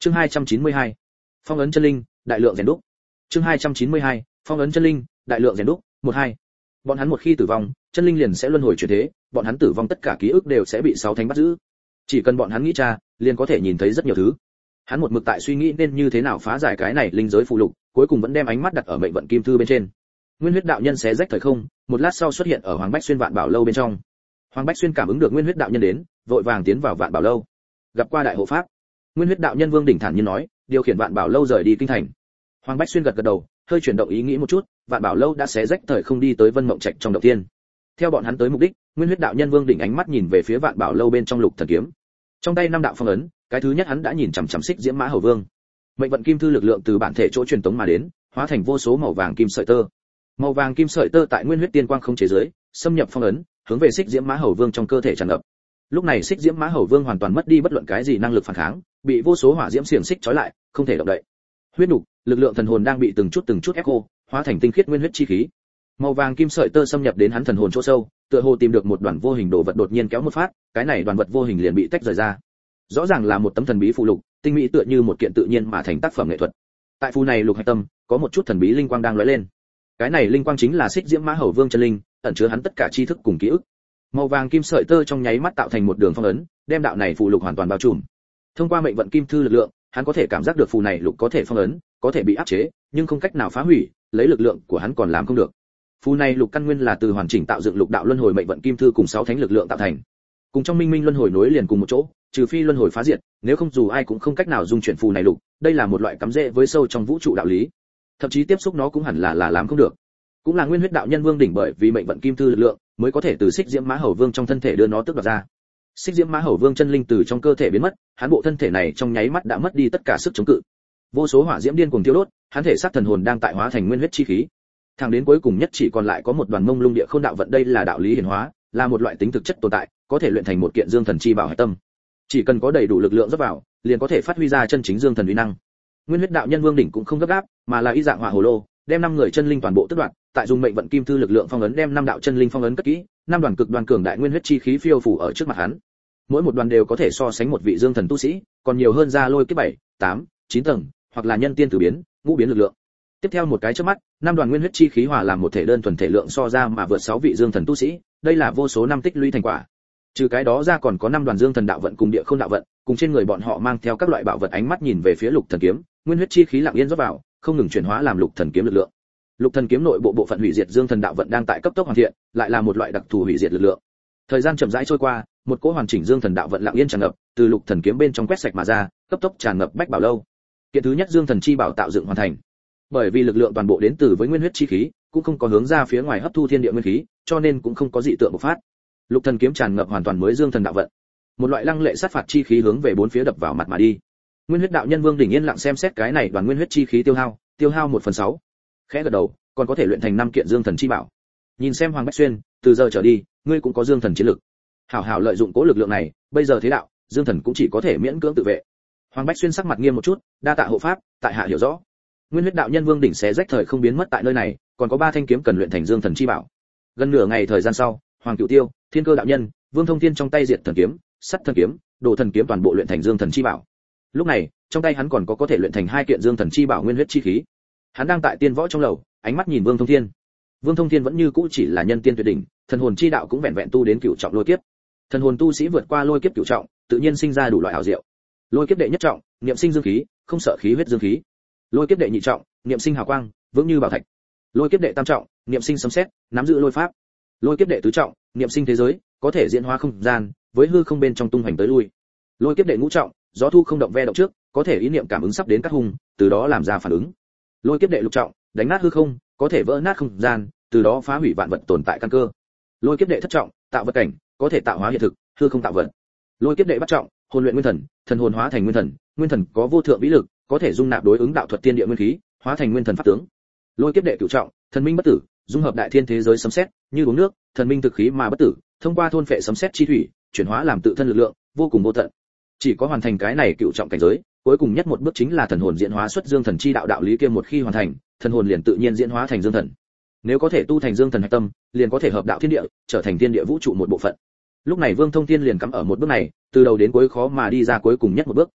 Chương 292. Phong ấn chân linh, đại lượng rèn đúc. Chương 292. Phong ấn chân linh, đại lượng rèn đúc. 1-2. Bọn hắn một khi tử vong, chân linh liền sẽ luân hồi chuyển thế, bọn hắn tử vong tất cả ký ức đều sẽ bị sáu thánh bắt giữ. Chỉ cần bọn hắn nghĩ tra, liền có thể nhìn thấy rất nhiều thứ. Hắn một mực tại suy nghĩ nên như thế nào phá giải cái này linh giới phụ lục, cuối cùng vẫn đem ánh mắt đặt ở mệnh vận kim thư bên trên. Nguyên huyết đạo nhân xé rách thời không, một lát sau xuất hiện ở Hoàng Bách Xuyên Vạn Bảo lâu bên trong. Hoàng Bách Xuyên cảm ứng được Nguyên huyết đạo nhân đến, vội vàng tiến vào Vạn Bảo lâu. Gặp qua đại hộ pháp, Nguyên huyết đạo nhân Vương Đỉnh thản nhiên nói, điều khiển Vạn Bảo lâu rời đi kinh thành. Hoàng Bách Xuyên gật gật đầu, hơi chuyển động ý nghĩ một chút, Vạn Bảo lâu đã xé rách thời không đi tới Vân Mộng Trạch trong động tiên. Theo bọn hắn tới mục đích, Nguyên huyết đạo nhân Vương Đỉnh ánh mắt nhìn về phía Vạn Bảo lâu bên trong lục thần kiếm. Trong tay năm đạo phong ấn, cái thứ nhất hắn đã nhìn chằm chằm Xích Diễm Mã Hầu Vương. Mệnh vận kim thư lực lượng từ bản thể chỗ truyền tống mà đến, hóa thành vô số màu vàng kim sợi tơ. Màu vàng kim sợi tơ tại Nguyên huyết tiên quang không chế giới, xâm nhập phong ấn, hướng về Xích Diễm Mã Hầu Vương trong cơ thể tràn ngập. Lúc này Xích Diễm Mã Hầu Vương hoàn toàn mất đi bất luận cái gì năng lực phản kháng, bị vô số hỏa diễm xiềng xích trói lại, không thể động đậy. Huyết nục, lực lượng thần hồn đang bị từng chút ép khô, hóa thành tinh khiết nguyên huyết chi khí. Màu vàng kim sợi tơ xâm nhập đến hắn thần hồn chỗ sâu, tựa hồ tìm được một đoàn vô hình đồ vật đột nhiên kéo một phát, cái này đoàn vật vô hình liền bị tách rời ra. Rõ ràng là một tấm thần bí phù lục, tinh mỹ tựa như một kiện tự nhiên mà thành tác phẩm nghệ thuật. Tại phù này lục hạch tâm, có một chút thần bí linh quang đang lóe lên. Cái này linh quang chính là Xích Diễm Mã Hầu Vương chân linh, ẩn chứa hắn tất cả tri thức cùng ký ức. Màu vàng kim sợi tơ trong nháy mắt tạo thành một đường phong ấn, đem đạo này phù lục hoàn toàn bao trùm. Thông qua mệnh vận kim thư lực lượng, hắn có thể cảm giác được phù này lục có thể phong ấn, có thể bị áp chế, nhưng không cách nào phá hủy, lấy lực lượng của hắn còn làm không được. Phù này lục căn nguyên là từ hoàn chỉnh tạo dựng lục đạo luân hồi mệnh vận kim thư cùng sáu thánh lực lượng tạo thành. Cùng trong minh minh luân hồi nối liền cùng một chỗ, trừ phi luân hồi phá diệt, nếu không dù ai cũng không cách nào dung chuyển phù này lục, đây là một loại cắm rễ với sâu trong vũ trụ đạo lý. Thậm chí tiếp xúc nó cũng hẳn là làm không được. Cũng là Nguyên huyết đạo nhân Vương Đỉnh bởi vì mệnh vận kim thư lực lượng, mới có thể từ Xích Diễm Mã Hầu Vương trong thân thể đưa nó tước đoạt ra. Xích Diễm Mã Hầu Vương chân linh từ trong cơ thể biến mất, hắn bộ thân thể này trong nháy mắt đã mất đi tất cả sức chống cự. Vô số hỏa diễm điên cuồng thiêu đốt, hắn thể xác thần hồn đang tại hóa thành nguyên huyết chi khí. Thẳng đến cuối cùng nhất chỉ còn lại có một đoàn mông lung địa khôn đạo vận, đây là đạo lý hiển hóa, là một loại tính thực chất tồn tại, có thể luyện thành một kiện dương thần chi bảo hải tâm. Chỉ cần có đầy đủ lực lượng rót vào, liền có thể phát huy ra chân chính dương thần uy năng. Nguyên huyết đạo nhân Vương Đỉnh cũng không gấp gáp, mà là y dạng hỏa hồ lô, đem năm người chân linh toàn bộ tước đoạt, tại dùng mệnh vận kim thư lực lượng phong ấn đem năm đạo chân linh phong ấn cất kỹ, năm đoàn cực đoan cường đại nguyên huyết chi khí phiêu phù ở trước mặt hắn. Mỗi một đoàn đều có thể so sánh một vị dương thần tu sĩ, còn nhiều hơn ra lôi kiếp 7, 8, 9 tầng, hoặc là nhân tiên tử biến, ngũ biến lực lượng. Tiếp theo một cái chớp mắt, năm đoàn nguyên huyết chi khí hòa làm một thể đơn thuần thể lượng so ra mà vượt 6 vị dương thần tu sĩ, đây là vô số năm tích lũy thành quả. Trừ cái đó ra còn có năm đoàn dương thần đạo vận cùng địa khôn đạo vận, cùng trên người bọn họ mang theo các loại bảo vật, ánh mắt nhìn về phía lục thần kiếm, nguyên huyết chi khí lặng yên rót vào, không ngừng chuyển hóa làm lục thần kiếm lực lượng. Lục thần kiếm nội bộ bộ phận hủy diệt dương thần đạo vận đang tại cấp tốc hoàn thiện, lại là một loại đặc thù hủy diệt lực lượng. Thời gian chậm rãi trôi qua, một cỗ hoàn chỉnh dương thần đạo vận lặng yên tràn ngập, từ lục thần kiếm bên trong quét sạch mà ra, cấp tốc tràn ngập Bách Bảo lâu. Kiện thứ nhất dương thần chi bảo tạo dựng hoàn thành. Bởi vì lực lượng toàn bộ đến từ với nguyên huyết chi khí, cũng không có hướng ra phía ngoài hấp thu thiên địa nguyên khí, cho nên cũng không có dị tượng bộc phát. Lục thần kiếm tràn ngập hoàn toàn mới dương thần đạo vận. Một loại lăng lệ sát phạt chi khí hướng về bốn phía đập vào mặt mà đi. Nguyên huyết đạo nhân Vương Đỉnh yên lặng xem xét cái này đoàn nguyên huyết chi khí tiêu hao 1/6. Khẽ gật đầu, còn có thể luyện thành 5 kiện dương thần chi bảo. Nhìn xem Hoàng Bách Xuyên, từ giờ trở đi, ngươi cũng có dương thần chiến lực. Hảo hảo lợi dụng cố lực lượng này, bây giờ thế đạo, dương thần cũng chỉ có thể miễn cưỡng tự vệ. Hoàng Bách Xuyên sắc mặt nghiêm một chút, đa tạ hộ pháp, tại hạ hiểu rõ. Nguyên huyết đạo nhân Vương Đỉnh xé rách thời không biến mất tại nơi này, còn có 3 thanh kiếm cần luyện thành dương thần chi bảo. Gần nửa ngày thời gian sau, Hoàng Cửu Tiêu, Thiên Cơ đạo nhân, Vương Thông Thiên trong tay diệt thần kiếm, sắt thần kiếm, đồ thần kiếm toàn bộ luyện thành dương thần chi bảo. Lúc này, trong tay hắn còn có thể luyện thành 2 kiện dương thần chi bảo nguyên huyết chi khí. Hắn đang tại tiên võ trong lầu, ánh mắt nhìn Vương Thông Thiên. Vương Thông Thiên vẫn như cũ chỉ là nhân tiên tuyệt đỉnh, thần hồn chi đạo cũng vẹn vẹn tu đến cửu trọng lôi kiếp. Thần hồn tu sĩ vượt qua lôi kiếp cửu trọng, tự nhiên sinh ra đủ loại ảo diệu. Lôi kiếp đệ nhất trọng, niệm sinh dương khí, không sợ khí huyết dương khí. Lôi kiếp đệ nhị trọng, niệm sinh hào quang, vững như bảo thạch. Lôi kiếp đệ tam trọng, niệm sinh sấm sét, nắm giữ lôi pháp. Lôi kiếp đệ tứ trọng, niệm sinh thế giới, có thể diễn hóa không gian, với hư không bên trong tung hoành tới lui. Lôi kiếp đệ ngũ trọng, gió thu không động ve động trước, có thể ý niệm cảm ứng sắp đến cát hung, từ đó làm ra phản ứng. Lôi kiếp đệ lục trọng, đánh nát hư không, có thể vỡ nát không gian, từ đó phá hủy vạn vật tồn tại căn cơ. Lôi kiếp đệ thất trọng, tạo vật cảnh, có thể tạo hóa hiện thực, hư không tạo vật. Lôi kiếp đệ bát trọng, hồn luyện nguyên thần, thần hồn hóa thành nguyên thần, nguyên thần có vô thượng vĩ lực, có thể dung nạp đối ứng đạo thuật tiên địa nguyên khí, hóa thành nguyên thần pháp tướng. Lôi kiếp đệ cửu trọng, thần minh bất tử, dung hợp đại thiên thế giới sấm sét, như uống nước, thần minh thực khí mà bất tử, thông qua thôn phệ sấm sét chi thủy, chuyển hóa làm tự thân lực lượng, vô cùng vô tận. Chỉ có hoàn thành cái này cửu trọng cảnh giới, cuối cùng nhất một bước chính là thần hồn diễn hóa xuất dương thần chi đạo, đạo lý kia một khi hoàn thành, thần hồn liền tự nhiên diễn hóa thành dương thần. Nếu có thể tu thành dương thần hạch tâm, liền có thể hợp đạo thiên địa, trở thành thiên địa vũ trụ một bộ phận. Lúc này Vương Thông Thiên liền cắm ở một bước này, từ đầu đến cuối khó mà đi ra cuối cùng nhất một bước.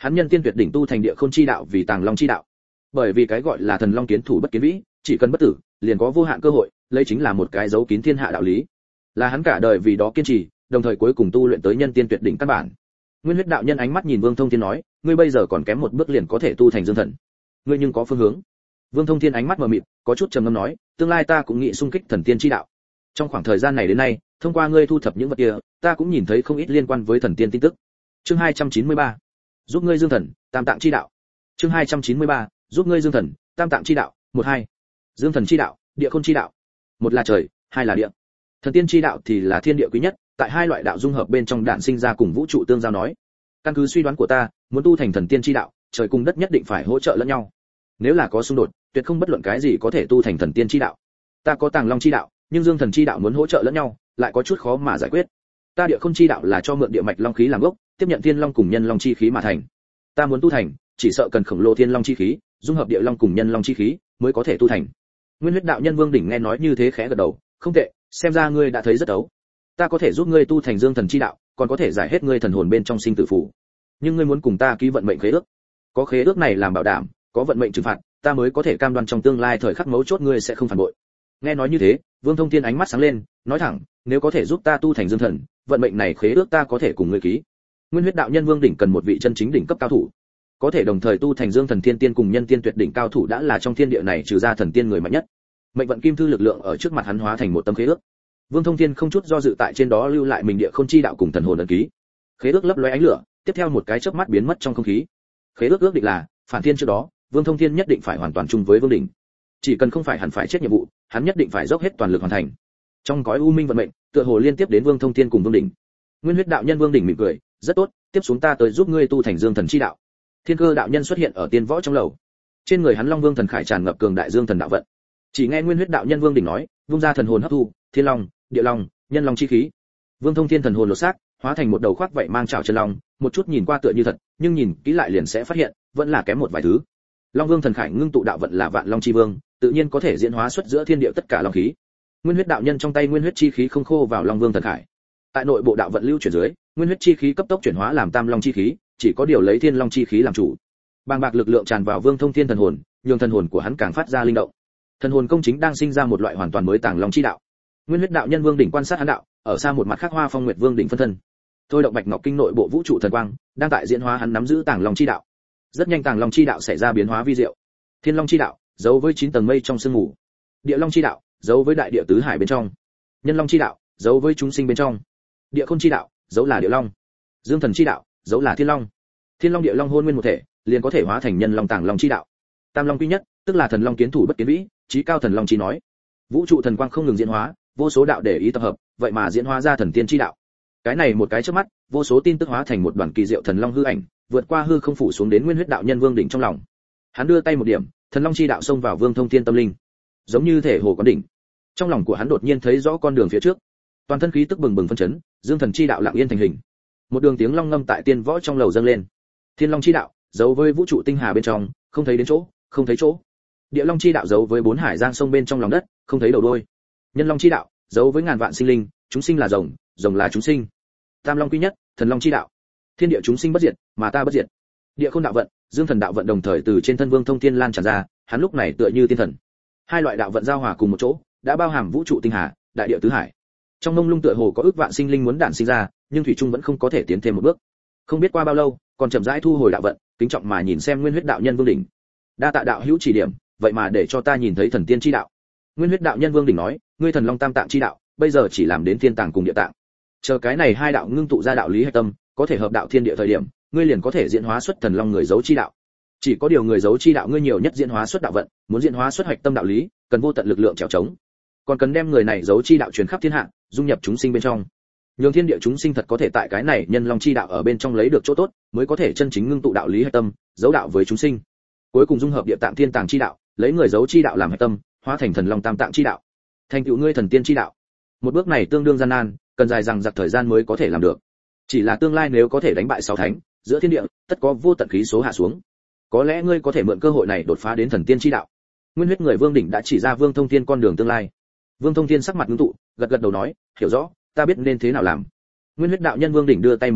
Hắn nhân tiên tuyệt đỉnh tu thành địa khôn chi đạo vì tàng long chi đạo. Bởi vì cái gọi là thần long kiến thủ bất kiến vĩ, chỉ cần bất tử, liền có vô hạn cơ hội, lấy chính là một cái dấu kín thiên hạ đạo lý. Là hắn cả đời vì đó kiên trì, đồng thời cuối cùng tu luyện tới nhân tiên tuyệt đỉnh căn bản. Nguyên Huyết đạo nhân ánh mắt nhìn Vương Thông Thiên nói, ngươi bây giờ còn kém một bước liền có thể tu thành dương thần. Ngươi nhưng có phương hướng? Vương Thông Thiên ánh mắt mờ mịt, có chút trầm ngâm nói, tương lai ta cũng nghĩ xung kích thần tiên chi đạo. Trong khoảng thời gian này đến nay, thông qua ngươi thu thập những vật kia, ta cũng nhìn thấy không ít liên quan với thần tiên tin tức. Chương 293. Giúp ngươi dương thần, tam tạng chi đạo. Chương 293. Giúp ngươi dương thần, tam tạng chi đạo, 1-2. Dương thần chi đạo, địa khôn chi đạo. Một là trời, hai là địa. Thần tiên chi đạo thì là thiên địa quý nhất, tại hai loại đạo dung hợp bên trong đản sinh ra cùng vũ trụ tương giao nói. Căn cứ suy đoán của ta, muốn tu thành thần tiên chi đạo, trời cùng đất nhất định phải hỗ trợ lẫn nhau. Nếu là có xung đột, tuyệt không bất luận cái gì có thể tu thành thần tiên chi đạo. Ta có tàng long chi đạo, nhưng dương thần chi đạo muốn hỗ trợ lẫn nhau, lại có chút khó mà giải quyết. Ta địa khôn chi đạo là cho mượn địa mạch long khí làm gốc, tiếp nhận thiên long cùng nhân long chi khí mà thành. Ta muốn tu thành, chỉ sợ cần khổng lồ thiên long chi khí, dung hợp địa long cùng nhân long chi khí, mới có thể tu thành. Nguyên Huyết đạo nhân Vương Đỉnh nghe nói như thế khẽ gật đầu, không tệ, xem ra ngươi đã thấy rất ấu. Ta có thể giúp ngươi tu thành dương thần chi đạo, còn có thể giải hết ngươi thần hồn bên trong sinh tử phù. Nhưng ngươi muốn cùng ta ký vận mệnh khế ước. Có khế ước này làm bảo đảm, có vận mệnh trừng phạt, ta mới có thể cam đoan trong tương lai thời khắc mấu chốt ngươi sẽ không phản bội. Nghe nói như thế, Vương Thông Thiên ánh mắt sáng lên, nói thẳng, nếu có thể giúp ta tu thành dương thần, vận mệnh này khế ước ta có thể cùng ngươi ký. Nguyên Huyết đạo nhân Vương Đỉnh cần một vị chân chính đỉnh cấp cao thủ, có thể đồng thời tu thành dương thần thiên tiên cùng nhân tiên tuyệt đỉnh cao thủ đã là trong thiên địa này trừ ra thần tiên người mạnh nhất. Mệnh vận kim thư lực lượng ở trước mặt hắn hóa thành một tấm khế ước. Vương Thông Thiên không chút do dự tại trên đó lưu lại mình địa khôn chi đạo cùng thần hồn ấn ký. Khế ước lấp lóe ánh lửa, tiếp theo một cái chớp mắt biến mất trong không khí. Khế ước ước định là, phản thiên trước đó, Vương Thông Thiên nhất định phải hoàn toàn chung với Vương Đỉnh. Chỉ cần không phải hẳn phải chết nhiệm vụ, hắn nhất định phải dốc hết toàn lực hoàn thành. Trong cõi u minh vận mệnh, tựa hồ liên tiếp đến Vương Thông Thiên cùng Vương Đỉnh. Nguyên Huyết đạo nhân Vương Đỉnh mỉm cười, rất tốt, tiếp xuống ta tới giúp ngươi tu thành dương thần chi đạo. Thiên Cơ đạo nhân xuất hiện ở tiên võ trong lầu. Trên người hắn Long Vương thần khải tràn ngập cường đại dương thần đạo vận. Chỉ nghe Nguyên Huyết đạo nhân Vương Đỉnh nói, vung ra thần hồn hấp thu, thiên long, địa long, nhân long chi khí. Vương Thông Thiên thần hồn lột xác, hóa thành một đầu khoác vậy mang chảo chân long, một chút nhìn qua tựa như thật, nhưng nhìn kỹ lại liền sẽ phát hiện, vẫn là kém một vài thứ. Long Vương thần khải ngưng tụ đạo vận là vạn long chi vương, tự nhiên có thể diễn hóa xuất giữa thiên địa tất cả long khí. Nguyên huyết đạo nhân trong tay nguyên huyết chi khí không khô vào Long Vương thần khải. Tại nội bộ đạo vận lưu chuyển dưới, nguyên huyết chi khí cấp tốc chuyển hóa làm tam long chi khí, chỉ có điều lấy thiên long chi khí làm chủ. Bàng bạc lực lượng tràn vào Vương Thông Thiên thần hồn, nhường thần hồn của hắn càng phát ra linh động. Thần hồn công chính đang sinh ra một loại hoàn toàn mới tàng long chi đạo. Nguyên huyết đạo nhân Vương Đỉnh quan sát hắn đạo, ở xa một mặt khác Hoa Phong Nguyệt Vương Đỉnh phân thân. Thôi động Bạch Ngọc Kinh nội bộ vũ trụ thần quang, đang tại diễn hóa hắn nắm giữ tàng long chi đạo. Rất nhanh tàng long chi đạo xảy ra biến hóa vi diệu. Thiên long chi đạo, giấu với 9 tầng mây trong sương mù. Địa long chi đạo, giấu với đại địa tứ hải bên trong. Nhân long chi đạo, giấu với chúng sinh bên trong. Địa khôn chi đạo, giấu là địa long. Dương thần chi đạo, giấu là thiên long. Thiên long địa long hôn nguyên một thể, liền có thể hóa thành nhân long tàng long chi đạo. Tam long quy nhất, tức là thần long kiến thủ bất kiến vĩ, chí cao thần long chi nói. Vũ trụ thần quang không ngừng diễn hóa, vô số đạo để ý tập hợp, vậy mà diễn hóa ra thần tiên chi đạo. Cái này một cái chớp mắt, vô số tin tức hóa thành một đoàn kỳ diệu thần long hư ảnh, vượt qua hư không phủ xuống đến nguyên huyết đạo nhân Vương Đỉnh trong lòng. Hắn đưa tay một điểm, thần long chi đạo xông vào Vương Thông Thiên tâm linh, giống như thể hồ quán đỉnh. Trong lòng của hắn đột nhiên thấy rõ con đường phía trước, toàn thân khí tức bừng bừng phân chấn, dương thần chi đạo lặng yên thành hình. Một đường tiếng long ngâm tại tiên võ trong lầu dâng lên. Thiên long chi đạo, giấu với vũ trụ tinh hà bên trong, không thấy đến chỗ, không thấy chỗ. Địa long chi đạo giấu với 4 hải giang sông bên trong lòng đất, không thấy đầu đuôi. Nhân long chi đạo, giấu với ngàn vạn sinh linh, chúng sinh là rồng, rồng là chúng sinh. Tam long quy nhất, thần long chi đạo. Thiên địa chúng sinh bất diệt, mà ta bất diệt. Địa khôn đạo vận, dương thần đạo vận đồng thời từ trên thân Vương Thông Thiên lan tràn ra, hắn lúc này tựa như tiên thần. Hai loại đạo vận giao hòa cùng một chỗ, đã bao hàm vũ trụ tinh hà, đại địa tứ hải. Trong mông lung tựa hồ có ước vạn sinh linh muốn đản sinh ra, nhưng thủy trung vẫn không có thể tiến thêm một bước. Không biết qua bao lâu, còn chậm rãi thu hồi đạo vận, kính trọng mà nhìn xem nguyên huyết đạo nhân Vương Đỉnh. Đa tạ đạo hữu chỉ điểm, vậy mà để cho ta nhìn thấy thần tiên chi đạo. Nguyên huyết đạo nhân Vương Đỉnh nói, ngươi thần long tam tạng chi đạo, bây giờ chỉ làm đến thiên tàng cùng địa tạng. Chờ cái này hai đạo ngưng tụ ra đạo lý hạch tâm, có thể hợp đạo thiên địa thời điểm, ngươi liền có thể diễn hóa xuất thần long người giấu chi đạo. Chỉ có điều người giấu chi đạo ngươi nhiều nhất diễn hóa xuất đạo vận, muốn diễn hóa xuất hạch tâm đạo lý, cần vô tận lực lượng trèo trống. Còn cần đem người này giấu chi đạo truyền khắp thiên hạ, dung nhập chúng sinh bên trong. Nhường thiên địa chúng sinh thật có thể tại cái này nhân long chi đạo ở bên trong lấy được chỗ tốt, mới có thể chân chính ngưng tụ đạo lý hạch tâm, giấu đạo với chúng sinh. Cuối cùng dung hợp địa tạng thiên tàng chi đạo, lấy người giấu chi đạo làm hạch tâm, hóa thành thần long tam tạng chi đạo. Thành tựu ngươi thần tiên chi đạo. Một bước này tương đương gian nan, cần dài dằng dặc thời gian mới có thể làm được. Chỉ là tương lai nếu có thể đánh bại sáu thánh, giữa thiên địa tất có vô tận khí số hạ xuống. Có lẽ ngươi có thể mượn cơ hội này đột phá đến thần tiên chi đạo. Nguyên huyết người Vương Đỉnh đã chỉ ra Vương Thông Thiên con đường tương lai. Vương Thông Thiên sắc mặt ngưng tụ, gật gật đầu nói, hiểu rõ, ta biết nên thế nào làm. Nguyên huyết đạo nhân Vương Đỉnh đưa tay một điểm,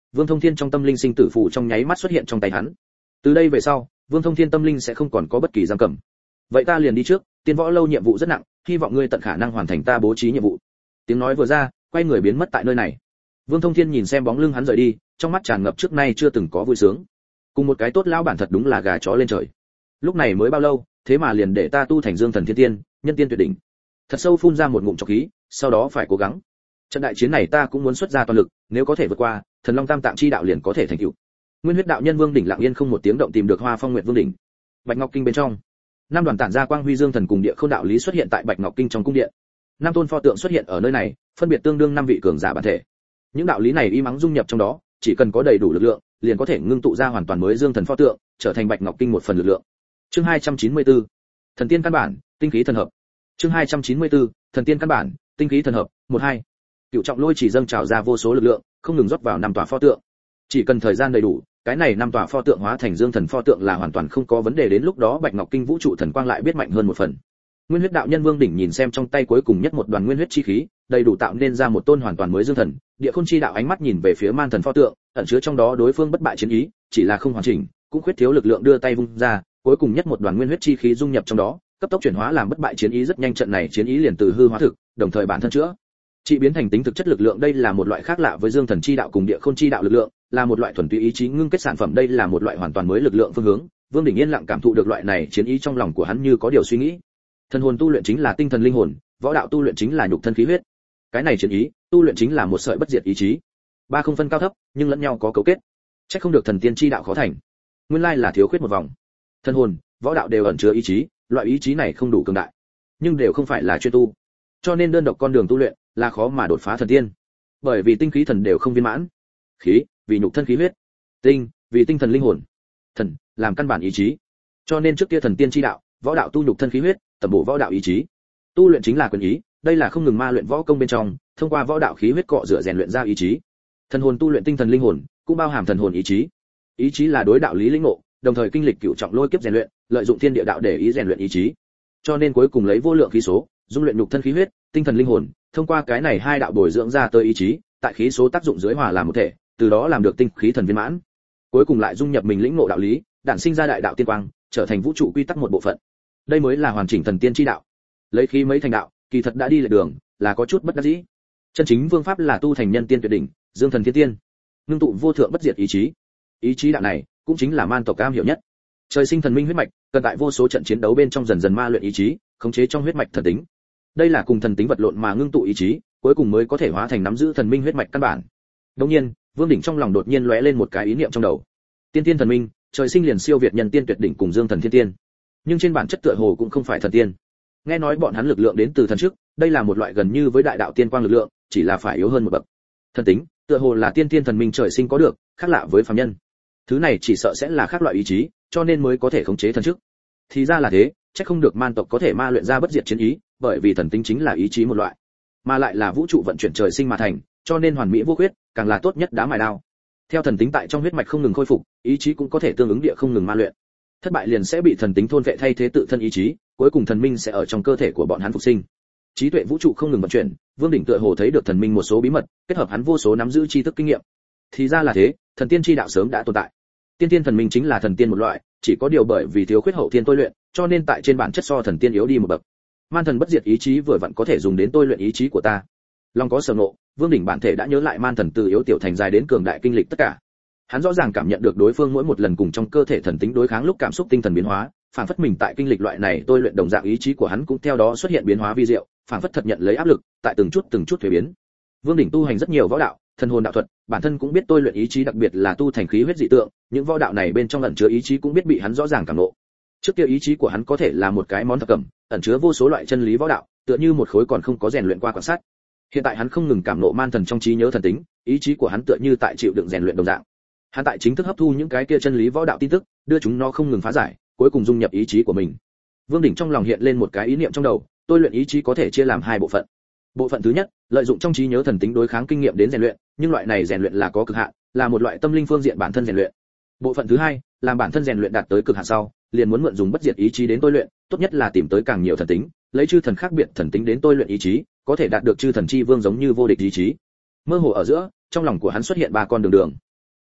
Vương Thông Thiên trong tâm linh sinh tử phù trong nháy mắt xuất hiện trong tay hắn. Từ đây về sau, Vương Thông Thiên tâm linh sẽ không còn có bất kỳ giam cầm. Vậy ta liền đi trước, Tiên Võ lâu nhiệm vụ rất nặng, hy vọng ngươi tận khả năng hoàn thành ta bố trí nhiệm vụ. Tiếng nói vừa ra, quay người biến mất tại nơi này. Vương Thông Thiên nhìn xem bóng lưng hắn rời đi, trong mắt tràn ngập trước nay chưa từng có vui sướng. Cùng một cái tốt lão bản thật đúng là gà chó lên trời. Lúc này mới bao lâu, thế mà liền để ta tu thành Dương Thần Thiên Tiên, nhân tiên tuyệt đỉnh. Thật sâu phun ra một ngụm trọc khí, sau đó phải cố gắng. Trận đại chiến này ta cũng muốn xuất ra toàn lực, nếu có thể vượt qua, Thần Long Tam Tạng chi đạo liền có thể thành tựu. Nguyên huyết đạo nhân Vương đỉnh lặng yên không một tiếng động tìm được Hoa Phong Nguyệt Vương đỉnh. Bạch Ngọc Kinh bên trong, năm đoàn tản ra quang huy dương thần cùng địa khôn đạo lý xuất hiện tại Bạch Ngọc Kinh trong cung điện. Năm tôn pho tượng xuất hiện ở nơi này, phân biệt tương đương năm vị cường giả bản thể. Những đạo lý này y mắng dung nhập trong đó, chỉ cần có đầy đủ lực lượng, liền có thể ngưng tụ ra hoàn toàn mới dương thần pho tượng, trở thành Bạch Ngọc Kinh một phần lực lượng. Chương 294. Thần tiên căn bản, tinh khí thần hợp. Chương 294. Thần tiên căn bản, tinh khí thần hợp, 1-2. Cựu trọng lôi chỉ dâng trào ra vô số lực lượng, không ngừng rót vào năm tòa pho tượng. Chỉ cần thời gian đầy đủ, cái này năm tòa pho tượng hóa thành dương thần pho tượng là hoàn toàn không có vấn đề, đến lúc đó Bạch Ngọc Kinh vũ trụ thần quang lại biết mạnh hơn một phần. Nguyên huyết đạo nhân Vương đỉnh nhìn xem trong tay cuối cùng nhất một đoàn nguyên huyết chi khí, đầy đủ tạo nên ra một tôn hoàn toàn mới dương thần. Địa khôn chi đạo ánh mắt nhìn về phía man thần pho tượng, ẩn chứa trong đó đối phương bất bại chiến ý, chỉ là không hoàn chỉnh, cũng khuyết thiếu lực lượng đưa tay vung ra, cuối cùng nhất một đoàn nguyên huyết chi khí dung nhập trong đó, cấp tốc chuyển hóa làm bất bại chiến ý, rất nhanh trận này chiến ý liền từ hư hóa thực, đồng thời bản thân chữa trị biến thành tính thực chất lực lượng. Đây là một loại khác lạ với dương thần chi đạo cùng địa khôn chi đạo lực lượng, là một loại thuần túy ý chí ngưng kết sản phẩm. Đây là một loại hoàn toàn mới lực lượng phương hướng. Vương đỉnh yên lặng cảm thụ được loại này chiến ý, trong lòng của hắn như có điều suy nghĩ. Thần hồn tu luyện chính là tinh thần linh hồn, võ đạo tu luyện chính là nhục thân khí huyết. Cái này chiến ý, tu luyện chính là một sợi bất diệt ý chí. Ba không phân cao thấp, nhưng lẫn nhau có cấu kết. Chắc không được thần tiên chi đạo khó thành. Nguyên lai là thiếu khuyết một vòng. Thần hồn, võ đạo đều ẩn chứa ý chí, loại ý chí này không đủ cường đại, nhưng đều không phải là chuyên tu. Cho nên đơn độc con đường tu luyện là khó mà đột phá thần tiên. Bởi vì tinh khí thần đều không viên mãn. Khí, vì nhục thân khí huyết. Tinh, vì tinh thần linh hồn. Thần, làm căn bản ý chí. Cho nên trước kia thần tiên chi đạo, võ đạo tu nhục thân khí huyết, tầm bổ võ đạo ý chí. Tu luyện chính là quyền ý, đây là không ngừng ma luyện võ công bên trong, thông qua võ đạo khí huyết cọ rửa rèn luyện ra ý chí. Thần hồn tu luyện tinh thần linh hồn, cũng bao hàm thần hồn ý chí. Ý chí là đối đạo lý lĩnh ngộ, đồng thời kinh lịch cửu trọng lôi kiếp rèn luyện, lợi dụng thiên địa đạo để ý rèn luyện ý chí. Cho nên cuối cùng lấy vô lượng khí số, dung luyện nhục thân khí huyết, tinh thần linh hồn, thông qua cái này hai đạo bồi dưỡng ra tới ý chí, tại khí số tác dụng dưới hòa làm một thể, từ đó làm được tinh khí thần viên mãn. Cuối cùng lại dung nhập mình lĩnh ngộ đạo lý, đản sinh ra đại đạo tiên quang, trở thành vũ trụ quy tắc một bộ phận. Đây mới là hoàn chỉnh thần tiên chi đạo. Lấy khí mấy thành đạo, kỳ thật đã đi lệch đường, là có chút bất đắc dĩ. Chân chính phương pháp là tu thành nhân tiên tuyệt đỉnh, dương thần thiên tiên, ngưng tụ vô thượng bất diệt ý chí. Ý chí đạo này cũng chính là man tộc cam hiểu nhất. Trời sinh thần minh huyết mạch, cần tại vô số trận chiến đấu bên trong dần dần ma luyện ý chí, khống chế trong huyết mạch thần tính. Đây là cùng thần tính vật lộn mà ngưng tụ ý chí, cuối cùng mới có thể hóa thành nắm giữ thần minh huyết mạch căn bản. Đương nhiên, Vương đỉnh trong lòng đột nhiên lóe lên một cái ý niệm trong đầu. Tiên tiên thần minh, trời sinh liền siêu việt nhân tiên tuyệt đỉnh cùng dương thần thiên tiên, nhưng trên bản chất tựa hồ cũng không phải thần tiên. Nghe nói bọn hắn lực lượng đến từ thần trước, đây là một loại gần như với đại đạo tiên quang lực lượng, chỉ là phải yếu hơn một bậc. Thần tính, tựa hồ là tiên tiên thần minh trời sinh có được, khác lạ với phàm nhân. Thứ này chỉ sợ sẽ là khác loại ý chí, cho nên mới có thể khống chế thần trước. Thì ra là thế, chắc không được man tộc có thể ma luyện ra bất diệt chiến ý, bởi vì thần tính chính là ý chí một loại, mà lại là vũ trụ vận chuyển trời sinh mà thành, cho nên hoàn mỹ vô khuyết, càng là tốt nhất đá mài đao. Theo thần tính tại trong huyết mạch không ngừng khôi phục, ý chí cũng có thể tương ứng địa không ngừng ma luyện. Thất bại liền sẽ bị thần tính thôn vệ thay thế tự thân ý chí, cuối cùng thần minh sẽ ở trong cơ thể của bọn hắn phục sinh. Trí tuệ vũ trụ không ngừng vận chuyển, Vương đỉnh tựa hồ thấy được thần minh một số bí mật, kết hợp hắn vô số nắm giữ tri thức kinh nghiệm. Thì ra là thế, thần tiên chi đạo sớm đã tồn tại. Tiên tiên thần minh chính là thần tiên một loại, chỉ có điều bởi vì thiếu khuyết hậu thiên tôi luyện, cho nên tại trên bản chất so thần tiên yếu đi một bậc. Man thần bất diệt ý chí vừa vặn có thể dùng đến tôi luyện ý chí của ta. Long có sở ngộ, Vương đỉnh bản thể đã nhớ lại man thần từ yếu tiểu thành dài đến cường đại kinh lịch tất cả. Hắn rõ ràng cảm nhận được đối phương mỗi một lần cùng trong cơ thể thần tính đối kháng lúc cảm xúc tinh thần biến hóa, phản phất mình tại kinh lịch loại này tôi luyện đồng dạng ý chí của hắn cũng theo đó xuất hiện biến hóa vi diệu, phản phất thật nhận lấy áp lực, tại từng chút thuế biến. Vương đỉnh tu hành rất nhiều võ đạo, thần hồn đạo thuật, bản thân cũng biết tôi luyện ý chí, đặc biệt là tu thành khí huyết dị tượng, những võ đạo này bên trong ẩn chứa ý chí cũng biết bị hắn rõ ràng cảm ngộ. Trước kia ý chí của hắn có thể là một cái món thập cẩm, ẩn chứa vô số loại chân lý võ đạo, tựa như một khối còn không có rèn luyện qua quan sát. Hiện tại hắn không ngừng cảm ngộ man thần trong trí nhớ thần tính, ý chí của hắn tựa như tại chịu đựng rèn luyện đồng dạng. Hắn tại chính thức hấp thu những cái kia chân lý võ đạo tin tức, đưa chúng nó không ngừng phá giải, cuối cùng dung nhập ý chí của mình. Vương đỉnh trong lòng hiện lên một cái ý niệm trong đầu, tôi luyện ý chí có thể chia làm hai bộ phận. Bộ phận thứ nhất, lợi dụng trong trí nhớ thần tính đối kháng kinh nghiệm đến rèn luyện, nhưng loại này rèn luyện là có cực hạn, là một loại tâm linh phương diện bản thân rèn luyện. Bộ phận thứ hai, làm bản thân rèn luyện đạt tới cực hạn sau, liền muốn mượn dùng bất diệt ý chí đến tôi luyện, tốt nhất là tìm tới càng nhiều thần tính, lấy chư thần khác biệt thần tính đến tôi luyện ý chí, có thể đạt được chư thần chi vương giống như vô địch ý chí. Mơ hồ ở giữa, trong lòng của hắn xuất hiện ba con đường.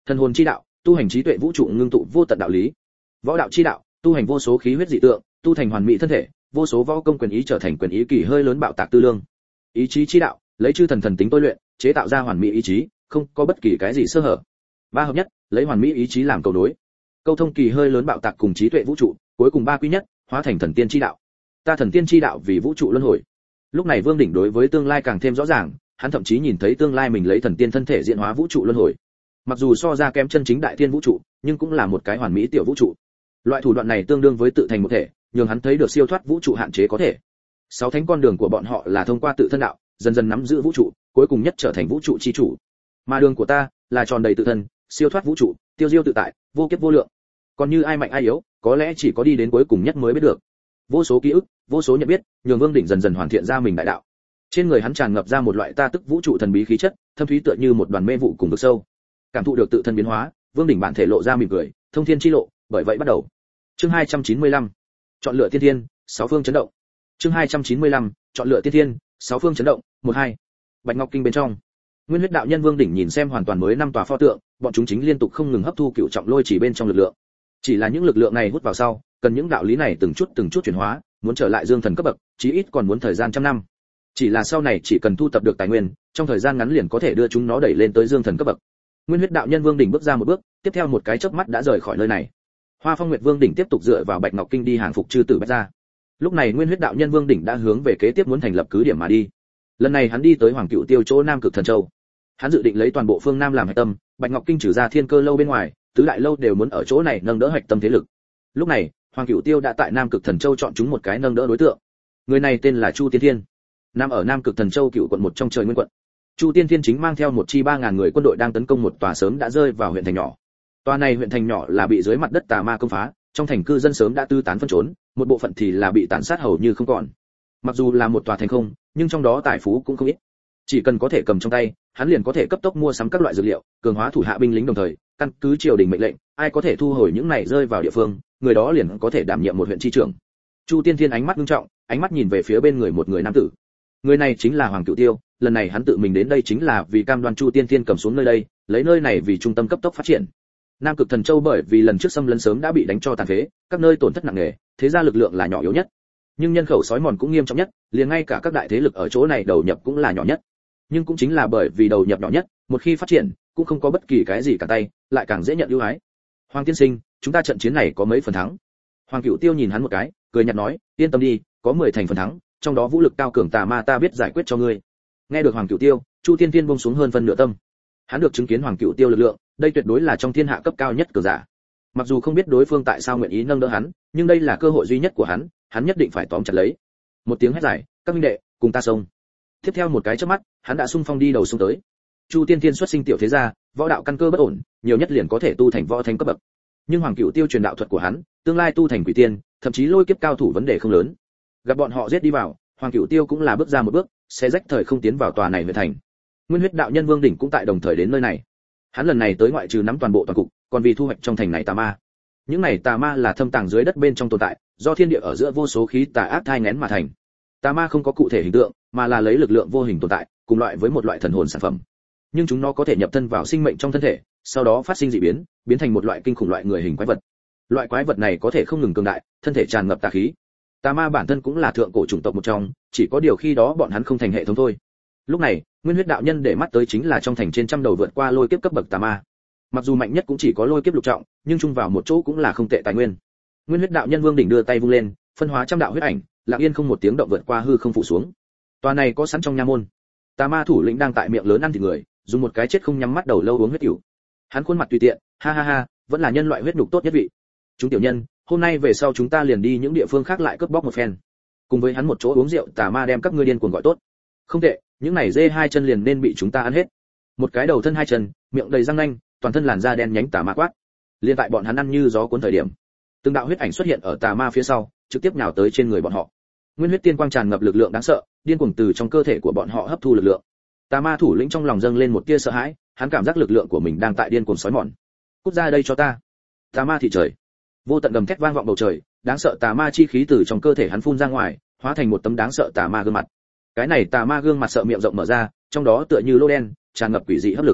Thần hồn chi đạo, tu hành trí tuệ vũ trụ ngưng tụ vô tận đạo lý. Võ đạo chi đạo, tu hành vô số khí huyết dị tượng, tu thành hoàn mỹ thân thể, vô số võ công quyền ý trở thành quyền ý kỳ hơi lớn bạo tạc tư lương. Ý chí chi đạo, lấy chư thần thần tính tôi luyện, chế tạo ra hoàn mỹ ý chí, không có bất kỳ cái gì sơ hở. Ba hợp nhất, lấy hoàn mỹ ý chí làm cầu nối. Câu thông kỳ hơi lớn bạo tạc cùng trí tuệ vũ trụ, cuối cùng ba quy nhất, hóa thành thần tiên chi đạo. Ta thần tiên chi đạo vì vũ trụ luân hồi. Lúc này Vương Đỉnh đối với tương lai càng thêm rõ ràng, hắn thậm chí nhìn thấy tương lai mình lấy thần tiên thân thể diễn hóa vũ trụ luân hồi. Mặc dù so ra kém chân chính đại tiên vũ trụ, nhưng cũng là một cái hoàn mỹ tiểu vũ trụ. Loại thủ đoạn này tương đương với tự thành một thể, nhường hắn thấy được siêu thoát vũ trụ hạn chế có thể. Sáu thánh con đường của bọn họ là thông qua tự thân đạo, dần dần nắm giữ vũ trụ, cuối cùng nhất trở thành vũ trụ chi chủ. Mà đường của ta là tròn đầy tự thân, siêu thoát vũ trụ, tiêu diêu tự tại, vô kiếp vô lượng. Còn như ai mạnh ai yếu, có lẽ chỉ có đi đến cuối cùng nhất mới biết được. Vô số ký ức, vô số nhận biết, nhường Vương Đỉnh dần dần hoàn thiện ra mình đại đạo. Trên người hắn tràn ngập ra một loại ta tức vũ trụ thần bí khí chất, thâm thúy tựa như một đoàn mê vụ cùng vực sâu. Cảm thụ được tự thân biến hóa, Vương Đỉnh bản thể lộ ra mỉm cười, thông thiên chi lộ, bởi vậy bắt đầu. Chương 295. Chọn lựa tiên thiên, sáu phương chấn động. Chương 295. Chọn lựa tiên thiên, sáu phương chấn động, 12. Bạch Ngọc Kinh bên trong. Nguyên Huyết đạo nhân Vương Đỉnh nhìn xem hoàn toàn mới năm tòa pho tượng, bọn chúng chính liên tục không ngừng hấp thu cựu trọng lôi chỉ bên trong lực lượng. Chỉ là những lực lượng này hút vào sau, cần những đạo lý này từng chút chuyển hóa, muốn trở lại dương thần cấp bậc, chí ít còn muốn thời gian trăm năm. Chỉ là sau này chỉ cần thu tập được tài nguyên, trong thời gian ngắn liền có thể đưa chúng nó đẩy lên tới dương thần cấp bậc. Nguyên Huyết đạo nhân Vương Đỉnh bước ra một bước, tiếp theo một cái chớp mắt đã rời khỏi nơi này. Hoa Phong Nguyệt Vương Đỉnh tiếp tục dựa vào Bạch Ngọc Kinh đi hàng phục chư tử bách gia. Lúc này Nguyên Huyết đạo nhân Vương Đỉnh đã hướng về kế tiếp muốn thành lập cứ điểm mà đi. Lần này hắn đi tới Hoàng Cựu Tiêu chỗ Nam Cực Thần Châu. Hắn dự định lấy toàn bộ phương Nam làm hạch tâm, Bạch Ngọc Kinh trừ ra Thiên Cơ lâu bên ngoài, tứ đại lâu đều muốn ở chỗ này nâng đỡ hạch tâm thế lực. Lúc này, Hoàng Cựu Tiêu đã tại Nam Cực Thần Châu chọn chúng một cái nâng đỡ đối tượng. Người này tên là Chu Tiên Thiên, nằm ở Nam Cực Thần Châu Cựu quận một trong Trời Nguyên quận. Chu Tiên Thiên chính mang theo một chi 3000 người quân đội đang tấn công một tòa sớm đã rơi vào huyện thành nhỏ. Tòa này huyện thành nhỏ là bị dưới mặt đất tà ma công phá, trong thành cư dân sớm đã tư tán phân trốn, một bộ phận thì là bị tàn sát hầu như không còn. Mặc dù là một tòa thành không, nhưng trong đó tài phú cũng không ít. Chỉ cần có thể cầm trong tay, hắn liền có thể cấp tốc mua sắm các loại dược liệu, cường hóa thủ hạ binh lính đồng thời, căn cứ triều đình mệnh lệnh, ai có thể thu hồi những này rơi vào địa phương, người đó liền có thể đảm nhiệm một huyện chi trưởng. Chu Tiên Thiên ánh mắt nghiêm trọng, ánh mắt nhìn về phía bên người một người nam tử. Người này chính là Hoàng Cựu Tiêu, lần này hắn tự mình đến đây chính là vì cam đoan Chu Tiên Thiên cầm xuống nơi đây, lấy nơi này vì trung tâm cấp tốc phát triển. Nam Cực Thần Châu bởi vì lần trước xâm lấn sớm đã bị đánh cho tàn phế, các nơi tổn thất nặng nề, thế ra lực lượng là nhỏ yếu nhất. Nhưng nhân khẩu sói mòn cũng nghiêm trọng nhất, liền ngay cả các đại thế lực ở chỗ này đầu nhập cũng là nhỏ nhất. Nhưng cũng chính là bởi vì đầu nhập nhỏ nhất, một khi phát triển, cũng không có bất kỳ cái gì cả tay, lại càng dễ nhận ưu ái. Hoàng tiên sinh, chúng ta trận chiến này có mấy phần thắng? Hoàng Cựu Tiêu nhìn hắn một cái, cười nhạt nói, yên tâm đi, có 10 thành phần thắng, trong đó vũ lực cao cường tà ma ta biết giải quyết cho ngươi. Nghe được Hoàng Cựu Tiêu, Chu Tiên Thiên buông xuống hơn phân nửa tâm. Hắn được chứng kiến Hoàng Cựu Tiêu lực lượng, đây tuyệt đối là trong thiên hạ cấp cao nhất cường giả. Mặc dù không biết đối phương tại sao nguyện ý nâng đỡ hắn, nhưng đây là cơ hội duy nhất của hắn, hắn nhất định phải tóm chặt lấy. Một tiếng hét dài, các huynh đệ, cùng ta xông. Tiếp theo một cái chớp mắt, hắn đã xung phong đi đầu xông tới. Chu Tiên Thiên xuất sinh tiểu thế gia, võ đạo căn cơ bất ổn, nhiều nhất liền có thể tu thành võ thánh cấp bậc. Nhưng Hoàng Cựu Tiêu truyền đạo thuật của hắn, tương lai tu thành quỷ tiên, thậm chí lôi kiếp cao thủ vấn đề không lớn. Gặp bọn họ giết đi vào, Hoàng Cựu Tiêu cũng là bước ra một bước, sẽ rách thời không tiến vào tòa này huyện thành. Nguyên Huyết đạo nhân Vương Đỉnh cũng tại đồng thời đến nơi này. Hắn lần này tới ngoại trừ nắm toàn bộ toàn cục, còn vì thu hoạch trong thành này tà ma. Những này tà ma là thâm tàng dưới đất bên trong tồn tại, do thiên địa ở giữa vô số khí tà ác thai nghén mà thành. Tà ma không có cụ thể hình tượng, mà là lấy lực lượng vô hình tồn tại, cùng loại với một loại thần hồn sản phẩm. Nhưng chúng nó có thể nhập thân vào sinh mệnh trong thân thể, sau đó phát sinh dị biến, biến thành một loại kinh khủng loại người hình quái vật. Loại quái vật này có thể không ngừng cường đại, thân thể tràn ngập tà khí. Tà ma bản thân cũng là thượng cổ chủng tộc một trong, chỉ có điều khi đó bọn hắn không thành hệ thống thôi. Lúc này, Nguyên Huyết đạo nhân để mắt tới chính là trong thành trên trăm đầu vượt qua lôi kiếp cấp bậc tà ma. Mặc dù mạnh nhất cũng chỉ có lôi kiếp lục trọng, nhưng chung vào một chỗ cũng là không tệ tài nguyên. Nguyên Huyết đạo nhân Vương Đỉnh đưa tay vung lên, phân hóa trăm đạo huyết ảnh, lặng yên không một tiếng động vượt qua hư không phụ xuống. Tòa này có sẵn trong nha môn. Tà ma thủ lĩnh đang tại miệng lớn ăn thịt người, dùng một cái chết không nhắm mắt đầu lâu uống huyết cửu. Hắn khuôn mặt tùy tiện, ha ha ha, vẫn là nhân loại huyết nhục tốt nhất vị. Chúng tiểu nhân, hôm nay về sau chúng ta liền đi những địa phương khác lại cướp bóc một phen. Cùng với hắn một chỗ uống rượu, tà ma đem các ngươi điên cuồng gọi tốt. Không tệ, những này dê hai chân liền nên bị chúng ta ăn hết. Một cái đầu thân hai chân, miệng đầy răng nanh, toàn thân làn da đen nhánh tà ma quát. Liên tại bọn hắn ăn như gió cuốn thời điểm, từng đạo huyết ảnh xuất hiện ở tà ma phía sau, trực tiếp nhào tới trên người bọn họ. Nguyên huyết tiên quang tràn ngập lực lượng đáng sợ, điên cuồng từ trong cơ thể của bọn họ hấp thu lực lượng. Tà ma thủ lĩnh trong lòng dâng lên một tia sợ hãi, hắn cảm giác lực lượng của mình đang tại điên cuồng xói mòn. Cút ra đây cho ta! Tà ma thị trời. Vô tận gầm thét vang vọng bầu trời, đáng sợ tà ma chi khí từ trong cơ thể hắn phun ra ngoài, hóa thành một tấm đáng sợ tà ma gương mặt. Cái này tà ma gương mặt sợ miệng rộng mở ra, trong đó tựa như lô đen, tràn ngập quỷ dị hấp lực.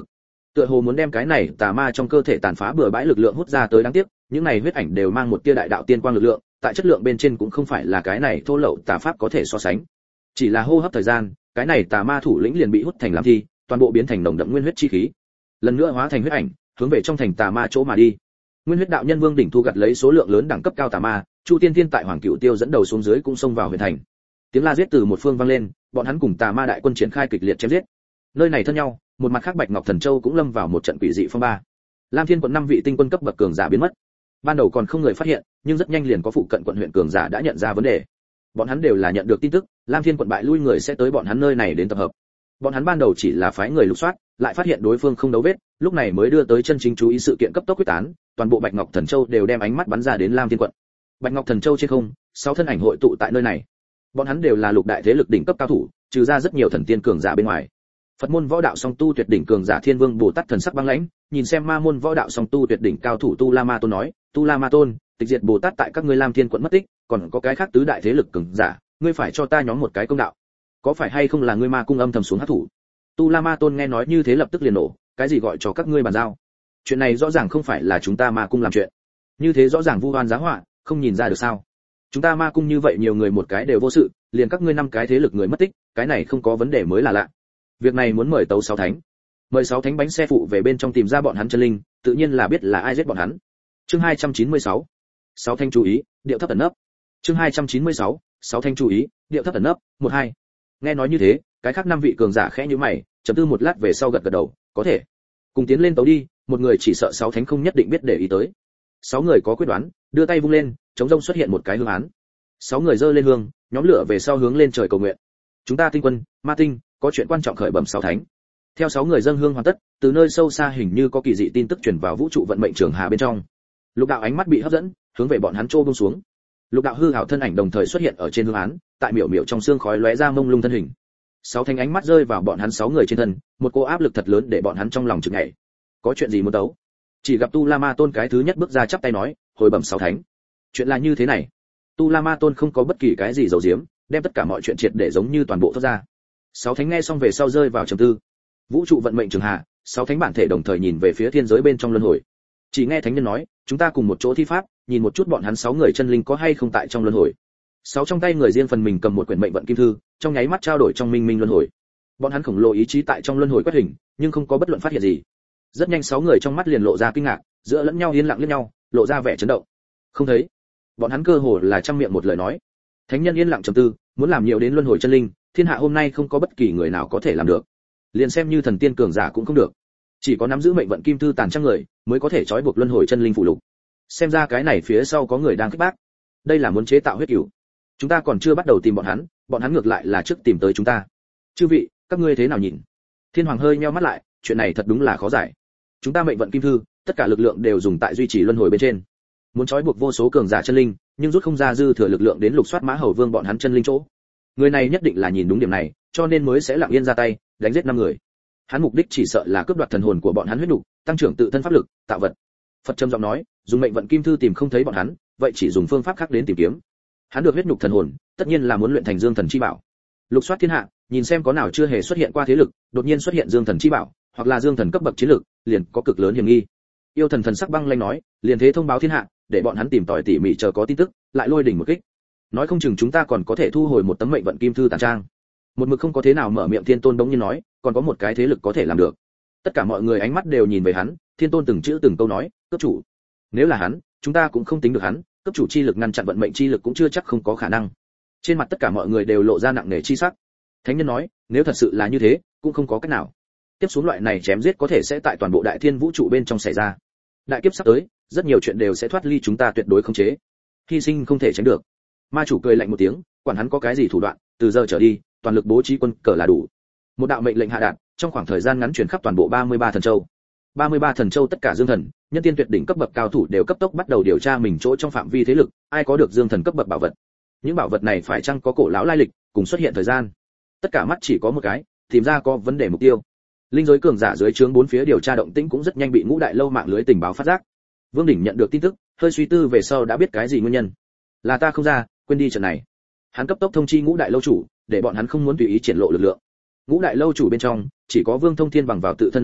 Tựa hồ muốn đem cái này tà ma trong cơ thể tàn phá bừa bãi lực lượng hút ra tới, đáng tiếc, những này huyết ảnh đều mang một tia đại đạo tiên quang lực lượng, tại chất lượng bên trên cũng không phải là cái này thô lậu tà pháp có thể so sánh. Chỉ là hô hấp thời gian, cái này tà ma thủ lĩnh liền bị hút thành làm thi, toàn bộ biến thành nồng đậm nguyên huyết chi khí. Lần nữa hóa thành huyết ảnh, hướng về trong thành tà ma chỗ mà đi. Nguyên huyết đạo nhân Vương đỉnh thu gặt lấy số lượng lớn đẳng cấp cao tà ma, Chu Tiên Tiên tại Hoàng Cửu Tiêu dẫn đầu xuống dưới cũng xông vào huyền thành. Tiếng la giết từ một phương vang lên, bọn hắn cùng tà ma đại quân triển khai kịch liệt chém giết. Nơi này thân nhau, một mặt khác Bạch Ngọc Thần Châu cũng lâm vào một trận quỷ dị phong ba. Lam Thiên quận 5 vị tinh quân cấp bậc cường giả biến mất. Ban đầu còn không người phát hiện, nhưng rất nhanh liền có phụ cận quận huyện cường giả đã nhận ra vấn đề. Bọn hắn đều là nhận được tin tức, Lam Thiên quận bại lui người sẽ tới bọn hắn nơi này đến tập hợp. Bọn hắn ban đầu chỉ là phái người lục soát, lại phát hiện đối phương không đấu vết, lúc này mới đưa tới chân chính chú ý sự kiện cấp tốc quyết tán, toàn bộ Bạch Ngọc Thần Châu đều đem ánh mắt bắn ra đến Lam Thiên quận. Bạch Ngọc Thần Châu trên không, 6 thân ảnh hội tụ tại nơi này. Bọn hắn đều là lục đại thế lực đỉnh cấp cao thủ, trừ ra rất nhiều thần tiên cường giả bên ngoài. Phật môn võ đạo song tu tuyệt đỉnh cường giả Thiên Vương Bồ Tát thần sắc băng lãnh, nhìn xem Ma môn võ đạo song tu tuyệt đỉnh cao thủ Tu La Ma Tôn nói, Tu La Ma Tôn, tịch diệt Bồ Tát tại các ngươi Lam Thiên quận mất tích, còn có cái khác tứ đại thế lực cường giả, ngươi phải cho ta nhóm một cái công đạo. Có phải hay không là ngươi Ma cung âm thầm xuống hắc thủ? Tu La Ma Tôn nghe nói như thế lập tức liền nổ, cái gì gọi cho các ngươi bàn giao? Chuyện này rõ ràng không phải là chúng ta Ma cung làm chuyện. Như thế rõ ràng vu oan giá họa, không nhìn ra được sao? Chúng ta Ma cung như vậy nhiều người một cái đều vô sự, liền các ngươi 5 cái thế lực người mất tích, cái này không có vấn đề mới là lạ. Việc này muốn mời tấu 6 thánh. Mời 6 thánh bánh xe phụ về bên trong tìm ra bọn hắn chân linh, tự nhiên là biết là ai giết bọn hắn. Chương 296. 6 thánh chú ý, điệu thấp ẩn nấp. Chương 296. 6 thánh chú ý, điệu thấp ẩn nấp. 12. Nghe nói như thế, cái khác 5 vị cường giả khẽ nhíu mày, chấm tư một lát về sau gật gật đầu, có thể. Cùng tiến lên tấu đi, một người chỉ sợ 6 thánh không nhất định biết để ý tới. 6 người có quyết đoán, đưa tay vung lên, chống rông xuất hiện một cái hương án. 6 người giơ lên hương, nhóm lửa về sau hướng lên trời cầu nguyện. Chúng ta tinh quân, ma tinh, có chuyện quan trọng khởi bẩm 6 thánh. Theo 6 người dâng hương hoàn tất, từ nơi sâu xa hình như có kỳ dị tin tức truyền vào vũ trụ vận mệnh trường hà bên trong. Lục đạo ánh mắt bị hấp dẫn, hướng về bọn hắn trô buông xuống. Lục đạo hư ảo thân ảnh đồng thời xuất hiện ở trên hương án, tại miểu miểu trong xương khói lóe ra mông lung thân hình. 6 thánh ánh mắt rơi vào bọn hắn 6 người trên thân, một cô áp lực thật lớn để bọn hắn trong lòng chực nhảy. Có chuyện gì muốn tấu? Chỉ gặp Tu La Ma Tôn cái thứ nhất bước ra chắp tay nói, hồi bẩm 6 thánh. Chuyện là như thế này. Tu La Ma Tôn không có bất kỳ cái gì giấu giếm, đem tất cả mọi chuyện triệt để giống như toàn bộ thoát ra. 6 thánh nghe xong về sau rơi vào trầm tư. Vũ trụ vận mệnh trường hạ, 6 thánh bản thể đồng thời nhìn về phía thiên giới bên trong luân hồi. Chỉ nghe thánh nhân nói, chúng ta cùng một chỗ thi pháp, nhìn một chút bọn hắn 6 người chân linh có hay không tại trong luân hồi. 6 trong tay người riêng phần mình cầm một quyển mệnh vận kim thư, trong nháy mắt trao đổi trong minh minh luân hồi. Bọn hắn khổng lồ ý chí tại trong luân hồi quét hình, nhưng không có bất luận phát hiện gì. Rất nhanh 6 người trong mắt liền lộ ra kinh ngạc, giữa lẫn nhau yên lặng liếc nhau, lộ ra vẻ chấn động. Không thấy. Bọn hắn cơ hồ là trăm miệng một lời nói. Thánh nhân yên lặng trầm tư, muốn làm nhiều đến luân hồi chân linh, thiên hạ hôm nay không có bất kỳ người nào có thể làm được. Liền xem như thần tiên cường giả cũng không được. Chỉ có nắm giữ mệnh vận kim thư tàn trang người, mới có thể trói buộc luân hồi chân linh phụ lục. Xem ra cái này phía sau có người đang khích bác. Đây là muốn chế tạo huyết cửu. Chúng ta còn chưa bắt đầu tìm bọn hắn ngược lại là trước tìm tới chúng ta. Chư vị, các ngươi thế nào nhìn? Thiên Hoàng hơi nheo mắt lại, chuyện này thật đúng là khó giải. Chúng ta mệnh vận kim thư, tất cả lực lượng đều dùng tại duy trì luân hồi bên trên. Muốn trói buộc vô số cường giả chân linh, nhưng rút không ra dư thừa lực lượng đến lục soát Mã Hầu Vương bọn hắn chân linh chỗ. Người này nhất định là nhìn đúng điểm này, cho nên mới sẽ lặng yên ra tay, đánh giết 5 người. Hắn mục đích chỉ sợ là cướp đoạt thần hồn của bọn hắn huyết nục, tăng trưởng tự thân pháp lực, tạo vật. Phật trầm giọng nói, dùng mệnh vận kim thư tìm không thấy bọn hắn, vậy chỉ dùng phương pháp khác đến tìm kiếm. Hắn được huyết nục thần hồn, tất nhiên là muốn luyện thành Dương Thần chi bảo. Lục soát thiên hạ, nhìn xem có nào chưa hề xuất hiện qua thế lực, đột nhiên xuất hiện Dương Thần chi bảo, hoặc là Dương Thần cấp bậc chiến lực, liền có cực lớn hiểm nghi. Yêu thần thần sắc băng lãnh nói, liền thế thông báo thiên hạ, để bọn hắn tìm tòi tỉ mỉ chờ có tin tức, lại lôi đỉnh một kích. Nói không chừng chúng ta còn có thể thu hồi một tấm mệnh vận kim thư tàn trang. Một mực không có thế nào mở miệng Thiên Tôn bỗng nhiên nói, còn có một cái thế lực có thể làm được. Tất cả mọi người ánh mắt đều nhìn về hắn, Thiên Tôn từng chữ từng câu nói, cấp chủ. Nếu là hắn, chúng ta cũng không tính được hắn, cấp chủ chi lực ngăn chặn vận mệnh chi lực cũng chưa chắc không có khả năng. Trên mặt tất cả mọi người đều lộ ra nặng nề chi sắc. Thánh nhân nói, nếu thật sự là như thế, cũng không có cách nào. Tiếp xuống loại này chém giết có thể sẽ tại toàn bộ đại thiên vũ trụ bên trong xảy ra. Đại kiếp sắp tới, rất nhiều chuyện đều sẽ thoát ly chúng ta tuyệt đối không chế. Hy sinh không thể tránh được. Ma chủ cười lạnh một tiếng, quản hắn có cái gì thủ đoạn, từ giờ trở đi, toàn lực bố trí quân cờ là đủ. Một đạo mệnh lệnh hạ đạt, trong khoảng thời gian ngắn truyền khắp toàn bộ 33 thần châu. 33 thần châu tất cả dương thần, nhân tiên tuyệt đỉnh cấp bậc cao thủ đều cấp tốc bắt đầu điều tra mình chỗ trong phạm vi thế lực, ai có được dương thần cấp bậc bảo vật. Những bảo vật này phải chăng có cổ lão lai lịch, cùng xuất hiện thời gian. Tất cả mắt chỉ có một cái, tìm ra có vấn đề mục tiêu. Linh giới cường giả dưới trướng bốn phía điều tra động tĩnh cũng rất nhanh bị Ngũ Đại Lâu mạng lưới tình báo phát giác. Vương đỉnh nhận được tin tức, hơi suy tư về sau đã biết cái gì nguyên nhân. Là ta không ra, quên đi trận này. Hắn cấp tốc thông chi Ngũ Đại Lâu chủ, để bọn hắn không muốn tùy ý triển lộ lực lượng. Ngũ Đại Lâu chủ bên trong, chỉ có Vương Thông Thiên bằng vào tự thân lực lượng,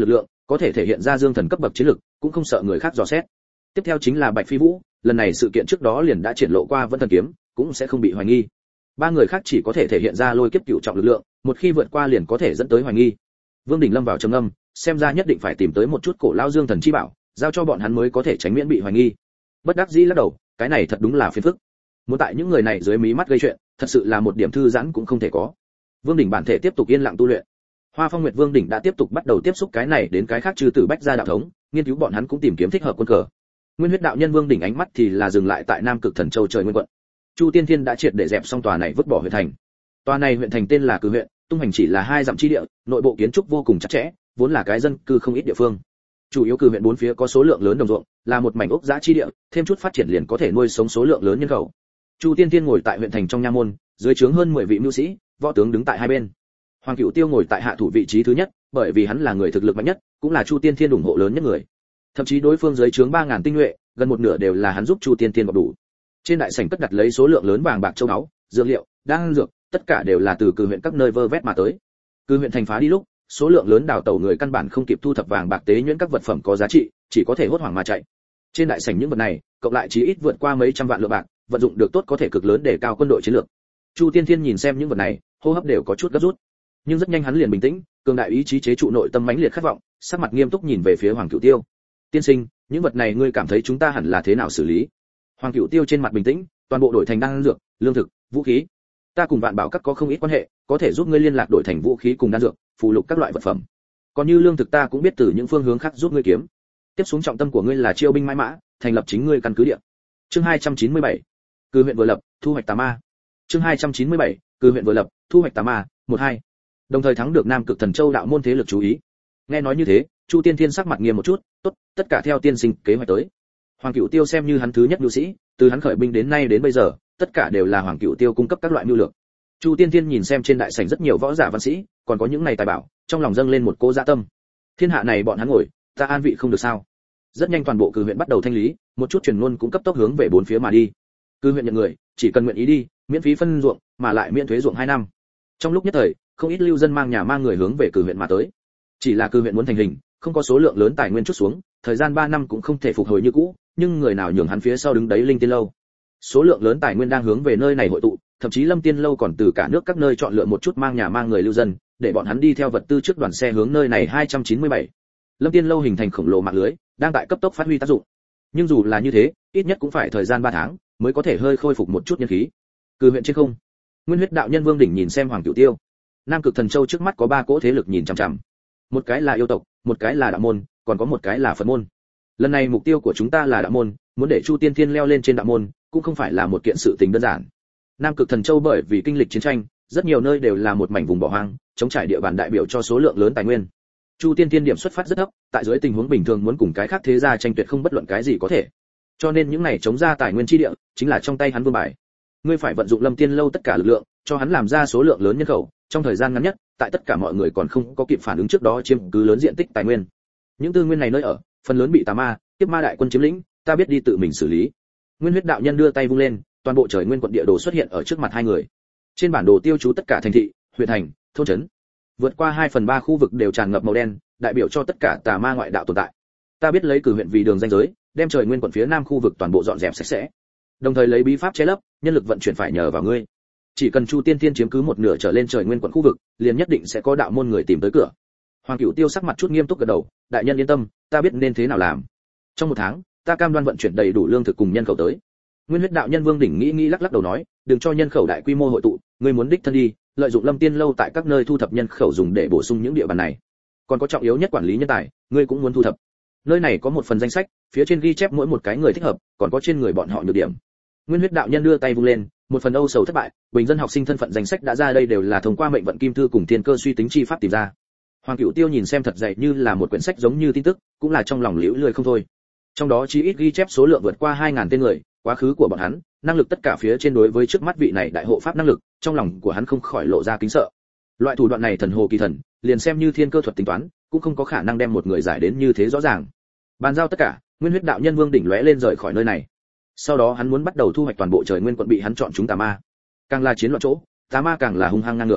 có thể thể hiện ra dương thần cấp bậc chiến lực, cũng không sợ người khác dò xét. Tiếp theo chính là Bạch Phi Vũ, lần này sự kiện trước đó liền đã triển lộ qua Vân Thần kiếm, cũng sẽ không bị hoài nghi. Ba người khác chỉ có thể thể hiện ra lôi kiếp cửu trọng lực lượng, một khi vượt qua liền có thể dẫn tới hoài nghi. Vương Đình lâm vào trầm ngâm, xem ra nhất định phải tìm tới một chút cổ lao dương thần chi bảo, giao cho bọn hắn mới có thể tránh miễn bị hoài nghi. Bất đắc dĩ lắc đầu, cái này thật đúng là phiền phức. Muốn tại những người này dưới mí mắt gây chuyện, thật sự là một điểm thư giãn cũng không thể có. Vương Đình bản thể tiếp tục yên lặng tu luyện. Hoa Phong Nguyệt Vương Đỉnh đã tiếp tục bắt đầu tiếp xúc cái này đến cái khác trừ tử bách gia đạo thống, nghiên cứu bọn hắn cũng tìm kiếm thích hợp quân cờ. Nguyên Huyết đạo nhân Vương Đỉnh ánh mắt thì là dừng lại tại Nam Cực Thần Châu trời nguyên quận. Chu Tiên Thiên đã triệt để dẹp xong tòa này vứt bỏ huyện thành. Tòa này huyện thành tên là Cử huyện, tung hành chỉ là 2 dặm chi địa, nội bộ kiến trúc vô cùng chặt chẽ, vốn là cái dân cư không ít địa phương. Chủ yếu Cử huyện bốn phía có số lượng lớn đồng ruộng, là một mảnh ốc dã chi địa, thêm chút phát triển liền có thể nuôi sống số lượng lớn nhân khẩu. Chu Tiên Thiên ngồi tại huyện thành trong nha môn, dưới trướng hơn 10 vị mưu sĩ, võ tướng đứng tại hai bên. Hoàng Cửu Tiêu ngồi tại hạ thủ vị trí thứ nhất, bởi vì hắn là người thực lực mạnh nhất, cũng là Chu Tiên Thiên ủng hộ lớn nhất người. Thậm chí đối phương dưới trướng 3000 tinh nhuệ, gần một nửa đều là hắn giúp Chu Tiên Thiên gọp đủ. Trên đại sảnh cất đặt lấy số lượng lớn vàng bạc châu báu, dược liệu, đan dược, tất cả đều là từ Cử huyện các nơi vơ vét mà tới. Cử huyện thành phá đi lúc, số lượng lớn đào tẩu người căn bản không kịp thu thập vàng bạc tế nhuyễn các vật phẩm có giá trị, chỉ có thể hốt hoảng mà chạy. Trên đại sảnh những vật này, cộng lại chí ít vượt qua mấy trăm vạn lượng bạc, vận dụng được tốt có thể cực lớn để cao quân đội chiến lược. Chu Tiên Thiên nhìn xem những vật này, hô hấp đều có chút gấp rút. Nhưng rất nhanh hắn liền bình tĩnh, cường đại ý chí chế trụ nội tâm mãnh liệt khát vọng, sắc mặt nghiêm túc nhìn về phía Hoàng Cửu Tiêu. "Tiên sinh, những vật này ngươi cảm thấy chúng ta hẳn là thế nào xử lý?" Hoàng Cửu Tiêu trên mặt bình tĩnh, "Toàn bộ đổi thành đan dược, lương thực, vũ khí. Ta cùng Vạn Bảo các có không ít quan hệ, có thể giúp ngươi liên lạc đổi thành vũ khí cùng đan dược, phụ lục các loại vật phẩm. Còn như lương thực ta cũng biết từ những phương hướng khác giúp ngươi kiếm. Tiếp xuống trọng tâm của ngươi là chiêu binh mãi mã, thành lập chính ngươi căn cứ địa." Chương 297. Cử huyện vừa lập, thu hoạch tà ma. Chương 297. Cử huyện vừa lập, thu hoạch tà ma. 1-2. Đồng thời thắng được Nam Cực Thần Châu đạo môn thế lực chú ý. Nghe nói như thế, Chu Tiên Thiên sắc mặt nghiêm một chút, "Tốt, tất cả theo tiên sinh kế hoạch tới." Hoàng Cửu Tiêu xem như hắn thứ nhất nhu sĩ, từ hắn khởi binh đến nay đến bây giờ, tất cả đều là Hoàng Cửu Tiêu cung cấp các loại mưu lược. Chu Tiên Thiên nhìn xem trên đại sảnh rất nhiều võ giả văn sĩ, còn có những này tài bảo, trong lòng dâng lên một cỗ dạ tâm. Thiên hạ này bọn hắn ngồi, ta an vị không được sao? Rất nhanh toàn bộ Cử huyện bắt đầu thanh lý, một chút truyền ngôn cũng cấp tốc hướng về bốn phía mà đi. Cử huyện nhận người, chỉ cần nguyện ý đi, miễn phí phân ruộng, mà lại miễn thuế ruộng 2 năm. Trong lúc nhất thời, không ít lưu dân mang nhà mang người hướng về Cử huyện mà tới. Chỉ là Cử huyện muốn thành hình, không có số lượng lớn tài nguyên chút xuống, thời gian 3 năm cũng không thể phục hồi như cũ, nhưng người nào nhường hắn phía sau đứng đấy Linh Tiên lâu. Số lượng lớn tài nguyên đang hướng về nơi này hội tụ, thậm chí Lâm Tiên lâu còn từ cả nước các nơi chọn lựa một chút mang nhà mang người lưu dân, để bọn hắn đi theo vật tư trước đoàn xe hướng nơi này 297. Lâm Tiên lâu hình thành khổng lồ mạng lưới, đang tại cấp tốc phát huy tác dụng. Nhưng dù là như thế, ít nhất cũng phải thời gian 3 tháng mới có thể hơi khôi phục một chút nhân khí. Cử huyện trên không, Nguyên Huyết đạo nhân Vương Đỉnh nhìn xem Hoàng Cửu Tiêu. Nam Cực Thần Châu trước mắt có 3 cỗ thế lực nhìn chằm chằm. Một cái là yêu tộc, một cái là đạo môn, còn có một cái là Phật môn. Lần này mục tiêu của chúng ta là đạo môn, muốn để Chu Tiên Thiên leo lên trên đạo môn, cũng không phải là một kiện sự tình đơn giản. Nam Cực Thần Châu bởi vì kinh lịch chiến tranh, rất nhiều nơi đều là một mảnh vùng bỏ hoang, chống trải địa bàn đại biểu cho số lượng lớn tài nguyên. Chu Tiên Thiên điểm xuất phát rất thấp, tại dưới tình huống bình thường muốn cùng cái khác thế gia tranh tuyệt không bất luận cái gì có thể. Cho nên những này chống ra tài nguyên chi địa, chính là trong tay hắn vương bài. Ngươi phải vận dụng Lâm Tiên lâu tất cả lực lượng, cho hắn làm ra số lượng lớn nhân khẩu, trong thời gian ngắn nhất, tại tất cả mọi người còn không có kịp phản ứng trước đó chiếm cứ lớn diện tích tài nguyên. Những tư nguyên này nơi ở, phần lớn bị tà ma, tiếp ma đại quân chiếm lĩnh, ta biết đi tự mình xử lý. Nguyên Huyết đạo nhân đưa tay vung lên, toàn bộ trời nguyên quận địa đồ xuất hiện ở trước mặt hai người. Trên bản đồ tiêu chú tất cả thành thị, huyện thành, thôn trấn. Vượt qua 2/3 khu vực đều tràn ngập màu đen, đại biểu cho tất cả tà ma ngoại đạo tồn tại. Ta biết lấy Cử huyện vì đường ranh giới, đem trời nguyên quận phía nam khu vực toàn bộ dọn dẹp sạch sẽ. Đồng thời lấy bí pháp che lấp, nhân lực vận chuyển phải nhờ vào ngươi. Chỉ cần Chu Tiên Thiên chiếm cứ một nửa trở lên trời nguyên quận khu vực, liền nhất định sẽ có đạo môn người tìm tới cửa. Hoàng Cửu Tiêu sắc mặt chút nghiêm túc gật đầu, đại nhân yên tâm, ta biết nên thế nào làm. Trong 1 tháng, ta cam đoan vận chuyển đầy đủ lương thực cùng nhân khẩu tới. Nguyên Huyết đạo nhân Vương Đỉnh nghĩ lắc đầu nói, đừng cho nhân khẩu đại quy mô hội tụ, ngươi muốn đích thân đi, lợi dụng Lâm Tiên lâu tại các nơi thu thập nhân khẩu dùng để bổ sung những địa bàn này. Còn có trọng yếu nhất quản lý nhân tài, ngươi cũng muốn thu thập. Nơi này có một phần danh sách, phía trên ghi chép mỗi một cái người thích hợp, còn có trên người bọn họ nhược điểm. Nguyên Huyết đạo nhân đưa tay vung lên, một phần âu sầu thất bại, bình dân học sinh thân phận danh sách đã ra, đây đều là thông qua mệnh vận kim thư cùng thiên cơ suy tính chi pháp tìm ra. Hoàng Cửu Tiêu nhìn xem thật dày như là một quyển sách giống như tin tức, cũng là trong lòng liễu lười không thôi. Trong đó chí ít ghi chép số lượng vượt qua 2000 tên người, quá khứ của bọn hắn, năng lực tất cả phía trên đối với trước mắt vị này đại hộ pháp năng lực, trong lòng của hắn không khỏi lộ ra kính sợ. Loại thủ đoạn này thần hồ kỳ thần, liền xem như thiên cơ thuật tính toán, cũng không có khả năng đem một người giải đến như thế rõ ràng. Bàn giao tất cả, Nguyên Huyết đạo nhân Vương Đỉnh lóe lên rời khỏi nơi này. Sau đó hắn muốn bắt đầu thu hoạch toàn bộ trời nguyên quận bị hắn chọn chúng tà ma. Càng là chiến loạn chỗ, tà ma càng là hung hăng ngang ngược.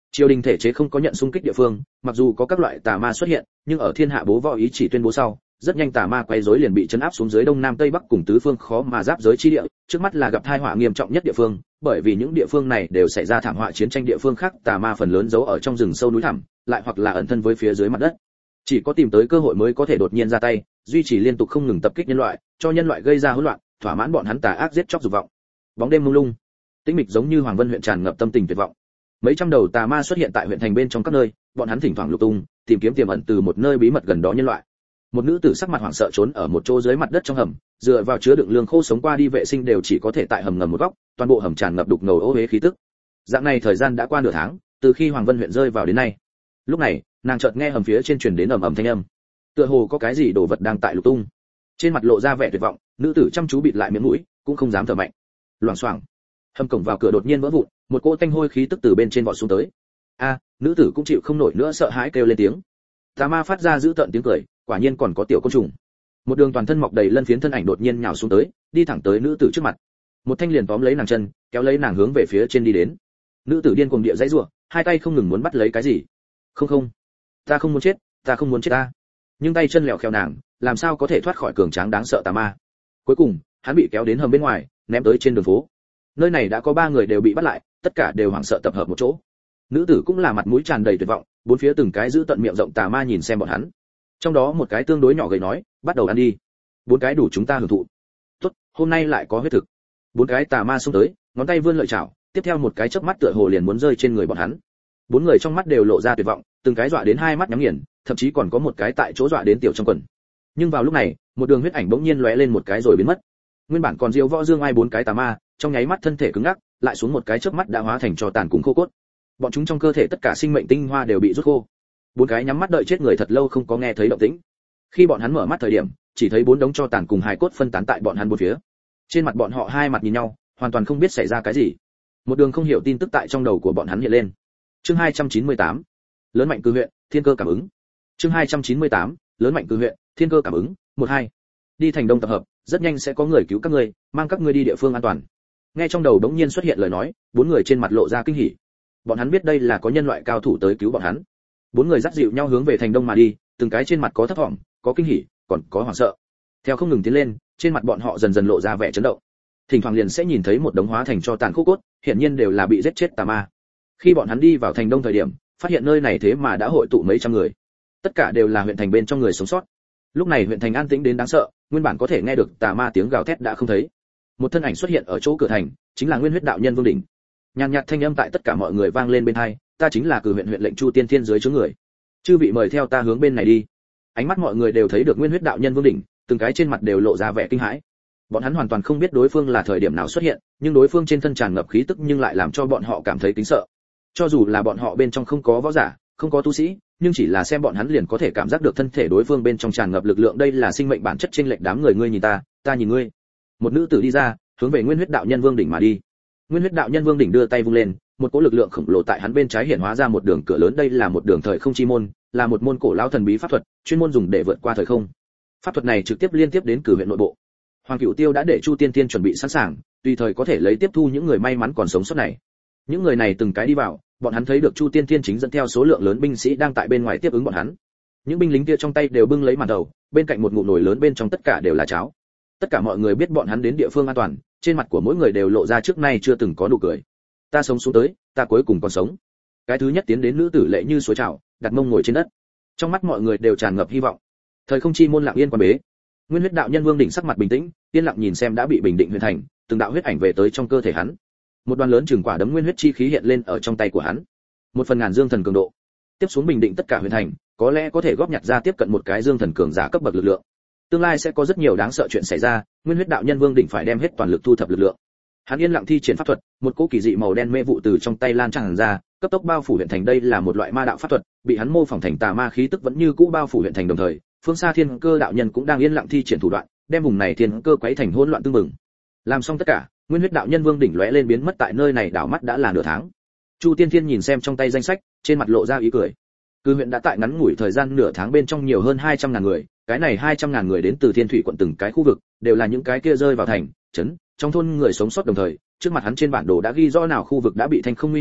Triều đình thể chế không có nhận xung kích địa phương, mặc dù có các loại tà ma xuất hiện, nhưng ở thiên hạ bố võ ý chỉ tuyên bố sau, rất nhanh tà ma quấy rối liền bị trấn áp xuống dưới đông nam tây bắc cùng tứ phương khó mà giáp giới chi địa, trước mắt là gặp tai họa nghiêm trọng nhất địa phương, bởi vì những địa phương này đều xảy ra thảm họa chiến tranh địa phương khác, tà ma phần lớn giấu ở trong rừng sâu núi thẳm, lại hoặc là ẩn thân với phía dưới mặt đất. Chỉ có tìm tới cơ hội mới có thể đột nhiên ra tay, duy trì liên tục không ngừng tập kích nhân loại, cho nhân loại gây ra hỗn loạn, thỏa mãn bọn hắn tà ác giết chóc dục vọng. Bóng đêm mông lung, tĩnh mịch giống như Hoàng Vân huyện tràn ngập tâm tình tuyệt vọng. Mấy trăm đầu tà ma xuất hiện tại huyện thành bên trong các nơi, bọn hắn thỉnh thoảng lục tung, tìm kiếm tiềm ẩn từ một nơi bí mật gần đó nhân loại. Một nữ tử sắc mặt hoảng sợ trốn ở một chỗ dưới mặt đất trong hầm, dựa vào chứa đựng lương khô sống qua đi vệ sinh đều chỉ có thể tại hầm ngầm một góc, toàn bộ hầm tràn ngập đục ngầu ô uế khí tức. Dạng này thời gian đã qua nửa tháng, từ khi Hoàng Vân huyện rơi vào đến nay. Lúc này, nàng chợt nghe hầm phía trên truyền đến ầm ầm thanh âm. Tựa hồ có cái gì đồ vật đang tại lục tung. Trên mặt lộ ra vẻ tuyệt vọng, nữ tử chăm chú bịt lại miệng mũi, cũng không dám thở mạnh. Loảng xoảng, hầm cổng vào cửa đột nhiên vỡ vụn, một cỗ tanh hôi khí tức từ bên trên vọt xuống tới. A, nữ tử cũng chịu không nổi nữa sợ hãi kêu lên tiếng. Tà ma phát ra dữ tợn tiếng cười, quả nhiên còn có tiểu côn trùng. Một đường toàn thân mọc đầy lân phiến thân ảnh đột nhiên nhào xuống tới, đi thẳng tới nữ tử trước mặt. Một thanh liền tóm lấy nàng chân, kéo lấy nàng hướng về phía trên đi đến. Nữ tử điên cuồng địa giãy giụa, hai tay không ngừng muốn bắt lấy cái gì. Không không, ta không muốn chết, ta không muốn chết ta. Nhưng tay chân lẹo khèo nàng, làm sao có thể thoát khỏi cường tráng đáng sợ tà ma. Cuối cùng, hắn bị kéo đến hầm bên ngoài, ném tới trên đường phố. Nơi này đã có 3 người đều bị bắt lại, tất cả đều hoảng sợ tập hợp một chỗ. Nữ tử cũng là mặt mũi tràn đầy tuyệt vọng, bốn phía từng cái giữ tận miệng rộng tà ma nhìn xem bọn hắn. Trong đó một cái tương đối nhỏ gầy nói, bắt đầu ăn đi. 4 cái đủ chúng ta hưởng thụ. Tốt, hôm nay lại có huyết thực. 4 cái tà ma xông tới, ngón tay vươn lợi chảo, tiếp theo một cái chớp mắt tựa hồ liền muốn rơi trên người bọn hắn. 4 người trong mắt đều lộ ra tuyệt vọng, từng cái dọa đến hai mắt nhắm nghiền, thậm chí còn có một cái tại chỗ dọa đến tiểu trong quần. Nhưng vào lúc này, một đường huyết ảnh bỗng nhiên lóe lên một cái rồi biến mất. Nguyên bản còn diêu võ dương ai 4 cái tà ma, trong nháy mắt thân thể cứng ngắc, lại xuống một cái chớp mắt đã hóa thành tro tàn cùng khô cốt. Bọn chúng trong cơ thể tất cả sinh mệnh tinh hoa đều bị rút khô. 4 cái nhắm mắt đợi chết người thật lâu không có nghe thấy động tĩnh. Khi bọn hắn mở mắt thời điểm, chỉ thấy 4 đống tro tàn cùng hài cốt phân tán tại bọn hắn bốn phía. Trên mặt bọn họ hai mặt nhìn nhau, hoàn toàn không biết xảy ra cái gì. Một đường không hiểu tin tức tại trong đầu của bọn hắn hiện lên. Chương 298. Lớn mạnh cử huyện, thiên cơ cảm ứng. Chương 298. Lớn mạnh cử huyện, thiên cơ cảm ứng. 1-2. Đi thành đông tập hợp, rất nhanh sẽ có người cứu các ngươi, mang các ngươi đi địa phương an toàn. Nghe trong đầu đống nhiên xuất hiện lời nói, 4 người trên mặt lộ ra kinh hỉ. Bọn hắn biết đây là có nhân loại cao thủ tới cứu bọn hắn. 4 người dắt dịu nhau hướng về thành đông mà đi, từng cái trên mặt có thất vọng, có kinh hỉ, còn có hoảng sợ. Theo không ngừng tiến lên, trên mặt bọn họ dần dần lộ ra vẻ chấn động. Thỉnh thoảng liền sẽ nhìn thấy một đống hóa thành cho tàn khô cốt, hiển nhiên đều là bị giết chết tà ma. Khi bọn hắn đi vào thành đông thời điểm, phát hiện nơi này thế mà đã hội tụ mấy trăm người. Tất cả đều là huyện thành bên trong người sống sót. Lúc này huyện thành an tĩnh đến đáng sợ, nguyên bản có thể nghe được tà ma tiếng gào thét đã không thấy. Một thân ảnh xuất hiện ở chỗ cửa thành, chính là Nguyên Huyết đạo nhân Vương Đỉnh. Nhàn nhạt thanh âm tại tất cả mọi người vang lên bên tai, ta chính là cử huyện huyện lệnh Chu Tiên Thiên dưới chướng người. Chư vị mời theo ta hướng bên này đi. Ánh mắt mọi người đều thấy được Nguyên Huyết đạo nhân Vương Đỉnh, từng cái trên mặt đều lộ ra vẻ kinh hãi. Bọn hắn hoàn toàn không biết đối phương là thời điểm nào xuất hiện, nhưng đối phương trên thân tràn ngập khí tức nhưng lại làm cho bọn họ cảm thấy kính sợ. Cho dù là bọn họ bên trong không có võ giả, không có tu sĩ, nhưng chỉ là xem bọn hắn liền có thể cảm giác được thân thể đối phương bên trong tràn ngập lực lượng, đây là sinh mệnh bản chất chênh lệch đám người, ngươi nhìn ta, ta nhìn ngươi. Một nữ tử đi ra, hướng về Nguyên Huyết đạo nhân Vương Đỉnh mà đi. Nguyên Huyết đạo nhân Vương Đỉnh đưa tay vung lên, một cỗ lực lượng khổng lồ tại hắn bên trái hiện hóa ra một đường cửa lớn, đây là một đường thời không chi môn, là một môn cổ lão thần bí pháp thuật, chuyên môn dùng để vượt qua thời không. Pháp thuật này trực tiếp liên tiếp đến cử huyện nội bộ. Hoàng Cửu Tiêu đã để Chu Tiên Tiên chuẩn bị sẵn sàng, tùy thời có thể lấy tiếp thu những người may mắn còn sống sót này. Những người này từng cái đi vào, bọn hắn thấy được Chu Tiên Tiên chính dẫn theo số lượng lớn binh sĩ đang tại bên ngoài tiếp ứng bọn hắn. Những binh lính kia trong tay đều bưng lấy màn đầu, bên cạnh một ngụm nồi lớn bên trong tất cả đều là cháo. Tất cả mọi người biết bọn hắn đến địa phương an toàn, trên mặt của mỗi người đều lộ ra trước nay chưa từng có nụ cười. Ta sống xuống tới, ta cuối cùng còn sống. Cái thứ nhất tiến đến nữ tử lệ như suối trào, đặt mông ngồi trên đất. Trong mắt mọi người đều tràn ngập hy vọng. Thời không chi môn lặng yên quan bế. Nguyên Huyết đạo nhân Vương Đỉnh sắc mặt bình tĩnh, yên lặng nhìn xem đã bị bình định huyền thành, từng đạo huyết ảnh về tới trong cơ thể hắn. Một đoàn lớn chừng quả đấm nguyên huyết chi khí hiện lên ở trong tay của hắn. Một phần ngàn dương thần cường độ. Tiếp xuống bình định tất cả huyền thành, có lẽ có thể góp nhặt ra tiếp cận một cái dương thần cường giả cấp bậc lực lượng. Tương lai sẽ có rất nhiều đáng sợ chuyện xảy ra, Nguyên Huyết đạo nhân Vương Đỉnh phải đem hết toàn lực thu thập lực lượng. Hắn yên lặng thi triển pháp thuật, một cỗ kỳ dị màu đen mê vụ từ trong tay lan tràn ra, cấp tốc bao phủ huyện thành, đây là một loại ma đạo pháp thuật, bị hắn mô phỏng thành tà ma khí tức vẫn như cũ bao phủ huyện thành, đồng thời, phương xa Thiên Cơ đạo nhân cũng đang yên lặng thi triển thủ đoạn, đem vùng này thiên cơ quấy thành hỗn loạn tương mừng. Làm xong tất cả, Nguyên Huyết đạo nhân Vương Đỉnh lóe lên biến mất tại nơi này, đảo mắt đã là nửa tháng. Chu Tiên Thiên nhìn xem trong tay danh sách, trên mặt lộ ra ý cười. Cư huyện đã tại ngắn ngủi thời gian nửa tháng bên trong nhiều hơn 200.000 người, cái này 200.000 người đến từ Thiên Thủy quận từng cái khu vực, đều là những cái kia rơi vào thành, trấn, trong thôn người sống sót, đồng thời, trước mặt hắn trên bản đồ đã ghi rõ nào khu vực đã bị thành không nguy hiểm,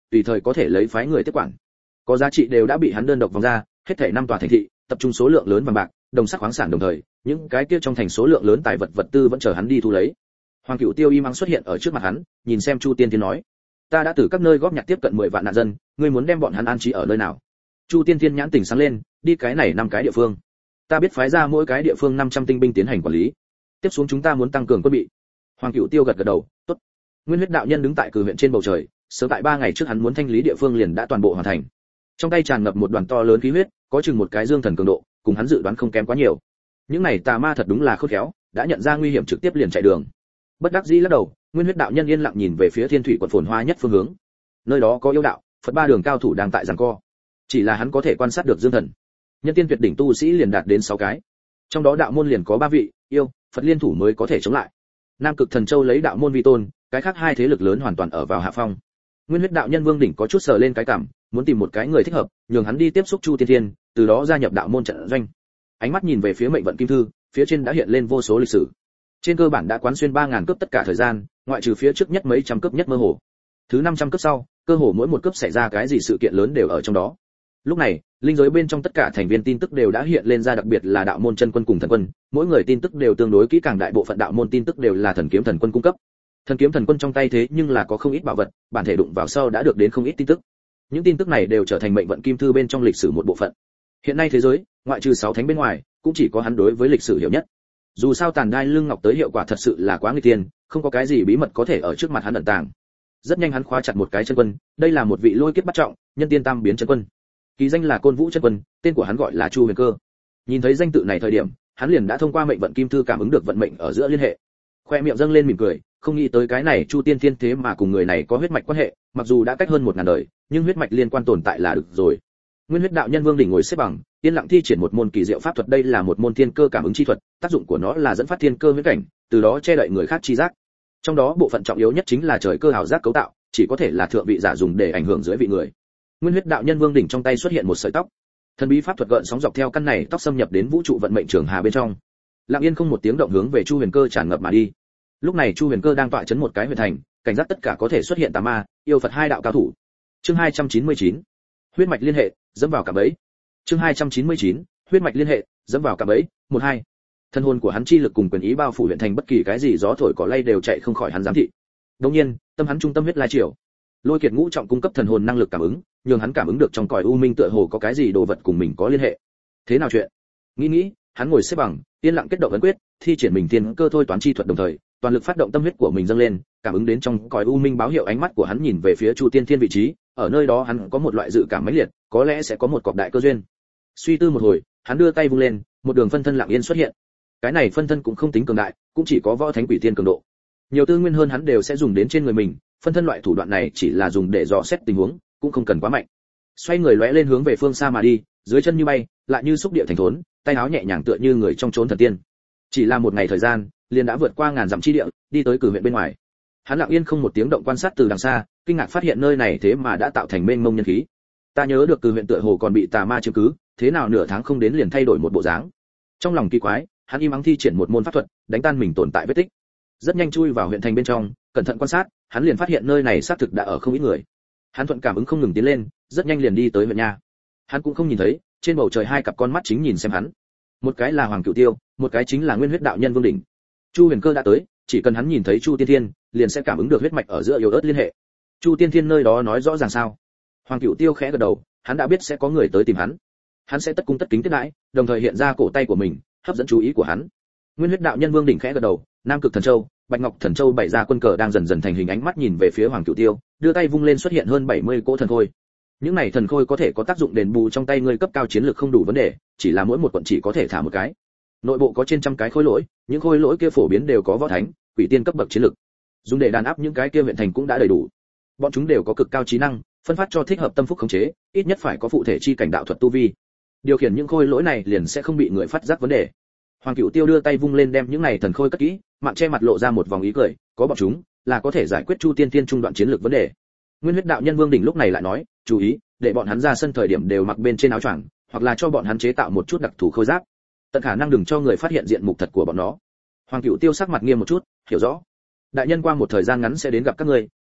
tùy thời có thể lấy phái người tiếp quản. Có giá trị đều đã bị hắn đơn độc vòng ra, hết thảy 5 tòa thành thị, tập trung số lượng lớn vàng bạc, đồng sắc khoáng sản đồng thời, những cái kia trong thành số lượng lớn tài vật vật tư vẫn chờ hắn đi thu lấy. Hoàng Cửu Tiêu im ắng xuất hiện ở trước mặt hắn, nhìn xem Chu Tiên Thiên nói: "Ta đã từ các nơi góp nhặt tiếp cận 10 vạn nạn dân, ngươi muốn đem bọn hắn an trí ở nơi nào?" Chu Tiên Thiên nhãn tỉnh sáng lên, đi cái này 5 cái địa phương. Ta biết phái ra mỗi cái địa phương 500 tinh binh tiến hành quản lý. Tiếp xuống chúng ta muốn tăng cường quân bị. Hoàng Cửu Tiêu gật gật đầu, tốt. Nguyên Huyết đạo nhân đứng tại cử huyện trên bầu trời, sớm tại 3 ngày trước hắn muốn thanh lý địa phương liền đã toàn bộ hoàn thành. Trong tay tràn ngập một đoàn to lớn khí huyết, có chừng một cái dương thần cường độ, cùng hắn dự đoán không kém quá nhiều. Những này tà ma thật đúng là khôn khéo, đã nhận ra nguy hiểm trực tiếp liền chạy đường. Bất đắc dĩ lắc đầu, Nguyên Huyết đạo nhân yên lặng nhìn về phía Thiên Thủy quận phồn hoa nhất phương hướng. Nơi đó có yêu đạo, Phật ba đường cao thủ đang tại giằng co. Chỉ là hắn có thể quan sát được dương thần. Nhân tiên tuyệt đỉnh tu sĩ liền đạt đến 6 cái. Trong đó đạo môn liền có 3 vị, yêu, Phật liên thủ mới có thể chống lại. Nam Cực Thần Châu lấy đạo môn vi tôn, cái khác 2 thế lực lớn hoàn toàn ở vào hạ phong. Nguyên Huyết đạo nhân Vương đỉnh có chút sờ lên cái cảm, muốn tìm một cái người thích hợp, nhường hắn đi tiếp xúc Chu Tiên Thiên, từ đó gia nhập đạo môn trận doanh. Ánh mắt nhìn về phía mệnh vận kim thư, phía trên đã hiện lên vô số lịch sử. Trên cơ bản đã quán xuyên 3000 cướp tất cả thời gian, ngoại trừ phía trước nhất mấy trăm cướp nhất mơ hồ. Thứ 500 cướp sau, cơ hồ mỗi một cướp xảy ra cái gì sự kiện lớn đều ở trong đó. Lúc này, linh giới bên trong tất cả thành viên tin tức đều đã hiện lên ra, đặc biệt là đạo môn chân quân cùng thần quân, mỗi người tin tức đều tương đối kỹ càng, đại bộ phận đạo môn tin tức đều là thần kiếm thần quân cung cấp. Thần kiếm thần quân trong tay thế nhưng là có không ít bảo vật, bản thể đụng vào sau đã được đến không ít tin tức. Những tin tức này đều trở thành mệnh vận kim thư bên trong lịch sử một bộ phận. Hiện nay thế giới, ngoại trừ 6 thánh bên ngoài, cũng chỉ có hắn đối với lịch sử hiểu nhất. Dù sao tàn đai lưng ngọc tới hiệu quả thật sự là quá nguy tiên, không có cái gì bí mật có thể ở trước mặt hắn ẩn tàng. Rất nhanh hắn khóa chặt một cái chân quân, đây là một vị lôi kiếp bắt trọng, nhân tiên tam biến chân quân. Kỳ danh là Côn Vũ chân quân, tên của hắn gọi là Chu Huyền Cơ. Nhìn thấy danh tự này thời điểm, hắn liền đã thông qua mệnh vận kim thư cảm ứng được vận mệnh ở giữa liên hệ. Khoe miệng dâng lên mỉm cười, không nghĩ tới cái này Chu Tiên Thiên thế mà cùng người này có huyết mạch quan hệ, mặc dù đã cách hơn 1000 đời, nhưng huyết mạch liên quan tồn tại là được rồi. Nguyên Huyết đạo nhân Vương đỉnh ngồi xếp bằng, yên lặng thi triển một môn kỳ diệu pháp thuật, đây là một môn thiên cơ cảm ứng chi thuật, tác dụng của nó là dẫn phát thiên cơ huyễn cảnh, từ đó che đậy người khác chi giác. Trong đó bộ phận trọng yếu nhất chính là trời cơ hào giác cấu tạo, chỉ có thể là thượng vị giả dùng để ảnh hưởng dưới vị người. Nguyên Huyết đạo nhân Vương đỉnh trong tay xuất hiện một sợi tóc. Thần bí pháp thuật gợn sóng dọc theo căn này tóc xâm nhập đến vũ trụ vận mệnh trường hà bên trong. Lặng yên không một tiếng động hướng về Chu Huyền Cơ tràn ngập mà đi. Lúc này Chu Huyền Cơ đang tọa chấn một cái huyền thành, cảnh giác tất cả có thể xuất hiện tà ma, yêu Phật 2 đạo cao thủ. Chương 299. Huyết mạch liên hệ, dẫm vào cả bẫy. Chương 299. Huyết mạch liên hệ, dẫm vào cả bẫy. 12. Thân hồn của hắn chi lực cùng quyền ý bao phủ huyện thành, bất kỳ cái gì gió thổi cỏ lay đều chạy không khỏi hắn giám thị. Đương nhiên, tâm hắn trung tâm huyết lai triều. Lôi kiệt ngũ trọng cung cấp thần hồn năng lực cảm ứng, nhường hắn cảm ứng được trong cõi u minh tựa hồ có cái gì đồ vật cùng mình có liên hệ. Thế nào chuyện? Nghĩ, hắn ngồi xếp bằng, yên lặng kết động ấn quyết, thi triển mình tiên cơ thôi toán chi thuật, đồng thời toàn lực phát động tâm huyết của mình dâng lên, cảm ứng đến trong cõi u minh báo hiệu. Ánh mắt của hắn nhìn về phía Chu Tiên Thiên vị trí, ở nơi đó hắn có một loại dự cảm mãnh liệt, có lẽ sẽ có một cọc đại cơ duyên. Suy tư một hồi, hắn đưa tay vung lên, một đường phân thân lặng yên xuất hiện. Cái này phân thân cũng không tính cường đại, cũng chỉ có võ thánh quỷ tiên cường độ. Nhiều tư nguyên hơn hắn đều sẽ dùng đến trên người mình, phân thân loại thủ đoạn này chỉ là dùng để dò xét tình huống, cũng không cần quá mạnh. Xoay người lóe lên hướng về phương xa mà đi, dưới chân như bay, lại như xúc địa thành thốn, tay áo nhẹ nhàng tựa như người trong chốn thần tiên. Chỉ là một ngày thời gian, liền đã vượt qua ngàn dặm chi địa, đi tới cử huyện bên ngoài. Hắn lặng yên không một tiếng động quan sát từ đằng xa, kinh ngạc phát hiện nơi này thế mà đã tạo thành mênh mông nhân khí. Ta nhớ được cử huyện tựa hồ còn bị tà ma chiếm cứ, thế nào nửa tháng không đến liền thay đổi một bộ dáng. Trong lòng kỳ quái, hắn im ắng thi triển một môn pháp thuật, đánh tan mình tồn tại vết tích. Rất nhanh chui vào huyện thành bên trong, cẩn thận quan sát, hắn liền phát hiện nơi này xác thực đã ở không ít người. Hắn thuận cảm ứng không ngừng tiến lên, rất nhanh liền đi tới huyện nha. Hắn cũng không nhìn thấy, trên bầu trời 2 cặp con mắt chính nhìn xem hắn. Một cái là Hoàng Cửu Tiêu, một cái chính là Nguyên Huyết đạo nhân Vương đỉnh. Chu Huyền Cơ đã tới, chỉ cần hắn nhìn thấy Chu Tiên Thiên, liền sẽ cảm ứng được huyết mạch ở giữa yếu ớt liên hệ. Chu Tiên Thiên nơi đó nói rõ ràng sao? Hoàng Cửu Tiêu khẽ gật đầu, hắn đã biết sẽ có người tới tìm hắn. Hắn sẽ tất cung tất kính tiếp đãi, đồng thời hiện ra cổ tay của mình, hấp dẫn chú ý của hắn. Nguyên Huyết đạo nhân Vương đỉnh khẽ gật đầu, Nam Cực Thần Châu, Bạch Ngọc Thần Châu bày ra quân cờ đang dần dần thành hình, ánh mắt nhìn về phía Hoàng Cửu Tiêu, đưa tay vung lên xuất hiện hơn 70 cỗ thần khôi. Những này thần khôi có thể có tác dụng đền bù trong tay người cấp cao chiến lược không đủ vấn đề, chỉ là mỗi một quận chỉ có thể thả một cái. Nội bộ có trên trăm cái khôi lỗi, những khôi lỗi kia phổ biến đều có võ thánh, quỷ tiên cấp bậc chiến lược. Dùng để đàn áp những cái kia huyện thành cũng đã đầy đủ. Bọn chúng đều có cực cao trí năng, phân phát cho thích hợp tâm phúc khống chế, ít nhất phải có phụ thể chi cảnh đạo thuật tu vi. Điều khiển những khôi lỗi này liền sẽ không bị người phát giác vấn đề. Hoàng Cửu Tiêu đưa tay vung lên đem những này thần khôi cất kỹ, mạng che mặt lộ ra một vòng ý cười, có bọn chúng là có thể giải quyết Chu Tiên Thiên trung đoạn chiến lược vấn đề. Nguyên Huyết đạo nhân Vương đỉnh lúc này lại nói, chú ý, để bọn hắn ra sân thời điểm đều mặc bên trên áo choàng, hoặc là cho bọn hắn chế tạo một chút đặc thù khôi giáp, tận khả năng đừng cho người phát hiện diện mục thật của bọn nó. Hoàng Cửu Tiêu sắc mặt nghiêm một chút, hiểu rõ. Đại nhân qua một thời gian ngắn sẽ đến gặp các ngươi,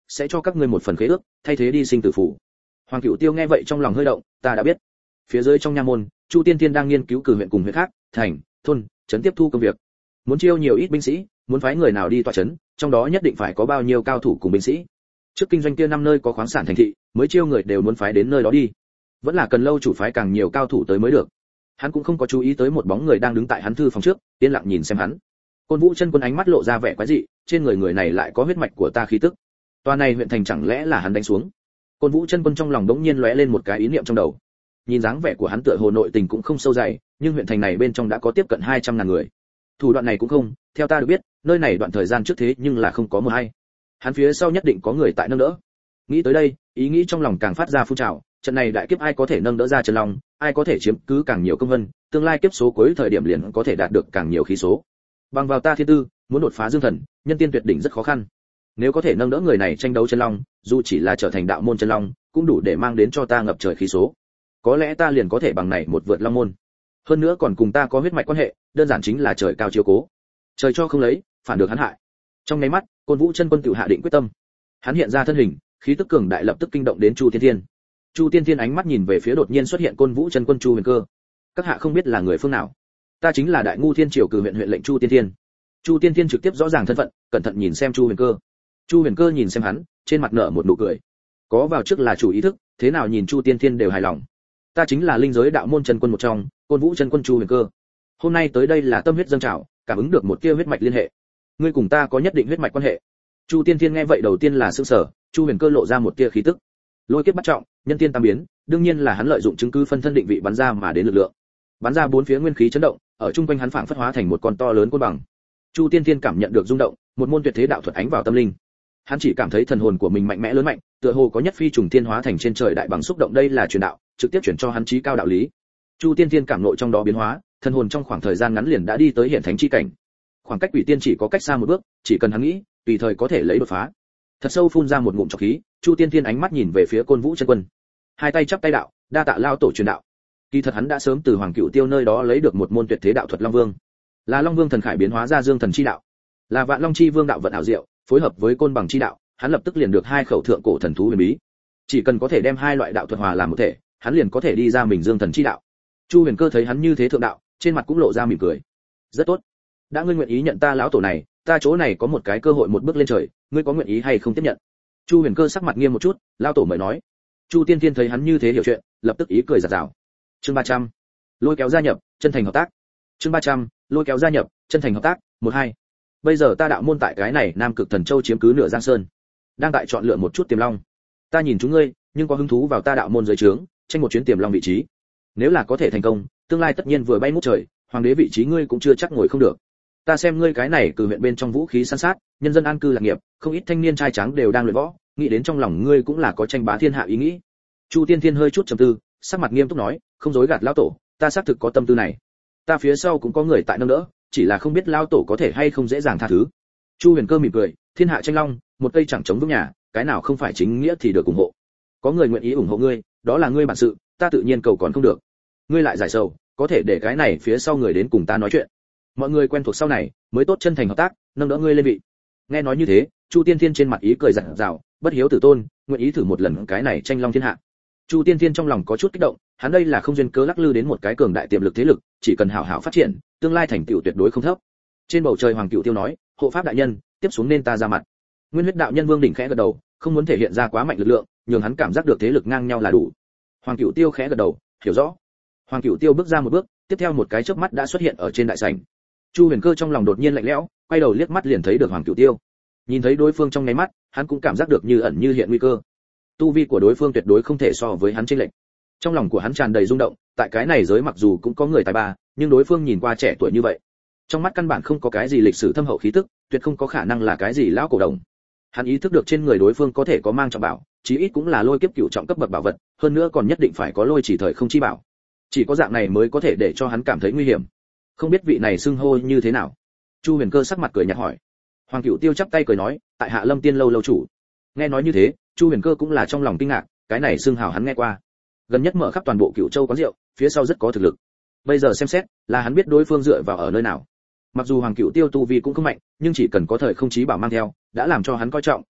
sẽ cho các ngươi một phần khế ước, thay thế đi sinh tử phủ. Hoàng Cửu Tiêu nghe vậy trong lòng hơi động, ta đã biết. Phía dưới trong nha môn, Chu Tiên Tiên đang nghiên cứu cử huyện cùng huyện khác, thành, thôn, trấn tiếp thu công việc. Muốn chiêu nhiều ít binh sĩ, muốn phái người nào đi tọa trấn, trong đó nhất định phải có bao nhiêu cao thủ cùng binh sĩ. Trước kinh doanh kia 5 nơi có khoáng sản thành thị, mới chiêu người đều muốn phái đến nơi đó đi. Vẫn là cần lâu chủ phái càng nhiều cao thủ tới mới được. Hắn cũng không có chú ý tới một bóng người đang đứng tại hắn thư phòng trước, yên lặng nhìn xem hắn. Côn Vũ Chân Quân ánh mắt lộ ra vẻ quái dị, trên người này lại có huyết mạch của ta khí tức. Toa này huyện thành chẳng lẽ là hắn đánh xuống? Côn Vũ Chân Quân trong lòng đống nhiên lóe lên một cái ý niệm trong đầu. Nhìn dáng vẻ của hắn tựa hồ nội tình cũng không sâu dày, nhưng huyện thành này bên trong đã có tiếp cận 200.000 người. Thủ đoạn này cũng không, theo ta được biết, nơi này đoạn thời gian trước thế nhưng là không có một hay. Hắn phía sau nhất định có người tại nâng đỡ. Nghĩ tới đây, ý nghĩ trong lòng càng phát ra phun trào, trận này đại kiếp ai có thể nâng đỡ ra Trần Long, ai có thể chiếm cứ càng nhiều công vân, tương lai kiếp số cuối thời điểm liền có thể đạt được càng nhiều khí số. Bằng vào ta thiên tư, muốn đột phá dương thần, nhân tiên tuyệt đỉnh rất khó khăn. Nếu có thể nâng đỡ người này tranh đấu Chân Long, dù chỉ là trở thành đạo môn Chân Long, cũng đủ để mang đến cho ta ngập trời khí số. Có lẽ ta liền có thể bằng này một vượt long môn. Hơn nữa còn cùng ta có huyết mạch quan hệ, đơn giản chính là trời cao chiếu cố. Trời cho không lấy, phản được hắn hại. Trong nháy mắt, Côn Vũ Chân Quân tự hạ định quyết tâm. Hắn hiện ra thân hình, khí tức cường đại lập tức kinh động đến Chu Tiên Thiên. Chu Tiên Thiên ánh mắt nhìn về phía đột nhiên xuất hiện Côn Vũ Chân Quân Chu Huyền Cơ. Các hạ không biết là người phương nào? Ta chính là Đại Ngu Thiên Triều cử huyện huyện lệnh Chu Tiên Thiên. Chu Tiên Thiên trực tiếp rõ ràng thân phận, cẩn thận nhìn xem Chu Huyền Cơ. Chu Huyền Cơ nhìn xem hắn, trên mặt nở một nụ cười. Có vào trước là chủ ý thức, thế nào nhìn Chu Tiên Thiên đều hài lòng. Ta chính là linh giới đạo môn Chân Quân một trong, Côn Vũ Chân Quân Chu Huyền Cơ. Hôm nay tới đây là tâm huyết dâng trào, cảm ứng được một tia huyết mạch liên hệ. Ngươi cùng ta có nhất định huyết mạch quan hệ. Chu Tiên Thiên nghe vậy đầu tiên là sửng sở, Chu Huyền Cơ lộ ra một tia khí tức. Lôi kiếp bắt trọng, nhân tiên tam biến, đương nhiên là hắn lợi dụng chứng cứ phân thân định vị bắn ra mà đến lực lượng. Bắn ra bốn phía nguyên khí chấn động, ở trung quanh hắn phảng phất hóa thành một con to lớn côn bằng. Chu Tiên Thiên cảm nhận được rung động, một môn tuyệt thế đạo thuật ánh vào tâm linh. Hắn chỉ cảm thấy thần hồn của mình mạnh mẽ lớn mạnh, tựa hồ có nhất phi trùng thiên hóa thành trên trời đại bằng xúc động, đây là truyền đạo, trực tiếp chuyển cho hắn trí cao đạo lý. Chu Tiên Thiên cảm nội trong đó biến hóa, thần hồn trong khoảng thời gian ngắn liền đã đi tới hiển thánh chi cảnh. Khoảng cách quỷ tiên chỉ có cách xa một bước, chỉ cần hắn nghĩ, tùy thời có thể lấy đột phá. Thật sâu phun ra một ngụm trọc khí, Chu Tiên Thiên ánh mắt nhìn về phía Côn Vũ Chân Quân. Hai tay chắp tay đạo, đa tạ lao tổ truyền đạo. Kỳ thật hắn đã sớm từ Hoàng Cửu Tiêu nơi đó lấy được một môn tuyệt thế đạo thuật Long Vương. Là Long Vương thần khải biến hóa ra Dương thần chi đạo. Là Vạn Long chi vương đạo vận ảo diệu, phối hợp với côn bằng chi đạo, hắn lập tức liền được hai khẩu thượng cổ thần thú huyền bí. Chỉ cần có thể đem hai loại đạo thuật hòa làm một thể, hắn liền có thể đi ra mình Dương thần chi đạo. Chu Huyền Cơ thấy hắn như thế thượng đạo, trên mặt cũng lộ ra mỉm cười. Rất tốt. Đã ngươi nguyện ý nhận ta lão tổ này, ta chỗ này có một cái cơ hội một bước lên trời, ngươi có nguyện ý hay không tiếp nhận? Chu Huyền Cơ sắc mặt nghiêm một chút, lão tổ mời nói. Chu Tiên Tiên thấy hắn như thế hiểu chuyện, lập tức ý cười rạng rào. Chương 300. Lôi kéo gia nhập, chân thành hợp tác. Chương 300. Lôi kéo gia nhập, chân thành hợp tác. 1-2. Bây giờ ta đạo môn tại cái này Nam Cực Thần Châu chiếm cứ nửa Giang Sơn, đang tại chọn lựa một chút tiềm long. Ta nhìn chúng ngươi, nhưng có hứng thú vào ta đạo môn dưới trướng, tranh một chuyến tiềm long vị trí. Nếu là có thể thành công, tương lai tất nhiên vừa bay ngút trời, hoàng đế vị trí ngươi cũng chưa chắc ngồi không được. Ta xem ngươi cái này cử huyện bên trong vũ khí san sát, nhân dân an cư lạc nghiệp, không ít thanh niên trai tráng đều đang luyện võ, nghĩ đến trong lòng ngươi cũng là có tranh bá thiên hạ ý nghĩ. Chu Tiên Thiên hơi chút trầm tư, sắc mặt nghiêm túc nói, không dối gạt lão tổ, ta xác thực có tâm tư này. Ta phía sau cũng có người tại nâng đỡ, chỉ là không biết lão tổ có thể hay không dễ dàng tha thứ. Chu Huyền Cơ mỉm cười, thiên hạ tranh long, một cây chẳng chống vững nhà, cái nào không phải chính nghĩa thì được ủng hộ. Có người nguyện ý ủng hộ ngươi, đó là ngươi bản sự, ta tự nhiên cầu còn không được. Ngươi lại giải sầu, có thể để cái này phía sau người đến cùng ta nói chuyện. Mọi người quen thuộc sau này, mới tốt chân thành hợp tác, nâng đỡ ngươi lên vị. Nghe nói như thế, Chu Tiên Thiên trên mặt ý cười rạng rào, bất hiếu tử tôn, nguyện ý thử một lần cái này tranh long thiên hạ. Chu Tiên Thiên trong lòng có chút kích động, hắn đây là không duyên cớ lắc lư đến một cái cường đại tiềm lực thế lực, chỉ cần hảo hảo phát triển, tương lai thành tựu tuyệt đối không thấp. Trên bầu trời Hoàng Cửu Tiêu nói, hộ pháp đại nhân, tiếp xuống nên ta ra mặt. Nguyên Huyết đạo nhân Vương đỉnh khẽ gật đầu, không muốn thể hiện ra quá mạnh lực lượng, nhường hắn cảm giác được thế lực ngang nhau là đủ. Hoàng Cửu Tiêu khẽ gật đầu, hiểu rõ. Hoàng Cửu Tiêu bước ra một bước, tiếp theo một cái chớp mắt đã xuất hiện ở trên đại sảnh. Chu Huyền Cơ trong lòng đột nhiên lạnh lẽo, quay đầu liếc mắt liền thấy được Hoàng Cửu Tiêu. Nhìn thấy đối phương trong nháy mắt, hắn cũng cảm giác được như ẩn như hiện nguy cơ. Tu vi của đối phương tuyệt đối không thể so với hắn chênh lệch. Trong lòng của hắn tràn đầy rung động, tại cái này giới mặc dù cũng có người tài ba, nhưng đối phương nhìn qua trẻ tuổi như vậy, trong mắt căn bản không có cái gì lịch sử thâm hậu khí tức, tuyệt không có khả năng là cái gì lão cổ đồng. Hắn ý thức được trên người đối phương có thể có mang trọng bảo, chí ít cũng là lôi kiếp cửu trọng cấp bậc bảo vật, hơn nữa còn nhất định phải có lôi chỉ thời không chi bảo. Chỉ có dạng này mới có thể để cho hắn cảm thấy nguy hiểm. Không biết vị này xưng hô như thế nào? Chu Huyền Cơ sắc mặt cười nhạt hỏi. Hoàng Cửu Tiêu chắp tay cười nói, tại Hạ Lâm Tiên lâu lâu chủ. Nghe nói như thế, Chu Huyền Cơ cũng là trong lòng kinh ngạc, cái này xưng hào hắn nghe qua. Gần nhất mở khắp toàn bộ Cửu Châu quán rượu, phía sau rất có thực lực. Bây giờ xem xét, là hắn biết đối phương dựa vào ở nơi nào. Mặc dù Hoàng Cửu Tiêu tu vi cũng không mạnh, nhưng chỉ cần có thời không chí bảo mang theo, đã làm cho hắn coi trọng,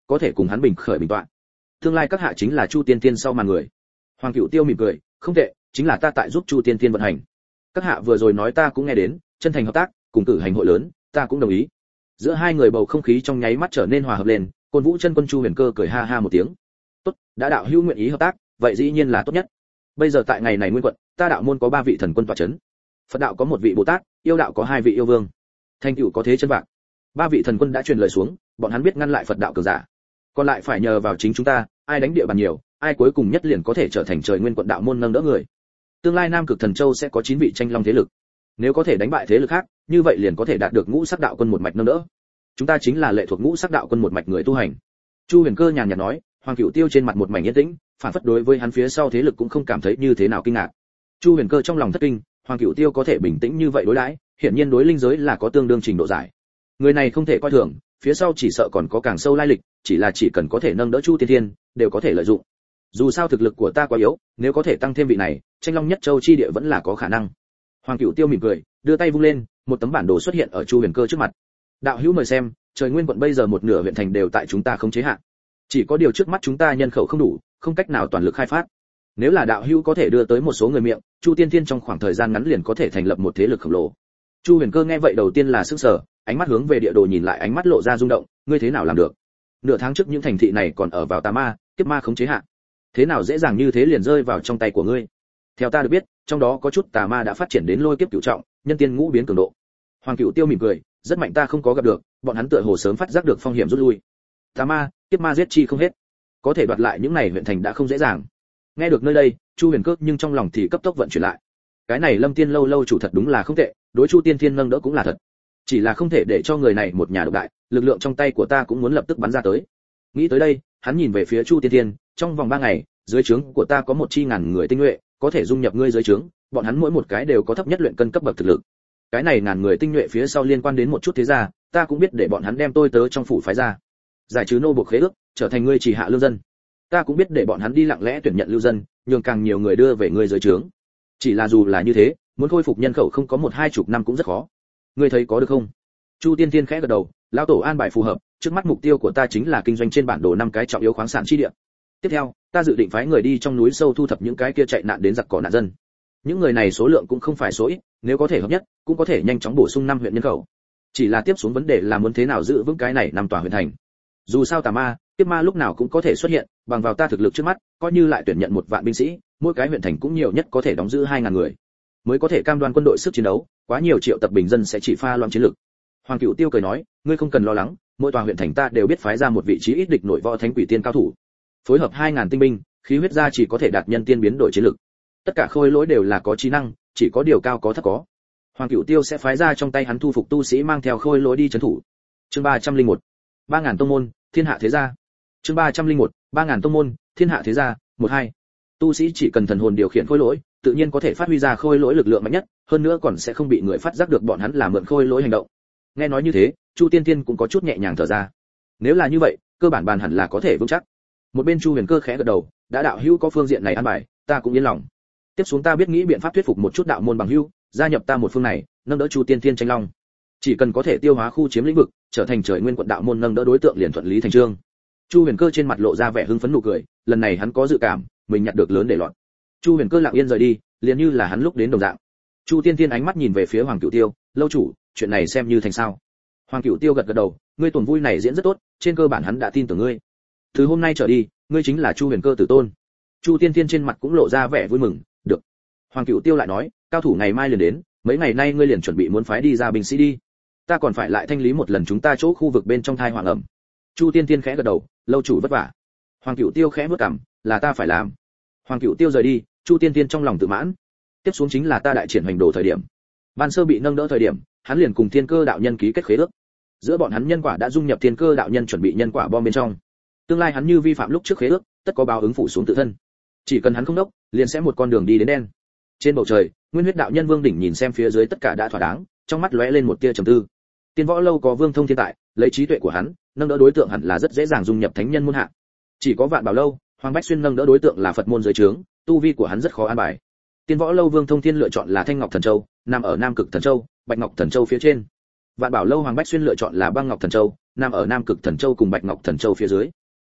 có thể cùng hắn bình khởi bình tọa. Tương lai các hạ chính là Chu Tiên Tiên sau màn người. Hoàng Cửu Tiêu mỉm cười, không tệ, chính là ta tại giúp Chu Tiên Tiên vận hành. Các hạ vừa rồi nói ta cũng nghe đến, chân thành hợp tác, cùng cử hành hội lớn, ta cũng đồng ý. Giữa hai người bầu không khí trong nháy mắt trở nên hòa hợp lên, Côn Vũ Chân Quân Chu Huyền Cơ cười ha ha một tiếng. Tốt, đã đạo hữu nguyện ý hợp tác, vậy dĩ nhiên là tốt nhất. Bây giờ tại ngày này nguyên quận, ta đạo môn có 3 vị thần quân tọa chấn. Phật đạo có 1 vị Bồ Tát, yêu đạo có 2 vị yêu vương. Thành tựu có thế chân vạc. 3 vị thần quân đã truyền lời xuống, bọn hắn biết ngăn lại Phật đạo cường giả. Còn lại phải nhờ vào chính chúng ta, ai đánh địa bàn nhiều, ai cuối cùng nhất liền có thể trở thành trời nguyên quận đạo môn nâng đỡ người. Tương lai Nam Cực Thần Châu sẽ có 9 vị tranh long thế lực. Nếu có thể đánh bại thế lực khác, như vậy liền có thể đạt được ngũ sắc đạo quân một mạch nâng đỡ. Chúng ta chính là lệ thuộc ngũ sắc đạo quân một mạch người tu hành. Chu Huyền Cơ nhàn nhạt nói, Hoàng Cửu Tiêu trên mặt một mảnh yên tĩnh, phản phất đối với hắn phía sau thế lực cũng không cảm thấy như thế nào kinh ngạc. Chu Huyền Cơ trong lòng thất kinh, Hoàng Cửu Tiêu có thể bình tĩnh như vậy đối đãi, hiển nhiên đối linh giới là có tương đương trình độ giải. Người này không thể coi thường, phía sau chỉ sợ còn có càng sâu lai lịch, chỉ cần có thể nâng đỡ Chu Tiên Thiên, đều có thể lợi dụng. Dù sao thực lực của ta quá yếu, nếu có thể tăng thêm vị này, tranh long nhất châu chi địa vẫn là có khả năng. Hoàng Cửu Tiêu mỉm cười, đưa tay vung lên, một tấm bản đồ xuất hiện ở Chu Huyền Cơ trước mặt. Đạo hữu mời xem, trời nguyên quận bây giờ một nửa huyện thành đều tại chúng ta không chế hạn. Chỉ có điều trước mắt chúng ta nhân khẩu không đủ, không cách nào toàn lực khai phát. Nếu là đạo hữu có thể đưa tới một số người miệng, Chu Tiên Thiên trong khoảng thời gian ngắn liền có thể thành lập một thế lực khổng lồ. Chu Huyền Cơ nghe vậy đầu tiên là sửng sở, ánh mắt hướng về địa đồ nhìn lại, ánh mắt lộ ra rung động, ngươi thế nào làm được? Nửa tháng trước những thành thị này còn ở vào tà ma, kiếp ma khống chế hạn. Thế nào dễ dàng như thế liền rơi vào trong tay của ngươi? Theo ta được biết, trong đó có chút tà ma đã phát triển đến lôi kiếp cửu trọng, nhân tiên ngũ biến cường độ. Hoàng Cửu Tiêu mỉm cười, rất mạnh, ta không có gặp được, bọn hắn tựa hồ sớm phát giác được phong hiểm rút lui. Tà ma, kiếp ma giết chi không hết, có thể đoạt lại những này huyện thành đã không dễ dàng. Nghe được nơi đây, Chu Huyền Cơ nhưng trong lòng thì cấp tốc vận chuyển lại. Cái này Lâm Tiên lâu lâu chủ thật đúng là không tệ, đối Chu Tiên Thiên nâng đỡ cũng là thật. Chỉ là không thể để cho người này một nhà độc đại, lực lượng trong tay của ta cũng muốn lập tức bắn ra tới. Nghĩ tới đây, hắn nhìn về phía Chu Tiên Thiên, trong vòng 3 ngày, dưới trướng của ta có 1.000 người tinh nhuệ, có thể dung nhập ngươi dưới trướng, bọn hắn mỗi một cái đều có thấp nhất luyện cân cấp bậc thực lực. Cái này ngàn người tinh nhuệ phía sau liên quan đến một chút thế gia, ta cũng biết để bọn hắn đem tôi tớ trong phủ phái ra, giải trừ nô buộc khế ước, trở thành ngươi chỉ hạ lương dân. Ta cũng biết để bọn hắn đi lặng lẽ tuyển nhận lưu dân, nhường càng nhiều người đưa về ngươi dưới trướng. Chỉ là dù là như thế, muốn khôi phục nhân khẩu không có 1-2 năm cũng rất khó. Ngươi thấy có được không? Chu Tiên Tiên khẽ gật đầu, lão tổ an bài phù hợp, trước mắt mục tiêu của ta chính là kinh doanh trên bản đồ 5 cái trọng yếu khoáng sản chi địa. Tiếp theo, ta dự định phái người đi trong núi sâu thu thập những cái kia chạy nạn đến giặc cỏ nạn dân. Những người này số lượng cũng không phải số ít, nếu có thể hợp nhất, cũng có thể nhanh chóng bổ sung 5 huyện nhân khẩu. Chỉ là tiếp xuống vấn đề là muốn thế nào giữ vững cái này 5 tòa huyện thành. Dù sao tà ma, kiếp ma lúc nào cũng có thể xuất hiện, bằng vào ta thực lực trước mắt, coi như lại tuyển nhận 1 vạn binh sĩ, mỗi cái huyện thành cũng nhiều nhất có thể đóng giữ 2.000 người, mới có thể cam đoan quân đội sức chiến đấu, quá nhiều triệu tập bình dân sẽ chỉ pha loãng chiến lược. Hoàng Cửu Tiêu cười nói, ngươi không cần lo lắng, mỗi tòa huyện thành ta đều biết phái ra một vị trí ít địch nội võ thánh quỷ tiên cao thủ, phối hợp 2.000 tinh binh, khí huyết gia chỉ có thể đạt nhân tiên biến đổi chiến lược. Tất cả khôi lỗi đều là có trí năng, chỉ có điều cao có thấp có. Hoàng Cửu Tiêu sẽ phái ra trong tay hắn thu phục tu sĩ mang theo khôi lỗi đi trấn thủ. Chương 301. 3.000 tông môn, thiên hạ thế gia. Chương 301. 3.000 tông môn, thiên hạ thế gia. 1-2. Tu sĩ chỉ cần thần hồn điều khiển khôi lỗi, tự nhiên có thể phát huy ra khôi lỗi lực lượng mạnh nhất, hơn nữa còn sẽ không bị người phát giác được bọn hắn là mượn khôi lỗi hành động. Nghe nói như thế, Chu Tiên Tiên cũng có chút nhẹ nhàng thở ra. Nếu là như vậy, cơ bản bàn hẳn là có thể vững chắc. Một bên Chu Huyền Cơ khẽ gật đầu, đã đạo hữu có phương diện này an bài, ta cũng yên lòng. Tiếp xuống ta biết nghĩ biện pháp thuyết phục một chút đạo môn bằng hữu, gia nhập ta một phương này, nâng đỡ Chu Tiên Tiên tranh long. Chỉ cần có thể tiêu hóa khu chiếm lĩnh vực, trở thành trời nguyên quận đạo môn nâng đỡ đối tượng liền thuận lý thành chương. Chu Huyền Cơ trên mặt lộ ra vẻ hưng phấn nụ cười, lần này hắn có dự cảm, mình nhặt được lớn để lọt. Chu Huyền Cơ lặng yên rời đi, liền như là hắn lúc đến đồng dạng. Chu Tiên Tiên ánh mắt nhìn về phía Hoàng Cửu Tiêu, lâu chủ, chuyện này xem như thành sao? Hoàng Cửu Tiêu gật gật đầu, ngươi tuần vui này diễn rất tốt, trên cơ bản hắn đã tin tưởng ngươi. Từ hôm nay trở đi, ngươi chính là Chu Huyền Cơ tử tôn. Chu Tiên Tiên trên mặt cũng lộ ra vẻ vui mừng, được. Hoàng Cửu Tiêu lại nói, cao thủ ngày mai liền đến, mấy ngày nay ngươi liền chuẩn bị muốn phái đi ra binh sĩ đi. Ta còn phải lại thanh lý một lần chúng ta chỗ khu vực bên trong thai hoàng ẩm. Chu Tiên Tiên khẽ gật đầu, lâu chủ vất vả. Hoàng Cửu Tiêu khẽ bước cằm, là ta phải làm. Hoàng Cửu Tiêu rời đi, Chu Tiên Tiên trong lòng tự mãn. Tiếp xuống chính là ta đại triển hành đồ thời điểm. Ban sơ bị nâng đỡ thời điểm, hắn liền cùng Thiên Cơ đạo nhân ký kết khế ước. Giữa bọn hắn nhân quả đã dung nhập Thiên Cơ đạo nhân chuẩn bị nhân quả bom bên trong. Tương lai hắn như vi phạm lúc trước khế ước, tất có báo ứng phụ xuống tự thân. Chỉ cần hắn không đốc, liền sẽ một con đường đi đến đen. Trên bầu trời, Nguyên Huyết đạo nhân Vương đỉnh nhìn xem phía dưới tất cả đã thỏa đáng, trong mắt lóe lên một tia trầm tư. Tiên Võ lâu có Vương Thông Thiên tại, lấy trí tuệ của hắn, nâng đỡ đối tượng hẳn là rất dễ dàng dung nhập thánh nhân môn hạ. Chỉ có Vạn Bảo lâu, Hoàng Bách Xuyên nâng đỡ đối tượng là Phật môn dưới trướng, tu vi của hắn rất khó an bài. Tiên Võ lâu Vương Thông Thiên lựa chọn là Thanh Ngọc Thần Châu, nằm ở Nam Cực Thần Châu, Bạch Ngọc Thần Châu phía trên. Vạn Bảo lâu Hoàng Bách Xuyên lựa chọn là Băng Ngọc Thần Châu, nằm ở Nam Cực Thần Châu cùng Bạch Ngọc Thần Châu phía dưới.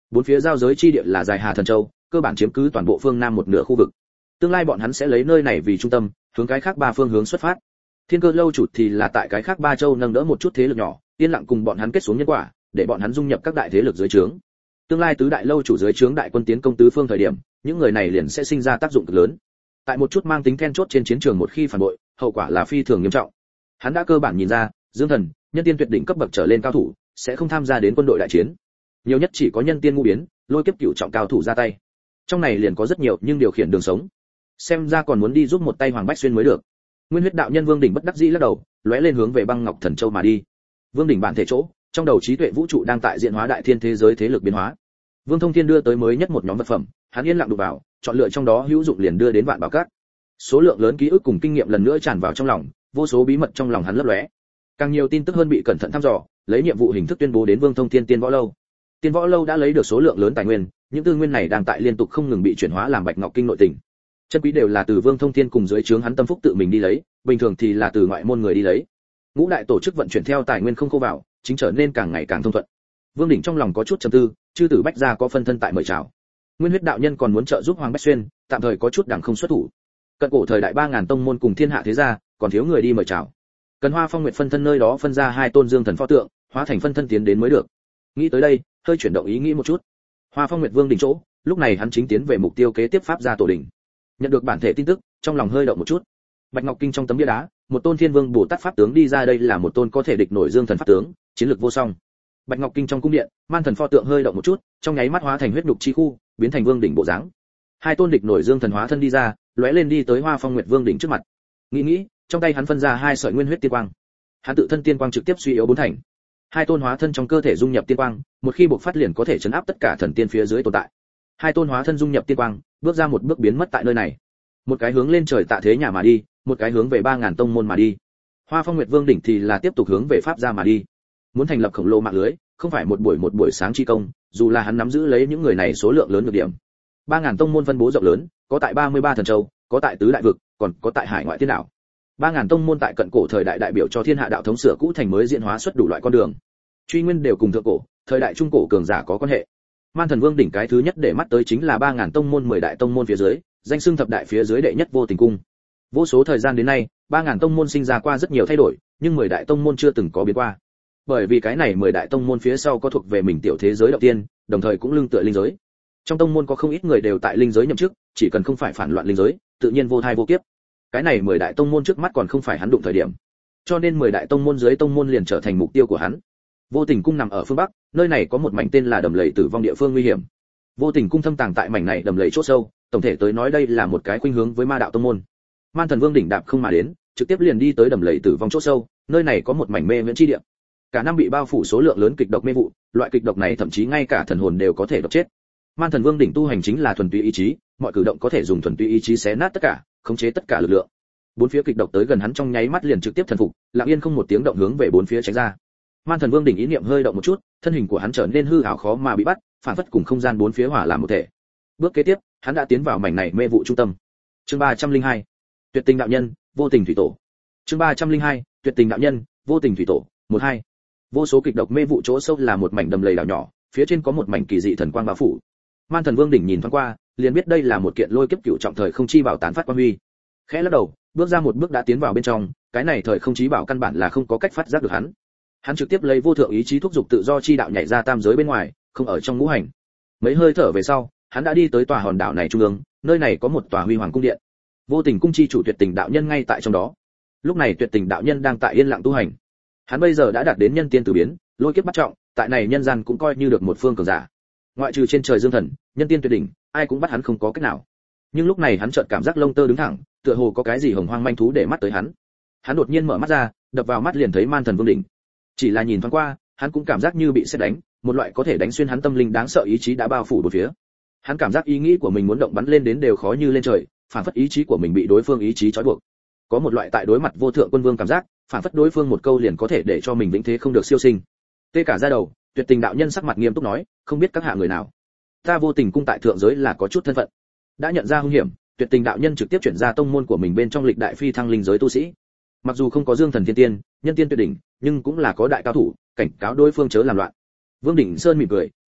Bốn phía giao giới chi địa là dài Hà Thần Châu, cơ bản chiếm cứ toàn bộ phương nam một nửa khu vực. Tương lai bọn hắn sẽ lấy nơi này vì trung tâm, hướng cái khác ba phương hướng xuất phát. Thiên Cơ lâu chủ thì là tại cái khác ba châu nâng đỡ một chút thế lực nhỏ, yên lặng cùng bọn hắn kết xuống nhân quả, để bọn hắn dung nhập các đại thế lực dưới trướng. Tương lai tứ đại lâu chủ dưới trướng đại quân tiến công tứ phương thời điểm, những người này liền sẽ sinh ra tác dụng cực lớn. Tại một chút mang tính then chốt trên chiến trường một khi phản bội, hậu quả là phi thường nghiêm trọng. Hắn đã cơ bản nhìn ra, Dương Thần, nhân tiên tuyệt đỉnh cấp bậc trở lên cao thủ, sẽ không tham gia đến quân đội đại chiến. Nhiều nhất chỉ có nhân tiên ngũ biến, lôi kiếp cửu trọng cao thủ ra tay. Trong này liền có rất nhiều nhưng điều khiển đường sống. Xem ra còn muốn đi giúp một tay Hoàng Bách Xuyên mới được. Nguyên huyết đạo nhân Vương Đỉnh bất đắc dĩ lắc đầu, lóe lên hướng về Băng Ngọc Thần Châu mà đi. Vương Đỉnh bản thể chỗ, trong đầu trí tuệ vũ trụ đang tại diễn hóa đại thiên thế giới thế lực biến hóa. Vương Thông Thiên đưa tới mới nhất một nhóm vật phẩm, hắn yên lặng đụng vào, chọn lựa trong đó hữu dụng liền đưa đến Vạn Bảo Các. Số lượng lớn ký ức cùng kinh nghiệm lần nữa tràn vào trong lòng, vô số bí mật trong lòng hắn lấp lóe. Càng nhiều tin tức hơn bị cẩn thận thăm dò, lấy nhiệm vụ hình thức tuyên bố đến Vương Thông Thiên Tiên Võ Lâu. Tiên Võ Lâu đã lấy được số lượng lớn tài nguyên, những tư nguyên này đang tại liên tục không ngừng bị chuyển hóa làm Bạch Ngọc Kinh nội tình. Chân quý đều là từ Vương Thông Thiên cùng dưới trướng hắn Tâm Phúc tự mình đi lấy, bình thường thì là từ ngoại môn người đi lấy. Ngũ đại tổ chức vận chuyển theo tài nguyên không khô vào, chính trở nên càng ngày càng thông thuận. Vương Đỉnh trong lòng có chút trầm tư, chư tử Bách gia có phân thân tại mời chào. Nguyên huyết đạo nhân còn muốn trợ giúp Hoàng Bách Xuyên, tạm thời có chút đẳng không xuất thủ. Cận cổ thời đại 3000 tông môn cùng thiên hạ thế gia, còn thiếu người đi mời chào. Cần Hoa Phong Nguyệt phân thân nơi đó phân ra hai tôn Dương Thần pho tượng, hóa thành phân thân tiến đến mới được. Nghĩ tới đây, hơi chuyển động ý nghĩ một chút. Hoa Phong Nguyệt Vương đỉnh chỗ, lúc này hắn chính tiến về mục tiêu kế tiếp pháp gia tổ đỉnh. Nhận được bản thể tin tức, trong lòng hơi động một chút. Bạch Ngọc Kinh trong tấm bia đá, một tôn Thiên Vương Bồ Tát pháp tướng đi ra, đây là một tôn có thể địch nổi Dương Thần pháp tướng, chiến lược vô song. Bạch Ngọc Kinh trong cung điện, Man Thần pho tượng hơi động một chút, trong nháy mắt hóa thành huyết nhục chi khu, biến thành Vương đỉnh bộ dáng. Hai tôn địch nổi Dương Thần hóa thân đi ra, lóe lên đi tới Hoa Phong Nguyệt Vương đỉnh trước mặt. Nghĩ, trong tay hắn phân ra hai sợi nguyên huyết tiên quang. Hắn tự thân tiên quang trực tiếp suy yếu bốn thành. Hai tôn hóa thân trong cơ thể dung nhập tiên quang, một khi bộc phát liền có thể chấn áp tất cả thần tiên phía dưới tồn tại. Hai tôn hóa thân dung nhập tiên quang, bước ra một bước biến mất tại nơi này. Một cái hướng lên trời tạ thế nhà mà đi, một cái hướng về 3000 tông môn mà đi. Hoa Phong Nguyệt Vương đỉnh thì là tiếp tục hướng về pháp gia mà đi. Muốn thành lập khổng lồ mạng lưới, không phải một buổi sáng chi công, dù là hắn nắm giữ lấy những người này số lượng lớn nhược điểm. 3000 tông môn phân bố rộng lớn, có tại 33 thần châu, có tại tứ đại vực, còn có tại hải ngoại thiên đảo. 3000 tông môn tại cận cổ thời đại đại biểu cho thiên hạ đạo thống sửa cũ thành mới diễn hóa xuất đủ loại con đường. Truy nguyên đều cùng thượng cổ, thời đại trung cổ cường giả có quan hệ. Man Thần Vương đỉnh cái thứ nhất để mắt tới chính là 3000 tông môn 10 đại tông môn phía dưới, danh xưng thập đại phía dưới đệ nhất Vô Tình cung. Vô số thời gian đến nay, 3000 tông môn sinh ra qua rất nhiều thay đổi, nhưng 10 đại tông môn chưa từng có biến qua. Bởi vì cái này 10 đại tông môn phía sau có thuộc về mình tiểu thế giới đầu tiên, đồng thời cũng lưng tựa linh giới. Trong tông môn có không ít người đều tại linh giới nhậm chức, chỉ cần không phải phản loạn linh giới, tự nhiên vô thai vô kiếp. Cái này 10 đại tông môn trước mắt còn không phải hắn đụng thời điểm. Cho nên 10 đại tông môn dưới tông môn liền trở thành mục tiêu của hắn. Vô Tình cung nằm ở phương bắc, nơi này có một mảnh tên là Đầm Lầy Tử Vong địa phương nguy hiểm. Vô Tình cung thâm tàng tại mảnh này đầm lầy chỗ sâu, tổng thể tới nói đây là một cái khuynh hướng với ma đạo tông môn. Man Thần Vương đỉnh đạp không mà đến, trực tiếp liền đi tới Đầm Lầy Tử Vong chỗ sâu, nơi này có một mảnh mê viễn chi địa. Cả năm bị bao phủ số lượng lớn kịch độc mê vụ, loại kịch độc này thậm chí ngay cả thần hồn đều có thể độc chết. Man Thần Vương đỉnh tu hành chính là thuần túy ý chí, mọi cử động có thể dùng thuần túy ý chí xé nát tất cả, khống chế tất cả lực lượng. Bốn phía kịch độc tới gần hắn trong nháy mắt liền trực tiếp thần phục, lặng yên không một tiếng động hướng về bốn phía tránh ra. Man Thần Vương đỉnh ý niệm hơi động một chút, thân hình của hắn trở nên hư ảo khó mà bị bắt, phản phất cùng không gian bốn phía hòa làm một thể. Bước kế tiếp, hắn đã tiến vào mảnh này mê vụ trung tâm. Chương 302. Tuyệt Tình đạo nhân, Vô Tình thủy tổ. Chương 302. Tuyệt Tình đạo nhân, Vô Tình thủy tổ. 12. Vô số kịch độc mê vụ chỗ sâu là một mảnh đầm lầy đảo nhỏ, phía trên có một mảnh kỳ dị thần quang bao phủ. Man Thần Vương đỉnh nhìn thoáng qua, liền biết đây là một kiện lôi kiếp cửu trọng thời không chi bảo tán phát quang huy. Khẽ lắc đầu, bước ra một bước đã tiến vào bên trong, cái này thời không chí bảo căn bản là không có cách phát giác được hắn. Hắn trực tiếp lấy vô thượng ý chí thúc dục tự do chi đạo nhảy ra tam giới bên ngoài, không ở trong ngũ hành. Mấy hơi thở về sau, hắn đã đi tới tòa hòn đảo này trung ương, nơi này có một tòa huy hoàng cung điện. Vô Tình cung chi chủ Tuyệt Tình đạo nhân ngay tại trong đó. Lúc này Tuyệt Tình đạo nhân đang tại yên lặng tu hành. Hắn bây giờ đã đạt đến nhân tiên tử biến, lôi kiếp bắt trọng, tại này nhân gian cũng coi như được một phương cường giả. Ngoại trừ trên trời Dương Thần, nhân tiên tuyệt đỉnh, ai cũng bắt hắn không có cách nào. Nhưng lúc này hắn chợt cảm giác lông tơ đứng thẳng, tựa hồ có cái gì hồng hoang manh thú để mắt tới hắn. Hắn đột nhiên mở mắt ra, đập vào mắt liền thấy Man Thần Vương đỉnh. Chỉ là nhìn thoáng qua, hắn cũng cảm giác như bị sét đánh, một loại có thể đánh xuyên hắn tâm linh đáng sợ ý chí đã bao phủ bốn phía. Hắn cảm giác ý nghĩ của mình muốn động bắn lên đến đều khó như lên trời, phản phất ý chí của mình bị đối phương ý chí trói buộc. Có một loại tại đối mặt vô thượng quân vương cảm giác, phản phất đối phương một câu liền có thể để cho mình vĩnh thế không được siêu sinh. Tê cả da đầu, Tuyệt Tình đạo nhân sắc mặt nghiêm túc nói, không biết các hạ người nào. Ta Vô Tình cung tại thượng giới là có chút thân phận. Đã nhận ra hung hiểm, Tuyệt Tình đạo nhân trực tiếp chuyển ra tông môn của mình bên trong lịch đại phi thăng linh giới tu sĩ. Mặc dù không có Dương Thần thiên tiên, nhân tiên tuyệt đỉnh, nhưng cũng là có đại cao thủ, cảnh cáo đối phương chớ làm loạn. Vương Đỉnh Sơn mỉm cười,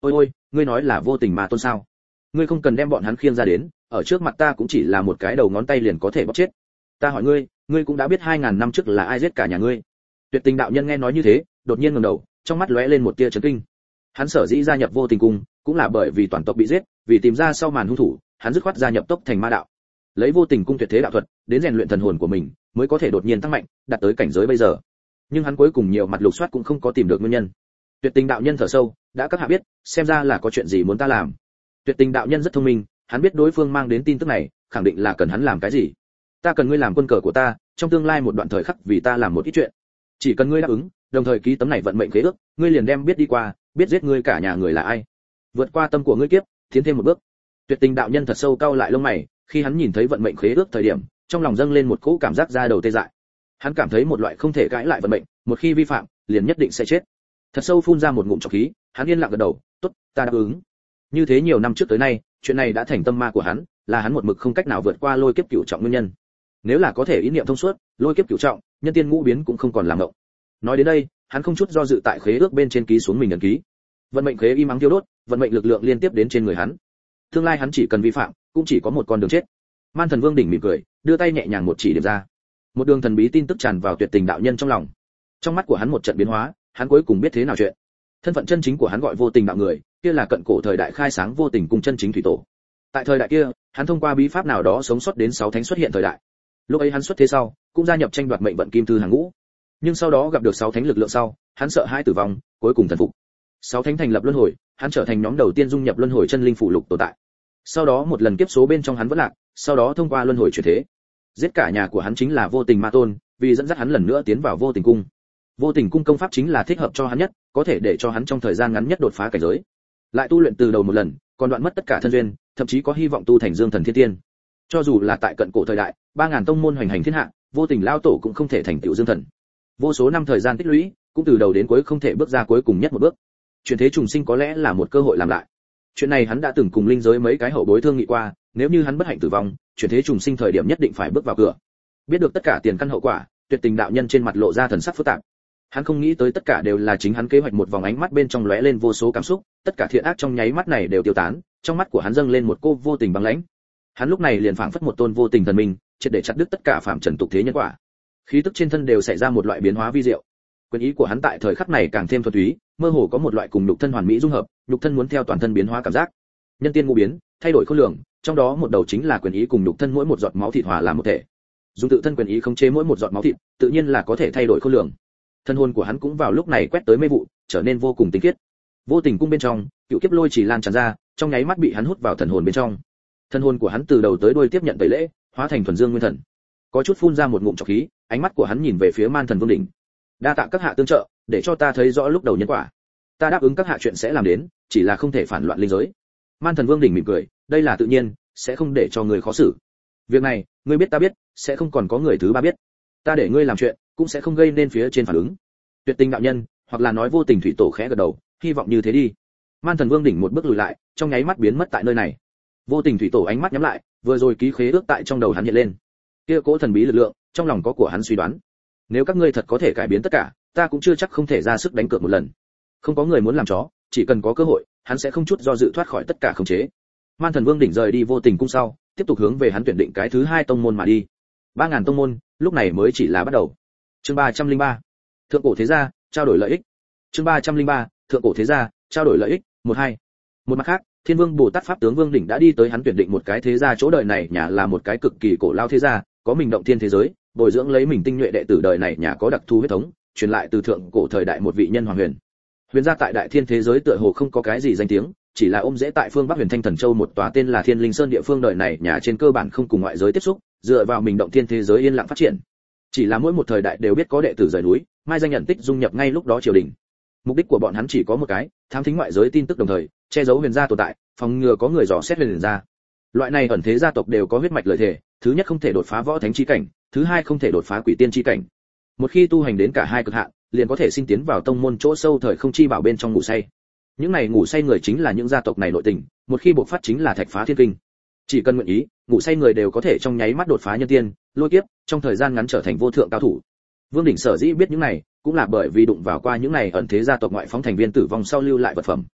Ôi ôi, ngươi nói là vô tình ma tôn sao? Ngươi không cần đem bọn hắn khiêng ra đến, ở trước mặt ta cũng chỉ là một cái đầu ngón tay liền có thể bóp chết. Ta hỏi ngươi, ngươi cũng đã biết 2000 năm trước là ai giết cả nhà ngươi? Tuyệt Tình đạo nhân nghe nói như thế, đột nhiên ngẩng đầu, trong mắt lóe lên một tia chấn kinh. Hắn sở dĩ gia nhập Vô Tình cung, cũng là bởi vì toàn tộc bị giết, vì tìm ra sau màn hung thủ, hắn dứt khoát gia nhập tốc thành ma đạo. Lấy Vô Tình cung tuyệt thế đạo thuật, đến rèn luyện thần hồn của mình, mới có thể đột nhiên tăng mạnh, đạt tới cảnh giới bây giờ. Nhưng hắn cuối cùng nhiều mặt lục soát cũng không có tìm được nguyên nhân. Tuyệt Tình đạo nhân thở sâu, đã các hạ biết, xem ra là có chuyện gì muốn ta làm. Tuyệt Tình đạo nhân rất thông minh, hắn biết đối phương mang đến tin tức này, khẳng định là cần hắn làm cái gì. Ta cần ngươi làm quân cờ của ta, trong tương lai một đoạn thời khắc vì ta làm một ít chuyện. Chỉ cần ngươi đáp ứng, đồng thời ký tấm này vận mệnh khế ước, ngươi liền đem biết đi qua, biết giết ngươi cả nhà người là ai. Vượt qua tâm của ngươi kiếp, tiến thêm một bước. Tuyệt Tình đạo nhân thật sâu cau lại lông mày, khi hắn nhìn thấy vận mệnh khế ước thời điểm, trong lòng dâng lên một cỗ cảm giác da đầu tê dại. Hắn cảm thấy một loại không thể cãi lại vận mệnh, một khi vi phạm, liền nhất định sẽ chết. Thật sâu phun ra một ngụm trọc khí, hắn yên lặng gật đầu, "Tốt, ta đáp ứng." Như thế nhiều năm trước tới nay, chuyện này đã thành tâm ma của hắn, là hắn một mực không cách nào vượt qua lôi kiếp cửu trọng nguyên nhân. Nếu là có thể ý niệm thông suốt, lôi kiếp cửu trọng, nhân tiên ngũ biến cũng không còn làm động. Nói đến đây, hắn không chút do dự tại khế ước bên trên ký xuống mình ấn ký. Vận mệnh khế y mắng tiêu đốt, vận mệnh lực lượng liên tiếp đến trên người hắn. Tương lai hắn chỉ cần vi phạm, cũng chỉ có một con đường chết. Man Thần Vương đỉnh mỉm cười, đưa tay nhẹ nhàng một chỉ điểm ra. Một đường thần bí tin tức tràn vào Tuyệt Tình đạo nhân trong lòng. Trong mắt của hắn một trận biến hóa, hắn cuối cùng biết thế nào chuyện. Thân phận chân chính của hắn gọi Vô Tình đạo người, kia là cận cổ thời đại khai sáng Vô Tình cung chân chính thủy tổ. Tại thời đại kia, hắn thông qua bí pháp nào đó sống sót đến 6 thánh xuất hiện thời đại. Lúc ấy hắn xuất thế sau, cũng gia nhập tranh đoạt mệnh vận kim thư hàng ngũ. Nhưng sau đó gặp được 6 thánh lực lượng sau, hắn sợ hãi tử vong, cuối cùng thần phục. 6 thánh thành lập luân hồi, hắn trở thành nhóm đầu tiên dung nhập luân hồi chân linh phụ lục tồn tại. Sau đó một lần kiếp số bên trong hắn vẫn lạc, sau đó thông qua luân hồi chuyển thế. Giết cả nhà của hắn chính là Vô Tình ma tôn, vì dẫn dắt hắn lần nữa tiến vào Vô Tình cung. Vô Tình cung công pháp chính là thích hợp cho hắn nhất, có thể để cho hắn trong thời gian ngắn nhất đột phá cảnh giới. Lại tu luyện từ đầu một lần, còn đoạn mất tất cả thân duyên, thậm chí có hy vọng tu thành Dương Thần Thiên Tiên. Cho dù là tại cận cổ thời đại, 3000 tông môn hoành hành thiên hạ, Vô Tình lao tổ cũng không thể thành tựu Dương Thần. Vô số năm thời gian tích lũy, cũng từ đầu đến cuối không thể bước ra cuối cùng nhất một bước. Chuyển thế trùng sinh có lẽ là một cơ hội làm lại. Chuyện này hắn đã từng cùng linh giới mấy cái hậu bối thương nghị qua, nếu như hắn bất hạnh tử vong, chuyển thế trùng sinh thời điểm nhất định phải bước vào cửa. Biết được tất cả tiền căn hậu quả, Tuyệt Tình đạo nhân trên mặt lộ ra thần sắc phức tạp. Hắn không nghĩ tới tất cả đều là chính hắn kế hoạch, một vòng ánh mắt bên trong lóe lên vô số cảm xúc, tất cả thiện ác trong nháy mắt này đều tiêu tán, trong mắt của hắn dâng lên một cô vô tình băng lãnh. Hắn lúc này liền phảng phất một tôn vô tình thần minh, triệt để chặt đứt tất cả phạm trần tục thế nhân quả. Khí tức trên thân đều xảy ra một loại biến hóa vi diệu. Quyền ý của hắn tại thời khắc này càng thêm thuần túy, mơ hồ có một loại cùng nhục thân hoàn mỹ dung hợp, nhục thân muốn theo toàn thân biến hóa cảm giác. Nhân tiên ngũ biến, thay đổi khối lượng, trong đó một đầu chính là quyền ý cùng nhục thân mỗi một giọt máu thịt hòa làm một thể. Dùng tự thân quyền ý khống chế mỗi một giọt máu thịt, tự nhiên là có thể thay đổi khối lượng. Thân hồn của hắn cũng vào lúc này quét tới mê vụ, trở nên vô cùng tinh khiết. Vô Tình cung bên trong, cựu kiếp lôi chỉ lan tràn ra, trong nháy mắt bị hắn hút vào thần hồn bên trong. Thân hồn của hắn từ đầu tới đuôi tiếp nhận tẩy lễ, hóa thành thuần dương nguyên thần. Có chút phun ra một ngụm trọc khí, ánh mắt của hắn nhìn về phía Man Thần Vương đỉnh. Đa tạ các hạ tương trợ, để cho ta thấy rõ lúc đầu nhân quả. Ta đáp ứng các hạ chuyện sẽ làm đến, chỉ là không thể phản loạn linh giới. Man Thần Vương đỉnh mỉm cười, đây là tự nhiên, sẽ không để cho người khó xử. Việc này, ngươi biết ta biết, sẽ không còn có người thứ ba biết. Ta để ngươi làm chuyện, cũng sẽ không gây nên phía trên phản ứng. Tuyệt Tình đạo nhân, hoặc là nói Vô Tình thủy tổ khẽ gật đầu, hy vọng như thế đi. Man Thần Vương đỉnh một bước lùi lại, trong nháy mắt biến mất tại nơi này. Vô Tình thủy tổ ánh mắt nhắm lại, vừa rồi ký khế ước tại trong đầu hắn hiện lên. Kia cỗ thần bí lực lượng, trong lòng có của hắn suy đoán. Nếu các ngươi thật có thể cải biến tất cả, ta cũng chưa chắc không thể ra sức đánh cược một lần. Không có người muốn làm chó, chỉ cần có cơ hội, hắn sẽ không chút do dự thoát khỏi tất cả khống chế. Man Thần Vương đỉnh rời đi Vô Tình cung sau, tiếp tục hướng về hắn tuyển định cái thứ 2 tông môn mà đi. 3000 tông môn, lúc này mới chỉ là bắt đầu. Chương 303. Thượng cổ thế gia, trao đổi lợi ích. Chương 303. Thượng cổ thế gia, trao đổi lợi ích. 12. Một mặt khác, Thiên Vương Bồ Tát Pháp tướng Vương đỉnh đã đi tới hắn tuyển định một cái thế gia, chỗ đời này nhà là một cái cực kỳ cổ lao thế gia, có mình động thiên thế giới, bồi dưỡng lấy mình tinh nhuệ đệ tử, đời này nhà có đặc thù huyết thống, truyền lại từ thượng cổ thời đại một vị nhân hoàng huyền. Huyền gia tại đại thiên thế giới tựa hồ không có cái gì danh tiếng, chỉ là ôm rễ tại phương Bắc Huyền Thanh Thần Châu một tòa tên là Thiên Linh Sơn địa phương, đời này nhà trên cơ bản không cùng ngoại giới tiếp xúc, dựa vào mình động thiên thế giới yên lặng phát triển. Chỉ là mỗi một thời đại đều biết có đệ tử rời núi, mai danh nhận tích dung nhập ngay lúc đó triều đình. Mục đích của bọn hắn chỉ có một cái, thám thính ngoại giới tin tức, đồng thời che giấu huyền gia tồn tại, phòng ngừa có người dò xét huyền gia. Loại này ẩn thế gia tộc đều có huyết mạch lợi thể, thứ nhất không thể đột phá võ thánh chi cảnh, thứ hai không thể đột phá quỷ tiên chi cảnh. Một khi tu hành đến cả hai cực hạn, liền có thể xin tiến vào tông môn chỗ sâu thời không chi bảo bên trong ngủ say. Những này ngủ say người chính là những gia tộc này nội tình, một khi bộc phát chính là thạch phá thiên kinh. Chỉ cần nguyện ý, ngủ say người đều có thể trong nháy mắt đột phá nhân tiên, lôi kiếp, trong thời gian ngắn trở thành vô thượng cao thủ. Vương đỉnh sở dĩ biết những này, cũng là bởi vì đụng vào qua những này ẩn thế gia tộc ngoại phóng thành viên tử vong sau lưu lại vật phẩm.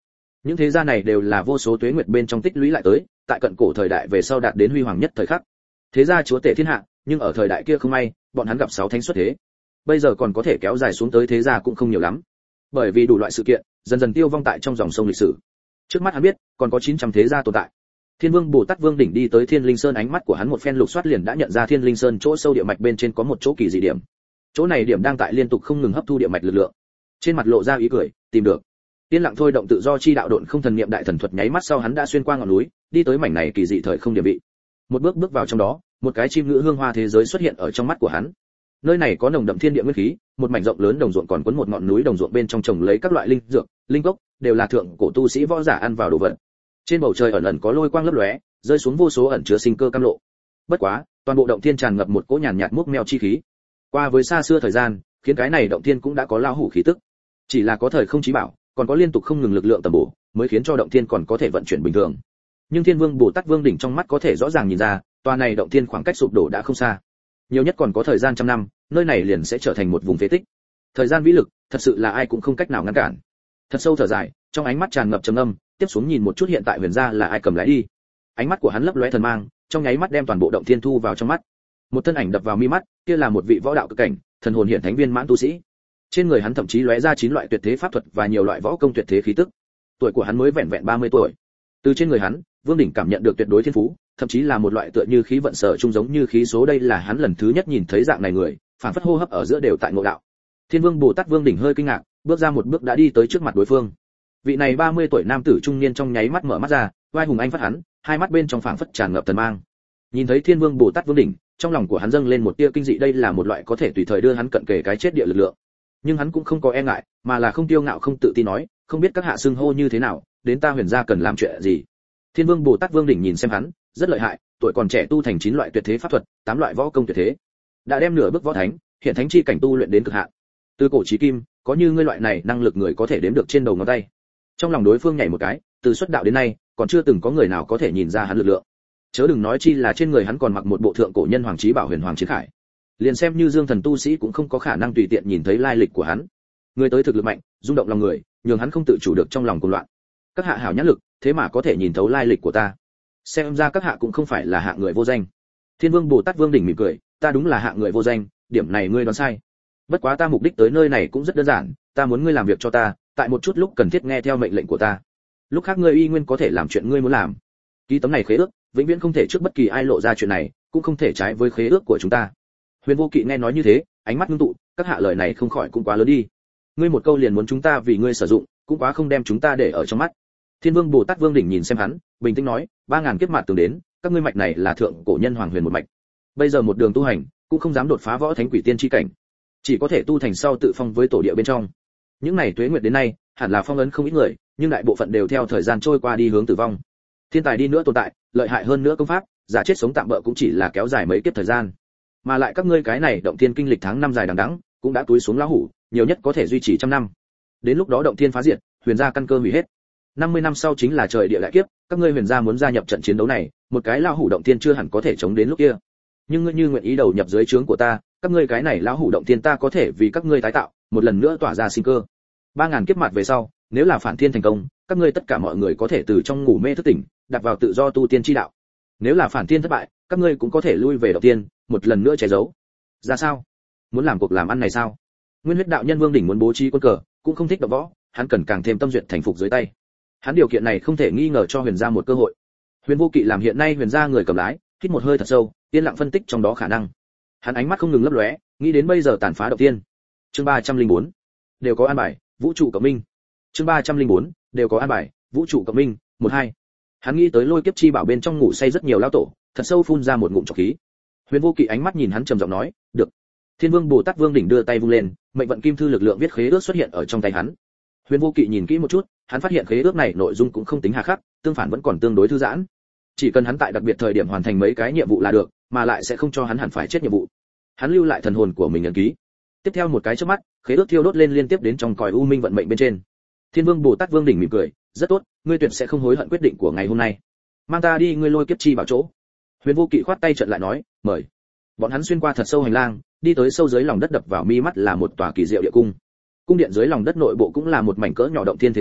Những thế gia này đều là vô số tuế nguyệt bên trong tích lũy lại tới, tại cận cổ thời đại về sau đạt đến huy hoàng nhất thời khắc. Thế gia chúa tể thiên hạ, nhưng ở thời đại kia không may, bọn hắn gặp 6 thánh xuất thế. Bây giờ còn có thể kéo dài xuống tới thế gia cũng không nhiều lắm. Bởi vì đủ loại sự kiện, dần dần tiêu vong tại trong dòng sông lịch sử. Trước mắt hắn biết, còn có 900 thế gia tồn tại. Thiên Vương Bồ Tát Vương đỉnh đi tới Thiên Linh Sơn, ánh mắt của hắn một phen lục soát liền đã nhận ra Thiên Linh Sơn chỗ sâu địa mạch bên trên có một chỗ kỳ dị điểm. Chỗ này điểm đang tại liên tục không ngừng hấp thu địa mạch lực lượng. Trên mặt lộ ra ý cười, tìm được. Tiên lặng thôi động tự do chi đạo độn không thần niệm đại thần thuật nháy mắt sau hắn đã xuyên qua ngọn núi, đi tới mảnh này kỳ dị thời không địa vị. Một bước bước vào trong đó, một cái chim ngữ hương hoa thế giới xuất hiện ở trong mắt của hắn. Nơi này có nồng đậm thiên địa nguyên khí, một mảnh rộng lớn đồng ruộng còn quấn một ngọn núi đồng ruộng bên trong trồng lấy các loại linh dược, linh cốc, đều là thượng cổ tu sĩ võ giả ăn vào đồ vật. Trên bầu trời ẩn ẩn có lôi quang lấp lóe, rơi xuống vô số ẩn chứa sinh cơ cam lộ. Bất quá, toàn bộ động thiên tràn ngập một cỗ nhàn nhạt múc meo chi khí. Qua với xa xưa thời gian, khiến cái này động thiên cũng đã có lao hủ khí tức. Chỉ là có thời không chí bảo, còn có liên tục không ngừng lực lượng tầm bổ, mới khiến cho động thiên còn có thể vận chuyển bình thường. Nhưng Thiên Vương Bồ Tát Vương đỉnh trong mắt có thể rõ ràng nhìn ra, tòa này động thiên khoảng cách sụp đổ đã không xa. Nhiều nhất còn có thời gian trăm năm, nơi này liền sẽ trở thành một vùng phế tích. Thời gian vĩ lực, thật sự là ai cũng không cách nào ngăn cản. Thật sâu thở dài, trong ánh mắt tràn ngập trầm âm, tiếp xuống nhìn một chút hiện tại Huyền gia là ai cầm lái đi. Ánh mắt của hắn lấp lóe thần mang, trong nháy mắt đem toàn bộ động thiên thu vào trong mắt. Một thân ảnh đập vào mi mắt, kia là một vị võ đạo cực cảnh, thần hồn hiện thánh viên mãn tu sĩ. Trên người hắn thậm chí lóe ra 9 loại tuyệt thế pháp thuật và nhiều loại võ công tuyệt thế khí tức. Tuổi của hắn mới vẹn vẹn 30 tuổi. Từ trên người hắn, Vương đỉnh cảm nhận được tuyệt đối thiên phú, thậm chí là một loại tựa như khí vận sở chung giống như khí số, đây là hắn lần thứ nhất nhìn thấy dạng này người, phản phất hô hấp ở giữa đều tại ngộ đạo. Thiên Vương Bồ Tát Vương đỉnh hơi kinh ngạc, bước ra một bước đã đi tới trước mặt đối phương. Vị này 30 tuổi nam tử trung niên trong nháy mắt mở mắt ra, vai hùng anh phát hắn, hai mắt bên trong phảng phất tràn ngập thần mang. Nhìn thấy Thiên Vương Bồ Tát Vương đỉnh, trong lòng của hắn dâng lên một tia kinh dị, đây là một loại có thể tùy thời đưa hắn cận kề cái chết địa lực lượng. Nhưng hắn cũng không có e ngại, mà là không tiêu ngạo không tự tin nói, không biết các hạ xưng hô như thế nào, đến ta Huyền gia cần làm chuyện gì. Thiên Vương Bồ Tát Vương đỉnh nhìn xem hắn, rất lợi hại, tuổi còn trẻ tu thành 9 loại tuyệt thế pháp thuật, 8 loại võ công tuyệt thế, đã đem nửa bước võ thánh, hiện thánh chi cảnh tu luyện đến cực hạn. Từ cổ chí kim, có như ngươi loại này năng lực người có thể đếm được trên đầu ngón tay. Trong lòng đối phương nhảy một cái, từ xuất đạo đến nay, còn chưa từng có người nào có thể nhìn ra hắn lực lượng. Chớ đừng nói chi là trên người hắn còn mặc một bộ thượng cổ nhân hoàng chí bảo Huyền Hoàng Chiến Khải. Liền xem như Dương Thần tu sĩ cũng không có khả năng tùy tiện nhìn thấy lai lịch của hắn. Người tới thực lực mạnh, rung động lòng người, nhường hắn không tự chủ được trong lòng cuồng loạn. Các hạ hảo nhãn lực, thế mà có thể nhìn thấu lai lịch của ta. Xem ra các hạ cũng không phải là hạng người vô danh. Thiên Vương Bồ Tát Vương đỉnh mỉm cười, ta đúng là hạng người vô danh, điểm này ngươi đoán sai. Bất quá ta mục đích tới nơi này cũng rất đơn giản, ta muốn ngươi làm việc cho ta, tại một chút lúc cần thiết nghe theo mệnh lệnh của ta. Lúc khác ngươi y nguyên có thể làm chuyện ngươi muốn làm. Ký tấm này khế ước, vĩnh viễn không thể trước bất kỳ ai lộ ra chuyện này, cũng không thể trái với khế ước của chúng ta. Huyền Vô Kỵ nghe nói như thế, ánh mắt ngưng tụ, các hạ lời này không khỏi cũng quá lớn đi. Ngươi một câu liền muốn chúng ta vì ngươi sử dụng, cũng quá không đem chúng ta để ở trong mắt. Thiên Vương Bồ Tát Vương đỉnh nhìn xem hắn, bình tĩnh nói, 3000 kiếp mạt từng đến, các ngươi mạch này là thượng cổ nhân hoàng huyền một mạch. Bây giờ một đường tu hành, cũng không dám đột phá võ thánh quỷ tiên chi cảnh, chỉ có thể tu thành sau tự phong với tổ địa bên trong. Những này tuế nguyệt đến nay, hẳn là phong ấn không ít người, nhưng đại bộ phận đều theo thời gian trôi qua đi hướng tử vong. Thiên tài đi nữa tồn tại, lợi hại hơn nữa công pháp, giả chết sống tạm bỡ cũng chỉ là kéo dài mấy kiếp thời gian. Mà lại các ngươi cái này động thiên kinh lịch tháng năm dài đằng đẵng, cũng đã túi xuống lão hủ, nhiều nhất có thể duy trì trăm năm. Đến lúc đó động thiên phá diệt, Huyền gia căn cơ hủy hết. 50 năm sau chính là trời địa đại kiếp, các ngươi Huyền gia muốn gia nhập trận chiến đấu này, một cái lão hủ động thiên chưa hẳn có thể chống đến lúc kia. Nhưng ngươi như nguyện ý đầu nhập dưới trướng của ta, các ngươi cái này lão hủ động thiên ta có thể vì các ngươi tái tạo, một lần nữa tỏa ra sinh cơ. 3000 kiếp mặt về sau, nếu là phản thiên thành công, các ngươi tất cả mọi người có thể từ trong ngủ mê thức tỉnh, đặt vào tự do tu tiên chi đạo. Nếu là phản thiên thất bại, các ngươi cũng có thể lui về động thiên, một lần nữa che giấu. Ra sao? Muốn làm cuộc làm ăn này sao? Nguyên Huyết đạo nhân Vương đỉnh muốn bố trí quân cờ, cũng không thích động võ, hắn cần càng thêm tâm duyệt thành phục dưới tay. Hắn điều kiện này không thể nghi ngờ cho Huyền gia một cơ hội. Huyền Vô Kỵ làm hiện nay Huyền gia người cầm lái, hít một hơi thật sâu, yên lặng phân tích trong đó khả năng. Hắn ánh mắt không ngừng lấp lóe, nghĩ đến bây giờ tàn phá động tiên. Chương 304, đều có an bài, vũ trụ cộng minh. Chương 304, đều có an bài, vũ trụ cộng minh, 12. Hắn nghĩ tới lôi kiếp chi bảo bên trong ngủ say rất nhiều lão tổ, thật sâu phun ra một ngụm trọc khí. Huyền Vô Kỵ ánh mắt nhìn hắn trầm giọng nói, "Được." Thiên Vương Bồ Tát Vương đỉnh đưa tay vung lên, mệnh vận kim thư lực lượng viết khế ước xuất hiện ở trong tay hắn. Huyền Vô Kỵ nhìn kỹ một chút, hắn phát hiện khế ước này nội dung cũng không tính hà khắc, tương phản vẫn còn tương đối thư giãn. Chỉ cần hắn tại đặc biệt thời điểm hoàn thành mấy cái nhiệm vụ là được, mà lại sẽ không cho hắn hẳn phải chết nhiệm vụ. Hắn lưu lại thần hồn của mình ấn ký. Tiếp theo một cái chớp mắt, khế ước thiêu đốt lên liên tiếp đến trong cõi u minh vận mệnh bên trên. Thiên Vương Bồ Tát Vương đỉnh mỉm cười, "Rất tốt, ngươi tuyệt sẽ không hối hận quyết định của ngày hôm nay. Mang ta đi ngươi lôi kiếp chi bảo chỗ." Huyền Vô Kỵ khoát tay trận lại nói, "Mời." Bọn hắn xuyên qua thật sâu hành lang, đi tới sâu dưới lòng đất, đập vào mi mắt là một tòa kỳ diệu địa cung. Cung điện dưới lòng đất nội bộ cũng là một mảnh cỡ nhỏ động thiên thế giới,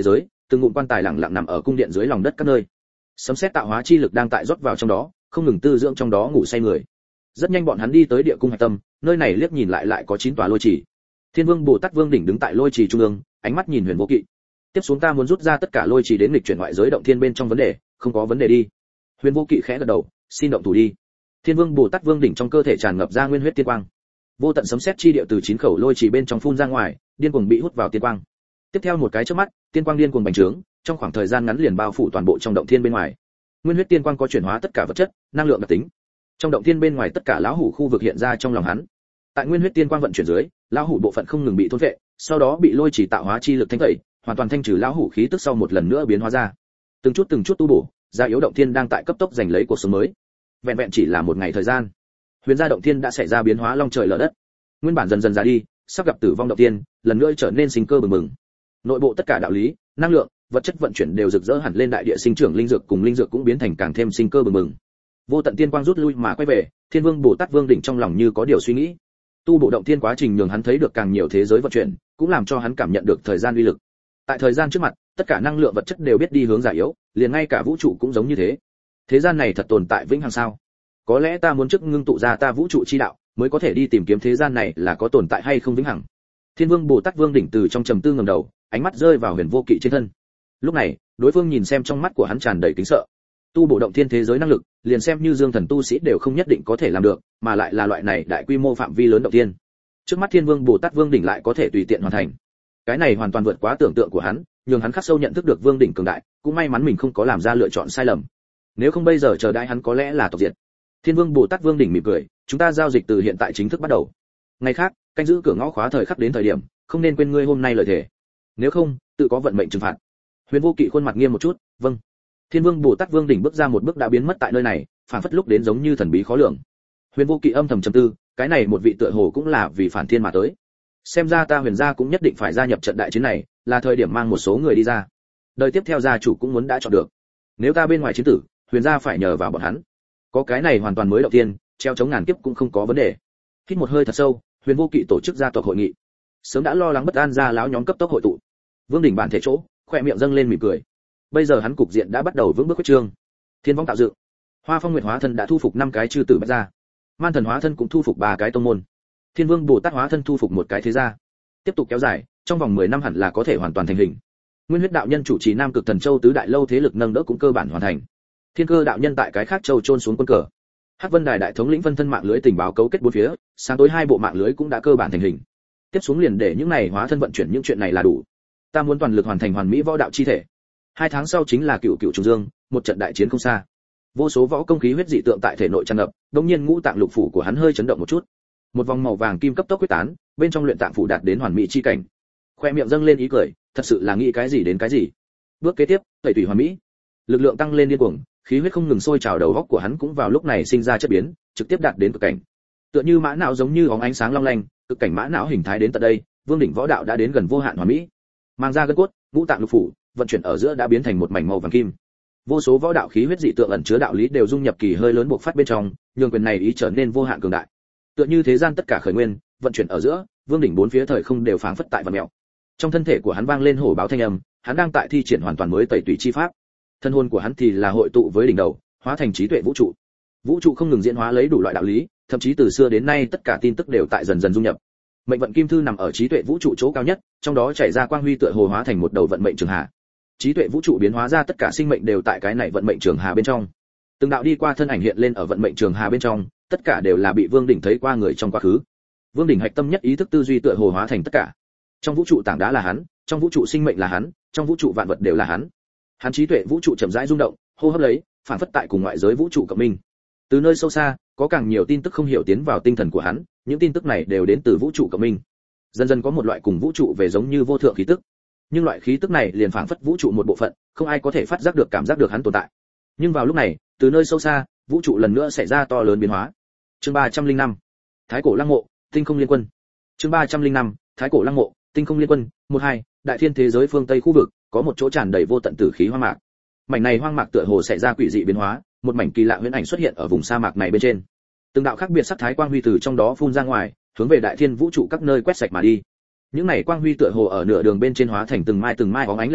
từng ngụm quan tài lặng lặng nằm ở cung điện dưới lòng đất các nơi. Sấm sét tạo hóa chi lực đang tại rót vào trong đó, không ngừng tư dưỡng trong đó ngủ say người. Rất nhanh bọn hắn đi tới địa cung hạch tâm, nơi này liếc nhìn lại có 9 tòa lôi trì. Thiên Vương Bồ Tát Vương đỉnh đứng tại lôi trì trung ương, ánh mắt nhìn Huyền Vô Kỵ. Tiếp xuống ta muốn rút ra tất cả lôi trì đến nghịch chuyển ngoại giới động thiên bên trong vấn đề, không có vấn đề đi. Huyền Vô Kỵ khẽ gật đầu, xin động thủ đi. Thiên Vương Bồ Tát Vương đỉnh trong cơ thể tràn ngập ra nguyên huyết tiên quang. Vô tận sấm sét chi điệu từ 9 khẩu lôi trì bên trong phun ra ngoài, điên cuồng bị hút vào tiên quang. Tiếp theo một cái chớp mắt, tiên quang điên cuồng bành trướng, trong khoảng thời gian ngắn liền bao phủ toàn bộ trong động thiên bên ngoài. Nguyên huyết tiên quang có chuyển hóa tất cả vật chất, năng lượng đặc tính. Trong động thiên bên ngoài tất cả lão hủ khu vực hiện ra trong lòng hắn. Tại nguyên huyết tiên quang vận chuyển dưới, lão hủ bộ phận không ngừng bị thôn phệ, sau đó bị lôi chỉ tạo hóa chi lực thanh tẩy, hoàn toàn thanh trừ lão hủ khí tức sau một lần nữa biến hóa ra. Từng chút tu bổ, gia yếu động thiên đang tại cấp tốc giành lấy cuộc sống mới. Vẹn vẹn chỉ là một ngày thời gian, huyền gia động thiên đã xảy ra biến hóa long trời lở đất. Nguyên bản dần dần già đi, sắp gặp tử vong động thiên, lần nữa trở nên sinh cơ bừng bừng. Nội bộ tất cả đạo lý, năng lượng, vật chất vận chuyển đều rực rỡ hẳn lên, đại địa sinh trưởng linh dược cùng linh dược cũng biến thành càng thêm sinh cơ bừng bừng. Vô tận tiên quang rút lui mà quay về, Thiên Vương Bồ Tát Vương đỉnh trong lòng như có điều suy nghĩ. Tu bộ động thiên quá trình nhường hắn thấy được càng nhiều thế giới vận chuyển, cũng làm cho hắn cảm nhận được thời gian uy lực. Tại thời gian trước mặt, tất cả năng lượng vật chất đều biết đi hướng già yếu, liền ngay cả vũ trụ cũng giống như thế. Thế gian này thật tồn tại vĩnh hằng sao? Có lẽ ta muốn trước ngưng tụ ra ta vũ trụ chi đạo, mới có thể đi tìm kiếm thế gian này là có tồn tại hay không vĩnh hằng. Thiên Vương Bồ Tát Vương đỉnh từ trong trầm tư ngẩng đầu, ánh mắt rơi vào Huyền Vô Kỵ trên thân. Lúc này, đối phương nhìn xem trong mắt của hắn tràn đầy kính sợ. Tu bổ động thiên thế giới năng lực, liền xem như dương thần tu sĩ đều không nhất định có thể làm được, mà lại là loại này đại quy mô phạm vi lớn động thiên. Trước mắt Thiên Vương Bồ Tát Vương đỉnh lại có thể tùy tiện hoàn thành. Cái này hoàn toàn vượt quá tưởng tượng của hắn, nhường hắn khắc sâu nhận thức được Vương đỉnh cường đại, cũng may mắn mình không có làm ra lựa chọn sai lầm. Nếu không bây giờ chờ đãi hắn có lẽ là tộc diệt. Thiên Vương Bồ Tát Vương đỉnh mỉm cười, chúng ta giao dịch từ hiện tại chính thức bắt đầu. Ngày khác, canh giữ cửa ngõ khóa thời khắc đến thời điểm, không nên quên ngươi hôm nay lời thề. Nếu không, tự có vận mệnh trừng phạt. Huyền Vô Kỵ khuôn mặt nghiêm một chút, vâng. Thiên Vương Bồ Tát Vương đỉnh bước ra một bước đã biến mất tại nơi này, phản phất lúc đến giống như thần bí khó lường. Huyền Vô Kỵ âm thầm trầm tư, cái này một vị tựa hồ cũng là vì phản thiên mà tới. Xem ra ta Huyền gia cũng nhất định phải gia nhập trận đại chiến này, là thời điểm mang một số người đi ra. Đời tiếp theo gia chủ cũng muốn đã chọn được. Nếu ta bên ngoài chiến tử, Huyền gia phải nhờ vào bọn hắn. Có cái này hoàn toàn mới đầu tiên, treo chống ngàn kiếp cũng không có vấn đề. Hít một hơi thật sâu, Huyền Vô Kỵ tổ chức gia tộc hội nghị. Sớm đã lo lắng bất an gia lão nhóm cấp tốc hội tụ. Vương đỉnh bản thể chỗ, khóe miệng dâng lên mỉm cười. Bây giờ hắn cục diện đã bắt đầu vững bước quyết trương. Thiên vong tạo dựng, Hoa Phong Nguyệt hóa thân đã thu phục 5 cái chư tử bách gia. Man Thần hóa thân cũng thu phục 3 cái tông môn. Thiên Vương Bồ Tát hóa thân thu phục 1 cái thế gia. Tiếp tục kéo dài, trong vòng 10 năm hẳn là có thể hoàn toàn thành hình. Nguyên Huyết đạo nhân chủ trì Nam Cực Thần Châu tứ đại lâu thế lực nâng đỡ cũng cơ bản hoàn thành. Thiên Cơ đạo nhân tại cái khác châu chôn xuống quân cờ. Hắc Vân Đài đại thống lĩnh phân thân mạng lưới tình báo cấu kết bốn phía, sáng tối 2 bộ mạng lưới cũng đã cơ bản thành hình. Tiếp xuống liền để những này hóa thân vận chuyển những chuyện này là đủ. Ta muốn toàn lực hoàn thành hoàn mỹ võ đạo chi thể. 2 tháng sau chính là cựu trùng dương, một trận đại chiến không xa. Vô số võ công khí huyết dị tượng tại thể nội tràn ngập, đống nhiên ngũ tạng lục phủ của hắn hơi chấn động một chút. Một vòng màu vàng kim cấp tốc quyết tán, bên trong luyện tạng phủ đạt đến hoàn mỹ chi cảnh. Khoe miệng dâng lên ý cười, thật sự là nghĩ cái gì đến cái gì. Bước kế tiếp, tẩy tủy hoàn mỹ. Lực lượng tăng lên điên cuồng, khí huyết không ngừng sôi trào, đầu óc của hắn cũng vào lúc này sinh ra chất biến, trực tiếp đạt đến cực cảnh. Tựa như mã não giống như óng ánh sáng long lanh, cực cảnh mã não hình thái đến tận đây, Vương đỉnh võ đạo đã đến gần vô hạn hoàn mỹ. Mang ra gân cốt, ngũ tạng lục phủ, vận chuyển ở giữa đã biến thành một mảnh màu vàng kim. Vô số võ đạo khí huyết dị tượng ẩn chứa đạo lý đều dung nhập kỳ hơi lớn bộc phát bên trong, nhường quyền này ý trở nên vô hạn cường đại. Tựa như thế gian tất cả khởi nguyên, vận chuyển ở giữa, Vương đỉnh bốn phía thời không đều phảng phất tại vặn mèo. Trong thân thể của hắn vang lên hổ báo thanh âm, hắn đang tại thi triển hoàn toàn mới tẩy tủy chi pháp. Thân hồn của hắn thì là hội tụ với đỉnh đầu, hóa thành trí tuệ vũ trụ. Vũ trụ không ngừng diễn hóa lấy đủ loại đạo lý, thậm chí từ xưa đến nay tất cả tin tức đều tại dần dần dung nhập. Mệnh vận kim thư nằm ở trí tuệ vũ trụ chỗ cao nhất, trong đó chảy ra quang huy tựa hồ hóa thành một đầu vận mệnh trường hà. Trí tuệ vũ trụ biến hóa ra tất cả sinh mệnh đều tại cái này vận mệnh trường hà bên trong. Từng đạo đi qua thân ảnh hiện lên ở vận mệnh trường hà bên trong, tất cả đều là bị Vương đỉnh thấy qua người trong quá khứ. Vương đỉnh hạch tâm nhất ý thức tư duy tựa hồ hóa thành tất cả. Trong vũ trụ tảng đá là hắn, trong vũ trụ sinh mệnh là hắn, trong vũ trụ vạn vật đều là hắn. Hắn trí tuệ vũ trụ chậm rãi rung động, hô hấp lấy, phản phất tại cùng ngoại giới vũ trụ cộng minh. Từ nơi sâu xa, có càng nhiều tin tức không hiểu tiến vào tinh thần của hắn, những tin tức này đều đến từ vũ trụ cộng minh. Dần dần có một loại cùng vũ trụ về giống như vô thượng khí tức. Nhưng loại khí tức này liền phảng phất vũ trụ một bộ phận, không ai có thể phát giác được cảm giác được hắn tồn tại. Nhưng vào lúc này, từ nơi sâu xa, vũ trụ lần nữa xảy ra to lớn biến hóa. Chương 305. Thái cổ lăng mộ, tinh không liên quân. Chương 305. Thái cổ lăng mộ, tinh không liên quân. 1-2. Đại thiên thế giới phương Tây khu vực, có một chỗ tràn đầy vô tận tử khí hoang mạc. Mảnh này hoang mạc tựa hồ xảy ra quỷ dị biến hóa, một mảnh kỳ lạ huyễn ảnh xuất hiện ở vùng sa mạc này bên trên. Từng đạo khác biệt sắc thái quang huy từ trong đó phun ra ngoài, hướng về đại thiên vũ trụ các nơi quét sạch mà đi. Những này quang huy tựa hồ ở nửa đường bên trên hóa thành từng mai óng ánh lệnh bài,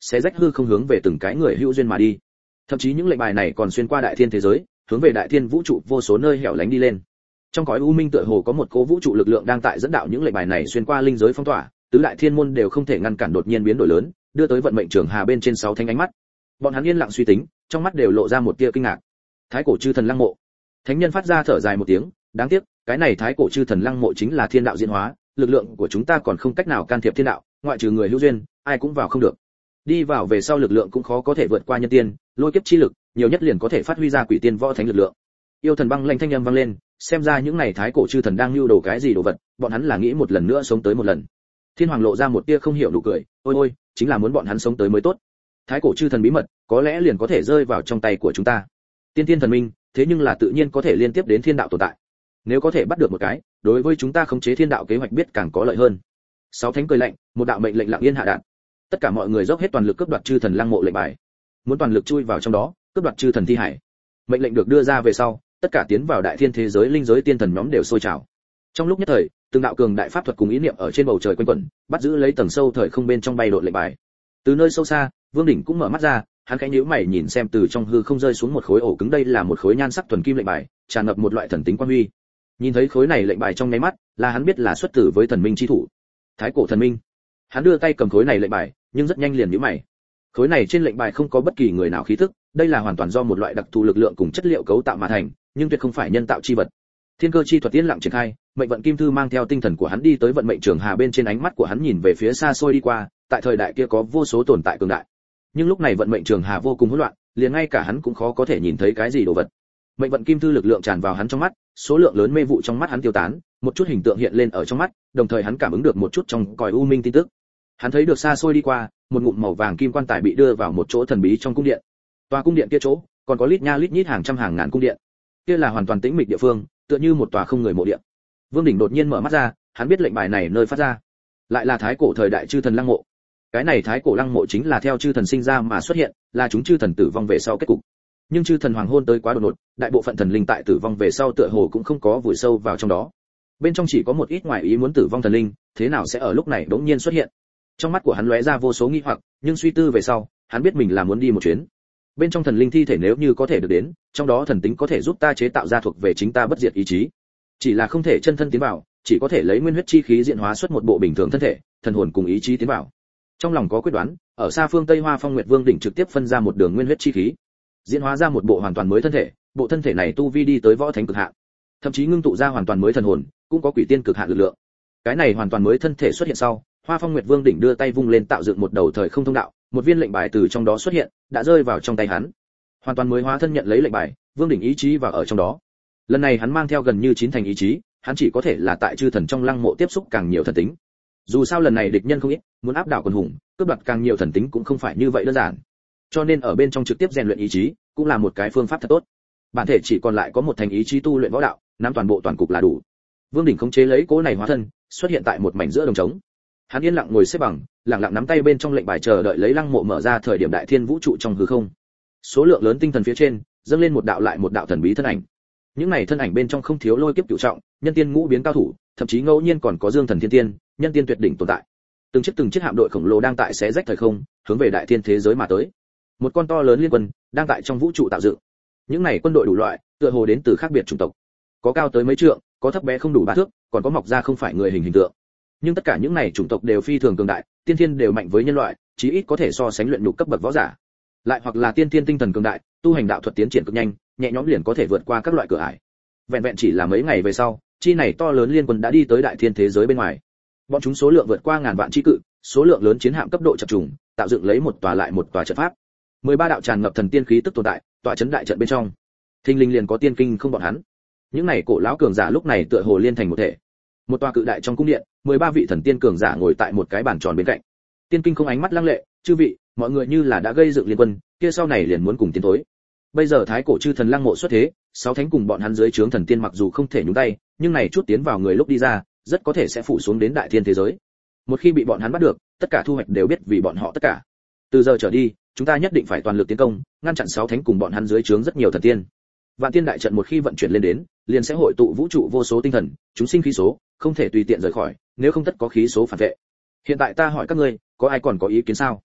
sẽ rách hư không hướng về từng cái người hữu duyên mà đi. Thậm chí những lệnh bài này còn xuyên qua đại thiên thế giới, hướng về đại thiên vũ trụ vô số nơi hẻo lánh đi lên. Trong cõi u minh tựa hồ có một cố vũ trụ lực lượng đang tại dẫn đạo những lệnh bài này xuyên qua linh giới phong tỏa, tứ đại thiên môn đều không thể ngăn cản đột nhiên biến đổi lớn, đưa tới vận mệnh trường hà bên trên 6 thánh ánh mắt. Bọn hắn yên lặng suy tính, trong mắt đều lộ ra một tia kinh ngạc. Thái cổ chư thần lăng mộ. Thánh nhân phát ra thở dài một tiếng, đáng tiếc, cái này thái cổ chư thần lăng mộ chính là thiên đạo diễn hóa, lực lượng của chúng ta còn không cách nào can thiệp thiên đạo, ngoại trừ người hữu duyên, ai cũng vào không được. Đi vào về sau lực lượng cũng khó có thể vượt qua nhân tiên, lôi kiếp chi lực, nhiều nhất liền có thể phát huy ra quỷ tiên võ thánh lực lượng. Yêu thần băng lanh thanh âm vang lên, xem ra những này thái cổ chư thần đang lưu đồ cái gì đồ vật, bọn hắn là nghĩ một lần nữa sống tới một lần. Thiên Hoàng lộ ra một tia không hiểu nụ cười, ôi ôi, chính là muốn bọn hắn sống tới mới tốt. Thái cổ chư thần bí mật, có lẽ liền có thể rơi vào trong tay của chúng ta. Tiên tiên thần minh, thế nhưng là tự nhiên có thể liên tiếp đến thiên đạo tồn tại. Nếu có thể bắt được một cái, đối với chúng ta khống chế thiên đạo kế hoạch biết càng có lợi hơn. 6 thánh cười lạnh, một đạo mệnh lệnh lặng yên hạ đạn. Tất cả mọi người dốc hết toàn lực cướp đoạt chư thần lăng mộ lệnh bài, muốn toàn lực chui vào trong đó, cướp đoạt chư thần thi hải. Mệnh lệnh được đưa ra về sau, tất cả tiến vào đại thiên thế giới linh giới tiên thần nhóm đều sôi trào. Trong lúc nhất thời, từng đạo cường đại pháp thuật cùng ý niệm ở trên bầu trời quanh quẩn, bắt giữ lấy tầng sâu thời không bên trong bay độn lệnh bài. Từ nơi sâu xa, Vương Đỉnh cũng mở mắt ra, hắn khẽ nhíu mày nhìn xem từ trong hư không rơi xuống một khối ổ cứng, đây là một khối nhan sắc thuần kim lệnh bài, tràn ngập một loại thần tính quan huy. Nhìn thấy khối này lệnh bài trong nháy mắt, là hắn biết là xuất từ với thần minh chi thủ. Thái cổ thần minh. Hắn đưa tay cầm khối này lệnh bài, nhưng rất nhanh liền nhíu mày. Khối này trên lệnh bài không có bất kỳ người nào khí tức, đây là hoàn toàn do một loại đặc thù lực lượng cùng chất liệu cấu tạo mà thành, nhưng tuyệt không phải nhân tạo chi vật. Thiên cơ chi thuật tiên lặng triển khai, mệnh vận kim thư mang theo tinh thần của hắn đi tới vận mệnh trường hà bên trên, ánh mắt của hắn nhìn về phía xa xôi đi qua, tại thời đại kia có vô số tồn tại cường đại. Nhưng lúc này vận mệnh trường hà vô cùng hỗn loạn, liền ngay cả hắn cũng khó có thể nhìn thấy cái gì đồ vật. Mệnh vận kim thư lực lượng tràn vào hắn trong mắt, số lượng lớn mê vụ trong mắt hắn tiêu tán, một chút hình tượng hiện lên ở trong mắt, đồng thời hắn cảm ứng được một chút trong cõi u minh tin tức. Hắn thấy được xa xôi đi qua, một ngụm màu vàng kim quan tài bị đưa vào một chỗ thần bí trong cung điện. Tòa cung điện kia chỗ, còn có lít nha lít nhít hàng trăm hàng ngàn cung điện. Kia là hoàn toàn tĩnh mịch địa phương, tựa như một tòa không người mộ điện. Vương Đỉnh đột nhiên mở mắt ra, hắn biết lệnh bài này nơi phát ra, lại là thái cổ thời đại chư thần lăng mộ. Cái này thái cổ lăng mộ chính là theo chư thần sinh ra mà xuất hiện, là chúng chư thần tử vong về sau kết cục. Nhưng chư thần hoàng hôn tới quá đột ngột, đại bộ phận thần linh tại tử vong về sau tựa hồ cũng không có vùi sâu vào trong đó. Bên trong chỉ có một ít ngoại ý muốn tử vong thần linh, thế nào sẽ ở lúc này đột nhiên xuất hiện? Trong mắt của hắn lóe ra vô số nghi hoặc, nhưng suy tư về sau, hắn biết mình là muốn đi một chuyến. Bên trong thần linh thi thể nếu như có thể được đến, trong đó thần tính có thể giúp ta chế tạo ra thuộc về chính ta bất diệt ý chí. Chỉ là không thể chân thân tiến vào, chỉ có thể lấy nguyên huyết chi khí diễn hóa xuất một bộ bình thường thân thể, thần hồn cùng ý chí tiến vào. Trong lòng có quyết đoán, ở xa phương Tây Hoa Phong Nguyệt Vương đỉnh trực tiếp phân ra một đường nguyên huyết chi khí, diễn hóa ra một bộ hoàn toàn mới thân thể, bộ thân thể này tu vi đi tới võ thánh cực hạn, thậm chí ngưng tụ ra hoàn toàn mới thần hồn, cũng có quỷ tiên cực hạn lực lượng. Cái này hoàn toàn mới thân thể xuất hiện sau, Hoa Phong Nguyệt Vương đỉnh đưa tay vung lên tạo dựng một đầu thời không thông đạo, một viên lệnh bài từ trong đó xuất hiện, đã rơi vào trong tay hắn. Hoàn toàn mới hóa thân nhận lấy lệnh bài, Vương đỉnh ý chí vào ở trong đó. Lần này hắn mang theo gần như 9 thành ý chí, hắn chỉ có thể là tại chư thần trong lăng mộ tiếp xúc càng nhiều thần tính. Dù sao lần này địch nhân không ít, muốn áp đảo quần hùng, cướp đoạt càng nhiều thần tính cũng không phải như vậy đơn giản. Cho nên ở bên trong trực tiếp rèn luyện ý chí, cũng là một cái phương pháp thật tốt. Bản thể chỉ còn lại có một thành ý chí tu luyện võ đạo, nắm toàn bộ toàn cục là đủ. Vương đỉnh khống chế lấy cỗ này hóa thân, xuất hiện tại một mảnh giữa đồng trống. Hắn yên lặng ngồi xếp bằng, lặng lặng nắm tay bên trong lệnh bài chờ đợi lấy lăng mộ mở ra thời điểm đại thiên vũ trụ trong hư không. Số lượng lớn tinh thần phía trên, dâng lên một đạo lại một đạo thần bí thân ảnh. Những này thân ảnh bên trong không thiếu lôi kiếp cửu trọng, nhân tiên ngũ biến cao thủ, thậm chí ngẫu nhiên còn có dương thần thiên tiên, nhân tiên tuyệt đỉnh tồn tại. Từng chiếc hạm đội khổng lồ đang tại xé rách thời không, hướng về đại thiên thế giới mà tới. Một con to lớn liên quân đang tại trong vũ trụ tạo dựng. Những này quân đội đủ loại, tựa hồ đến từ khác biệt chủng tộc. Có cao tới mấy trượng, có thấp bé không đủ 3 thước, còn có mọc ra không phải người hình tượng. Nhưng tất cả những này chủng tộc đều phi thường cường đại, tiên thiên đều mạnh với nhân loại, chí ít có thể so sánh luyện nhục cấp bậc võ giả. Lại hoặc là tiên thiên tinh thần cường đại, tu hành đạo thuật tiến triển cực nhanh, nhẹ nhõm liền có thể vượt qua các loại cửa ải. Vẹn vẹn chỉ là mấy ngày về sau, chi này to lớn liên quân đã đi tới đại thiên thế giới bên ngoài. Bọn chúng số lượng vượt qua ngàn vạn chi cự, số lượng lớn chiến hạm cấp độ chập trùng, tạo dựng lấy một tòa lại một tòa trận pháp. 13 đạo tràn ngập thần tiên khí tức tồn tại, tọa trấn đại trận bên trong. Thinh linh liền có tiên kinh không bọn hắn. Những này cổ lão cường giả lúc này tựa hồ liên thành một thể. Một tòa cự đại trong cung điện, 13 vị thần tiên cường giả ngồi tại một cái bàn tròn bên cạnh. Tiên kinh không ánh mắt lăng lệ, chư vị, mọi người như là đã gây dựng liên quân, kia sau này liền muốn cùng tiến thối. Bây giờ thái cổ chư thần lăng mộ xuất thế, 6 thánh cùng bọn hắn dưới trướng thần tiên mặc dù không thể nhúng tay, nhưng này chút tiến vào người lúc đi ra, rất có thể sẽ phủ xuống đến đại thiên thế giới. Một khi bị bọn hắn bắt được, tất cả thu hoạch đều biết vì bọn họ tất cả. Từ giờ trở đi, chúng ta nhất định phải toàn lực tiến công, ngăn chặn 6 thánh cùng bọn hắn dưới trướng rất nhiều thần tiên. Vạn tiên đại trận một khi vận chuyển lên đến, liền sẽ hội tụ vũ trụ vô số tinh thần, chúng sinh khí số, không thể tùy tiện rời khỏi, nếu không tất có khí số phản vệ. Hiện tại ta hỏi các ngươi, có ai còn có ý kiến sao?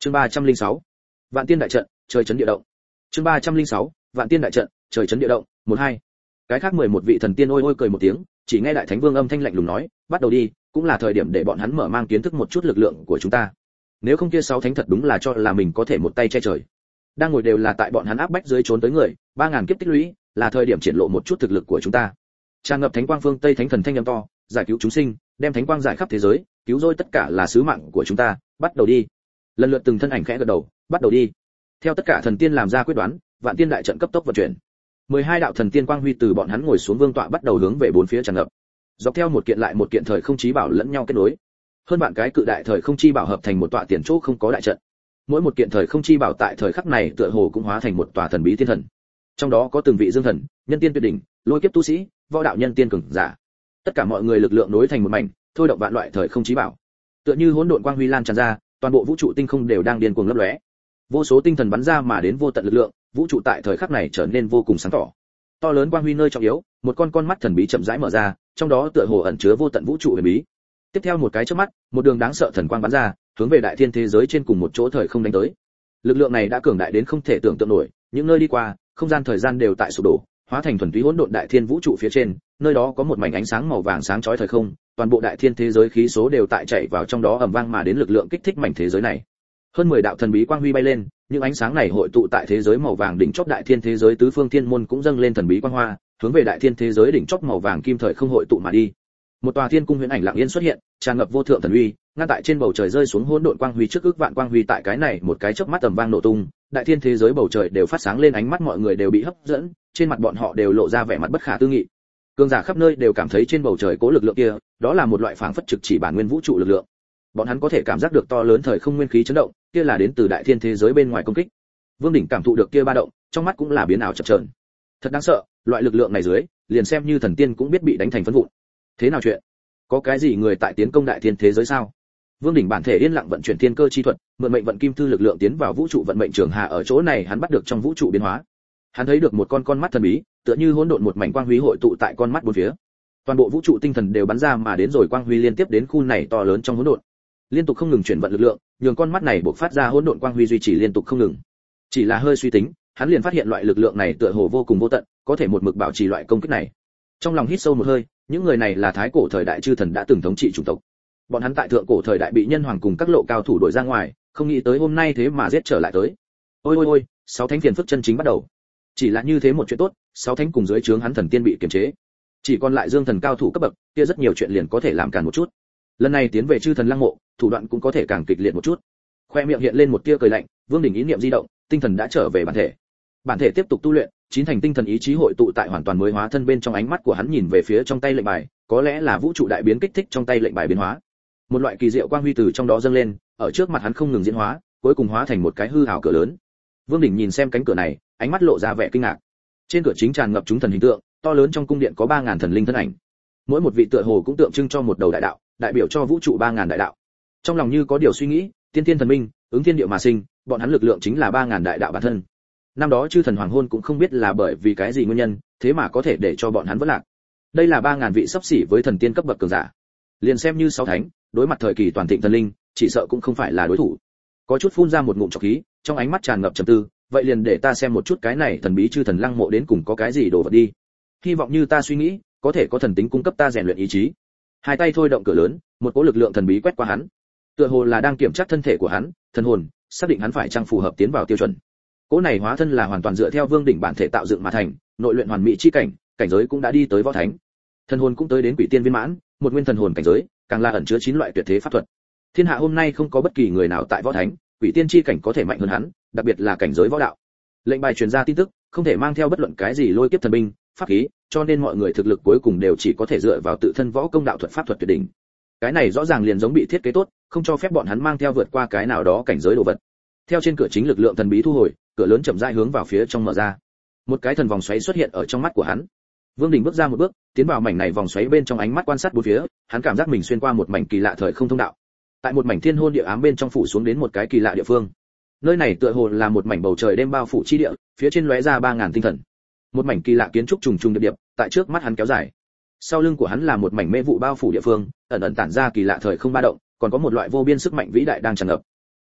Chương 306. Vạn tiên đại trận, trời chấn địa động. Chương 306. Vạn tiên đại trận, trời chấn địa động, 1-2. Cái khác 11 vị thần tiên ôi ôi cười một tiếng, chỉ nghe đại thánh vương âm thanh lạnh lùng nói, bắt đầu đi, cũng là thời điểm để bọn hắn mở mang kiến thức một chút lực lượng của chúng ta. Nếu không kia 6 thánh thật đúng là cho là mình có thể một tay che trời. Đang ngồi đều là tại bọn hắn áp bách dưới trốn tới người, 3000 kiếp tích lũy, là thời điểm triển lộ một chút thực lực của chúng ta. Tràn ngập thánh quang phương Tây thánh thần thanh âm to, giải cứu chúng sinh, đem thánh quang giải khắp thế giới, cứu rỗi tất cả là sứ mạng của chúng ta, bắt đầu đi. Lần lượt từng thân ảnh khẽ gật đầu, bắt đầu đi. Theo tất cả thần tiên làm ra quyết đoán, vạn tiên đại trận cấp tốc vận chuyển. 12 đạo thần tiên quang huy từ bọn hắn ngồi xuống vương tọa bắt đầu hướng về bốn phía tràn ngập. Dọc theo một kiện lại một kiện thời không chí bảo lẫn nhau kết nối. Hơn vạn cái cự đại thời không chi bảo hợp thành một tọa tiền chỗ không có đại trận. Mỗi một kiện thời không chi bảo tại thời khắc này tựa hồ cũng hóa thành một tòa thần bí tiên thần. Trong đó có từng vị dương thần, nhân tiên tuyệt đỉnh, lôi kiếp tu sĩ, võ đạo nhân tiên cường giả. Tất cả mọi người lực lượng nối thành một mảnh, thôi động vạn loại thời không chí bảo. Tựa như hỗn độn quang huy lan tràn ra, toàn bộ vũ trụ tinh không đều đang điên cuồng lấp lóe. Vô số tinh thần bắn ra mà đến vô tận lực lượng, vũ trụ tại thời khắc này trở nên vô cùng sáng tỏ. To lớn quang huy nơi trọng yếu, một con mắt thần bí chậm rãi mở ra, trong đó tựa hồ ẩn chứa vô tận vũ trụ huyền bí. Tiếp theo một cái chớp mắt, một đường đáng sợ thần quang bắn ra, hướng về đại thiên thế giới trên cùng một chỗ thời không đánh tới. Lực lượng này đã cường đại đến không thể tưởng tượng nổi, những nơi đi qua, không gian thời gian đều tại sụp đổ, hóa thành thuần túy hỗn độn đại thiên vũ trụ phía trên, nơi đó có một mảnh ánh sáng màu vàng sáng chói thời không, toàn bộ đại thiên thế giới khí số đều tại chạy vào trong đó ầm vang mà đến lực lượng kích thích mảnh thế giới này. Hơn 10 đạo thần bí quang huy bay lên, những ánh sáng này hội tụ tại thế giới màu vàng đỉnh chóp đại thiên thế giới tứ phương thiên môn cũng dâng lên thần bí quang hoa, hướng về đại thiên thế giới đỉnh chóp màu vàng kim thời không hội tụ mà đi. Một tòa thiên cung huyền ảnh lặng yên xuất hiện, tràn ngập vô thượng thần uy, ngăn tại trên bầu trời rơi xuống hỗn độn quang huy trước ước vạn quang huy tại cái này một cái chớp mắt tầm vang nổ tung, đại thiên thế giới bầu trời đều phát sáng lên, ánh mắt mọi người đều bị hấp dẫn, trên mặt bọn họ đều lộ ra vẻ mặt bất khả tư nghị. Cường giả khắp nơi đều cảm thấy trên bầu trời cố lực lượng kia, đó là một loại phảng phất trực chỉ bản nguyên vũ trụ lực lượng. Bọn hắn có thể cảm giác được to lớn thời không nguyên khí chấn động, kia là đến từ đại thiên thế giới bên ngoài công kích. Vương đỉnh cảm thụ được kia ba động, trong mắt cũng là biến ảo chập chờn. Thật đáng sợ, loại lực lượng này dưới, liền xem như thần tiên cũng biết bị đánh thành phấn vụn. Thế nào chuyện? Có cái gì người tại tiến công đại thiên thế giới sao? Vương đỉnh bản thể yên lặng vận chuyển thiên cơ chi thuật, mượn mệnh vận kim thư lực lượng tiến vào vũ trụ vận mệnh trường hà, ở chỗ này hắn bắt được trong vũ trụ biến hóa. Hắn thấy được một con mắt thần bí, tựa như hỗn độn một mảnh quang huy hội tụ tại con mắt bốn phía. Toàn bộ vũ trụ tinh thần đều bắn ra mà đến rồi quang huy liên tiếp đến khu này to lớn trong hỗn độn. Liên tục không ngừng chuyển vận lực lượng, nhường con mắt này bộc phát ra hỗn độn quang huy duy trì liên tục không ngừng. Chỉ là hơi suy tính, hắn liền phát hiện loại lực lượng này tựa hồ vô cùng vô tận, có thể một mực bảo trì loại công kích này. Trong lòng hít sâu một hơi, những người này là thái cổ thời đại chư thần đã từng thống trị chủng tộc. Bọn hắn tại thượng cổ thời đại bị nhân hoàng cùng các lộ cao thủ đuổi ra ngoài, không nghĩ tới hôm nay thế mà giết trở lại tới. Ôi ôi ôi, 6 thánh phiền phức chân chính bắt đầu. Chỉ là như thế một chuyện tốt, 6 thánh cùng dưới trướng hắn thần tiên bị kiềm chế. Chỉ còn lại dương thần cao thủ cấp bậc, kia rất nhiều chuyện liền có thể làm càn một chút. Lần này tiến về chư thần lăng mộ, thủ đoạn cũng có thể càng kịch liệt một chút. Khoe miệng hiện lên một tia cười lạnh, Vương đỉnh ý niệm di động, tinh thần đã trở về bản thể. Bản thể tiếp tục tu luyện, chín thành tinh thần ý chí hội tụ tại hoàn toàn mới hóa thân bên trong, ánh mắt của hắn nhìn về phía trong tay lệnh bài, có lẽ là vũ trụ đại biến kích thích trong tay lệnh bài biến hóa. Một loại kỳ diệu quang huy từ trong đó dâng lên, ở trước mặt hắn không ngừng diễn hóa, cuối cùng hóa thành một cái hư ảo cửa lớn. Vương đỉnh nhìn xem cánh cửa này, ánh mắt lộ ra vẻ kinh ngạc. Trên cửa chính tràn ngập chúng thần hình tượng, to lớn trong cung điện có 3000 thần linh thân ảnh. Mỗi một vị tựa hồ cũng tượng trưng cho một đầu đại đạo, đại biểu cho vũ trụ 3000 đại đạo. Trong lòng như có điều suy nghĩ, tiên tiên thần minh, ứng thiên địa mà sinh, bọn hắn lực lượng chính là 3000 đại đạo bản thân. Năm đó chư thần hoàng hôn cũng không biết là bởi vì cái gì nguyên nhân, thế mà có thể để cho bọn hắn vỡ lạc. Đây là 3000 vị sắp xỉ với thần tiên cấp bậc cường giả. Liền xem như 6 thánh, đối mặt thời kỳ toàn thịnh thần linh, chỉ sợ cũng không phải là đối thủ. Có chút phun ra một ngụm trọc khí, trong ánh mắt tràn ngập trầm tư, vậy liền để ta xem một chút cái này thần bí chư thần lăng mộ đến cùng có cái gì đồ vật đi. Hy vọng như ta suy nghĩ, có thể có thần tính cung cấp ta rèn luyện ý chí. Hai tay thôi động cửa lớn, một cỗ lực lượng thần bí quét qua hắn. Tựa hồ là đang kiểm tra thân thể của hắn, thần hồn, xác định hắn phải chăng phù hợp tiến vào tiêu chuẩn. Cỗ này hóa thân là hoàn toàn dựa theo Vương đỉnh bản thể tạo dựng mà thành, nội luyện hoàn mỹ chi cảnh, cảnh giới cũng đã đi tới võ thánh. Thần hồn cũng tới đến quỷ tiên viên mãn, một nguyên thần hồn cảnh giới, càng là ẩn chứa 9 loại tuyệt thế pháp thuật. Thiên hạ hôm nay không có bất kỳ người nào tại võ thánh, quỷ tiên chi cảnh có thể mạnh hơn hắn, đặc biệt là cảnh giới võ đạo. Lệnh bài truyền ra tin tức, không thể mang theo bất luận cái gì lôi kiếp thần binh, pháp khí, cho nên mọi người thực lực cuối cùng đều chỉ có thể dựa vào tự thân võ công đạo thuật pháp thuật tuyệt đỉnh. Cái này rõ ràng liền giống bị thiết kế tốt, không cho phép bọn hắn mang theo vượt qua cái nào đó cảnh giới đồ vật. Theo trên cửa chính lực lượng thần bí thu hồi, cửa lớn chậm rãi hướng vào phía trong mở ra. Một cái thần vòng xoáy xuất hiện ở trong mắt của hắn. Vương đỉnh bước ra một bước, tiến vào mảnh này vòng xoáy bên trong, ánh mắt quan sát bốn phía, hắn cảm giác mình xuyên qua một mảnh kỳ lạ thời không thông đạo. Tại một mảnh thiên hôn địa ám bên trong phủ xuống đến một cái kỳ lạ địa phương. Nơi này tựa hồ là một mảnh bầu trời đêm bao phủ chi địa, phía trên lóe ra 3000 tinh thần. Một mảnh kỳ lạ kiến trúc trùng trùng điệp điệp, tại trước mắt hắn kéo dài. Sau lưng của hắn là một mảnh mê vụ bao phủ địa phương, ẩn ẩn tản ra kỳ lạ thời không ba động, còn có một loại vô biên sức mạnh vĩ đại đang tràn ngập.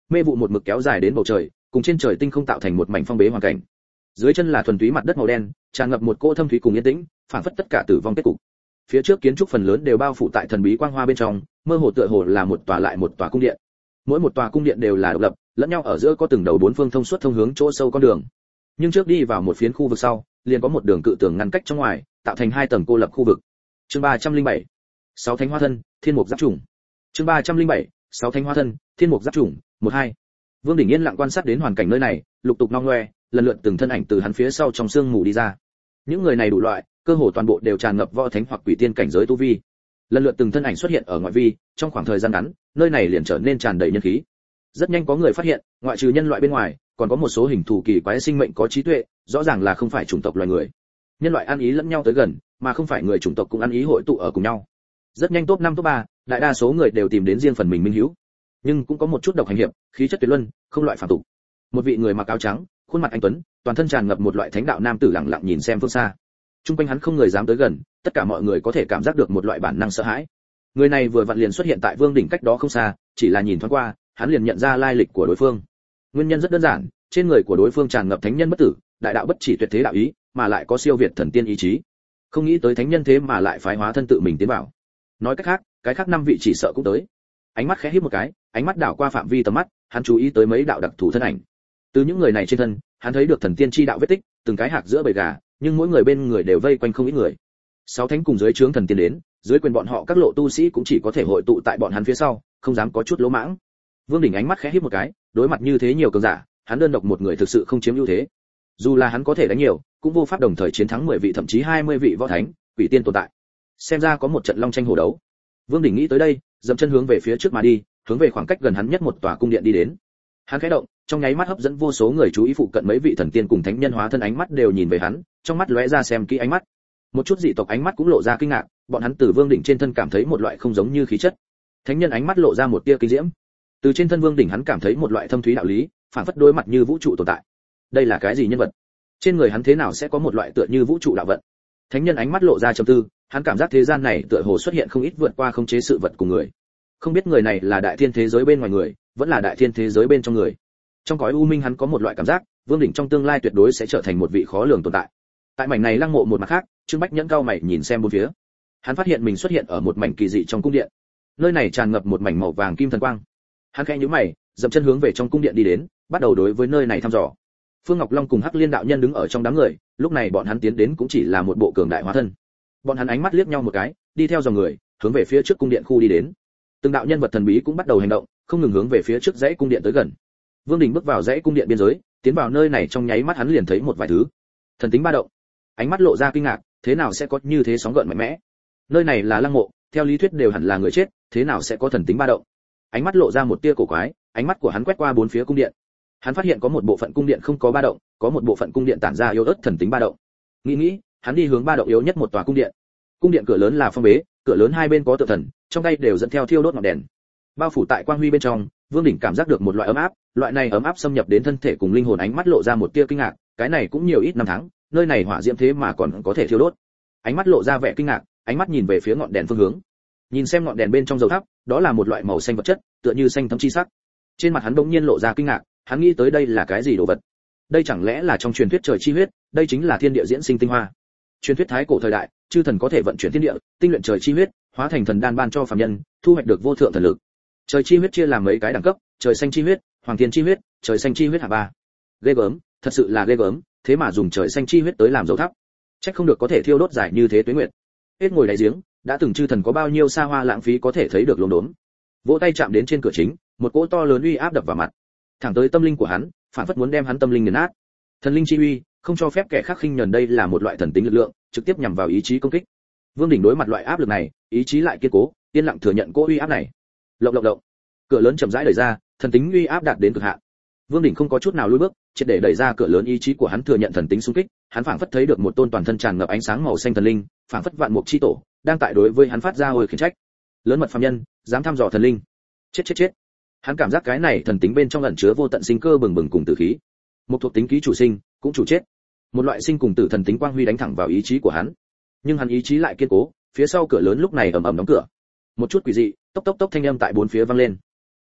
Mê vụ một mực kéo dài đến bầu trời, cùng trên trời tinh không tạo thành một mảnh phong bế hoàn cảnh. Dưới chân là thuần túy mặt đất màu đen, tràn ngập một cỗ thâm thúy cùng yên tĩnh, phảng phất tất cả tử vong kết cục. Phía trước kiến trúc phần lớn đều bao phủ tại thần bí quang hoa bên trong, mơ hồ tựa hồ là một tòa lại một tòa cung điện. Mỗi một tòa cung điện đều là độc lập, lẫn nhau ở giữa có từng đầu bốn phương thông suốt thông hướng chỗ sâu con đường. Nhưng trước đi vào một phiến khu vực sau, liền có một đường cự tường ngăn cách trong ngoài, tạo thành hai tầng cô lập khu vực. Chương 307. Sáu thánh hoa thân, thiên mục giáp trùng. Chương 307. Sáu thánh hoa thân, thiên mục giáp trùng, 1-2. Vương Đình yên lặng quan sát đến hoàn cảnh nơi này, lục tục long loe, lần lượt từng thân ảnh từ hắn phía sau trong sương mù đi ra. Những người này đủ loại, cơ hồ toàn bộ đều tràn ngập võ thánh hoặc quỷ tiên cảnh giới tu vi. Lần lượt từng thân ảnh xuất hiện ở ngoại vi, trong khoảng thời gian ngắn, nơi này liền trở nên tràn đầy nhân khí. Rất nhanh có người phát hiện, ngoại trừ nhân loại bên ngoài, còn có một số hình thù kỳ quái sinh mệnh có trí tuệ, rõ ràng là không phải chủng tộc loài người. Nhân loại ăn ý lẫn nhau tới gần, mà không phải người chủng tộc cũng ăn ý hội tụ ở cùng nhau. Rất nhanh top 5 top 3, đại đa số người đều tìm đến riêng phần mình minh hữu. Nhưng cũng có một chút độc hành hiệp, khí chất tuyệt luân, không loại phàm tục. Một vị người mặc áo trắng, khuôn mặt anh tuấn, toàn thân tràn ngập một loại thánh đạo nam tử lặng lặng nhìn xem phương xa. Trung quanh hắn không người dám tới gần, tất cả mọi người có thể cảm giác được một loại bản năng sợ hãi. Người này vừa vặn liền xuất hiện tại Vương đỉnh cách đó không xa, chỉ là nhìn thoáng qua, hắn liền nhận ra lai lịch của đối phương. Nguyên nhân rất đơn giản, trên người của đối phương tràn ngập thánh nhân bất tử, đại đạo bất chỉ tuyệt thế đạo ý, mà lại có siêu việt thần tiên ý chí. Không nghĩ tới thánh nhân thế mà lại phái hóa thân tự mình tiến vào. Nói cách khác, cái khác 5 vị chỉ sợ cũng tới. Ánh mắt khẽ híp một cái, ánh mắt đảo qua phạm vi tầm mắt, hắn chú ý tới mấy đạo đặc thù thân ảnh. Từ những người này trên thân, hắn thấy được thần tiên chi đạo vết tích, từng cái hạc giữa bầy gà, nhưng mỗi người bên người đều vây quanh không ít người. 6 thánh cùng dưới trướng thần tiên đến, dưới quyền bọn họ các lộ tu sĩ cũng chỉ có thể hội tụ tại bọn hắn phía sau, không dám có chút lỗ mãng. Vương Đình ánh mắt khẽ híp một cái, đối mặt như thế nhiều cường giả, hắn đơn độc một người thực sự không chiếm ưu thế. Dù là hắn có thể đánh nhiều, cũng vô pháp đồng thời chiến thắng 10 vị thậm chí 20 vị võ thánh, quỷ tiên tồn tại. Xem ra có một trận long tranh hổ đấu. Vương Đình nghĩ tới đây, dậm chân hướng về phía trước mà đi, hướng về khoảng cách gần hắn nhất một tòa cung điện đi đến. Hắn khẽ động, trong nháy mắt hấp dẫn vô số người chú ý, phụ cận mấy vị thần tiên cùng thánh nhân hóa thân ánh mắt đều nhìn về hắn, trong mắt lóe ra xem kỹ ánh mắt. Một chút dị tộc ánh mắt cũng lộ ra kinh ngạc, bọn hắn từ Vương Đỉnh trên thân cảm thấy một loại không giống như khí chất. Thánh nhân ánh mắt lộ ra một tia kinh diễm. Từ trên thân Vương Đỉnh hắn cảm thấy một loại thâm thúy đạo lý, phản phất đối mặt như vũ trụ tồn tại. Đây là cái gì nhân vật? Trên người hắn thế nào sẽ có một loại tựa như vũ trụ đạo vận? Thánh nhân ánh mắt lộ ra trầm tư, hắn cảm giác thế gian này tựa hồ xuất hiện không ít vượt qua khống chế sự vật của người. Không biết người này là đại thiên thế giới bên ngoài người, vẫn là đại thiên thế giới bên trong người. Trong cõi u minh hắn có một loại cảm giác, Vương Đỉnh trong tương lai tuyệt đối sẽ trở thành một vị khó lường tồn tại. Tại mảnh này lăng mộ một mặt khác, Trương Bách nhẫn cao mày nhìn xem bốn phía. Hắn phát hiện mình xuất hiện ở một mảnh kỳ dị trong cung điện. Nơi này tràn ngập một mảnh màu vàng kim thần quang. Hắn khẽ nhíu mày, dậm chân hướng về trong cung điện đi đến, bắt đầu đối với nơi này thăm dò. Phương Ngọc Long cùng Hắc Liên đạo nhân đứng ở trong đám người, lúc này bọn hắn tiến đến cũng chỉ là một bộ cường đại hóa thân. Bọn hắn ánh mắt liếc nhau một cái, đi theo dòng người, hướng về phía trước cung điện khu đi đến. Từng đạo nhân vật thần bí cũng bắt đầu hành động, không ngừng hướng về phía trước dãy cung điện tới gần. Vương Đình bước vào dãy cung điện biên giới, tiến vào nơi này trong nháy mắt hắn liền thấy một vài thứ. Thần tính ba động. Ánh mắt lộ ra kinh ngạc, thế nào sẽ có như thế sóng gợn mạnh mẽ? Nơi này là lăng mộ, theo lý thuyết đều hẳn là người chết, thế nào sẽ có thần tính ba động? Ánh mắt lộ ra một tia cổ quái, ánh mắt của hắn quét qua bốn phía cung điện. Hắn phát hiện có một bộ phận cung điện không có ba động, có một bộ phận cung điện tản ra yếu ớt thần tính ba động. Nghĩ, hắn đi hướng ba động yếu nhất một tòa cung điện. Cung điện cửa lớn là phong bế, cửa lớn hai bên có tượng thần, trong tay đều dẫn theo thiêu đốt ngọn đèn. Bao phủ tại quang huy bên trong, Vương Đỉnh cảm giác được một loại ấm áp, loại này ấm áp xâm nhập đến thân thể cùng linh hồn, ánh mắt lộ ra một tia kinh ngạc, cái này cũng nhiều ít năm tháng, nơi này hỏa diễm thế mà còn có thể thiêu đốt. Ánh mắt lộ ra vẻ kinh ngạc, ánh mắt nhìn về phía ngọn đèn phương hướng. Nhìn xem ngọn đèn bên trong dầu thắp, đó là một loại màu xanh vật chất, tựa như xanh thấm chi sắc. Trên mặt hắn bỗng nhiên lộ ra kinh ngạc, hắn nghĩ tới đây là cái gì đồ vật? Đây chẳng lẽ là trong truyền thuyết trời chi huyết, đây chính là thiên địa diễn sinh tinh hoa. Truyền thuyết thái cổ thời đại, chư thần có thể vận chuyển thiên địa, tinh luyện trời chi huyết, hóa thành thần đan ban cho phàm nhân, thu hoạch được vô thượng thần lực. Trời chi huyết chia làm mấy cái đẳng cấp, trời xanh chi huyết, hoàng thiên chi huyết, trời xanh chi huyết hạ ba. Ghê gớm, thật sự là ghê gớm, thế mà dùng trời xanh chi huyết tới làm dầu thắp. Chắc không được có thể thiêu đốt dài như thế tuế nguyệt. Hết ngồi đáy giếng, đã từng chư thần có bao nhiêu xa hoa lãng phí có thể thấy được luống đốm. Vỗ tay chạm đến trên cửa chính, một cỗ to lớn uy áp đập vào mặt, thẳng tới tâm linh của hắn, phản phất muốn đem hắn tâm linh nghiền nát. Thần linh chi uy, không cho phép kẻ khác khinh nhẫn, đây là một loại thần tính lực lượng, trực tiếp nhằm vào ý chí công kích. Vương Đỉnh đối mặt loại áp lực này, ý chí lại kiên cố, yên lặng thừa nhận cỗ uy áp này. Lộng. Cửa lớn chậm rãi đẩy ra, thần tính uy áp đạt đến cực hạn. Vương Đỉnh không có chút nào lùi bước, triệt để đẩy ra cửa lớn, ý chí của hắn thừa nhận thần tính xung kích, hắn phảng phất thấy được một tôn toàn thân tràn ngập ánh sáng màu xanh thần linh, phảng phất vạn mục chi tổ, đang tại đối với hắn phát ra hồi khiển trách. Lớn mật phàm nhân, dám thăm dò thần linh. Chết. Hắn cảm giác cái này thần tính bên trong ẩn chứa vô tận sinh cơ bừng bừng cùng tử khí. Một thuộc tính ký chủ sinh, cũng chủ chết. Một loại sinh cùng tử thần tính quang huy đánh thẳng vào ý chí của hắn. Nhưng hắn ý chí lại kiên cố, phía sau cửa lớn lúc này ầm ầm đóng cửa. Một chút quỷ dị, tốc thanh âm tại bốn phía vang lên.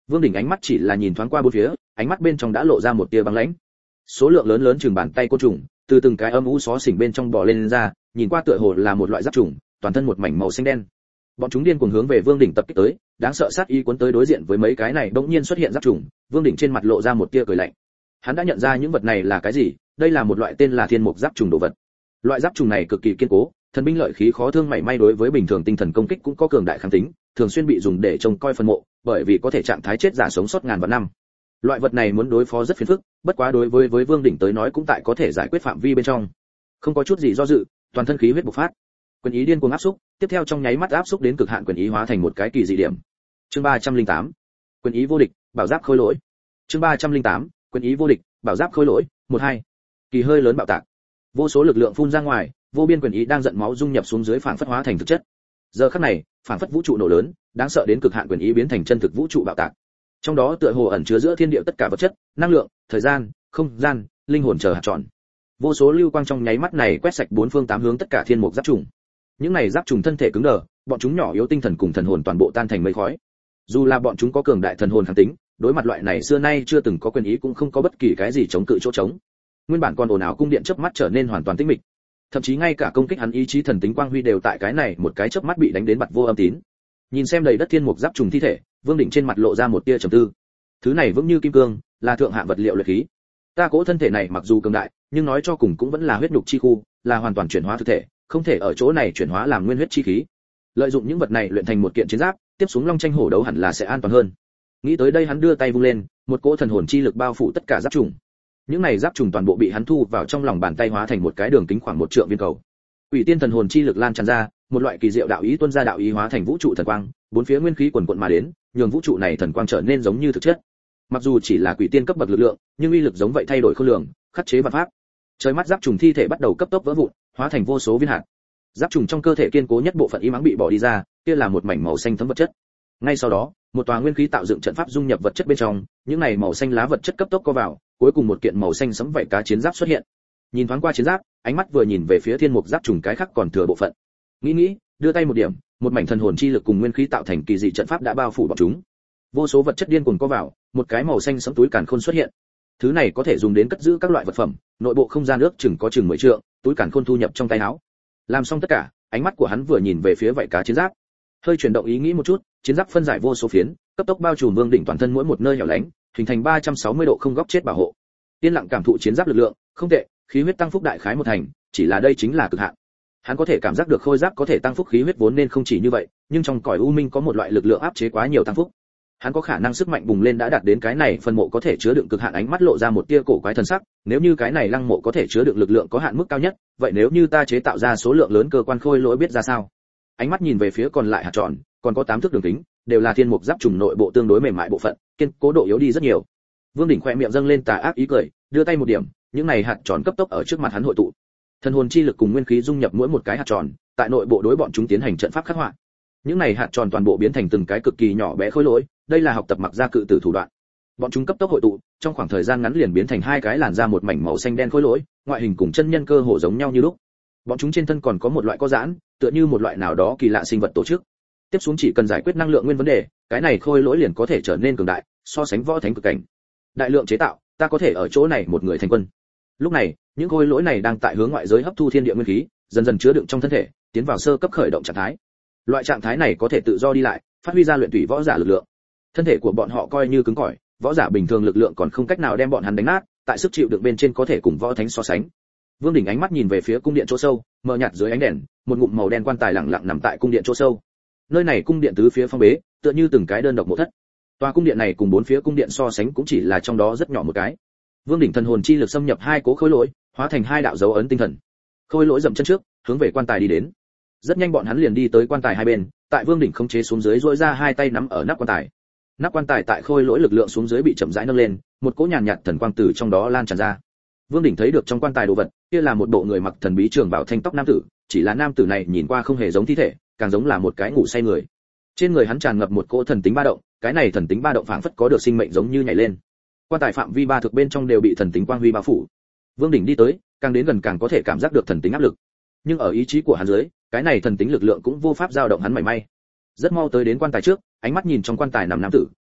Vương Đỉnh ánh mắt chỉ là nhìn thoáng qua bốn phía, ánh mắt bên trong đã lộ ra một tia băng lãnh. Số lượng lớn lớn chừng bàn tay côn trùng, từ từng cái âm u xó xỉnh bên trong bò lên ra, nhìn qua tựa hồ là một loại giáp trùng, toàn thân một mảnh màu xanh đen. Bọn chúng điên cuồng hướng về Vương Đỉnh tập kích tới, đáng sợ sát ý cuốn tới đối diện với mấy cái này bỗng nhiên xuất hiện giáp trùng, Vương Đỉnh trên mặt lộ ra một tia cười lạnh. Hắn đã nhận ra những vật này là cái gì, đây là một loại tên là thiên mục giáp trùng đồ vật. Loại giáp trùng này cực kỳ kiên cố, thần binh lợi khí khó thương mảy may, đối với bình thường tinh thần công kích cũng có cường đại kháng tính, thường xuyên bị dùng để trông coi phân mộ, bởi vì có thể trạng thái chết giả sống sót ngàn vạn năm. Loại vật này muốn đối phó rất phiền phức, bất quá đối với Vương Đỉnh tới nói cũng tại có thể giải quyết phạm vi bên trong. Không có chút gì do dự, toàn thân khí huyết bộc phát. Quyền ý điên cuồng áp xúc, tiếp theo trong nháy mắt áp xúc đến cực hạn, quyền ý hóa thành một cái kỳ dị điểm. Chương 308. Quyền ý vô địch, bảo giáp khôi lỗi. Chương 308. Quyền ý vô địch, bảo giáp khôi lỗi. 1-2. Kỳ hơi lớn bạo tạc. Vô số lực lượng phun ra ngoài, vô biên quyền ý đang giận máu dung nhập xuống dưới, phản phất hóa thành thực chất. Giờ khắc này, phản phất vũ trụ nổ lớn, đáng sợ đến cực hạn, quyền ý biến thành chân thực vũ trụ bạo tạc. Trong đó tựa hồ ẩn chứa giữa thiên địa tất cả vật chất, năng lượng, thời gian, không gian, linh hồn chờ hạt tròn. Vô số lưu quang trong nháy mắt này quét sạch bốn phương tám hướng tất cả thiên mục giáp trùng. Những này giáp trùng thân thể cứng đờ, bọn chúng nhỏ yếu tinh thần cùng thần hồn toàn bộ tan thành mây khói. Dù là bọn chúng có cường đại thần hồn kháng tính, đối mặt loại này xưa nay chưa từng có quyền ý cũng không có bất kỳ cái gì chống cự chỗ trống. Nguyên bản còn ồn ào cung điện chớp mắt trở nên hoàn toàn tĩnh mịch. Thậm chí ngay cả công kích hắn ý chí thần tính quang huy đều tại cái này một cái chớp mắt bị đánh đến bặt vô âm tín. Nhìn xem đầy đất thiên mục giáp trùng thi thể, Vương Đỉnh trên mặt lộ ra một tia trầm tư. Thứ này vững như kim cương, là thượng hạng vật liệu luyện khí. Ta cỗ thân thể này mặc dù cường đại, nhưng nói cho cùng cũng vẫn là huyết nhục chi khu, là hoàn toàn chuyển hóa thực thể, không thể ở chỗ này chuyển hóa làm nguyên huyết chi khí. Lợi dụng những vật này luyện thành một kiện chiến giáp, tiếp xuống long tranh hổ đấu hẳn là sẽ an toàn hơn. Nghĩ tới đây, hắn đưa tay vung lên, một cỗ thần hồn chi lực bao phủ tất cả giáp trùng. Những này giáp trùng toàn bộ bị hắn thu vào trong lòng bàn tay, hóa thành một cái đường kính khoảng 1 trượng viên cầu. Ủy tiên thần hồn chi lực lan tràn ra, một loại kỳ diệu đạo ý tuôn ra, đạo ý hóa thành vũ trụ thần quang, bốn phía nguyên khí quần quần mà đến, nhường vũ trụ này thần quang trở nên giống như thực chất. Mặc dù chỉ là quỷ tiên cấp bậc lực lượng, nhưng uy lực giống vậy thay đổi khôn lường, khắc chế vạn pháp. Trời mắt giáp trùng thi thể bắt đầu cấp tốc vỡ vụn, hóa thành vô số viên hạt. Giáp trùng trong cơ thể kiên cố nhất bộ phận im ắng bị bỏ đi ra, kia là một mảnh màu xanh thấm vật chất. Ngay sau đó, một tòa nguyên khí tạo dựng trận pháp dung nhập vật chất bên trong, những này màu xanh lá vật chất cấp tốc co vào, cuối cùng một kiện màu xanh sẫm vảy cá chiến giáp xuất hiện. Nhìn thoáng qua chiến giáp, ánh mắt vừa nhìn về phía thiên mục giáp trùng cái khác còn thừa bộ phận. Nghĩ, đưa tay một điểm, một mảnh thần hồn chi lực cùng nguyên khí tạo thành kỳ dị trận pháp đã bao phủ bọn chúng. Vô số vật chất điên cuồng co vào, một cái màu xanh sẫm túi càn khôn xuất hiện. Thứ này có thể dùng đến cất giữ các loại vật phẩm, nội bộ không gian ước chừng có chừng 10 trượng, túi càn khôn thu nhập trong tay áo. Làm xong tất cả, ánh mắt của hắn vừa nhìn về phía vảy cá chiến giáp, hơi chuyển động ý nghĩ một chút, chiến giáp phân giải vô số phiến, cấp tốc bao trùm Vương Đỉnh toàn thân mỗi một nơi hẻo lánh, hình thành 360 độ không góc chết bảo hộ. Yên lặng cảm thụ chiến giáp lực lượng, không tệ, khí huyết tăng phúc đại khái một thành, chỉ là đây chính là cực hạn. Hắn có thể cảm giác được khôi giáp có thể tăng phúc khí huyết vốn nên không chỉ như vậy, nhưng trong cõi u minh có một loại lực lượng áp chế quá nhiều tăng phúc. Hắn có khả năng sức mạnh bùng lên đã đạt đến cái này phần mộ có thể chứa đựng cực hạn, ánh mắt lộ ra một tia cổ quái thần sắc, nếu như cái này lăng mộ có thể chứa đựng lực lượng có hạn mức cao nhất, vậy nếu như ta chế tạo ra số lượng lớn cơ quan khôi lỗi biết ra sao? Ánh mắt nhìn về phía còn lại hạt tròn, còn có 8 thước đường kính, đều là thiên mục giáp trùng nội bộ tương đối mềm mại bộ phận, kiên cố độ yếu đi rất nhiều. Vương Đỉnh khẽ miệng dâng lên tà ác ý cười, đưa tay một điểm, những này hạt tròn cấp tốc ở trước mặt hắn hội tụ. Thần hồn chi lực cùng nguyên khí dung nhập mỗi một cái hạt tròn, tại nội bộ đối bọn chúng tiến hành trận pháp khắc họa. Những này hạt tròn toàn bộ biến thành từng cái cực kỳ nhỏ bé khối lỗi, đây là học tập mặc ra cự tử thủ đoạn. Bọn chúng cấp tốc hội tụ, trong khoảng thời gian ngắn liền biến thành hai cái làn da một mảnh màu xanh đen khối lỗi, ngoại hình cùng chân nhân cơ hồ giống nhau như lúc. Bọn chúng trên thân còn có một loại có giãn, tựa như một loại nào đó kỳ lạ sinh vật tổ chức. Tiếp xuống chỉ cần giải quyết năng lượng nguyên vấn đề, cái này khôi lỗi liền có thể trở nên cường đại, so sánh võ thánh cực cảnh. Đại lượng chế tạo, ta có thể ở chỗ này một người thành quân. Lúc này, những khôi lỗi này đang tại hướng ngoại giới hấp thu thiên địa nguyên khí, dần dần chứa đựng trong thân thể, tiến vào sơ cấp khởi động trạng thái. Loại trạng thái này có thể tự do đi lại, phát huy ra luyện tùy võ giả lực lượng. Thân thể của bọn họ coi như cứng cỏi, võ giả bình thường lực lượng còn không cách nào đem bọn hắn đánh nát, tại sức chịu đựng bên trên có thể cùng võ thánh so sánh. Vương Đỉnh ánh mắt nhìn về phía cung điện chỗ sâu, mờ nhạt dưới ánh đèn, một ngụm màu đen quan tài lặng lặng nằm tại cung điện chỗ sâu. Nơi này cung điện tứ phía phong bế, tựa như từng cái đơn độc mộ thất. Tòa cung điện này cùng bốn phía cung điện so sánh cũng chỉ là trong đó rất nhỏ một cái. Vương Đỉnh thần hồn chi lực xâm nhập hai cố khối lỗi, hóa thành hai đạo dấu ấn tinh thần. Khối lỗi dậm chân trước, hướng về quan tài đi đến. Rất nhanh bọn hắn liền đi tới quan tài hai bên, tại Vương Đỉnh khống chế xuống dưới duỗi ra hai tay nắm ở nắp quan tài. Nắp quan tài tại khôi lỗi lực lượng xuống dưới bị chậm rãi nâng lên, một cỗ nhàn nhạt thần quang từ trong đó lan tràn ra. Vương Đỉnh thấy được trong quan tài đồ vật, kia là một bộ người mặc thần bí trường bào thanh tóc nam tử, chỉ là nam tử này nhìn qua không hề giống thi thể, càng giống là một cái ngủ say người. Trên người hắn tràn ngập một cỗ thần tính ba động, cái này thần tính ba động phảng phất có được sinh mệnh giống như nhảy lên. Quan tài phạm vi ba thực bên trong đều bị thần tính quang huy bao phủ. Vương Đỉnh đi tới, càng đến gần càng có thể cảm giác được thần tính áp lực. Nhưng ở ý chí của hắn dưới, cái này thần tính lực lượng cũng vô pháp dao động hắn mảy may. Rất mau tới đến quan tài trước, ánh mắt nhìn trong quan tài nằm nam tử,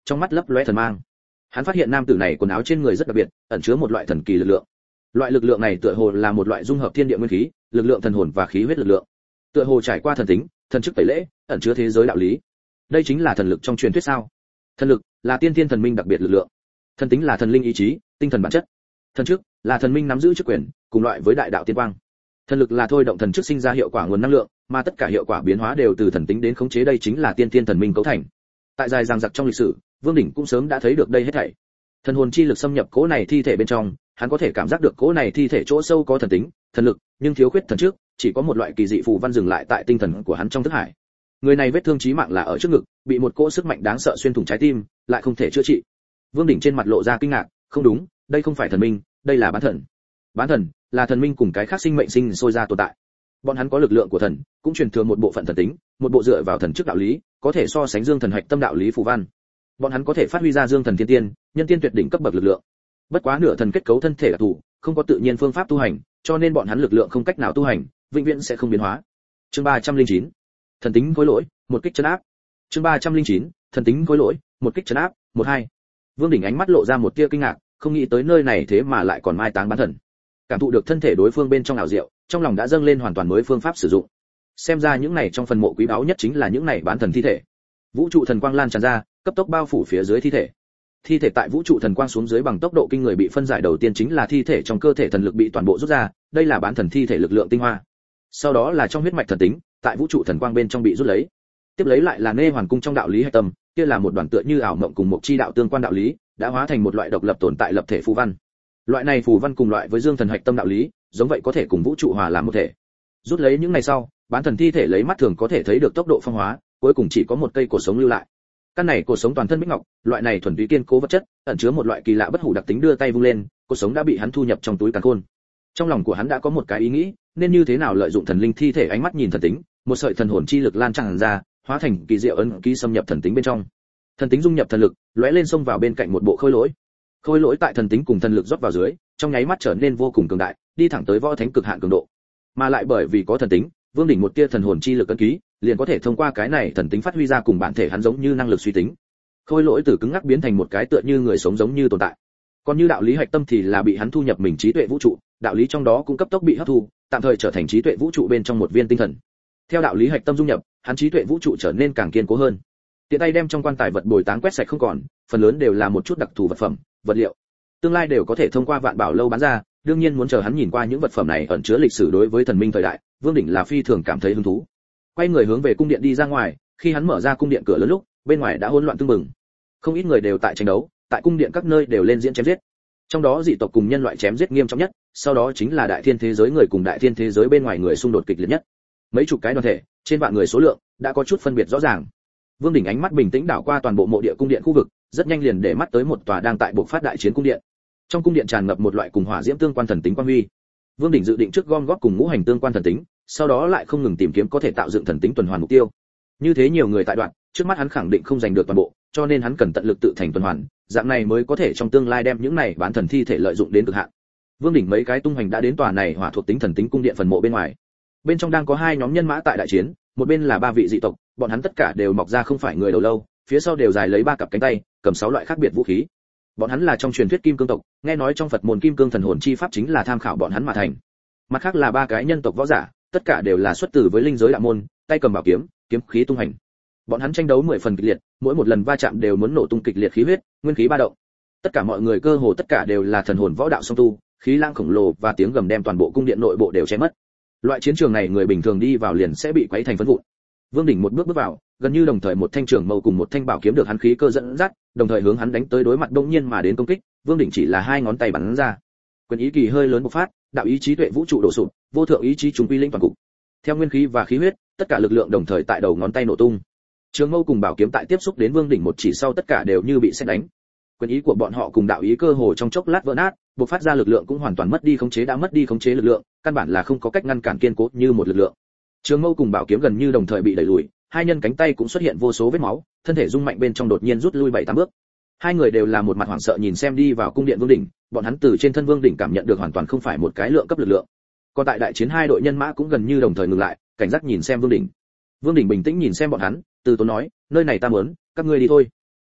trong mắt lấp lóe thần mang. Hắn phát hiện nam tử này quần áo trên người rất đặc biệt, ẩn chứa một loại thần kỳ lực lượng. Loại lực lượng này tựa hồ là một loại dung hợp thiên địa nguyên khí, lực lượng thần hồn và khí huyết lực lượng. Tựa hồ trải qua thần tính, thần chức tẩy lễ, ẩn chứa thế giới đạo lý. Đây chính là thần lực trong truyền thuyết sao? Thần lực là tiên thiên thần minh đặc biệt lực lượng. Thần tính là thần linh ý chí, tinh thần bản chất. Thần chức là thần minh nắm giữ chức quyền, cùng loại với đại đạo tiên quang. Thần lực là thôi động thần chức sinh ra hiệu quả nguồn năng lượng, mà tất cả hiệu quả biến hóa đều từ thần tính đến khống chế, đây chính là tiên thiên thần minh cấu thành. Tại dài dằng dặc trong lịch sử, Vương Đỉnh cũng sớm đã thấy được đây hết thảy. Thần hồn chi lực xâm nhập cỗ này thi thể bên trong, hắn có thể cảm giác được cỗ này thi thể chỗ sâu có thần tính, thần lực, nhưng thiếu khuyết thần trước, chỉ có một loại kỳ dị phù văn dừng lại tại tinh thần của hắn trong thức hải. Người này vết thương chí mạng là ở trước ngực, bị một cỗ sức mạnh đáng sợ xuyên thủng trái tim, lại không thể chữa trị. Vương Đỉnh trên mặt lộ ra kinh ngạc, không đúng, đây không phải thần minh, đây là bán thần. Bán thần là thần minh cùng cái khác sinh mệnh sinh sôi ra tồn tại. Bọn hắn có lực lượng của thần, cũng truyền thừa một bộ phận thần tính, một bộ dựa vào thần chức đạo lý, có thể so sánh dương thần hạch tâm đạo lý phù văn. Bọn hắn có thể phát huy ra dương thần thiên tiên, nhân tiên tuyệt đỉnh cấp bậc lực lượng. Bất quá nửa thần kết cấu thân thể đặc thù, không có tự nhiên phương pháp tu hành, cho nên bọn hắn lực lượng không cách nào tu hành, vĩnh viễn sẽ không biến hóa. Chương 309. Thần tính khối lỗi, một kích trấn áp. Chương 309. Thần tính khối lỗi, một kích trấn áp, 12. Vương Đỉnh ánh mắt lộ ra một tia kinh ngạc, không nghĩ tới nơi này thế mà lại còn mai táng bán thần. Cảm thụ được thân thể đối phương bên trong ảo diệu, trong lòng đã dâng lên hoàn toàn mới phương pháp sử dụng. Xem ra những này trong phần mộ quý báu nhất chính là những này bán thần thi thể. Vũ trụ thần quang lan tràn ra, cấp tốc bao phủ phía dưới thi thể. Thi thể tại vũ trụ thần quang xuống dưới bằng tốc độ kinh người bị phân giải, đầu tiên chính là thi thể trong cơ thể thần lực bị toàn bộ rút ra, đây là bán thần thi thể lực lượng tinh hoa. Sau đó là trong huyết mạch thần tính, tại vũ trụ thần quang bên trong bị rút lấy. Tiếp lấy lại là nê hoàn cung trong đạo lý hạch tâm, kia là một đoàn tựa như ảo mộng cùng một chi đạo tương quan đạo lý, đã hóa thành một loại độc lập tồn tại lập thể phù văn. Loại này phù văn cùng loại với dương thần hạch tâm đạo lý, giống vậy có thể cùng vũ trụ hòa làm một thể. Rút lấy những ngày sau, bán thần thi thể lấy mắt thường có thể thấy được tốc độ phong hóa, cuối cùng chỉ có một cây cột sống lưu lại. Căn này cột sống toàn thân bích ngọc, loại này thuần túy kiên cố vật chất, ẩn chứa một loại kỳ lạ bất hủ đặc tính, đưa tay vung lên, cột sống đã bị hắn thu nhập trong túi càn khôn. Trong lòng của hắn đã có một cái ý nghĩ, nên như thế nào lợi dụng thần linh thi thể, ánh mắt nhìn thần tính, một sợi thần hồn chi lực lan tràn ra, hóa thành kỳ diệu ấn ký xâm nhập thần tính bên trong. Thần tính dung nhập thần lực, lóe lên xông vào bên cạnh một bộ khôi lỗi. Khôi lỗi tại thần tính cùng thần lực rót vào dưới, trong nháy mắt trở nên vô cùng cường đại, đi thẳng tới võ thánh cực hạn cường độ. Mà lại bởi vì có thần tính, Vương Đỉnh một tia thần hồn chi lực ấn ký, liền có thể thông qua cái này thần tính phát huy ra cùng bản thể hắn giống như năng lực suy tính. Khôi lỗi từ cứng ngắc biến thành một cái tựa như người sống giống như tồn tại. Còn như đạo lý hạch tâm thì là bị hắn thu nhập mình trí tuệ vũ trụ, đạo lý trong đó cũng cấp tốc bị hấp thu, tạm thời trở thành trí tuệ vũ trụ bên trong một viên tinh thần. Theo đạo lý hạch tâm dung nhập, hắn trí tuệ vũ trụ trở nên càng kiên cố hơn. Tiện tay đem trong quan tài vật bồi táng quét sạch không còn, phần lớn đều là một chút đặc thù vật phẩm, vật liệu. Tương lai đều có thể thông qua Vạn Bảo lâu bán ra, đương nhiên muốn chờ hắn nhìn qua những vật phẩm này ẩn chứa lịch sử đối với thần minh thời đại, Vương Đỉnh là phi thường cảm thấy hứng thú. Quay người hướng về cung điện đi ra ngoài, khi hắn mở ra cung điện cửa lớn lúc, bên ngoài đã hỗn loạn tưng bừng. Không ít người đều tại tranh đấu, tại cung điện các nơi đều lên diễn chém giết. Trong đó dị tộc cùng nhân loại chém giết nghiêm trọng nhất, sau đó chính là đại thiên thế giới người cùng đại thiên thế giới bên ngoài người xung đột kịch liệt nhất. Mấy chục cái đoàn thể, trên vạn người số lượng, đã có chút phân biệt rõ ràng. Vương Đỉnh ánh mắt bình tĩnh đảo qua toàn bộ mộ địa cung điện khu vực, rất nhanh liền để mắt tới một tòa đang tại bộc phát đại chiến cung điện. Trong cung điện tràn ngập một loại cùng hỏa diễm tương quan thần tính quang huy. Vương Đỉnh dự định trước gom góp cùng ngũ hành tương quan thần tính, sau đó lại không ngừng tìm kiếm có thể tạo dựng thần tính tuần hoàn mục tiêu. Như thế nhiều người tại đoạn, trước mắt hắn khẳng định không giành được toàn bộ, cho nên hắn cần tận lực tự thành tuần hoàn, dạng này mới có thể trong tương lai đem những này bán thần thi thể lợi dụng đến cực hạn. Vương Đỉnh mấy cái tung hành đã đến tòa này hỏa thuộc tính thần tính cung điện phần mộ bên ngoài. Bên trong đang có hai nhóm nhân mã tại đại chiến, một bên là ba vị dị tộc, bọn hắn tất cả đều mọc ra không phải người đầu lâu, phía sau đều dài lấy ba cặp cánh tay, cầm 6 loại khác biệt vũ khí. Bọn hắn là trong truyền thuyết Kim Cương tộc, nghe nói trong Phật môn Kim Cương thần hồn chi pháp chính là tham khảo bọn hắn mà thành. Mặt khác là ba cái nhân tộc võ giả, tất cả đều là xuất từ với linh giới đạo môn, tay cầm bảo kiếm, kiếm khí tung hành. Bọn hắn tranh đấu 10 phần kịch liệt, mỗi một lần va chạm đều muốn nổ tung kịch liệt khí huyết, nguyên khí ba động. Tất cả mọi người cơ hồ tất cả đều là thần hồn võ đạo song tu, khí lang khổng lồ và tiếng gầm đem toàn bộ cung điện nội bộ đều che mất. Loại chiến trường này người bình thường đi vào liền sẽ bị quấy thành phấn vụn. Vương Đỉnh một bước bước vào, gần như đồng thời một thanh trường mâu cùng một thanh bảo kiếm được hắn khí cơ dẫn dắt, đồng thời hướng hắn đánh tới, đối mặt đông nhiên mà đến công kích, Vương Đỉnh chỉ là hai ngón tay bắn ra. Quyền ý kỳ hơi lớn bộc phát, đạo ý chí tuệ vũ trụ đổ sụp, vô thượng ý chí trùng quy linh toàn cục. Theo nguyên khí và khí huyết, tất cả lực lượng đồng thời tại đầu ngón tay nổ tung. Trường mâu cùng bảo kiếm tại tiếp xúc đến Vương Đỉnh một chỉ sau tất cả đều như bị sét đánh. Quyền ý của bọn họ cùng đạo ý cơ hồ trong chốc lát vỡ nát, bộc phát ra lực lượng cũng hoàn toàn mất đi khống chế, đã mất đi khống chế lực lượng, căn bản là không có cách ngăn cản kiên cố như một lực lượng. Trường mâu cùng bảo kiếm gần như đồng thời bị đẩy lùi, hai nhân cánh tay cũng xuất hiện vô số vết máu, thân thể rung mạnh bên trong đột nhiên rút lui 7-8 bước. Hai người đều là một mặt hoảng sợ nhìn xem đi vào cung điện Vương Đỉnh, bọn hắn từ trên thân Vương Đỉnh cảm nhận được hoàn toàn không phải một cái lượng cấp lực lượng. Còn tại đại chiến hai đội nhân mã cũng gần như đồng thời ngừng lại, cảnh giác nhìn xem Vương Đỉnh. Vương Đỉnh bình tĩnh nhìn xem bọn hắn, từ tốn nói, nơi này ta muốn, các ngươi đi thôi.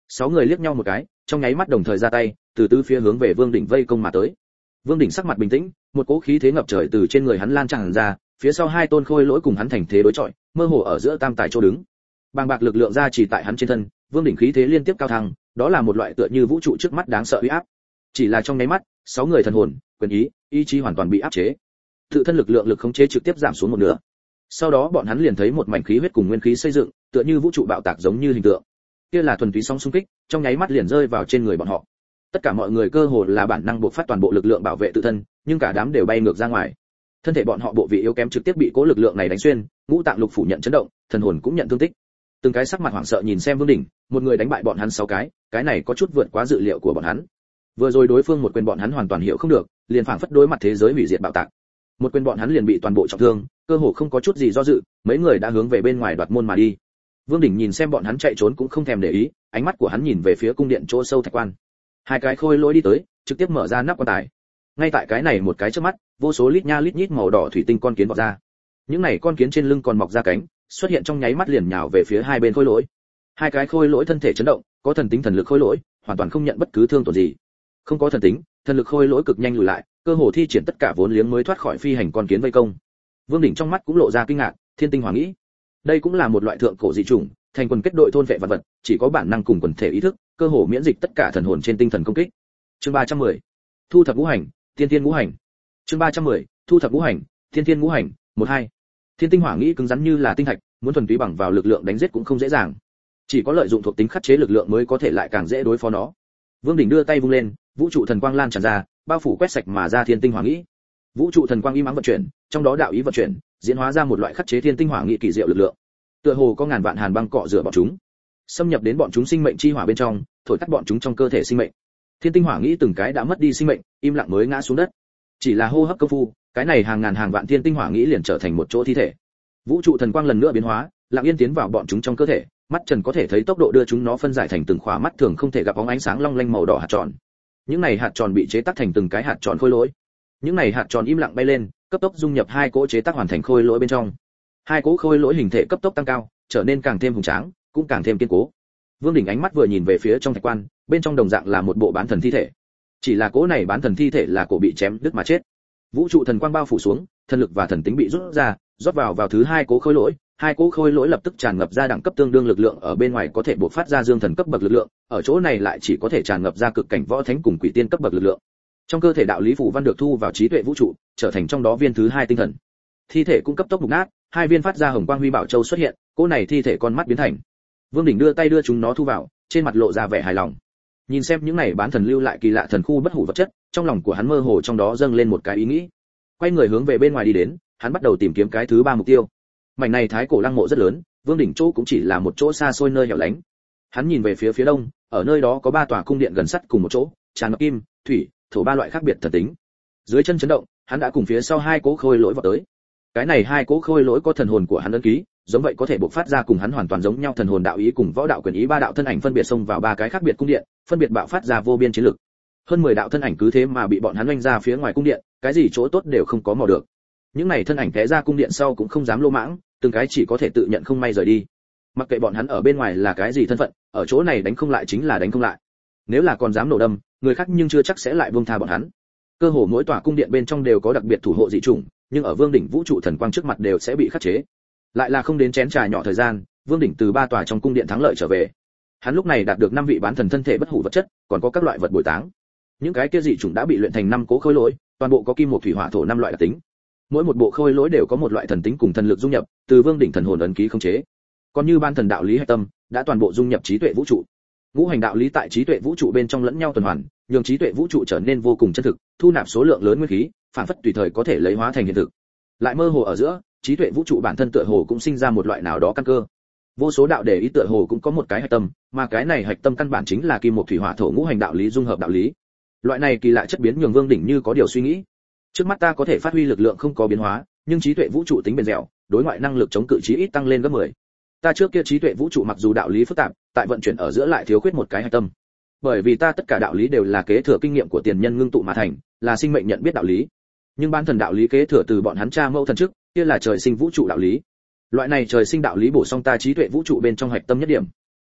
6 người liếc nhau một cái, trong nháy mắt đồng thời ra tay, từ tứ phía hướng về Vương Đỉnh vây công mà tới. Vương Đỉnh sắc mặt bình tĩnh, một cỗ khí thế ngập trời từ trên người hắn lan tràn ra, phía sau hai tôn khôi lỗi cùng hắn thành thế đối chọi, mơ hồ ở giữa tam tài chỗ đứng. Bàng bạc lực lượng ra chỉ tại hắn trên thân, Vương Đỉnh khí thế liên tiếp cao thăng, đó là một loại tựa như vũ trụ trước mắt đáng sợ uy áp. Chỉ là trong nháy mắt, 6 người thần hồn, quyền ý, ý chí hoàn toàn bị áp chế. Tự thân lực lượng lực khống chế trực tiếp giảm xuống một nửa. Sau đó bọn hắn liền thấy một mảnh khí huyết cùng nguyên khí xây dựng, tựa như vũ trụ bạo tạc giống như hình tượng. Kia là thuần túy sóng xung kích, trong nháy mắt liền rơi vào trên người bọn họ. Tất cả mọi người cơ hồ là bản năng buộc phát toàn bộ lực lượng bảo vệ tự thân, nhưng cả đám đều bay ngược ra ngoài. Thân thể bọn họ bộ vị yếu kém trực tiếp bị cố lực lượng này đánh xuyên, ngũ tạng lục phủ nhận chấn động, thần hồn cũng nhận thương tích. Từng cái sắc mặt hoảng sợ nhìn xem Vương Đỉnh, một người đánh bại bọn hắn 6 cái này có chút vượt quá dự liệu của bọn hắn. Vừa rồi đối phương một quyền bọn hắn hoàn toàn hiểu không được, liền phảng phất đối mặt thế giới hủy diệt bạo tạc. Một quyền bọn hắn liền bị toàn bộ trọng thương, cơ hồ không có chút gì do dự, mấy người đã hướng về bên ngoài đoạt môn mà đi. Vương Đỉnh nhìn xem bọn hắn chạy trốn cũng không thèm để ý, ánh mắt của hắn nhìn về phía cung điện chỗ sâu thạch quan. Hai cái khôi lỗi đi tới, trực tiếp mở ra nắp quan tài. Ngay tại cái này một cái trước mắt, vô số lít nha lít nhít màu đỏ thủy tinh con kiến vọt ra. Những này con kiến trên lưng còn mọc ra cánh, xuất hiện trong nháy mắt liền nhào về phía hai bên khôi lỗi. Hai cái khôi lỗi thân thể chấn động, có thần tính thần lực khôi lỗi, hoàn toàn không nhận bất cứ thương tổn gì. Không có thần tính, thần lực khôi lỗi cực nhanh lùi lại, cơ hồ thi triển tất cả vốn liếng mới thoát khỏi phi hành con kiến vây công. Vương Đỉnh trong mắt cũng lộ ra kinh ngạc, thiên tinh hỏa nghĩ. Đây cũng là một loại thượng cổ dị chủng, thành quần kết đội thôn vệ vật vật, chỉ có bản năng cùng quần thể ý thức, cơ hồ miễn dịch tất cả thần hồn trên tinh thần công kích. Chương 310. Thu thập ngũ hành, tiên tiên ngũ hành. Chương 310. Thu thập ngũ hành, tiên tiên ngũ hành, 12. Thiên tinh hỏa nghĩ cứng rắn như là tinh thạch, muốn thuần túy bằng vào lực lượng đánh giết cũng không dễ dàng. Chỉ có lợi dụng thuộc tính khắc chế lực lượng mới có thể lại càng dễ đối phó nó. Vương Đỉnh đưa tay vung lên, vũ trụ thần quang lan tràn ra, bao phủ quét sạch mà ra thiên tinh hỏa nghĩ. Vũ trụ thần quang im ắng vận chuyển, trong đó đạo ý vận chuyển, diễn hóa ra một loại khắc chế thiên tinh hỏa nghĩ kỳ diệu lực lượng. Tựa hồ có ngàn vạn hàn băng cọ rửa bọn chúng, xâm nhập đến bọn chúng sinh mệnh chi hỏa bên trong, thổi tắt bọn chúng trong cơ thể sinh mệnh. Thiên tinh hỏa nghĩ từng cái đã mất đi sinh mệnh, im lặng mới ngã xuống đất. Chỉ là hô hấp công phu, cái này hàng ngàn hàng vạn thiên tinh hỏa nghĩ liền trở thành một chỗ thi thể. Vũ trụ thần quang lần nữa biến hóa, lặng yên tiến vào bọn chúng trong cơ thể, mắt trần có thể thấy tốc độ đưa chúng nó phân giải thành từng khóa mắt thường không thể gặp bóng ánh sáng long lanh màu đỏ hạt tròn. Những này hạt tròn bị chế tác thành từng cái hạt tròn khôi lỗi. Những này hạt tròn im lặng bay lên, cấp tốc dung nhập hai cỗ chế tác hoàn thành khôi lỗi bên trong. Hai cỗ khôi lỗi hình thể cấp tốc tăng cao, trở nên càng thêm hùng tráng, cũng càng thêm kiên cố. Vương Đỉnh ánh mắt vừa nhìn về phía trong thạch quan, bên trong đồng dạng là một bộ bán thần thi thể. Chỉ là cỗ này bán thần thi thể là cổ bị chém đứt mà chết. Vũ trụ thần quang bao phủ xuống, thần lực và thần tính bị rút ra, rót vào thứ hai cỗ khôi lỗi. Hai cỗ khôi lỗi lập tức tràn ngập ra đẳng cấp tương đương lực lượng, ở bên ngoài có thể bộc phát ra dương thần cấp bậc lực lượng, ở chỗ này lại chỉ có thể tràn ngập ra cực cảnh võ thánh cùng quỷ tiên cấp bậc lực lượng. Trong cơ thể đạo lý phù văn được thu vào trí tuệ vũ trụ, trở thành trong đó viên thứ hai tinh thần. Thi thể cũng cấp tốc mục nát, hai viên phát ra hồng quang huy bảo châu xuất hiện, cỗ này thi thể con mắt biến thành. Vương Đỉnh đưa tay đưa chúng nó thu vào, trên mặt lộ ra vẻ hài lòng. Nhìn xem những này bán thần lưu lại kỳ lạ thần khu bất hủ vật chất, trong lòng của hắn mơ hồ trong đó dâng lên một cái ý nghĩ. Quay người hướng về bên ngoài đi đến, hắn bắt đầu tìm kiếm cái thứ ba mục tiêu. Mảnh này thái cổ lăng mộ rất lớn, Vương Đỉnh chỗ cũng chỉ là một chỗ xa xôi nơi hẻo lánh. Hắn nhìn về phía đông, ở nơi đó có 3 tòa cung điện gần sắt cùng một chỗ, tràn ngập kim, thủy, thổ 3 loại khác biệt thần tính. Dưới chân chấn động, hắn đã cùng phía sau hai cỗ khôi lỗi vào tới. Cái này hai cỗ khôi lỗi có thần hồn của hắn ấn ký, giống vậy có thể bộc phát ra cùng hắn hoàn toàn giống nhau thần hồn đạo ý cùng võ đạo quyền ý, 3 đạo thân ảnh phân biệt xông vào 3 cái khác biệt cung điện, phân biệt bạo phát ra vô biên chiến lực. Hơn 10 đạo thân ảnh cứ thế mà bị bọn hắn oanh ra phía ngoài cung điện, cái gì chỗ tốt đều không có mò được. Những này thân ảnh té ra cung điện sau cũng không dám lô mãng, từng cái chỉ có thể tự nhận không may rời đi. Mặc kệ bọn hắn ở bên ngoài là cái gì thân phận, ở chỗ này đánh không lại chính là đánh không lại. Nếu là còn dám nổ đâm, người khác nhưng chưa chắc sẽ lại buông tha bọn hắn. Cơ hồ mỗi tòa cung điện bên trong đều có đặc biệt thủ hộ dị chủng, nhưng ở Vương Đỉnh vũ trụ thần quang trước mặt đều sẽ bị khắc chế. Lại là không đến chén trà nhỏ thời gian, Vương Đỉnh từ 3 tòa trong cung điện thắng lợi trở về. Hắn lúc này đạt được 5 vị bán thần thân thể bất hủ vật chất, còn có các loại vật bồi táng. Những cái kia dị chủng đã bị luyện thành 5 cố khôi lỗi, toàn bộ có kim một thủy hỏa thổ 5 loại đặc tính. Mỗi một bộ khôi lỗi đều có một loại thần tính cùng thần lực dung nhập, từ Vương Đỉnh thần hồn ấn ký khống chế. Còn như ban thần đạo lý hạch tâm, đã toàn bộ dung nhập trí tuệ vũ trụ. Ngũ hành đạo lý tại trí tuệ vũ trụ bên trong lẫn nhau tuần hoàn, nhường trí tuệ vũ trụ trở nên vô cùng chân thực, thu nạp số lượng lớn nguyên khí, phản phất tùy thời có thể lấy hóa thành hiện thực. Lại mơ hồ ở giữa, trí tuệ vũ trụ bản thân tựa hồ cũng sinh ra một loại nào đó căn cơ. Vô số đạo đề ý tựa hồ cũng có một cái hạch tâm, mà cái này hạch tâm căn bản chính là kim một thủy hỏa thổ ngũ hành đạo lý dung hợp đạo lý. Loại này kỳ lạ chất biến nhường Vương Đỉnh như có điều suy nghĩ. Trước mắt ta có thể phát huy lực lượng không có biến hóa, nhưng trí tuệ vũ trụ tính bền dẻo, đối ngoại năng lực chống cự chí ít tăng lên gấp 10. Ta trước kia trí tuệ vũ trụ mặc dù đạo lý phức tạp, tại vận chuyển ở giữa lại thiếu khuyết một cái hạch tâm. Bởi vì ta tất cả đạo lý đều là kế thừa kinh nghiệm của tiền nhân ngưng tụ mà thành, là sinh mệnh nhận biết đạo lý. Nhưng ban thần đạo lý kế thừa từ bọn hắn cha mẫu thần trước, kia là trời sinh vũ trụ đạo lý. Loại này trời sinh đạo lý bổ sung ta trí tuệ vũ trụ bên trong hạch tâm nhất điểm.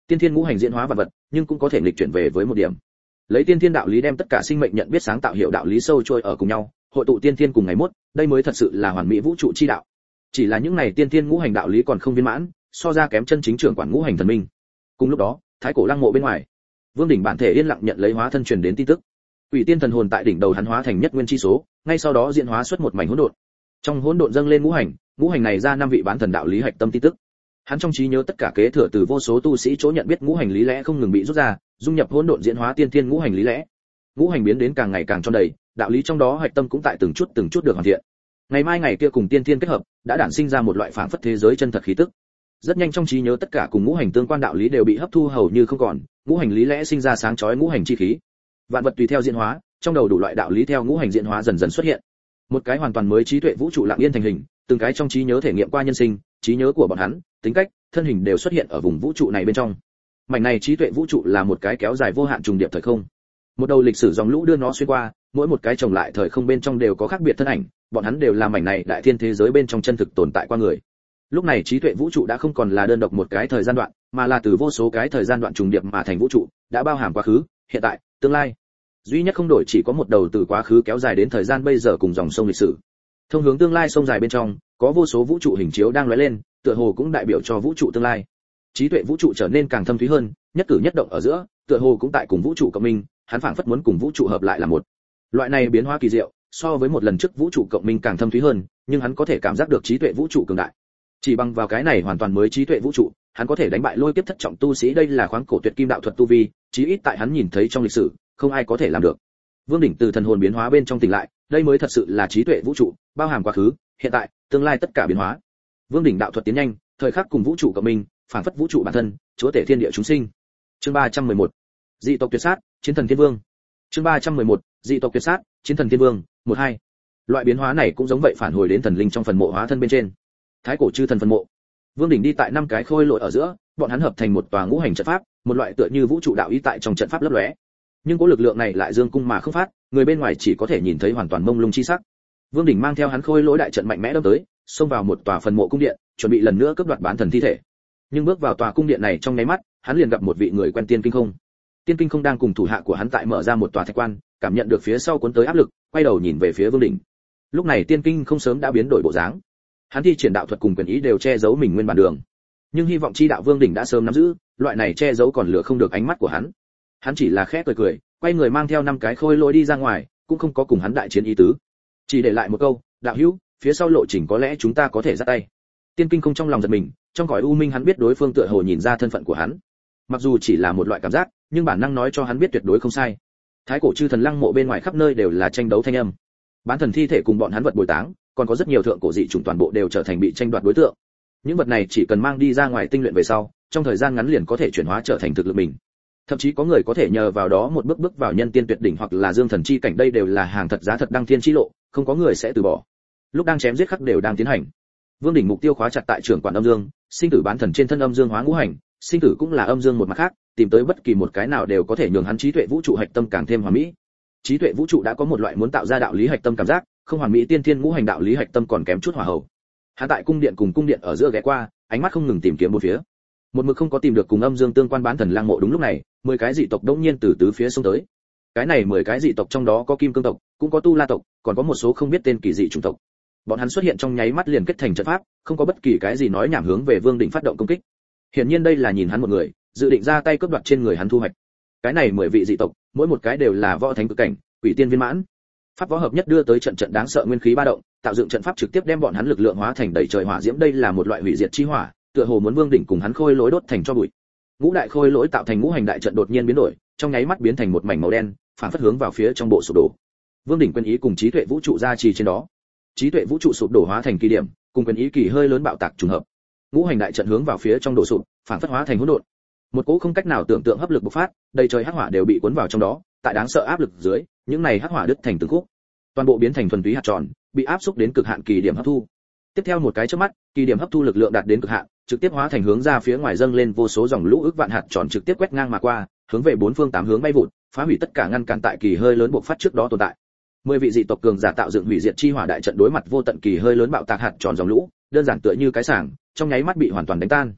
Tiên thiên ngũ hành diễn hóa vật vật, nhưng cũng có thể nghịch chuyển về với một điểm. Lấy tiên thiên đạo lý đem tất cả sinh mệnh nhận biết sáng tạo hiệu đạo lý sâu trôi ở cùng nhau, hội tụ tiên thiên cùng ngày mốt, đây mới thật sự là hoàn mỹ vũ trụ chi đạo. Chỉ là những này tiên thiên ngũ hành đạo lý còn không viên mãn, so ra kém chân chính trưởng quản ngũ hành thần minh. Cùng lúc đó, thái cổ lăng mộ bên ngoài, Vương đỉnh bản thể yên lặng nhận lấy hóa thân truyền đến tin tức. Quỷ tiên thần hồn tại đỉnh đầu hắn hóa thành nhất nguyên chi số, ngay sau đó diễn hóa xuất một mảnh hỗn độn. Trong hỗn độn dâng lên ngũ hành này ra 5 vị bán thần đạo lý hạch tâm tin tức. Hắn trong trí nhớ tất cả kế thừa từ vô số tu sĩ chỗ nhận biết ngũ hành lý lẽ không ngừng bị rút ra, dung nhập hỗn độn diễn hóa tiên thiên ngũ hành lý lẽ. Ngũ hành biến đến càng ngày càng tròn đầy, đạo lý trong đó hạch tâm cũng tại từng chút được hoàn thiện. Ngày mai ngày kia cùng tiên thiên kết hợp, đã đản sinh ra một loại phảng phất thế giới chân thật khí tức. Rất nhanh trong trí nhớ tất cả cùng ngũ hành tương quan đạo lý đều bị hấp thu hầu như không còn, ngũ hành lý lẽ sinh ra sáng chói ngũ hành chi khí. Vạn vật tùy theo diễn hóa, trong đầu đủ loại đạo lý theo ngũ hành diễn hóa dần dần xuất hiện. Một cái hoàn toàn mới trí tuệ vũ trụ lặng yên thành hình, từng cái trong trí nhớ thể nghiệm qua nhân sinh, trí nhớ của bọn hắn, tính cách, thân hình đều xuất hiện ở vùng vũ trụ này bên trong. Mảnh này trí tuệ vũ trụ là một cái kéo dài vô hạn trùng điệp thời không. Một đầu lịch sử dòng lũ đưa nó xuyên qua, mỗi một cái chồng lại thời không bên trong đều có khác biệt thân ảnh, bọn hắn đều là mảnh này đại thiên thế giới bên trong chân thực tồn tại qua người. Lúc này trí tuệ vũ trụ đã không còn là đơn độc một cái thời gian đoạn, mà là từ vô số cái thời gian đoạn trùng điệp mà thành vũ trụ, đã bao hàm quá khứ, hiện tại, tương lai. Duy nhất không đổi chỉ có một đầu từ quá khứ kéo dài đến thời gian bây giờ cùng dòng sông lịch sử. Thông hướng tương lai sông dài bên trong, có vô số vũ trụ hình chiếu đang lóe lên, tựa hồ cũng đại biểu cho vũ trụ tương lai. Trí tuệ vũ trụ trở nên càng thâm thúy hơn, nhất cử nhất động ở giữa, tựa hồ cũng tại cùng vũ trụ cộng minh, hắn phảng phất muốn cùng vũ trụ hợp lại là một. Loại này biến hóa kỳ diệu, so với một lần trước vũ trụ cộng minh càng thâm thúy hơn, nhưng hắn có thể cảm giác được trí tuệ vũ trụ cường đại. Chỉ bằng vào cái này hoàn toàn mới trí tuệ vũ trụ, hắn có thể đánh bại lôi kiếp thất trọng tu sĩ, đây là khoáng cổ tuyệt kim đạo thuật tu vi, chí ít tại hắn nhìn thấy trong lịch sử, không ai có thể làm được. Vương đỉnh từ thần hồn biến hóa bên trong tỉnh lại, đây mới thật sự là trí tuệ vũ trụ, bao hàm quá khứ, hiện tại, tương lai tất cả biến hóa. Vương đỉnh đạo thuật tiến nhanh, thời khắc cùng vũ trụ cộng minh, phản phất vũ trụ bản thân, chúa tể thiên địa chúng sinh. Chương 311. Dị tộc tuyệt sát, chiến thần thiên vương. Chương 311. Dị tộc tuyệt sát, chiến thần thiên vương, 1-2. Loại biến hóa này cũng giống vậy phản hồi đến thần linh trong phần mộ hóa thân bên trên. Thái cổ chư thần phần mộ. Vương đỉnh đi tại 5 cái khôi lội ở giữa, bọn hắn hợp thành một tòa ngũ hành trận pháp, một loại tựa như vũ trụ đạo ý tại trong trận pháp lấp lóe. Nhưng có lực lượng này lại dương cung mà không phát, người bên ngoài chỉ có thể nhìn thấy hoàn toàn mông lung chi sắc. Vương đỉnh mang theo hắn khôi lỗi đại trận mạnh mẽ đâm tới, xông vào một tòa phần mộ cung điện, chuẩn bị lần nữa cướp đoạt bán thần thi thể. Nhưng bước vào tòa cung điện này trong nháy mắt, hắn liền gặp một vị người quen Tiên Kinh Không. Tiên Kinh Không đang cùng thủ hạ của hắn tại mở ra một tòa thạch quan, cảm nhận được phía sau cuốn tới áp lực, quay đầu nhìn về phía Vương đỉnh. Lúc này Tiên Kinh Không sớm đã biến đổi bộ dáng. Hắn thi triển đạo thuật cùng quyền ý đều che giấu mình nguyên bản đường. Nhưng hy vọng chi đạo Vương đỉnh đã sớm nắm giữ, loại này che giấu còn lừa không được ánh mắt của hắn. Hắn chỉ là khẽ cười, quay người mang theo 5 cái khôi lỗi đi ra ngoài, cũng không có cùng hắn đại chiến ý tứ. Chỉ để lại một câu, đạo hữu, phía sau lộ trình có lẽ chúng ta có thể giắt tay. Tiên Kinh Không trong lòng giật mình, trong cõi u minh hắn biết đối phương tựa hồ nhìn ra thân phận của hắn. Mặc dù chỉ là một loại cảm giác, nhưng bản năng nói cho hắn biết tuyệt đối không sai. Thái cổ chư thần lăng mộ bên ngoài khắp nơi đều là tranh đấu thanh âm. Bán thần thi thể cùng bọn hắn vật bồi táng, còn có rất nhiều thượng cổ dị chủng toàn bộ đều trở thành bị tranh đoạt đối tượng. Những vật này chỉ cần mang đi ra ngoài tinh luyện về sau, trong thời gian ngắn liền có thể chuyển hóa trở thành thực lực mình. Thậm chí có người có thể nhờ vào đó một bước vào nhân tiên tuyệt đỉnh hoặc là dương thần chi cảnh, đây đều là hàng thật giá thật đăng thiên chi lộ, không có người sẽ từ bỏ. Lúc đang chém giết khắc đều đang tiến hành. Vương đỉnh mục tiêu khóa chặt tại trưởng quản âm dương, sinh tử bán thần trên thân âm dương hóa ngũ hành, sinh tử cũng là âm dương một mặt khác, tìm tới bất kỳ một cái nào đều có thể nhường hắn trí tuệ vũ trụ hạch tâm càng thêm hoàn mỹ. Trí tuệ vũ trụ đã có một loại muốn tạo ra đạo lý hạch tâm cảm giác, không hoàn mỹ tiên thiên ngũ hành đạo lý hạch tâm còn kém chút hòa hậu. Hắn tại cung điện cùng cung điện ở giữa ghé qua, ánh mắt không ngừng tìm kiếm bốn phía. Một mực không có tìm được cùng âm dương tương quan bán thần lang mộ, đúng lúc này, 10 cái dị tộc đột nhiên từ tứ phía xông tới. Cái này 10 cái dị tộc trong đó có Kim Cương tộc, cũng có Tu La tộc, còn có một số không biết tên kỳ dị chủng tộc. Bọn hắn xuất hiện trong nháy mắt liền kết thành trận pháp, không có bất kỳ cái gì nói nhảm hướng về Vương đỉnh phát động công kích. Hiển nhiên đây là nhìn hắn một người, dự định ra tay cướp đoạt trên người hắn thu hoạch. Cái này 10 vị dị tộc, mỗi một cái đều là võ thánh cực cảnh, quỷ tiên viên mãn. Pháp võ hợp nhất đưa tới trận trận đáng sợ nguyên khí ba động, tạo dựng trận pháp trực tiếp đem bọn hắn lực lượng hóa thành đầy trời hỏa diễm, đây là một loại hủy diệt chi hỏa, tựa hồ muốn Vương đỉnh cùng hắn khôi lỗi đốt thành cho bụi. Ngũ đại khôi lỗi tạo thành ngũ hành đại trận đột nhiên biến đổi, trong nháy mắt biến thành một mảnh màu đen, phản phất hướng vào phía trong bộ sụp đổ. Vương đỉnh quyền ý cùng trí tuệ vũ trụ gia trì trên đó. Trí tuệ vũ trụ sụp đổ hóa thành kỳ điểm, cùng quyền ý kỳ hơi lớn bạo tạc trùng hợp. Ngũ hành đại trận hướng vào phía trong đổ sụp, phản phất hóa thành hỗn độn. Một cỗ không cách nào tưởng tượng hấp lực bộc phát, đầy trời hắc hỏa đều bị cuốn vào trong đó, tại đáng sợ áp lực dưới, những này hắc hỏa đứt thành từng khúc, toàn bộ biến thành thuần túy hạt tròn, bị áp xúc đến cực hạn kỳ điểm hấp thu. Tiếp theo một cái chớp mắt, kỳ điểm hấp thu lực lượng đạt đến cực hạn, trực tiếp hóa thành hướng ra phía ngoài dâng lên vô số dòng lũ ức vạn hạt tròn trực tiếp quét ngang mà qua, hướng về bốn phương tám hướng bay vụt, phá hủy tất cả ngăn cản tại kỳ hơi lớn bộc phát trước đó tồn tại. 10 vị dị tộc cường giả tạo dựng hủy diệt chi hỏa đại trận đối mặt vô tận kỳ hơi lớn bạo tạc hạt tròn dòng lũ, đơn giản tựa như cái sảng, trong nháy mắt bị hoàn toàn đánh tan.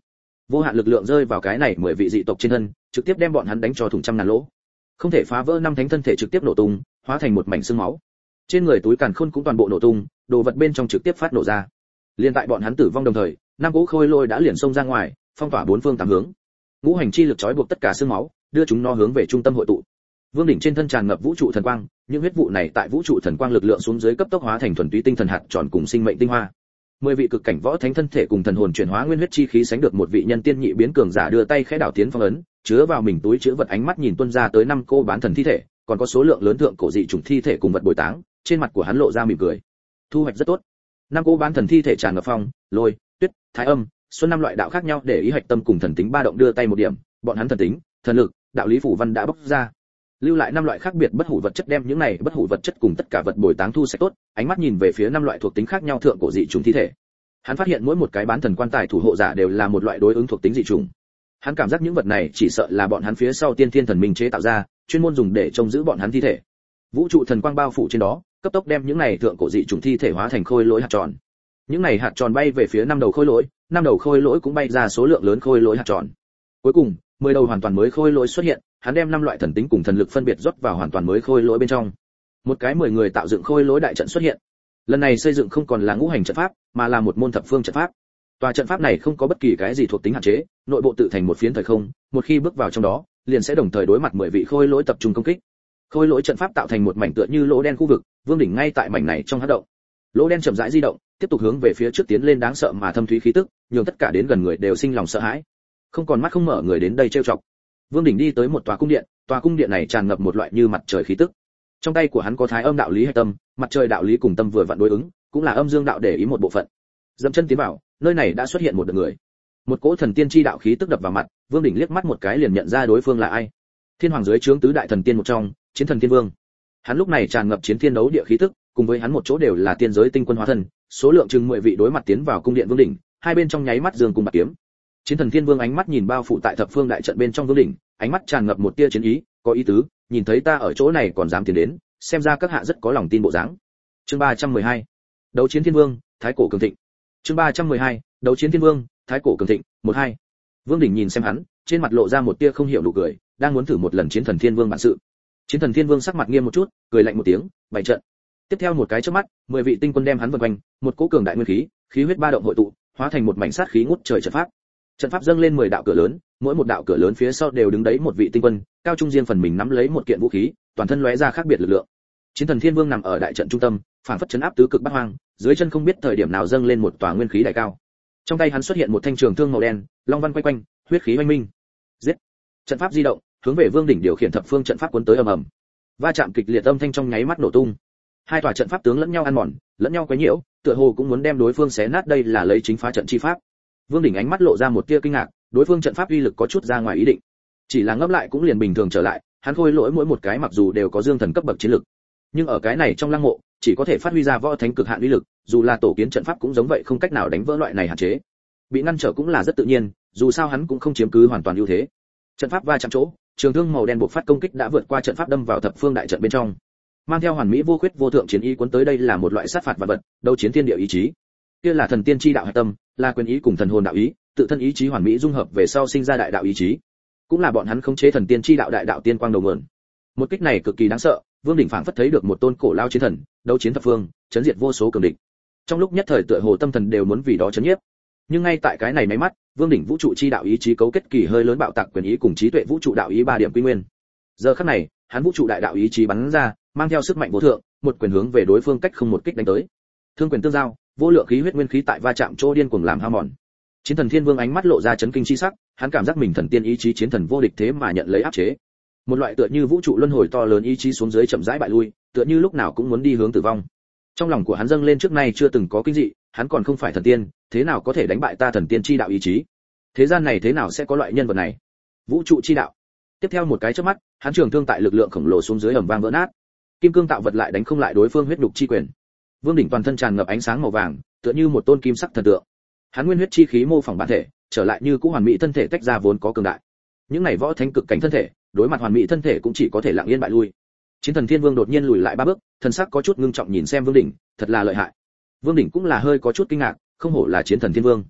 Vô hạn lực lượng rơi vào cái này 10 vị dị tộc trên thân, trực tiếp đem bọn hắn đánh cho thủng trăm ngàn lỗ. Không thể phá vỡ năm thánh thân thể trực tiếp nổ tung, hóa thành một mảnh xương máu. Trên người túi càn khôn cũng toàn bộ nổ tung, đồ vật bên trong trực tiếp phát nổ ra. Liên tại bọn hắn tử vong đồng thời, năm cỗ khôi lôi đã liền xông ra ngoài, phong tỏa bốn phương tám hướng. Ngũ hành chi lực trói buộc tất cả xương máu, đưa chúng nó hướng về trung tâm hội tụ. Vương đỉnh trên thân tràn ngập vũ trụ thần quang, những huyết vụ này tại vũ trụ thần quang lực lượng xuống dưới cấp tốc hóa thành thuần túy tinh thần hạt tròn cùng sinh mệnh tinh hoa. 10 vị cực cảnh võ thánh thân thể cùng thần hồn chuyển hóa nguyên huyết chi khí sánh được một vị nhân tiên nhị biến cường giả đưa tay khẽ đảo tiến phong ấn, chứa vào mình túi chứa vật ánh mắt nhìn tuôn ra tới 5 cô bán thần thi thể, còn có số lượng lớn thượng cổ dị chủng thi thể cùng vật bồi táng, trên mặt của hắn lộ ra mỉm cười. Thu hoạch rất tốt. 5 cô bán thần thi thể tràn ngập phong, lôi, tuyết, thái âm, xuân năm loại đạo khác nhau để ý hạch tâm cùng thần tính ba động đưa tay một điểm, bọn hắn thần tính, thần lực, đạo lý phủ văn đã bóc ra. Lưu lại 5 loại khác biệt bất hủ vật chất, đem những này bất hủ vật chất cùng tất cả vật bồi táng thu sạch tốt, ánh mắt nhìn về phía 5 loại thuộc tính khác nhau thượng cổ dị chủng thi thể. Hắn phát hiện mỗi một cái bán thần quan tài thủ hộ giả đều là một loại đối ứng thuộc tính dị chủng. Hắn cảm giác những vật này chỉ sợ là bọn hắn phía sau tiên thiên thần minh chế tạo ra, chuyên môn dùng để trông giữ bọn hắn thi thể. Vũ trụ thần quang bao phủ trên đó, cấp tốc đem những này thượng cổ dị chủng thi thể hóa thành khôi lỗi hạt tròn. Những này hạt tròn bay về phía 5 đầu khôi lỗi, 5 đầu khôi lỗi cũng bay ra số lượng lớn khôi lỗi hạt tròn. Cuối cùng, 10 đầu hoàn toàn mới khôi lỗi xuất hiện, hắn đem 5 loại thần tính cùng thần lực phân biệt rót vào hoàn toàn mới khôi lỗi bên trong. Một cái 10 người tạo dựng khôi lỗi đại trận xuất hiện. Lần này xây dựng không còn là ngũ hành trận pháp, mà là một môn thập phương trận pháp. Tòa trận pháp này không có bất kỳ cái gì thuộc tính hạn chế, nội bộ tự thành một phiến thời không, một khi bước vào trong đó, liền sẽ đồng thời đối mặt 10 vị khôi lỗi tập trung công kích. Khôi lỗi trận pháp tạo thành một mảnh tựa như lỗ đen khu vực, Vương đỉnh ngay tại mảnh này trong hắc động. Lỗ đen chậm rãi di động, tiếp tục hướng về phía trước tiến lên, đáng sợ mà thâm thúy khí tức, nhường tất cả đến gần người đều sinh lòng sợ hãi. Không còn mắt không mở người đến đây trêu chọc. Vương đỉnh đi tới một tòa cung điện này tràn ngập một loại như mặt trời khí tức. Trong tay của hắn có thái âm đạo lý hay tâm, mặt trời đạo lý cùng tâm vừa vặn đối ứng, cũng là âm dương đạo để ý một bộ phận. Dậm chân tiến vào, nơi này đã xuất hiện một đợt người. Một cỗ thần tiên chi đạo khí tức đập vào mặt, Vương đỉnh liếc mắt một cái liền nhận ra đối phương là ai. Thiên hoàng dưới trướng tứ đại thần tiên một trong, Chiến Thần Thiên Vương. Hắn lúc này tràn ngập chiến thiên đấu địa khí tức, cùng với hắn một chỗ đều là tiên giới tinh quân hóa thân, số lượng chừng 10 vị đối mặt tiến vào cung điện Vương đỉnh, hai bên trong nháy mắt dương cùng bạc kiếm. Chiến Thần Thiên Vương ánh mắt nhìn bao phủ tại thập phương đại trận bên trong Vương đỉnh, ánh mắt tràn ngập một tia chiến ý, có ý tứ, nhìn thấy ta ở chỗ này còn dám tiến đến, xem ra các hạ rất có lòng tin bộ dáng. Chương 312. Đấu chiến Thiên Vương, Thái cổ cường thịnh. Chương 312. Đấu chiến Thiên Vương, Thái cổ cường thịnh, 1-2. Vương đỉnh nhìn xem hắn, trên mặt lộ ra một tia không hiểu nụ cười, đang muốn thử một lần Chiến Thần Thiên Vương bản sự. Chiến Thần Thiên Vương sắc mặt nghiêm một chút, cười lạnh một tiếng, bày trận. Tiếp theo một cái chớp mắt, 10 vị tinh quân đem hắn vây quanh, một cỗ cường đại nguyên khí, khí huyết ba động hội tụ, hóa thành một mảnh sát khí ngút trời trận pháp. Trận pháp dâng lên 10 đạo cửa lớn, mỗi một đạo cửa lớn phía sau đều đứng đấy một vị tinh quân, cao trung riêng phần mình nắm lấy một kiện vũ khí, toàn thân lóe ra khác biệt lực lượng. Chiến Thần Thiên Vương nằm ở đại trận trung tâm, phản phất chấn áp tứ cực bát hoang, dưới chân không biết thời điểm nào dâng lên một tòa nguyên khí đại cao. Trong tay hắn xuất hiện một thanh trường thương màu đen, long văn quay quanh, huyết khí oanh minh. Giết! Trận pháp di động, hướng về Vương đỉnh điều khiển thập phương trận pháp cuốn tới ầm ầm. Va chạm kịch liệt âm thanh trong nháy mắt nổ tung. Hai tòa trận pháp tướng lẫn nhau ăn mòn, lẫn nhau quấy nhiễu, tựa hồ cũng muốn đem đối phương xé nát, đây là lấy chính phá trận chi pháp. Vương đỉnh ánh mắt lộ ra một tia kinh ngạc, đối phương trận pháp uy lực có chút ra ngoài ý định. Chỉ là ngấp lại cũng liền bình thường trở lại, hắn khôi lỗi mỗi một cái mặc dù đều có dương thần cấp bậc chiến lực, nhưng ở cái này trong lăng mộ, chỉ có thể phát huy ra võ thánh cực hạn uy lực, dù là tổ kiến trận pháp cũng giống vậy, không cách nào đánh vỡ loại này hạn chế. Bị ngăn trở cũng là rất tự nhiên, dù sao hắn cũng không chiếm cứ hoàn toàn ưu thế. Trận pháp va chạm chỗ, trường thương màu đen bộc phát công kích đã vượt qua trận pháp đâm vào thập phương đại trận bên trong, mang theo hoàn mỹ vô khuyết vô thượng chiến ý cuốn tới, đây là một loại sát phạt vạn vật, đấu chiến thiên địa ý chí. Kia là thần tiên chi đạo hạch tâm, là quyền ý cùng thần hồn đạo ý, tự thân ý chí hoàn mỹ dung hợp về sau sinh ra đại đạo ý chí, cũng là bọn hắn khống chế thần tiên chi đạo đại đạo tiên quang đầu nguồn. Một kích này cực kỳ đáng sợ, Vương đỉnh phảng phất thấy được một tôn cổ lao chiến thần, đấu chiến thập phương, chấn diệt vô số cường địch. Trong lúc nhất thời tựa hồ tâm thần đều muốn vì đó chấn nhiếp. Nhưng ngay tại cái này máy mắt, Vương đỉnh vũ trụ chi đạo ý chí cấu kết kỳ hơi lớn bạo tạc quyền ý cùng trí tuệ vũ trụ đạo ý 3 điểm quy nguyên. Giờ khắc này, hắn vũ trụ đại đạo ý chí bắn ra, mang theo sức mạnh vô thượng, một quyền hướng về đối phương cách không một kích đánh tới. Thương quyền tương giao, vô lượng khí huyết nguyên khí tại va chạm chỗ điên cuồng làm hao mòn. Chiến Thần Thiên Vương ánh mắt lộ ra chấn kinh chi sắc, hắn cảm giác mình thần tiên ý chí chiến thần vô địch thế mà nhận lấy áp chế. Một loại tựa như vũ trụ luân hồi to lớn ý chí xuống dưới chậm rãi bại lui, tựa như lúc nào cũng muốn đi hướng tử vong. Trong lòng của hắn dâng lên trước nay chưa từng có kinh dị, hắn còn không phải thần tiên, thế nào có thể đánh bại ta thần tiên chi đạo ý chí? Thế gian này thế nào sẽ có loại nhân vật này? Vũ trụ chi đạo. Tiếp theo một cái chớp mắt, hắn trường thương tại lực lượng khổng lồ xuống dưới ầm vang vỡ nát. Kim cương tạo vật lại đánh không lại đối phương huyết đục chi quyền. Vương đỉnh toàn thân tràn ngập ánh sáng màu vàng, tựa như một tôn kim sắc thần tượng. Hắn nguyên huyết chi khí mô phỏng bản thể, trở lại như cũ hoàn mỹ thân thể tách ra vốn có cường đại. Những này võ thánh cực cảnh thân thể, đối mặt hoàn mỹ thân thể cũng chỉ có thể lặng yên bại lui. Chiến Thần Thiên Vương đột nhiên lùi lại 3 bước, thần sắc có chút ngưng trọng nhìn xem Vương đỉnh, thật là lợi hại. Vương đỉnh cũng là hơi có chút kinh ngạc, không hổ là Chiến Thần Thiên Vương.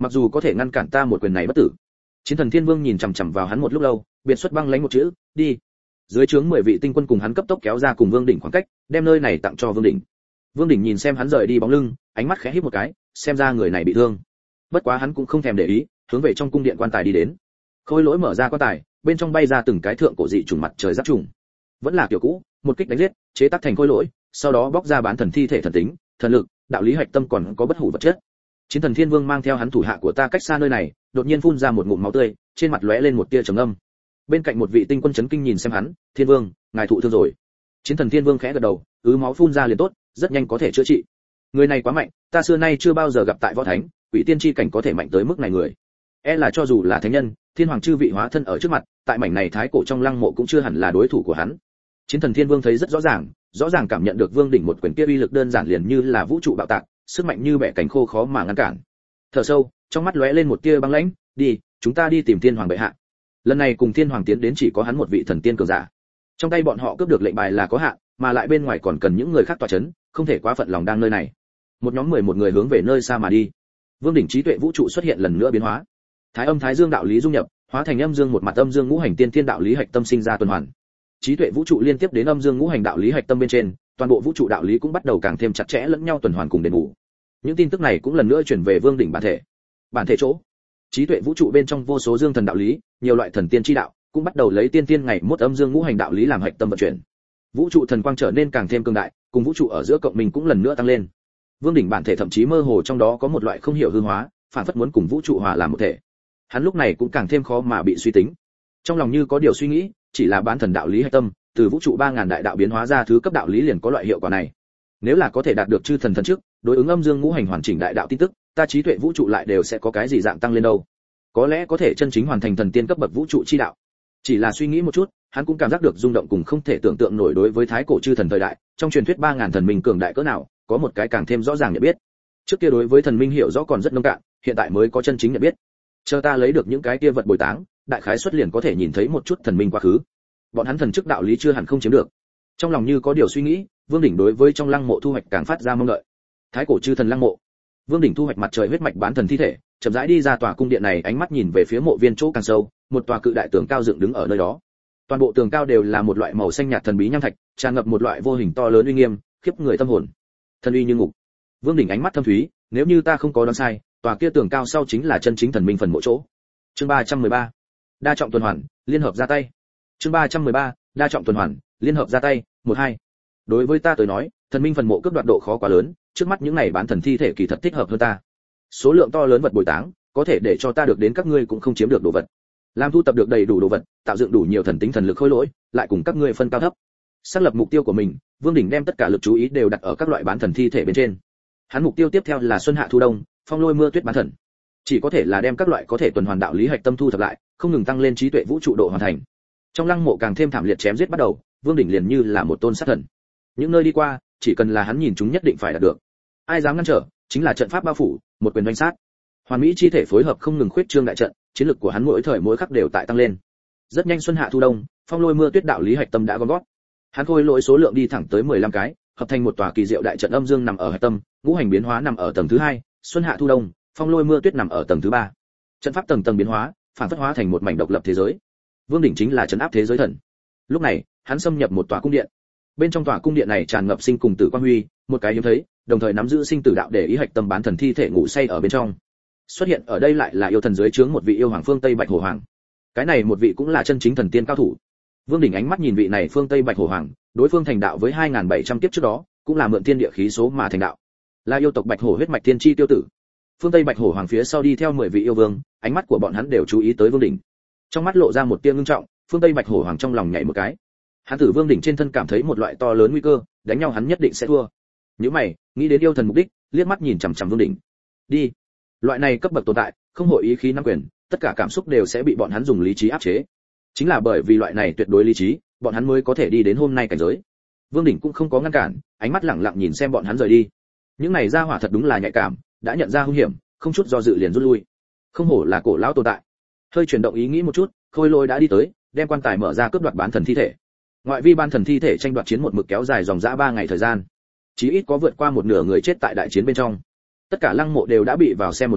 mặc dù có thể ngăn cản ta một quyền này bất tử. Chiến thần Thiên Vương nhìn chằm chằm vào hắn một lúc lâu, biệt xuất băng lãnh một chữ, đi. Dưới trướng 10 vị tinh quân cùng hắn cấp tốc kéo ra cùng Vương Đỉnh khoảng cách, đem nơi này tặng cho Vương Đỉnh. Vương Đỉnh nhìn xem hắn rời đi bóng lưng, ánh mắt khẽ híp một cái, xem ra người này bị thương. Bất quá hắn cũng không thèm để ý, hướng về trong cung điện quan tài đi đến. Khôi Lỗi mở ra quan tài, bên trong bay ra từng cái thượng cổ dị trùng mặt trời giáp trùng. Vẫn là kiểu cũ, một kích đánh giết, chế tác thành Khôi Lỗi, sau đó bóc ra bán thần thi thể thần tính, thần lực, đạo lý hạch tâm còn có bất hủ vật chất. Chiến thần Thiên Vương mang theo hắn thủ hạ của ta cách xa nơi này, đột nhiên phun ra một ngụm máu tươi, trên mặt lóe lên một tia trầm âm. Bên cạnh một vị tinh quân chấn kinh nhìn xem hắn, Thiên Vương, ngài thụ thương rồi. Chiến thần Thiên Vương khẽ gật đầu, máu phun ra liền tốt, rất nhanh có thể chữa trị. Người này quá mạnh, ta xưa nay chưa bao giờ gặp tại võ thánh, quỷ tiên chi cảnh có thể mạnh tới mức này người. E là cho dù là thánh nhân, thiên hoàng chư vị hóa thân ở trước mặt, tại mảnh này thái cổ trong lăng mộ cũng chưa hẳn là đối thủ của hắn. Chiến thần Thiên Vương thấy rất rõ ràng cảm nhận được Vương Đỉnh một quyền kia uy lực đơn giản liền như là vũ trụ bạo tạc, sức mạnh như bẻ cánh khô khó mà ngăn cản. Thở sâu, trong mắt lóe lên một tia băng lãnh, đi, chúng ta đi tìm thiên hoàng bệ hạ. Lần này cùng thiên hoàng tiến đến chỉ có hắn một vị thần tiên cường giả. Trong tay bọn họ cướp được lệnh bài là có hạn, mà lại bên ngoài còn cần những người khác tọa chấn, không thể quá phận lòng đang nơi này. Một nhóm 11 người hướng về nơi xa mà đi. Vương Đỉnh trí tuệ vũ trụ xuất hiện lần nữa biến hóa. Thái âm thái dương đạo lý dung nhập, hóa thành âm dương một mặt âm dương ngũ hành tiên thiên đạo lý hạch tâm sinh ra tuần hoàn. Trí tuệ vũ trụ liên tiếp đến âm dương ngũ hành đạo lý hạch tâm bên trên, toàn bộ vũ trụ đạo lý cũng bắt đầu càng thêm chặt chẽ lẫn nhau tuần hoàn cùng đền bù. Những tin tức này cũng lần nữa chuyển về Vương Đỉnh bản thể. Bản thể chỗ, trí tuệ vũ trụ bên trong vô số dương thần đạo lý, nhiều loại thần tiên chi đạo, cũng bắt đầu lấy tiên tiên ngày mốt âm dương ngũ hành đạo lý làm hạch tâm vận chuyển. Vũ trụ thần quang trở nên càng thêm cường đại, cùng vũ trụ ở giữa cộng mình cũng lần nữa tăng lên. Vương Đỉnh bản thể thậm chí mơ hồ trong đó có một loại không hiểu hư hóa, phản phất muốn cùng vũ trụ hòa làm một thể. Hắn lúc này cũng càng thêm khó mà bị suy tính. Trong lòng như có điều suy nghĩ, chỉ là bán thần đạo lý hạch tâm, từ vũ trụ 3000 đại đạo biến hóa ra thứ cấp đạo lý liền có loại hiệu quả này. Nếu là có thể đạt được chư thần thần trước, đối ứng âm dương ngũ hành hoàn chỉnh đại đạo tin tức, ta trí tuệ vũ trụ lại đều sẽ có cái gì dạng tăng lên đâu. Có lẽ có thể chân chính hoàn thành thần tiên cấp bậc vũ trụ chi đạo. Chỉ là suy nghĩ một chút, hắn cũng cảm giác được rung động cùng không thể tưởng tượng nổi đối với thái cổ chư thần thời đại, trong truyền thuyết 3000 thần minh cường đại cỡ nào, có một cái càng thêm rõ ràng nhận biết. Trước kia đối với thần minh hiểu rõ còn rất nông cạn, hiện tại mới có chân chính nhận biết. Chờ ta lấy được những cái kia vật bồi táng, đại khái xuất liền có thể nhìn thấy một chút thần minh quá khứ. Bọn hắn thần chức đạo lý chưa hẳn không chiếm được. Trong lòng như có điều suy nghĩ, Vương Đỉnh đối với trong lăng mộ thu hoạch càng phát ra mong đợi. Thái cổ chư thần lăng mộ. Vương Đỉnh thu hoạch mặt trời huyết mạch bán thần thi thể, chậm rãi đi ra tòa cung điện này, ánh mắt nhìn về phía mộ viên chỗ càng sâu, một tòa cự đại tường cao dựng đứng ở nơi đó. Toàn bộ tường cao đều là một loại màu xanh nhạt thần bí nham thạch, tràn ngập một loại vô hình to lớn uy nghiêm, khiếp người tâm hồn. Thần uy như ngục. Vương Đỉnh ánh mắt thâm thúy, nếu như ta không có đoán sai, tòa kia tường cao sau chính là chân chính thần minh phần mộ chỗ. Chương 313. Đa trọng tuần hoàn, liên hợp ra tay. Chương 313. Đa trọng tuần hoàn, liên hợp ra tay, 12. Đối với ta tới nói, thần minh phần mộ cướp đoạt độ khó quá lớn, trước mắt những này bán thần thi thể kỳ thật thích hợp hơn ta. Số lượng to lớn vật bồi táng, có thể để cho ta được đến các ngươi cũng không chiếm được đồ vật. Làm thu tập được đầy đủ đồ vật, tạo dựng đủ nhiều thần tính thần lực khôi lỗi, lại cùng các ngươi phân cao thấp. Xác lập mục tiêu của mình, Vương Đỉnh đem tất cả lực chú ý đều đặt ở các loại bán thần thi thể bên trên. Hắn mục tiêu tiếp theo là xuân hạ thu đông, phong lôi mưa tuyết bán thần. Chỉ có thể là đem các loại có thể tuần hoàn đạo lý hạch tâm thu thập lại, không ngừng tăng lên trí tuệ vũ trụ độ hoàn thành. Trong lăng mộ càng thêm thảm liệt chém giết bắt đầu, Vương Đỉnh liền như là một tôn sát thần. Những nơi đi qua, chỉ cần là hắn nhìn chúng nhất định phải đạt được. Ai dám ngăn trở, chính là trận pháp bao phủ, một quyền đánh sát. Hoàn mỹ chi thể phối hợp không ngừng khuyết trương đại trận, chiến lực của hắn mỗi thời mỗi khắc đều tại tăng lên. Rất nhanh xuân hạ thu đông, phong lôi mưa tuyết đạo lý hạch tâm đã gom gót. Hắn khôi lỗi số lượng đi thẳng tới 15 cái, hợp thành một tòa kỳ diệu đại trận âm dương nằm ở hạch tâm, ngũ hành biến hóa nằm ở tầng thứ 2, xuân hạ thu đông, phong lôi mưa tuyết nằm ở tầng thứ 3. Trận pháp tầng tầng biến hóa, phản phất hóa thành một mảnh độc lập thế giới. Vương Đỉnh chính là trấn áp thế giới thần. Lúc này, hắn xâm nhập một tòa cung điện. Bên trong tòa cung điện này tràn ngập sinh cùng tử quang huy, một cái hiếm thấy, đồng thời nắm giữ sinh tử đạo để ý hạch tâm bán thần thi thể ngủ say ở bên trong. Xuất hiện ở đây lại là yêu thần dưới trướng một vị yêu hoàng phương Tây Bạch Hổ Hoàng. Cái này một vị cũng là chân chính thần tiên cao thủ. Vương Đỉnh ánh mắt nhìn vị này phương Tây Bạch Hổ Hoàng, đối phương thành đạo với 2700 kiếp trước đó, cũng là mượn thiên địa khí số mà thành đạo. Là yêu tộc Bạch Hổ huyết mạch tiên chi tiêu tử. Phương Tây Bạch Hổ Hoàng phía sau đi theo 10 vị yêu vương, ánh mắt của bọn hắn đều chú ý tới Vương Đỉnh. Trong mắt lộ ra một tia ngưng trọng, phương Tây Bạch Hổ Hoàng trong lòng nhảy một cái. Hắn tử Vương Đỉnh trên thân cảm thấy một loại to lớn nguy cơ, đánh nhau hắn nhất định sẽ thua. Nhíu mày, nghĩ đến yêu thần mục đích, liếc mắt nhìn chằm chằm Vương Đỉnh. Đi. Loại này cấp bậc tồn tại, không hội ý khí nắm quyền, tất cả cảm xúc đều sẽ bị bọn hắn dùng lý trí áp chế. Chính là bởi vì loại này tuyệt đối lý trí, bọn hắn mới có thể đi đến hôm nay cảnh giới. Vương Đỉnh cũng không có ngăn cản, ánh mắt lẳng lặng nhìn xem bọn hắn rời đi. Những này ra hỏa thật đúng là nhạy cảm, đã nhận ra hung hiểm, không chút do dự liền rút lui. Không hổ là cổ lão tồn tại. Hơi chuyển động ý nghĩ một chút, Khôi Lỗi đã đi tới, đem quan tài mở ra cướp đoạt bán thần thi thể. Ngoại vi ban thần thi thể tranh đoạt chiến một mực kéo dài dòng dã 3 ngày thời gian. Chí ít có vượt qua một nửa người chết tại đại chiến bên trong. Tất cả lăng mộ đều đã bị vào xem một lần,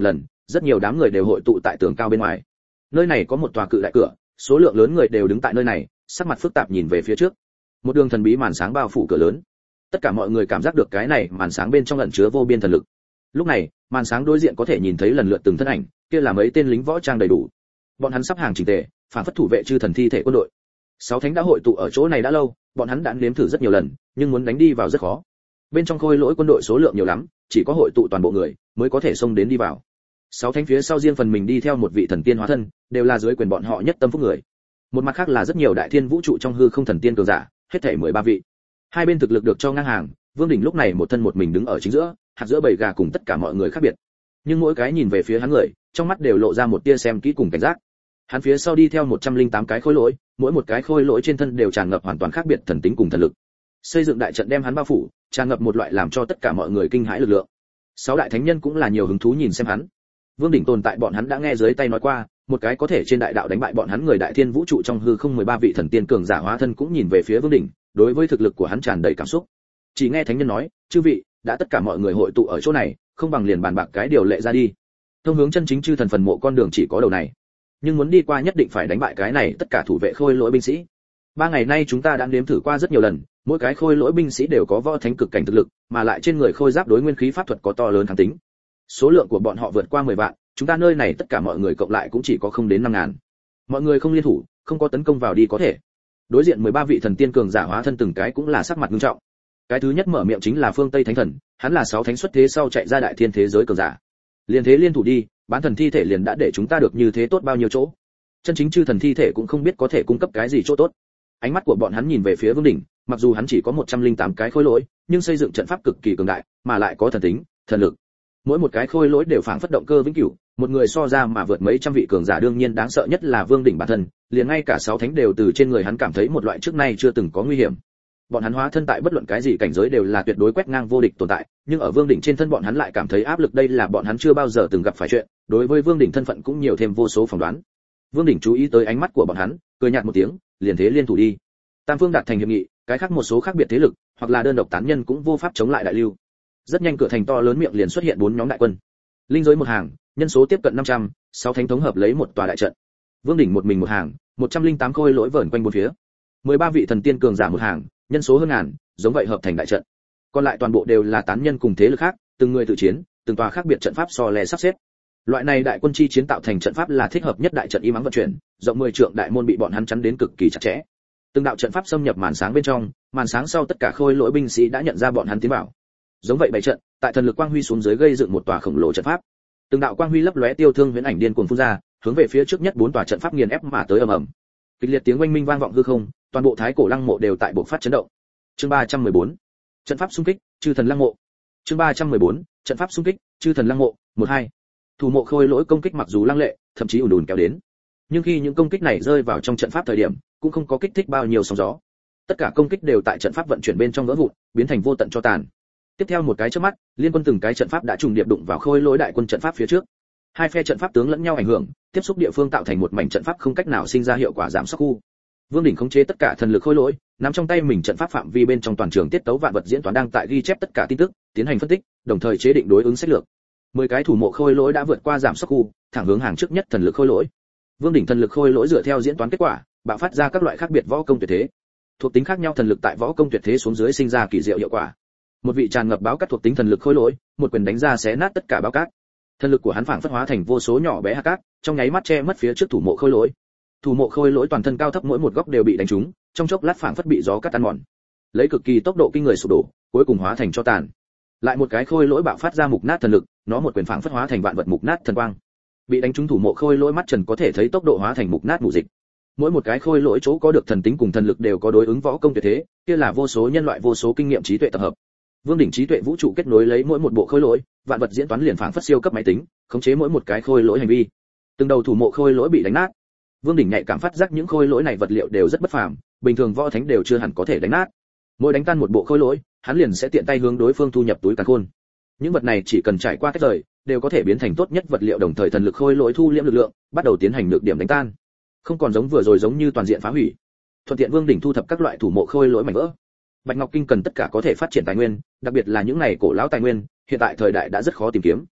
rất nhiều đám người đều hội tụ tại tường cao bên ngoài. Nơi này có một tòa cự đại cửa, số lượng lớn người đều đứng tại nơi này, sắc mặt phức tạp nhìn về phía trước. Một đường thần bí màn sáng bao phủ cửa lớn. Tất cả mọi người cảm giác được cái này màn sáng bên trong ẩn chứa vô biên thần lực. Lúc này, màn sáng đối diện có thể nhìn thấy lần lượt từng thân ảnh, kia là mấy tên lính võ trang đầy đủ. Bọn hắn sắp hàng chỉnh tề, phản phất thủ vệ chư thần thi thể quân đội. Sáu thánh đã hội tụ ở chỗ này đã lâu, bọn hắn đã nếm thử rất nhiều lần, nhưng muốn đánh đi vào rất khó. Bên trong khôi lỗi quân đội số lượng nhiều lắm, chỉ có hội tụ toàn bộ người mới có thể xông đến đi vào. Sáu thánh phía sau riêng phần mình đi theo một vị thần tiên hóa thân, đều là dưới quyền bọn họ nhất tâm phúc người. Một mặt khác là rất nhiều đại thiên vũ trụ trong hư không thần tiên cường giả, hết thảy 13 vị. Hai bên thực lực được cho ngang hàng, Vương Đình lúc này một thân một mình đứng ở chính giữa, hạt giữa bầy gà cùng tất cả mọi người khác biệt. Nhưng mỗi cái nhìn về phía hắn người, trong mắt đều lộ ra một tia xem kỹ cùng cảnh giác. Hắn phía sau đi theo 108 cái khôi lỗi, mỗi một cái khôi lỗi trên thân đều tràn ngập hoàn toàn khác biệt thần tính cùng thần lực. Xây dựng đại trận đem hắn bao phủ, tràn ngập một loại làm cho tất cả mọi người kinh hãi lực lượng. Sáu đại thánh nhân cũng là nhiều hứng thú nhìn xem hắn. Vương Đỉnh tồn tại bọn hắn đã nghe dưới tay nói qua, một cái có thể trên đại đạo đánh bại bọn hắn người đại thiên vũ trụ trong hư không 13 vị thần tiên cường giả hóa thân cũng nhìn về phía Vương Đỉnh, đối với thực lực của hắn tràn đầy cảm xúc. Chỉ nghe thánh nhân nói, chư vị, đã tất cả mọi người hội tụ ở chỗ này, không bằng liền bàn bạc cái điều lệ ra đi. Thông hướng chân chính chư thần phần mộ con đường chỉ có đầu này, nhưng muốn đi qua nhất định phải đánh bại cái này tất cả thủ vệ khôi lỗi binh sĩ. 3 ngày nay chúng ta đã nếm thử qua rất nhiều lần, mỗi cái khôi lỗi binh sĩ đều có võ thánh cực cảnh thực lực, mà lại trên người khôi giáp đối nguyên khí pháp thuật có to lớn kháng tính. Số lượng của bọn họ vượt qua 10 vạn, chúng ta nơi này tất cả mọi người cộng lại cũng chỉ có không đến 5.000. Mọi người không liên thủ, không có tấn công vào đi có thể. Đối diện 13 vị thần tiên cường giả hóa thân từng cái cũng là sắc mặt nghiêm trọng. Cái thứ nhất mở miệng chính là Phương Tây Thánh Thần, hắn là 6 thánh xuất thế sau chạy ra đại thiên thế giới cường giả. Liên thế liên thủ đi, bán thần thi thể liền đã để chúng ta được như thế tốt bao nhiêu chỗ. Chân chính chư thần thi thể cũng không biết có thể cung cấp cái gì chỗ tốt. Ánh mắt của bọn hắn nhìn về phía Vương Đỉnh, mặc dù hắn chỉ có 108 cái khôi lỗi, nhưng xây dựng trận pháp cực kỳ cường đại, mà lại có thần tính, thần lực. Mỗi một cái khôi lỗi đều phảng phất động cơ vĩnh cửu, một người so ra mà vượt mấy trăm vị cường giả, đương nhiên đáng sợ nhất là Vương Đỉnh bản thân, liền ngay cả 6 thánh đều từ trên người hắn cảm thấy một loại trước nay chưa từng có nguy hiểm. Bọn hắn hóa thân tại bất luận cái gì cảnh giới đều là tuyệt đối quét ngang vô địch tồn tại, nhưng ở Vương Đỉnh trên thân bọn hắn lại cảm thấy áp lực, đây là bọn hắn chưa bao giờ từng gặp phải chuyện, đối với Vương Đỉnh thân phận cũng nhiều thêm vô số phỏng đoán. Vương Đỉnh chú ý tới ánh mắt của bọn hắn, cười nhạt một tiếng, liền thế liên thủ đi. Tam phương đạt thành hiệp nghị, cái khác một số khác biệt thế lực, hoặc là đơn độc tán nhân cũng vô pháp chống lại đại lưu. Rất nhanh cửa thành to lớn miệng liền xuất hiện 4 nhóm đại quân. Linh giới một hàng, nhân số tiếp cận 500, 6 thánh thống hợp lấy một tòa đại trận. Vương Đỉnh một mình một hàng, 108 khôi lỗi vờn quanh bốn phía. 13 vị thần tiên cường giả một hàng, nhân số hơn ngàn, giống vậy hợp thành đại trận. Còn lại toàn bộ đều là tán nhân cùng thế lực khác, từng người tự chiến, từng tòa khác biệt trận pháp so lẻ sắp xếp. Loại này đại quân chi chiến tạo thành trận pháp là thích hợp nhất đại trận y mắng vận chuyển, rộng 10 trượng đại môn bị bọn hắn chắn đến cực kỳ chặt chẽ. Từng đạo trận pháp xâm nhập màn sáng bên trong, màn sáng sau tất cả khôi lỗi binh sĩ đã nhận ra bọn hắn tiến vào. Giống vậy bảy trận, tại thần lực quang huy xuống dưới gây dựng một tòa khổng lồ trận pháp. Từng đạo quang huy lấp lóe tiêu thương huyễn ảnh điên cuồng phun ra, hướng về phía trước nhất 4 tòa trận pháp nghiền ép mà tới ầm ầm. Kịch liệt tiếng oanh minh vang vọng hư không, toàn bộ Thái Cổ Lăng mộ đều tại bộc phát chấn động. Chương 314. Trận pháp xung kích, chư thần lăng mộ. Chương 314. Trận pháp xung kích, chư thần lăng mộ, 12. Thủ mộ khôi lỗi công kích mặc dù lăng lệ, thậm chí ùn ùn kéo đến. Nhưng khi những công kích này rơi vào trong trận pháp thời điểm, cũng không có kích thích bao nhiêu sóng gió. Tất cả công kích đều tại trận pháp vận chuyển bên trong vỡ vụn, biến thành vô tận cho tàn. Tiếp theo một cái chớp mắt, liên quân từng cái trận pháp đã trùng điệp đụng vào khôi lỗi đại quân trận pháp phía trước. Hai phe trận pháp tướng lẫn nhau ảnh hưởng, tiếp xúc địa phương tạo thành một mảnh trận pháp không cách nào sinh ra hiệu quả giảm sóc khu. Vương Đỉnh khống chế tất cả thần lực khôi lỗi, nắm trong tay mình trận pháp phạm vi bên trong toàn trường tiết tấu vạn vật diễn toán đang tại ghi chép tất cả tin tức, tiến hành phân tích, đồng thời chế định đối ứng sách lược. 10 cái thủ mộ khôi lỗi đã vượt qua giảm sóc khu, thẳng hướng hàng trước nhất thần lực khôi lỗi. Vương Đỉnh thần lực khôi lỗi dựa theo diễn toán kết quả, bạo phát ra các loại khác biệt võ công tuyệt thế. Thuộc tính khác nhau thần lực tại võ công tuyệt thế xuống dưới sinh ra kỳ diệu hiệu quả. Một vị tràn ngập báo cát thuộc tính thần lực khôi lỗi, một quyền đánh ra xé nát tất cả báo cát. Thần lực của hắn phảng phất hóa thành vô số nhỏ bé hạt cát, trong nháy mắt che mất phía trước thủ mộ khôi lỗi. Thủ mộ khôi lỗi toàn thân cao thấp mỗi một góc đều bị đánh trúng, trong chốc lát phảng phất bị gió cắt ăn mòn. Lấy cực kỳ tốc độ kinh người sụp đổ, cuối cùng hóa thành cho tàn. Lại một cái khôi lỗi bạo phát ra mục nát thần lực, nó một quyền phảng phất hóa thành vạn vật mục nát thần quang. Bị đánh trúng thủ mộ khôi lỗi mắt trần có thể thấy tốc độ hóa thành mục nát mù dịch. Mỗi một cái khôi lỗi chỗ có được thần tính cùng thần lực đều có đối ứng võ công tuyệt thế, kia là vô số nhân loại vô số kinh nghiệm trí tuệ tập hợp. Vương Đỉnh trí tuệ vũ trụ kết nối lấy mỗi một bộ khôi lỗi, vạn vật diễn toán liền phảng phất siêu cấp máy tính, khống chế mỗi một cái khôi lỗi hành vi. Từng đầu thủ mộ khôi lỗi bị đánh nát. Vương Đỉnh nhạy cảm phát giác những khôi lỗi này vật liệu đều rất bất phàm, bình thường võ thánh đều chưa hẳn có thể đánh nát. Mỗi đánh tan một bộ khôi lỗi, hắn liền sẽ tiện tay hướng đối phương thu nhập túi càn khôn. Những vật này chỉ cần trải qua cách rời, đều có thể biến thành tốt nhất vật liệu, đồng thời thần lực khôi lỗi thu liễm lực lượng, bắt đầu tiến hành lược điểm đánh tan. Không còn giống vừa rồi giống như toàn diện phá hủy. Thuận tiện Vương Đỉnh thu thập các loại thủ mộ khôi lỗi mảnh vỡ. Bạch Ngọc Kinh cần tất cả có thể phát triển tài nguyên, đặc biệt là những này cổ lão tài nguyên, hiện tại thời đại đã rất khó tìm kiếm.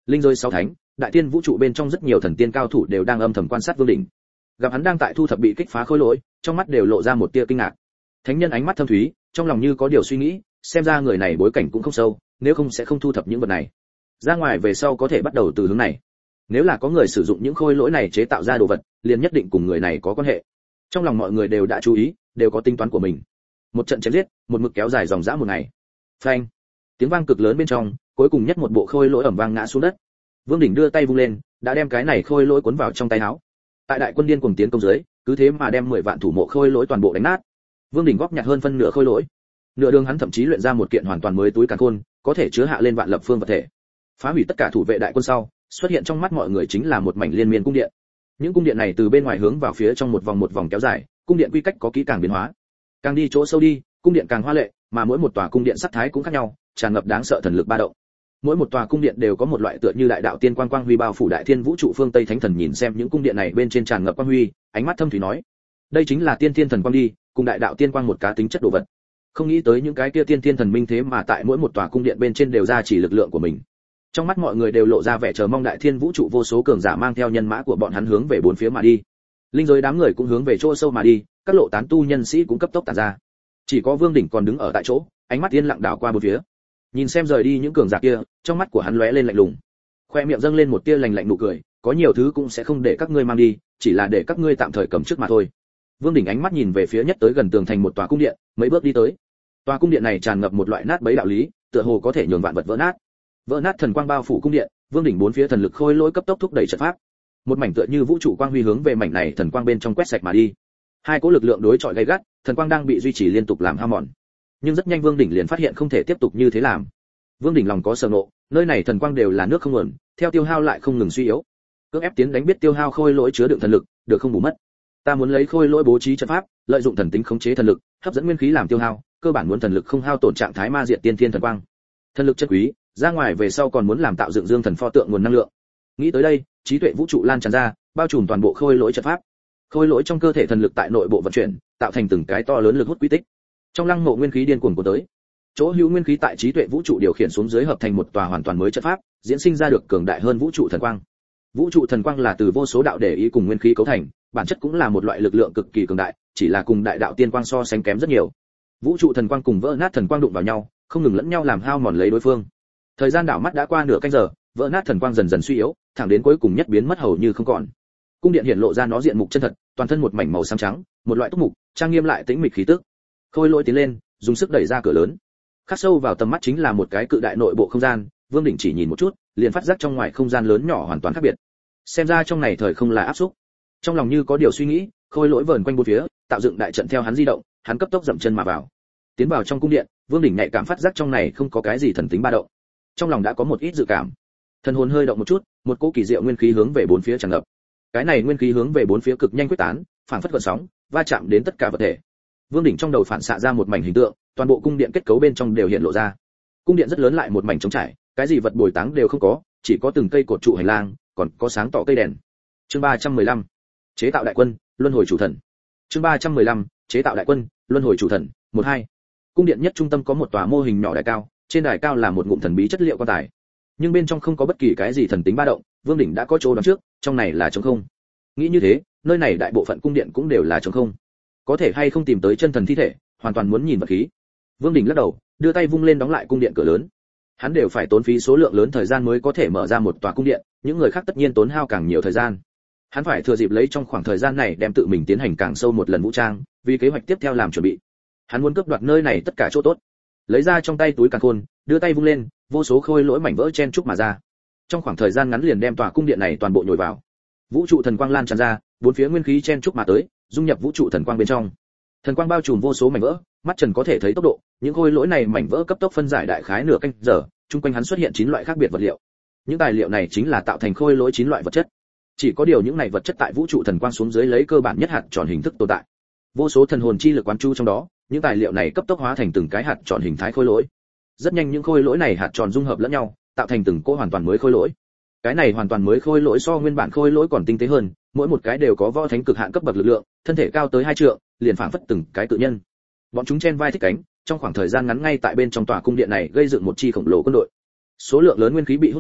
Linh giới 6 thánh, đại tiên vũ trụ bên trong rất nhiều thần tiên cao thủ đều đang âm thầm quan sát Vương Đỉnh. Gặp hắn đang tại thu thập bị kích phá khối lỗi, trong mắt đều lộ ra một tia kinh ngạc. Thánh nhân ánh mắt thâm thúy, trong lòng như có điều suy nghĩ, xem ra người này bối cảnh cũng không sâu, nếu không sẽ không thu thập những vật này. Ra ngoài về sau có thể bắt đầu từ hướng này. Nếu là có người sử dụng những khối lỗi này chế tạo ra đồ vật, liền nhất định cùng người này có quan hệ. Trong lòng mọi người đều đã chú ý, đều có tính toán của mình. Một trận chém giết, một mực kéo dài dòng dã một ngày. Phanh! Tiếng vang cực lớn bên trong, cuối cùng nhất một bộ khôi lỗi ầm vang ngã xuống đất. Vương Đỉnh đưa tay vung lên, đã đem cái này khôi lỗi cuốn vào trong tay áo. Tại đại quân điên cuồng tiến công dưới, cứ thế mà đem 10 vạn thủ mộ khôi lỗi toàn bộ đánh nát. Vương Đỉnh góp nhặt hơn phân nửa khôi lỗi. Nửa đường hắn thậm chí luyện ra một kiện hoàn toàn mới túi càn khôn, có thể chứa hạ lên vạn lập phương vật thể. Phá hủy tất cả thủ vệ đại quân sau, xuất hiện trong mắt mọi người chính là một mảnh liên miên cung điện. Những cung điện này từ bên ngoài hướng vào phía trong một vòng kéo dài, cung điện quy cách có kỹ càng biến hóa. Càng đi chỗ sâu đi, cung điện càng hoa lệ, mà mỗi một tòa cung điện sắc thái cũng khác nhau, tràn ngập đáng sợ thần lực ba động. Mỗi một tòa cung điện đều có một loại tựa như đại đạo tiên quang quang huy bao phủ đại thiên vũ trụ phương Tây Thánh Thần nhìn xem những cung điện này bên trên tràn ngập quang huy, ánh mắt thâm thúy nói: đây chính là tiên thiên thần quang đi, cùng đại đạo tiên quang một cá tính chất đồ vật. Không nghĩ tới những cái kia tiên thiên thần minh thế mà tại mỗi một tòa cung điện bên trên đều ra chỉ lực lượng của mình. Trong mắt mọi người đều lộ ra vẻ chờ mong, đại thiên vũ trụ vô số cường giả mang theo nhân mã của bọn hắn hướng về bốn phía mà đi. Linh giới đám người cũng hướng về chỗ sâu mà đi, các lộ tán tu nhân sĩ cũng cấp tốc tản ra. Chỉ có Vương Đỉnh còn đứng ở tại chỗ, ánh mắt yên lặng đảo qua bốn phía. Nhìn xem rời đi những cường giả kia, trong mắt của hắn lóe lên lạnh lùng. Khoe miệng dâng lên một tia lạnh lạnh nụ cười, có nhiều thứ cũng sẽ không để các ngươi mang đi, chỉ là để các ngươi tạm thời cầm trước mà thôi. Vương Đỉnh ánh mắt nhìn về phía nhất tới gần tường thành một tòa cung điện, mấy bước đi tới. Tòa cung điện này tràn ngập một loại nát bấy đạo lý, tựa hồ có thể nhường vạn vật vỡ nát. Vỡ nát thần quang bao phủ cung điện, Vương Đỉnh bốn phía thần lực khôi lỗi cấp tốc thúc đẩy trận pháp. Một mảnh tựa như vũ trụ quang huy hướng về mảnh này thần quang bên trong quét sạch mà đi. Hai cỗ lực lượng đối chọi gay gắt, thần quang đang bị duy trì liên tục làm hao mòn. Nhưng rất nhanh Vương Đỉnh liền phát hiện không thể tiếp tục như thế làm. Vương Đỉnh lòng có sở nộ, nơi này thần quang đều là nước không nguồn, theo tiêu hao lại không ngừng suy yếu. Cưỡng ép tiến đánh biết tiêu hao khôi lỗi chứa đựng thần lực, được không bù mất. Ta muốn lấy khôi lỗi bố trí trận pháp, lợi dụng thần tính khống chế thần lực, hấp dẫn nguyên khí làm tiêu hao, cơ bản muốn thần lực không hao tổn trạng thái ma diệt tiên thiên thần quang. Thần lực chất quý, ra ngoài về sau còn muốn làm tạo dựng dương thần pho tượng nguồn năng lượng. Nghĩ tới đây, trí tuệ vũ trụ lan tràn ra, bao trùm toàn bộ khôi lỗi trận pháp. Khôi lỗi trong cơ thể thần lực tại nội bộ vận chuyển, tạo thành từng cái to lớn lực hút quy tích. Trong lăng mộ nguyên khí điên cuồng của tới. Chỗ hữu nguyên khí tại trí tuệ vũ trụ điều khiển xuống dưới hợp thành một tòa hoàn toàn mới trận pháp, diễn sinh ra được cường đại hơn vũ trụ thần quang. Vũ trụ thần quang là từ vô số đạo để ý cùng nguyên khí cấu thành, bản chất cũng là một loại lực lượng cực kỳ cường đại, chỉ là cùng đại đạo tiên quang so sánh kém rất nhiều. Vũ trụ thần quang cùng vỡ nát thần quang đụng vào nhau, không ngừng lẫn nhau làm hao mòn lấy đối phương. Thời gian đảo mắt đã qua nửa canh giờ, vỡ nát thần quang dần dần suy yếu, thẳng đến cuối cùng nhất biến mất hầu như không còn. Cung điện hiện lộ ra nó diện mục chân thật, toàn thân một mảnh màu xám trắng, một loại túc mục, trang nghiêm lại tĩnh mịch khí tức. Khôi lỗi tiến lên, dùng sức đẩy ra cửa lớn. Khắc sâu vào tầm mắt chính là một cái cự đại nội bộ không gian, Vương Đỉnh chỉ nhìn một chút, liền phát giác trong ngoài không gian lớn nhỏ hoàn toàn khác biệt. Xem ra trong này thời không là áp xúc. Trong lòng như có điều suy nghĩ, khôi lỗi vờn quanh bốn phía, tạo dựng đại trận theo hắn di động, hắn cấp tốc dậm chân mà vào. Tiến vào trong cung điện, Vương Đỉnh nhạy cảm phát giác trong này không có cái gì thần tính ba động. Trong lòng đã có một ít dự cảm. Thần hồn hơi động một chút, một cỗ kỳ diệu nguyên khí hướng về bốn phía tràn ngập. Cái này nguyên khí hướng về bốn phía cực nhanh quyết tán, phản phất gợn sóng, va chạm đến tất cả vật thể. Vương Đỉnh trong đầu phản xạ ra một mảnh hình tượng, toàn bộ cung điện kết cấu bên trong đều hiện lộ ra. Cung điện rất lớn lại một mảnh trống trải, cái gì vật bồi táng đều không có, chỉ có từng cây cột trụ hành lang, còn có sáng tỏ cây đèn. Chương 315. Chế tạo đại quân, luân hồi chủ thần. Chương 315. Chế tạo đại quân, luân hồi chủ thần. 1-2. Cung điện nhất trung tâm có một tòa mô hình nhỏ đài cao, trên đài cao là một ngụm thần bí chất liệu quan tài. Nhưng bên trong không có bất kỳ cái gì thần tính ba động, Vương Đỉnh đã có chỗ đoán trước, trong này là trống không. Nghĩ như thế, nơi này đại bộ phận cung điện cũng đều là trống không. Có thể hay không tìm tới chân thần thi thể, hoàn toàn muốn nhìn vật khí. Vương Đỉnh lắc đầu, đưa tay vung lên đóng lại cung điện cửa lớn. Hắn đều phải tốn phí số lượng lớn thời gian mới có thể mở ra một tòa cung điện, những người khác tất nhiên tốn hao càng nhiều thời gian. Hắn phải thừa dịp lấy trong khoảng thời gian này đem tự mình tiến hành càng sâu một lần vũ trang, vì kế hoạch tiếp theo làm chuẩn bị. Hắn muốn cướp đoạt nơi này tất cả chỗ tốt. Lấy ra trong tay túi càn khôn, đưa tay vung lên, vô số khôi lỗi mảnh vỡ chen chúc mà ra. Trong khoảng thời gian ngắn liền đem tòa cung điện này toàn bộ nhồi vào. Vũ trụ thần quang lan tràn ra, bốn phía nguyên khí chen chúc mà tới, dung nhập vũ trụ thần quang bên trong. Thần quang bao trùm vô số mảnh vỡ, mắt trần có thể thấy tốc độ, những khôi lỗi này mảnh vỡ cấp tốc phân giải đại khái nửa canh giờ, chung quanh hắn xuất hiện 9 loại khác biệt vật liệu. Những tài liệu này chính là tạo thành khôi lỗi 9 loại vật chất. Chỉ có điều những này vật chất tại vũ trụ thần quang xuống dưới lấy cơ bản nhất hạt tròn hình thức tồn tại. Vô số thần hồn chi lực quán chu trong đó, những tài liệu này cấp tốc hóa thành từng cái hạt tròn hình thái khôi lỗi. Rất nhanh những khôi lỗi này hạt tròn dung hợp lẫn nhau, tạo thành từng cỗ hoàn toàn mới khôi lỗi. Cái này hoàn toàn mới khôi lỗi so nguyên bản khôi lỗi còn tinh tế hơn, mỗi một cái đều có võ thánh cực hạn cấp bậc lực lượng, thân thể cao tới 2 trượng, liền phảng phất từng cái tự nhân. Bọn chúng chen vai thích cánh, trong khoảng thời gian ngắn ngay tại bên trong tòa cung điện này gây dựng một chi khổng lồ quân đội. Số lượng lớn nguyên khí bị hút vào,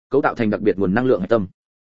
cấu tạo thành đặc biệt nguồn năng lượng hạch tâm.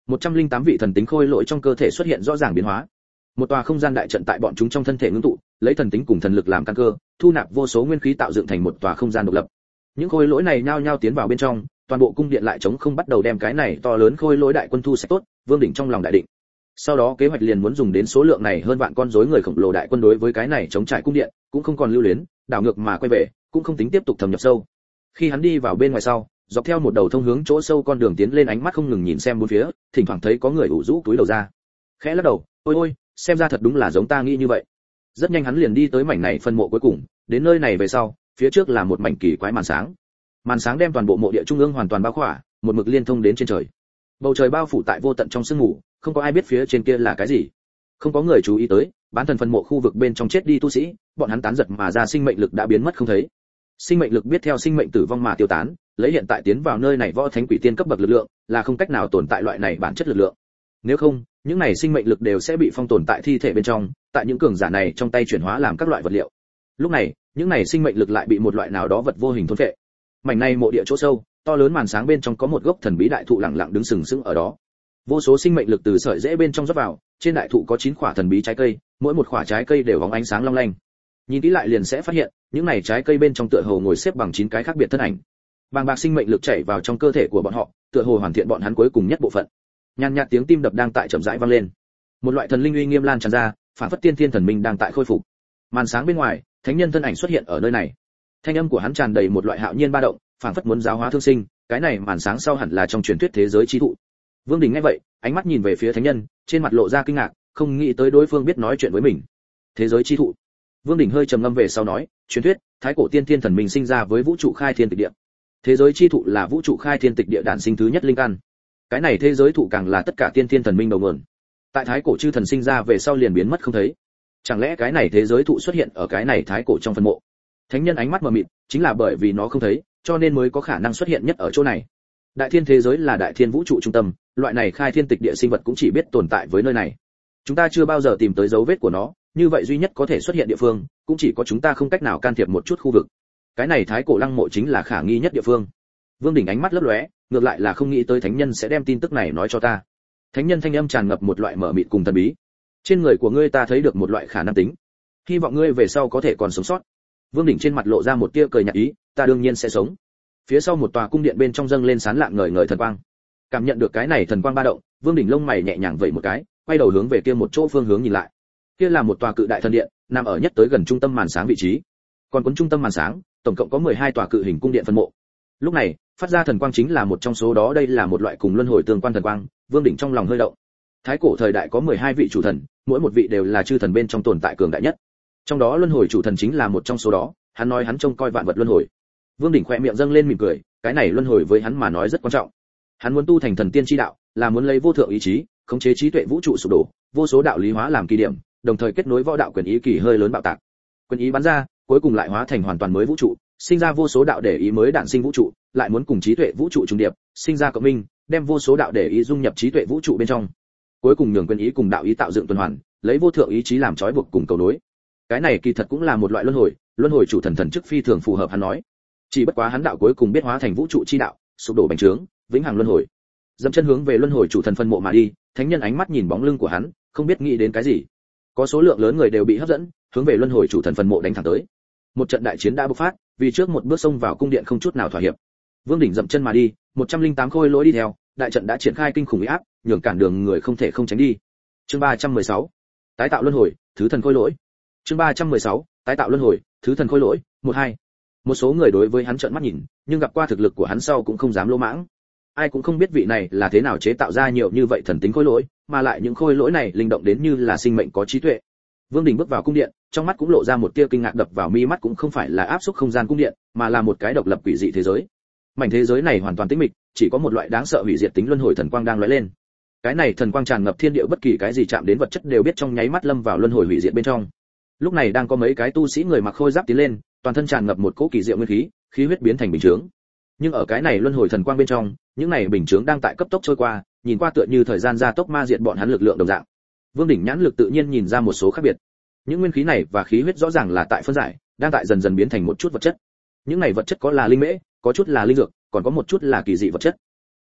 108 vị thần tính khôi lỗi trong cơ thể xuất hiện rõ ràng biến hóa. Một tòa không gian đại trận tại bọn chúng trong thân thể ngưng tụ, lấy thần tính cùng thần lực làm căn cơ, thu nạp vô số nguyên khí tạo dựng thành một tòa không gian độc lập. Những khôi lỗi này nhao nhao tiến vào bên trong, toàn bộ cung điện lại trống không bắt đầu đem cái này to lớn khôi lỗi đại quân thu sạch tốt. Vương Đỉnh trong lòng đại định. Sau đó kế hoạch liền muốn dùng đến số lượng này hơn vạn con rối người khổng lồ đại quân đối với cái này chống trải cung điện, cũng không còn lưu luyến, đảo ngược mà quay về, cũng không tính tiếp tục thâm nhập sâu. Khi hắn đi vào bên ngoài sau, dọc theo một đầu thông hướng chỗ sâu con đường tiến lên, ánh mắt không ngừng nhìn xem bốn phía, thỉnh thoảng thấy có người ủ rũ túi đầu ra. Khẽ lắc đầu, ôi ôi, xem ra thật đúng là giống ta nghĩ như vậy. Rất nhanh hắn liền đi tới mảnh này phân mộ cuối cùng, đến nơi này về sau, phía trước là một mảnh kỳ quái màn sáng. Màn sáng đem toàn bộ mộ địa trung ương hoàn toàn bao khỏa, một mực liên thông đến trên trời. Bầu trời bao phủ tại vô tận trong sương mù, không có ai biết phía trên kia là cái gì. Không có người chú ý tới, bán thần phân mộ khu vực bên trong chết đi tu sĩ, bọn hắn tán giật mà ra sinh mệnh lực đã biến mất không thấy. Sinh mệnh lực biết theo sinh mệnh tử vong mà tiêu tán, lấy hiện tại tiến vào nơi này võ thánh quỷ tiên cấp bậc lực lượng, là không cách nào tồn tại loại này bản chất lực lượng. Nếu không, những này sinh mệnh lực đều sẽ bị phong tồn tại thi thể bên trong, tại những cường giả này trong tay chuyển hóa làm các loại vật liệu. Lúc này, những này sinh mệnh lực lại bị một loại nào đó vật vô hình thôn phệ. Mảnh này mộ địa chỗ sâu, to lớn màn sáng bên trong có một gốc thần bí đại thụ lặng lặng đứng sừng sững ở đó. Vô số sinh mệnh lực từ sợi rễ bên trong rót vào, trên đại thụ có 9 quả thần bí trái cây, mỗi một quả trái cây đều bóng ánh sáng long lanh. Nhìn kỹ lại liền sẽ phát hiện, những này trái cây bên trong tựa hồ ngồi xếp bằng 9 cái khác biệt thân ảnh. Bàng bạc sinh mệnh lực chảy vào trong cơ thể của bọn họ, tựa hồ hoàn thiện bọn hắn cuối cùng nhất bộ phận. Nhàn nhạt tiếng tim đập đang tại chậm rãi vang lên. Một loại thần linh uy nghiêm lan tràn ra, phản phất tiên thiên thần minh đang tại khôi phục. Màn sáng bên ngoài, thánh nhân thân ảnh xuất hiện ở nơi này. Thanh âm của hắn tràn đầy một loại hạo nhiên ba động, phản phất muốn giáo hóa thương sinh, cái này màn sáng sau hẳn là trong truyền thuyết thế giới chi thụ. Vương Đình nghe vậy, ánh mắt nhìn về phía thánh nhân, trên mặt lộ ra kinh ngạc, không nghĩ tới đối phương biết nói chuyện với mình. Thế giới chi thụ. Vương Đình hơi trầm ngâm về sau nói, truyền thuyết, thái cổ tiên thiên thần minh sinh ra với vũ trụ khai thiên tịch địa. Thế giới chi thụ là vũ trụ khai thiên tịch địa đản sinh thứ nhất linh căn. Cái này thế giới thụ càng là tất cả tiên thiên thần minh đầu nguồn. Tại thái cổ chư thần sinh ra về sau liền biến mất không thấy. Chẳng lẽ cái này thế giới thụ xuất hiện ở cái này thái cổ trong phân mộ? Thánh nhân ánh mắt mờ mịt, chính là bởi vì nó không thấy, cho nên mới có khả năng xuất hiện nhất ở chỗ này. Đại thiên thế giới là đại thiên vũ trụ trung tâm, loại này khai thiên tịch địa sinh vật cũng chỉ biết tồn tại với nơi này. Chúng ta chưa bao giờ tìm tới dấu vết của nó, như vậy duy nhất có thể xuất hiện địa phương, cũng chỉ có chúng ta không cách nào can thiệp một chút khu vực. Cái này thái cổ lăng mộ chính là khả nghi nhất địa phương. Vương Đình ánh mắt lấp lóe, ngược lại là không nghĩ tới thánh nhân sẽ đem tin tức này nói cho ta. Thánh nhân thanh âm tràn ngập một loại mở mịt cùng thần bí. Trên người của ngươi ta thấy được một loại khả năng tính, hy vọng ngươi về sau có thể còn sống sót. Vương Đình trên mặt lộ ra một tia cười nhạt ý, ta đương nhiên sẽ sống. Phía sau một tòa cung điện bên trong dâng lên sán lạng ngời ngời thần quang. Cảm nhận được cái này thần quang ba động, Vương Đình lông mày nhẹ nhàng vẩy một cái, quay đầu hướng về kia một chỗ phương hướng nhìn lại. Kia là một tòa cự đại thần điện, nằm ở nhất tới gần trung tâm màn sáng vị trí. Còn cuốn trung tâm màn sáng, tổng cộng có 12 tòa cự hình cung điện phân mộ. Lúc này, phát ra thần quang chính là một trong số đó, đây là một loại cùng luân hồi tương quan thần quang. Vương Đình trong lòng hơi động. Thái cổ thời đại có 12 vị chủ thần, mỗi một vị đều là chư thần bên trong tồn tại cường đại nhất. Trong đó luân hồi chủ thần chính là một trong số đó, hắn nói hắn trông coi vạn vật luân hồi. Vương Đình khẽ miệng dâng lên mỉm cười, cái này luân hồi với hắn mà nói rất quan trọng. Hắn muốn tu thành thần tiên chi đạo, là muốn lấy vô thượng ý chí, khống chế trí tuệ vũ trụ sụp đổ, vô số đạo lý hóa làm kỳ điểm, đồng thời kết nối võ đạo quyền ý kỳ hơi lớn bạo tạc. Quyền ý bắn ra, cuối cùng lại hóa thành hoàn toàn mới vũ trụ, sinh ra vô số đạo để ý mới đản sinh vũ trụ, lại muốn cùng trí tuệ vũ trụ trùng điệp, sinh ra cộng minh, đem vô số đạo để ý dung nhập trí tuệ vũ trụ bên trong. Cuối cùng nhường quyền ý cùng đạo ý tạo dựng tuần hoàn, lấy vô thượng ý chí làm trói buộc cùng cầu nối. Cái này kỳ thật cũng là một loại luân hồi chủ thần thần chức phi thường phù hợp hắn nói. Chỉ bất quá hắn đạo cuối cùng biết hóa thành vũ trụ chi đạo, sụp đổ bành trướng, vĩnh hằng luân hồi. Dậm chân hướng về luân hồi chủ thần phân mộ mà đi, thánh nhân ánh mắt nhìn bóng lưng của hắn, không biết nghĩ đến cái gì. Có số lượng lớn người đều bị hấp dẫn, hướng về luân hồi chủ thần phân mộ đánh thẳng tới. Một trận đại chiến đã bộc phát, vì trước một bước xông vào cung điện không chút nào thỏa hiệp. Vương Đình dậm chân mà đi, 108 khôi lỗi đi theo, đại trận đã triển khai kinh khủng uy áp, nhường cản đường người không thể không tránh đi. Chương 316. Tái tạo luân hồi, thứ thần khôi lỗi. Chương 316. Tái tạo luân hồi, thứ thần khôi lỗi, 12. Một số người đối với hắn trợn mắt nhìn, nhưng gặp qua thực lực của hắn sau cũng không dám lỗ mãng. Ai cũng không biết vị này là thế nào chế tạo ra nhiều như vậy thần tính khôi lỗi, mà lại những khôi lỗi này linh động đến như là sinh mệnh có trí tuệ. Vương Đình bước vào cung điện, trong mắt cũng lộ ra một tia kinh ngạc, đập vào mi mắt cũng không phải là áp suất không gian cung điện, mà là một cái độc lập quỷ dị thế giới. Mảnh thế giới này hoàn toàn tĩnh mịch, chỉ có một loại đáng sợ hủy diệt tính luân hồi thần quang đang lóe lên. Cái này thần quang tràn ngập thiên địa, bất kỳ cái gì chạm đến vật chất đều biết trong nháy mắt lâm vào luân hồi hủy diệt bên trong. Lúc này đang có mấy cái tu sĩ người mặc khôi giáp tiến lên, toàn thân tràn ngập một cỗ kỳ diệu nguyên khí, khí huyết biến thành bình chướng. Nhưng ở cái này luân hồi thần quang bên trong, những này bình chướng đang tại cấp tốc trôi qua, nhìn qua tựa như thời gian gia tốc ma diệt bọn hắn lực lượng đồng dạng. Vương Đỉnh nhãn lực tự nhiên nhìn ra một số khác biệt. Những nguyên khí này và khí huyết rõ ràng là tại phân giải, đang tại dần dần biến thành một chút vật chất. Những này vật chất có là linh mễ, có chút là linh dược, còn có một chút là kỳ dị vật chất.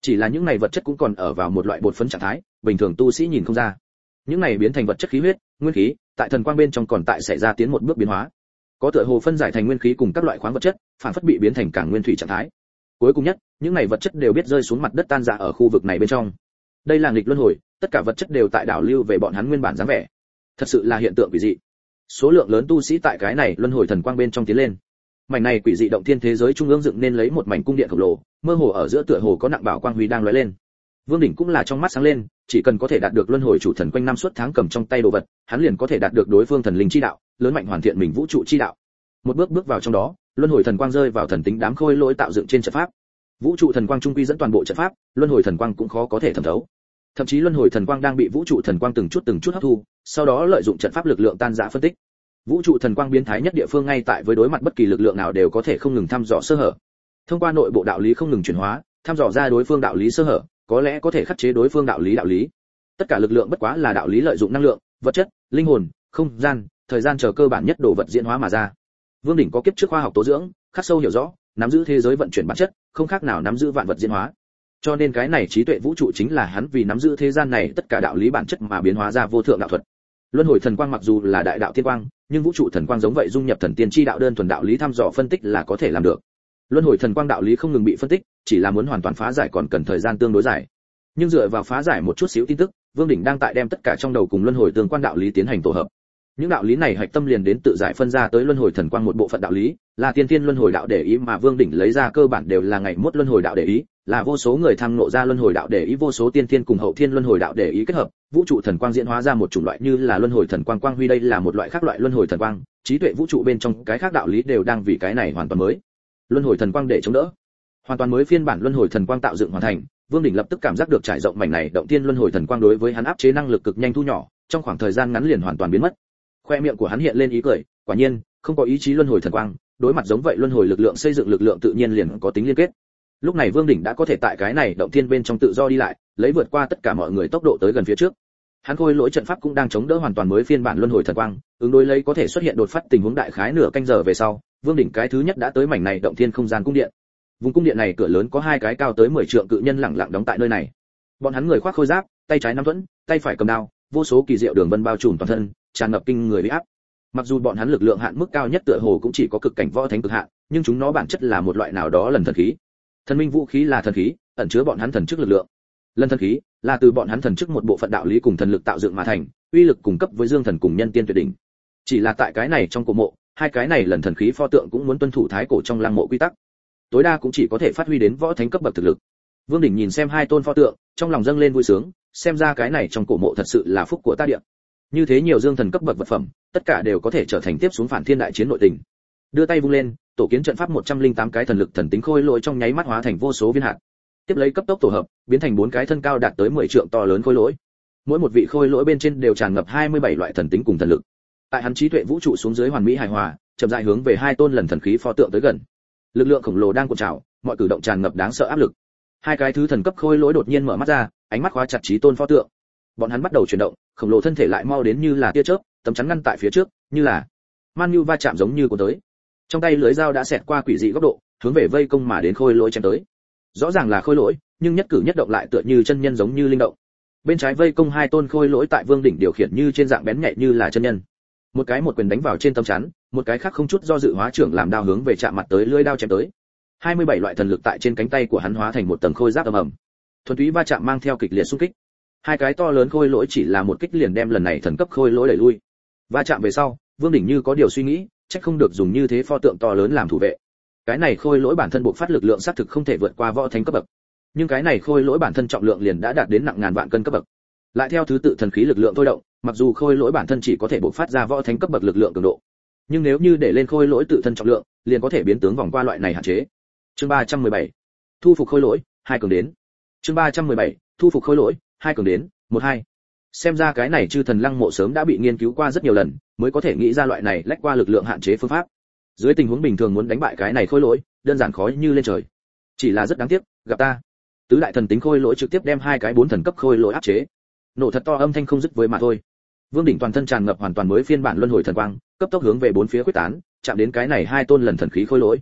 Chỉ là những này vật chất cũng còn ở vào một loại bột phấn trạng thái, bình thường tu sĩ nhìn không ra. Những này biến thành vật chất khí huyết, nguyên khí, tại thần quang bên trong còn tại xảy ra tiến một bước biến hóa. Có tựa hồ phân giải thành nguyên khí cùng các loại khoáng vật chất, phản phất bị biến thành cảng nguyên thủy trạng thái. Cuối cùng nhất, những này vật chất đều biết rơi xuống mặt đất tan rã ở khu vực này bên trong. Đây là nghịch luân hồi, tất cả vật chất đều tại đảo lưu về bọn hắn nguyên bản dáng vẻ. Thật sự là hiện tượng quỷ dị. Số lượng lớn tu sĩ tại cái này luân hồi thần quang bên trong tiến lên. Mảnh này quỷ dị động thiên thế giới trung ương dựng nên lấy một mảnh cung điện khổng lồ, mơ hồ ở giữa tựa hồ có nặng bảo quang huy đang lóe lên. Vương đỉnh cũng là trong mắt sáng lên, chỉ cần có thể đạt được luân hồi chủ thần quanh năm suốt tháng cầm trong tay đồ vật, hắn liền có thể đạt được đối phương thần linh chi đạo, lớn mạnh hoàn thiện mình vũ trụ chi đạo. Một bước bước vào trong đó, luân hồi thần quang rơi vào thần tính đám khôi lỗi tạo dựng trên trận pháp. Vũ trụ thần quang trung quy dẫn toàn bộ trận pháp, luân hồi thần quang cũng khó có thể thẩm thấu. Thậm chí luân hồi thần quang đang bị vũ trụ thần quang từng chút hấp thu, sau đó lợi dụng trận pháp lực lượng tan rã phân tích. Vũ trụ thần quang biến thái nhất địa phương ngay tại với đối mặt bất kỳ lực lượng nào đều có thể không ngừng thăm dò sơ hở. Thông qua nội bộ đạo lý không ngừng chuyển hóa, thăm dò ra đối phương đạo lý sơ hở, có lẽ có thể khắc chế đối phương đạo lý. Tất cả lực lượng bất quá là đạo lý lợi dụng năng lượng, vật chất, linh hồn, không gian, thời gian chờ cơ bản nhất đồ vật diễn hóa mà ra. Vương đỉnh có kiếp trước khoa học tố dưỡng, khắc sâu hiểu rõ, nắm giữ thế giới vận chuyển bản chất, không khác nào nắm giữ vạn vật diễn hóa. Cho nên cái này trí tuệ vũ trụ chính là hắn vì nắm giữ thế gian này tất cả đạo lý bản chất mà biến hóa ra vô thượng đạo thuật. Luân hồi thần quang mặc dù là đại đạo tiên quang, nhưng vũ trụ thần quang giống vậy dung nhập thần tiên chi đạo đơn thuần đạo lý thăm dò phân tích là có thể làm được. Luân hồi thần quang đạo lý không ngừng bị phân tích, chỉ là muốn hoàn toàn phá giải còn cần thời gian tương đối dài. Nhưng dựa vào phá giải một chút xíu tin tức, Vương đỉnh đang tại đem tất cả trong đầu cùng luân hồi tương quan đạo lý tiến hành tổ hợp. Những đạo lý này hạch tâm liền đến tự giải phân ra tới luân hồi thần quang một bộ phận đạo lý, là tiên thiên luân hồi đạo để ý mà Vương đỉnh lấy ra cơ bản đều là ngày mốt luân hồi đạo để ý, là vô số người tham ngộ ra luân hồi đạo để ý vô số tiên thiên cùng hậu thiên luân hồi đạo để ý kết hợp, vũ trụ thần quang diễn hóa ra một chủng loại như là luân hồi thần quang quang huy, đây là một loại khác loại luân hồi thần quang, trí tuệ vũ trụ bên trong cái khác đạo lý đều đang vì cái này hoàn toàn mới. Luân hồi thần quang để chống đỡ. Hoàn toàn mới phiên bản luân hồi thần quang tạo dựng hoàn thành, Vương đỉnh lập tức cảm giác được trải rộng mảnh này động thiên luân hồi thần quang đối với hắn áp chế năng lực cực nhanh thu nhỏ, trong khoảng thời gian ngắn liền hoàn toàn biến mất. Khoe miệng của hắn hiện lên ý cười, quả nhiên, không có ý chí luân hồi thần quang, đối mặt giống vậy luân hồi lực lượng xây dựng lực lượng tự nhiên liền có tính liên kết. Lúc này Vương đỉnh đã có thể tại cái này động thiên bên trong tự do đi lại, lấy vượt qua tất cả mọi người tốc độ tới gần phía trước. Hắn khôi lỗi trận pháp cũng đang chống đỡ hoàn toàn mới phiên bản luân hồi thần quang, ứng đối lấy có thể xuất hiện đột phát tình huống đại khái nửa canh giờ về sau, Vương đỉnh cái thứ nhất đã tới mảnh này động thiên không gian cung điện. Vùng cung điện này cửa lớn có hai cái cao tới 10 trượng cự nhân lẳng lặng đóng tại nơi này. Bọn hắn người khoác khôi giáp, tay trái nắm thuẫn, tay phải cầm đao, vô số kỳ diệu đường vân bao trùm toàn thân, tràn ngập kinh người uy áp. Mặc dù bọn hắn lực lượng hạn mức cao nhất tựa hồ cũng chỉ có cực cảnh võ thánh cực hạn, nhưng chúng nó bản chất là một loại nào đó lần thần khí. Thần minh vũ khí là thần khí, ẩn chứa bọn hắn thần chức lực lượng. Lần thần khí là từ bọn hắn thần chức một bộ phận đạo lý cùng thần lực tạo dựng mà thành, uy lực cùng cấp với dương thần cùng nhân tiên tuyệt đỉnh. Chỉ là tại cái này trong cổ mộ, hai cái này lần thần khí pho tượng cũng muốn tuân thủ thái cổ trong lăng mộ quy tắc, tối đa cũng chỉ có thể phát huy đến võ thánh cấp bậc thực lực. Vương đỉnh nhìn xem hai tôn pho tượng, trong lòng dâng lên vui sướng, xem ra cái này trong cổ mộ thật sự là phúc của ta địa. Như thế nhiều dương thần cấp bậc vật phẩm, tất cả đều có thể trở thành tiếp xuống phản thiên đại chiến nội tình. Đưa tay vung lên, tổ kiến trận pháp 108 cái thần lực thần tính khôi lỗi trong nháy mắt hóa thành vô số viên hạt. Tiếp lấy cấp tốc tổ hợp, biến thành 4 cái thân cao đạt tới 10 trượng to lớn khôi lỗi. Mỗi một vị khôi lỗi bên trên đều tràn ngập 27 loại thần tính cùng thần lực. Tại hắn trí tuệ vũ trụ xuống dưới hoàn mỹ hài hòa, chậm rãi hướng về hai tôn lần thần khí pho tượng tới gần. Lực lượng khổng lồ đang cuộn trào, mọi cử động tràn ngập đáng sợ áp lực. Hai cái thứ thần cấp khôi lỗi đột nhiên mở mắt ra, ánh mắt khóa chặt chí tôn pho tượng. Bọn hắn bắt đầu chuyển động, khổng lồ thân thể lại mau đến như là tia chớp, tấm chắn ngăn tại phía trước, như là man nhu va chạm giống như cuốn tới. Trong tay lưới dao đã xẹt qua quỷ dị góc độ, hướng về vây công mà đến khôi lỗi chém tới. Rõ ràng là khôi lỗi, nhưng nhất cử nhất động lại tựa như chân nhân giống như linh động. Bên trái vây công hai tôn khôi lỗi tại Vương đỉnh điều khiển như trên dạng bén nhạy như là chân nhân. Một cái một quyền đánh vào trên tấm chắn, một cái khác không chút do dự hóa trưởng làm đao hướng về chạm mặt tới lưỡi đao chém tới. 27 loại thần lực tại trên cánh tay của hắn hóa thành một tầng khôi giáp ầm ầm. Thuần túy va chạm mang theo kịch liệt xung kích. Hai cái to lớn khôi lỗi chỉ là một kích liền đem lần này thần cấp khôi lỗi đẩy lui. Va chạm về sau, Vương đỉnh như có điều suy nghĩ, chắc không được dùng như thế pho tượng to lớn làm thủ vệ. Cái này khôi lỗi bản thân buộc phát lực lượng xác thực không thể vượt qua võ thánh cấp bậc. Nhưng cái này khôi lỗi bản thân trọng lượng liền đã đạt đến nặng ngàn vạn cân cấp bậc. Lại theo thứ tự thần khí lực lượng thôi động, mặc dù khôi lỗi bản thân chỉ có thể bộc phát ra võ thánh cấp bậc lực lượng cường độ, nhưng nếu như để lên khôi lỗi tự thân trọng lượng, liền có thể biến tướng vòng qua loại này hạn chế. Chương 317. Thu phục khôi lỗi, 2 cường đến. Chương 317. Thu phục khôi lỗi, 2 cường đến, 1-2. Xem ra cái này chư thần lăng mộ sớm đã bị nghiên cứu qua rất nhiều lần, mới có thể nghĩ ra loại này lách qua lực lượng hạn chế phương pháp. Dưới tình huống bình thường muốn đánh bại cái này khôi lỗi, đơn giản khó như lên trời. Chỉ là rất đáng tiếc, gặp ta. Tứ đại thần tính khôi lỗi trực tiếp đem hai cái 4 thần cấp khôi lỗi áp chế. Nổ thật to âm thanh không dứt với mà thôi. Vương đỉnh toàn thân tràn ngập hoàn toàn mới phiên bản luân hồi thần quang, cấp tốc hướng về bốn phía quyết tán, chạm đến cái này hai tôn lần thần khí khôi lỗi.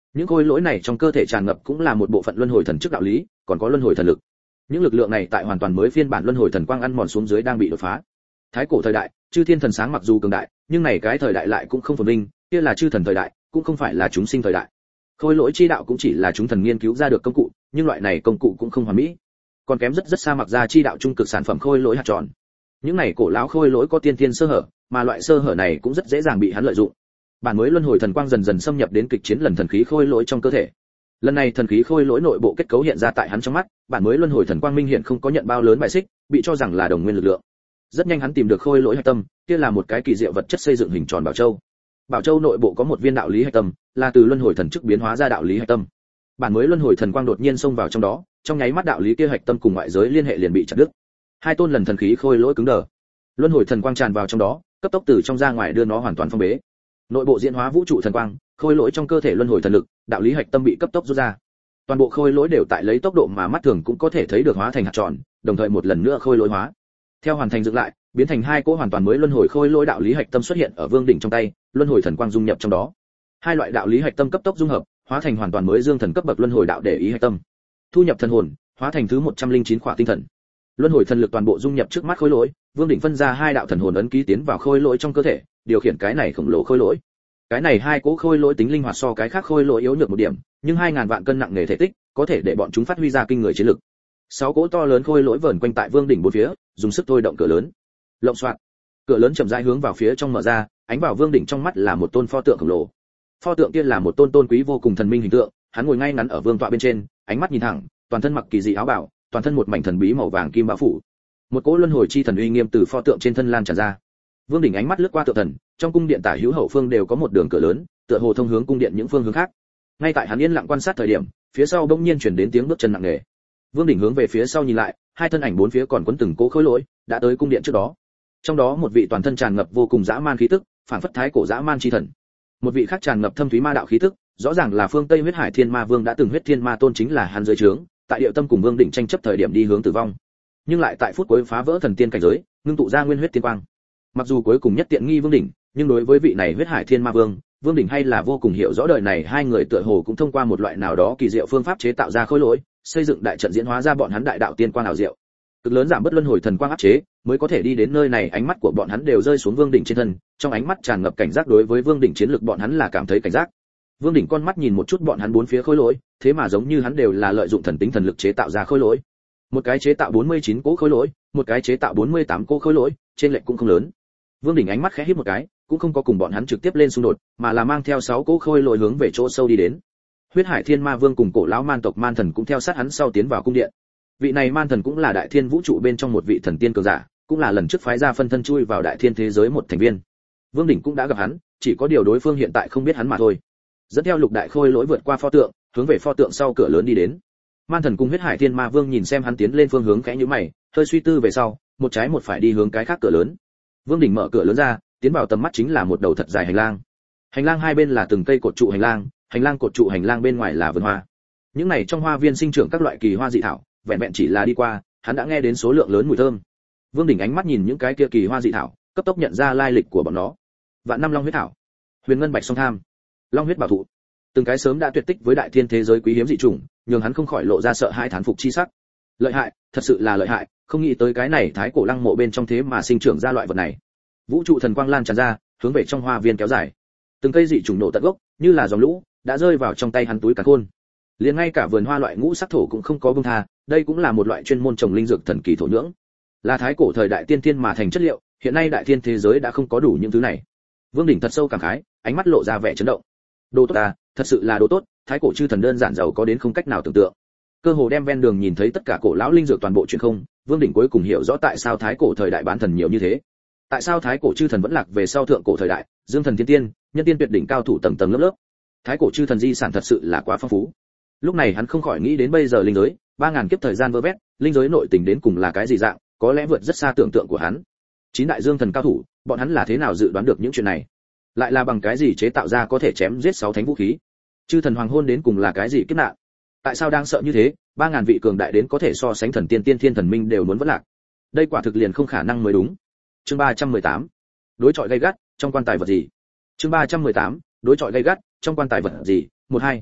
Những khối lỗi này trong cơ thể tràn ngập cũng là một bộ phận luân hồi thần chức đạo lý, còn có luân hồi thần lực. Những lực lượng này tại hoàn toàn mới phiên bản luân hồi thần quang ăn mòn xuống dưới đang bị đột phá. Thái cổ thời đại, chư thiên thần sáng mặc dù cường đại, nhưng này cái thời đại lại cũng không phồn vinh, kia là chư thần thời đại, cũng không phải là chúng sinh thời đại. Khối lỗi chi đạo cũng chỉ là chúng thần nghiên cứu ra được công cụ, nhưng loại này công cụ cũng không hoàn mỹ, còn kém rất xa mặc ra chi đạo trung cực sản phẩm khối lỗi hạt tròn. Những này cổ lão khối lỗi có tiên thiên sơ hở, mà loại sơ hở này cũng rất dễ dàng bị hắn lợi dụng. Bản mới luân hồi thần quang dần dần xâm nhập đến kịch chiến lần thần khí khối lỗi trong cơ thể. Lần này thần khí khối lỗi nội bộ kết cấu hiện ra tại hắn trong mắt, bản mới luân hồi thần quang minh hiện không có nhận bao lớn bài xích, bị cho rằng là đồng nguyên lực lượng. Rất nhanh hắn tìm được khối lỗi hạch tâm, kia là một cái kỳ diệu vật chất xây dựng hình tròn bảo châu. Bảo châu nội bộ có một viên đạo lý hạch tâm, là từ luân hồi thần chức biến hóa ra đạo lý hạch tâm. Bản mới luân hồi thần quang đột nhiên xông vào trong đó, trong nháy mắt đạo lý kia hạch tâm cùng ngoại giới liên hệ liền bị chặt đứt. Hai tôn lần thần khí khôi lỗi cứng đờ. Luân hồi thần quang tràn vào trong đó, cấp tốc từ trong ra ngoài đưa nó hoàn toàn phong bế. Nội bộ diễn hóa vũ trụ thần quang, khôi lỗi trong cơ thể luân hồi thần lực, đạo lý hạch tâm bị cấp tốc rút ra. Toàn bộ khôi lỗi đều tại lấy tốc độ mà mắt thường cũng có thể thấy được hóa thành hạt tròn, đồng thời một lần nữa khôi lỗi hóa. Theo hoàn thành dựng lại, biến thành hai cỗ hoàn toàn mới luân hồi khôi lỗi đạo lý hạch tâm xuất hiện ở Vương đỉnh trong tay, luân hồi thần quang dung nhập trong đó. Hai loại đạo lý hạch tâm cấp tốc dung hợp, hóa thành hoàn toàn mới dương thần cấp bậc luân hồi đạo để ý hạch tâm. Thu nhập thần hồn, hóa thành thứ 109 khỏa tinh thần. Luân hồi thần lực toàn bộ dung nhập trước mắt khôi lỗi, Vương đỉnh phân ra hai đạo thần hồn ấn ký tiến vào khôi lỗi trong cơ thể, điều khiển cái này khổng lồ khôi lỗi. Cái này hai cỗ khôi lỗi tính linh hoạt so cái khác khôi lỗi yếu nhược một điểm, nhưng 2000 vạn cân nặng nghề thể tích, có thể để bọn chúng phát huy ra kinh người chiến lực. 6 cỗ to lớn khôi lỗi vờn quanh tại Vương đỉnh bốn phía, dùng sức thôi động cửa lớn. Lộng xoạt. Cửa lớn chậm rãi hướng vào phía trong mở ra, ánh vào Vương đỉnh trong mắt là một tôn pho tượng khổng lồ. Pho tượng kia là một tôn tôn quý vô cùng thần minh hình tượng, hắn ngồi ngay ngắn ở vương tọa bên trên, ánh mắt nhìn thẳng, toàn thân mặc kỳ dị áo bào, toàn thân một mảnh thần bí màu vàng kim bao phủ. Một cỗ luân hồi chi thần uy nghiêm từ pho tượng trên thân lan tràn ra. Vương đỉnh ánh mắt lướt qua tượng thần, trong cung điện tả hữu hậu phương đều có một đường cửa lớn, tựa hồ thông hướng cung điện những phương hướng khác. Ngay tại hắn yên lặng quan sát thời điểm, phía sau bỗng nhiên truyền đến tiếng bước chân nặng nề. Vương đỉnh hướng về phía sau nhìn lại, hai thân ảnh bốn phía còn quấn từng cỗ khối lỗi, đã tới cung điện trước đó. Trong đó một vị toàn thân tràn ngập vô cùng dã man khí tức, phản phất thái cổ dã man chi thần. Một vị khác tràn ngập thâm thúy ma đạo khí tức, rõ ràng là phương Tây huyết hải thiên ma vương đã từng huyết thiên ma tôn chính là hắn dưới trướng, tại địa tâm cùng Vương đỉnh tranh chấp thời điểm đi hướng tử vong, nhưng lại tại phút cuối phá vỡ thần tiên cảnh giới, ngưng tụ ra nguyên huyết tiên quang. Mặc dù cuối cùng nhất tiện nghi Vương đỉnh, nhưng đối với vị này huyết hải thiên ma vương, Vương đỉnh hay là vô cùng hiểu rõ đời này hai người tựa hồ cũng thông qua một loại nào đó kỳ diệu phương pháp chế tạo ra khối lỗi, xây dựng đại trận diễn hóa ra bọn hắn đại đạo tiên quang ảo diệu. Cực lớn giảm bớt luân hồi thần quang áp chế, mới có thể đi đến nơi này. Ánh mắt của bọn hắn đều rơi xuống Vương đỉnh trên thân, trong ánh mắt tràn ngập cảnh giác, đối với Vương đỉnh chiến lực bọn hắn là cảm thấy cảnh giác. Vương đỉnh con mắt nhìn một chút bọn hắn bốn phía khối lỗi, thế mà giống như hắn đều là lợi dụng thần tính thần lực chế tạo ra khối lỗi. Một cái chế tạo 49 cỗ khối lỗi, một cái chế tạo 48 cỗ khối lỗi, trên lệch cũng không lớn. Vương đỉnh ánh mắt khẽ híp một cái, cũng không có cùng bọn hắn trực tiếp lên xung đột, mà là mang theo 6 cỗ khối lỗi hướng về chỗ sâu đi đến. Huyết Hải Thiên Ma Vương cùng cổ lão man tộc man thần cũng theo sát hắn sau tiến vào cung điện. Vị này man thần cũng là đại thiên vũ trụ bên trong một vị thần tiên cường giả, cũng là lần trước phái ra phân thân chui vào đại thiên thế giới một thành viên. Vương đỉnh cũng đã gặp hắn, chỉ có điều đối phương hiện tại không biết hắn mà thôi. Dẫn theo lục đại khôi lỗi vượt qua pho tượng, hướng về pho tượng sau cửa lớn đi đến. Man thần cùng Huyết Hải Thiên Ma Vương nhìn xem hắn tiến lên phương hướng, khẽ nhíu mày, hơi suy tư về sau, một trái một phải đi hướng cái khác cửa lớn. Vương đỉnh mở cửa lớn ra, tiến vào tầm mắt chính là một đầu thật dài hành lang. Hành lang hai bên là từng cây cột trụ hành lang cột trụ hành lang bên ngoài là vườn hoa. Những này trong hoa viên sinh trưởng các loại kỳ hoa dị thảo, vẹn vẹn chỉ là đi qua, hắn đã nghe đến số lượng lớn mùi thơm. Vương đỉnh ánh mắt nhìn những cái kia kỳ hoa dị thảo, cấp tốc nhận ra lai lịch của bọn nó. Vạn năm long huyết thảo, huyền ngân bạch song tham, long huyết bảo thụ, từng cái sớm đã tuyệt tích với đại thiên thế giới quý hiếm dị chủng, nhường hắn không khỏi lộ ra sợ hãi thán phục chi sắc. Lợi hại, thật sự là lợi hại, không nghĩ tới cái này thái cổ lăng mộ bên trong thế mà sinh trưởng ra loại vật này. Vũ trụ thần quang lan tràn ra, hướng về trong hoa viên kéo dài. Từng cây dị chủng nổ tận gốc, như là dòng lũ, đã rơi vào trong tay hắn túi càn khôn. Liền ngay cả vườn hoa loại ngũ sắc thổ cũng không có buông tha, đây cũng là một loại chuyên môn trồng linh dược thần kỳ thổ nhưỡng. Là thái cổ thời đại tiên thiên mà thành chất liệu, hiện nay đại thiên thế giới đã không có đủ những thứ này. Vương đỉnh thật sâu cảm khái, ánh mắt lộ ra vẻ chấn động. Đồ tốt à, thật sự là đồ tốt, thái cổ chư thần đơn giản giàu có đến không cách nào tưởng tượng. Cơ hồ đem ven đường nhìn thấy tất cả cổ lão linh dược toàn bộ truyền không, Vương đỉnh cuối cùng hiểu rõ tại sao thái cổ thời đại bán thần nhiều như thế. Tại sao thái cổ chư thần vẫn lạc về sau thượng cổ thời đại, dương thần thiên tiên, nhân tiên tuyệt đỉnh cao thủ tầng tầng lớp lớp. Thái cổ chư thần di sản thật sự là quá phong phú. Lúc này hắn không khỏi nghĩ đến bây giờ linh giới, 3000 kiếp thời gian vơ vét, linh giới nội tình đến cùng là cái gì dạng, có lẽ vượt rất xa tưởng tượng của hắn. 9 đại dương thần cao thủ, bọn hắn là thế nào dự đoán được những chuyện này? Lại là bằng cái gì chế tạo ra có thể chém giết 6 thánh vũ khí? Chư thần hoàng hôn đến cùng là cái gì kiếp nạn? Tại sao đang sợ như thế, 3000 vị cường đại đến có thể so sánh thần tiên tiên thiên thần minh đều muốn vỡ lạc. Đây quả thực liền không khả năng mới đúng. Chương 318. Đối chọi gay gắt, trong quan tài vật gì? Chương 318. Đối chọi gay gắt, trong quan tài vật gì? 12.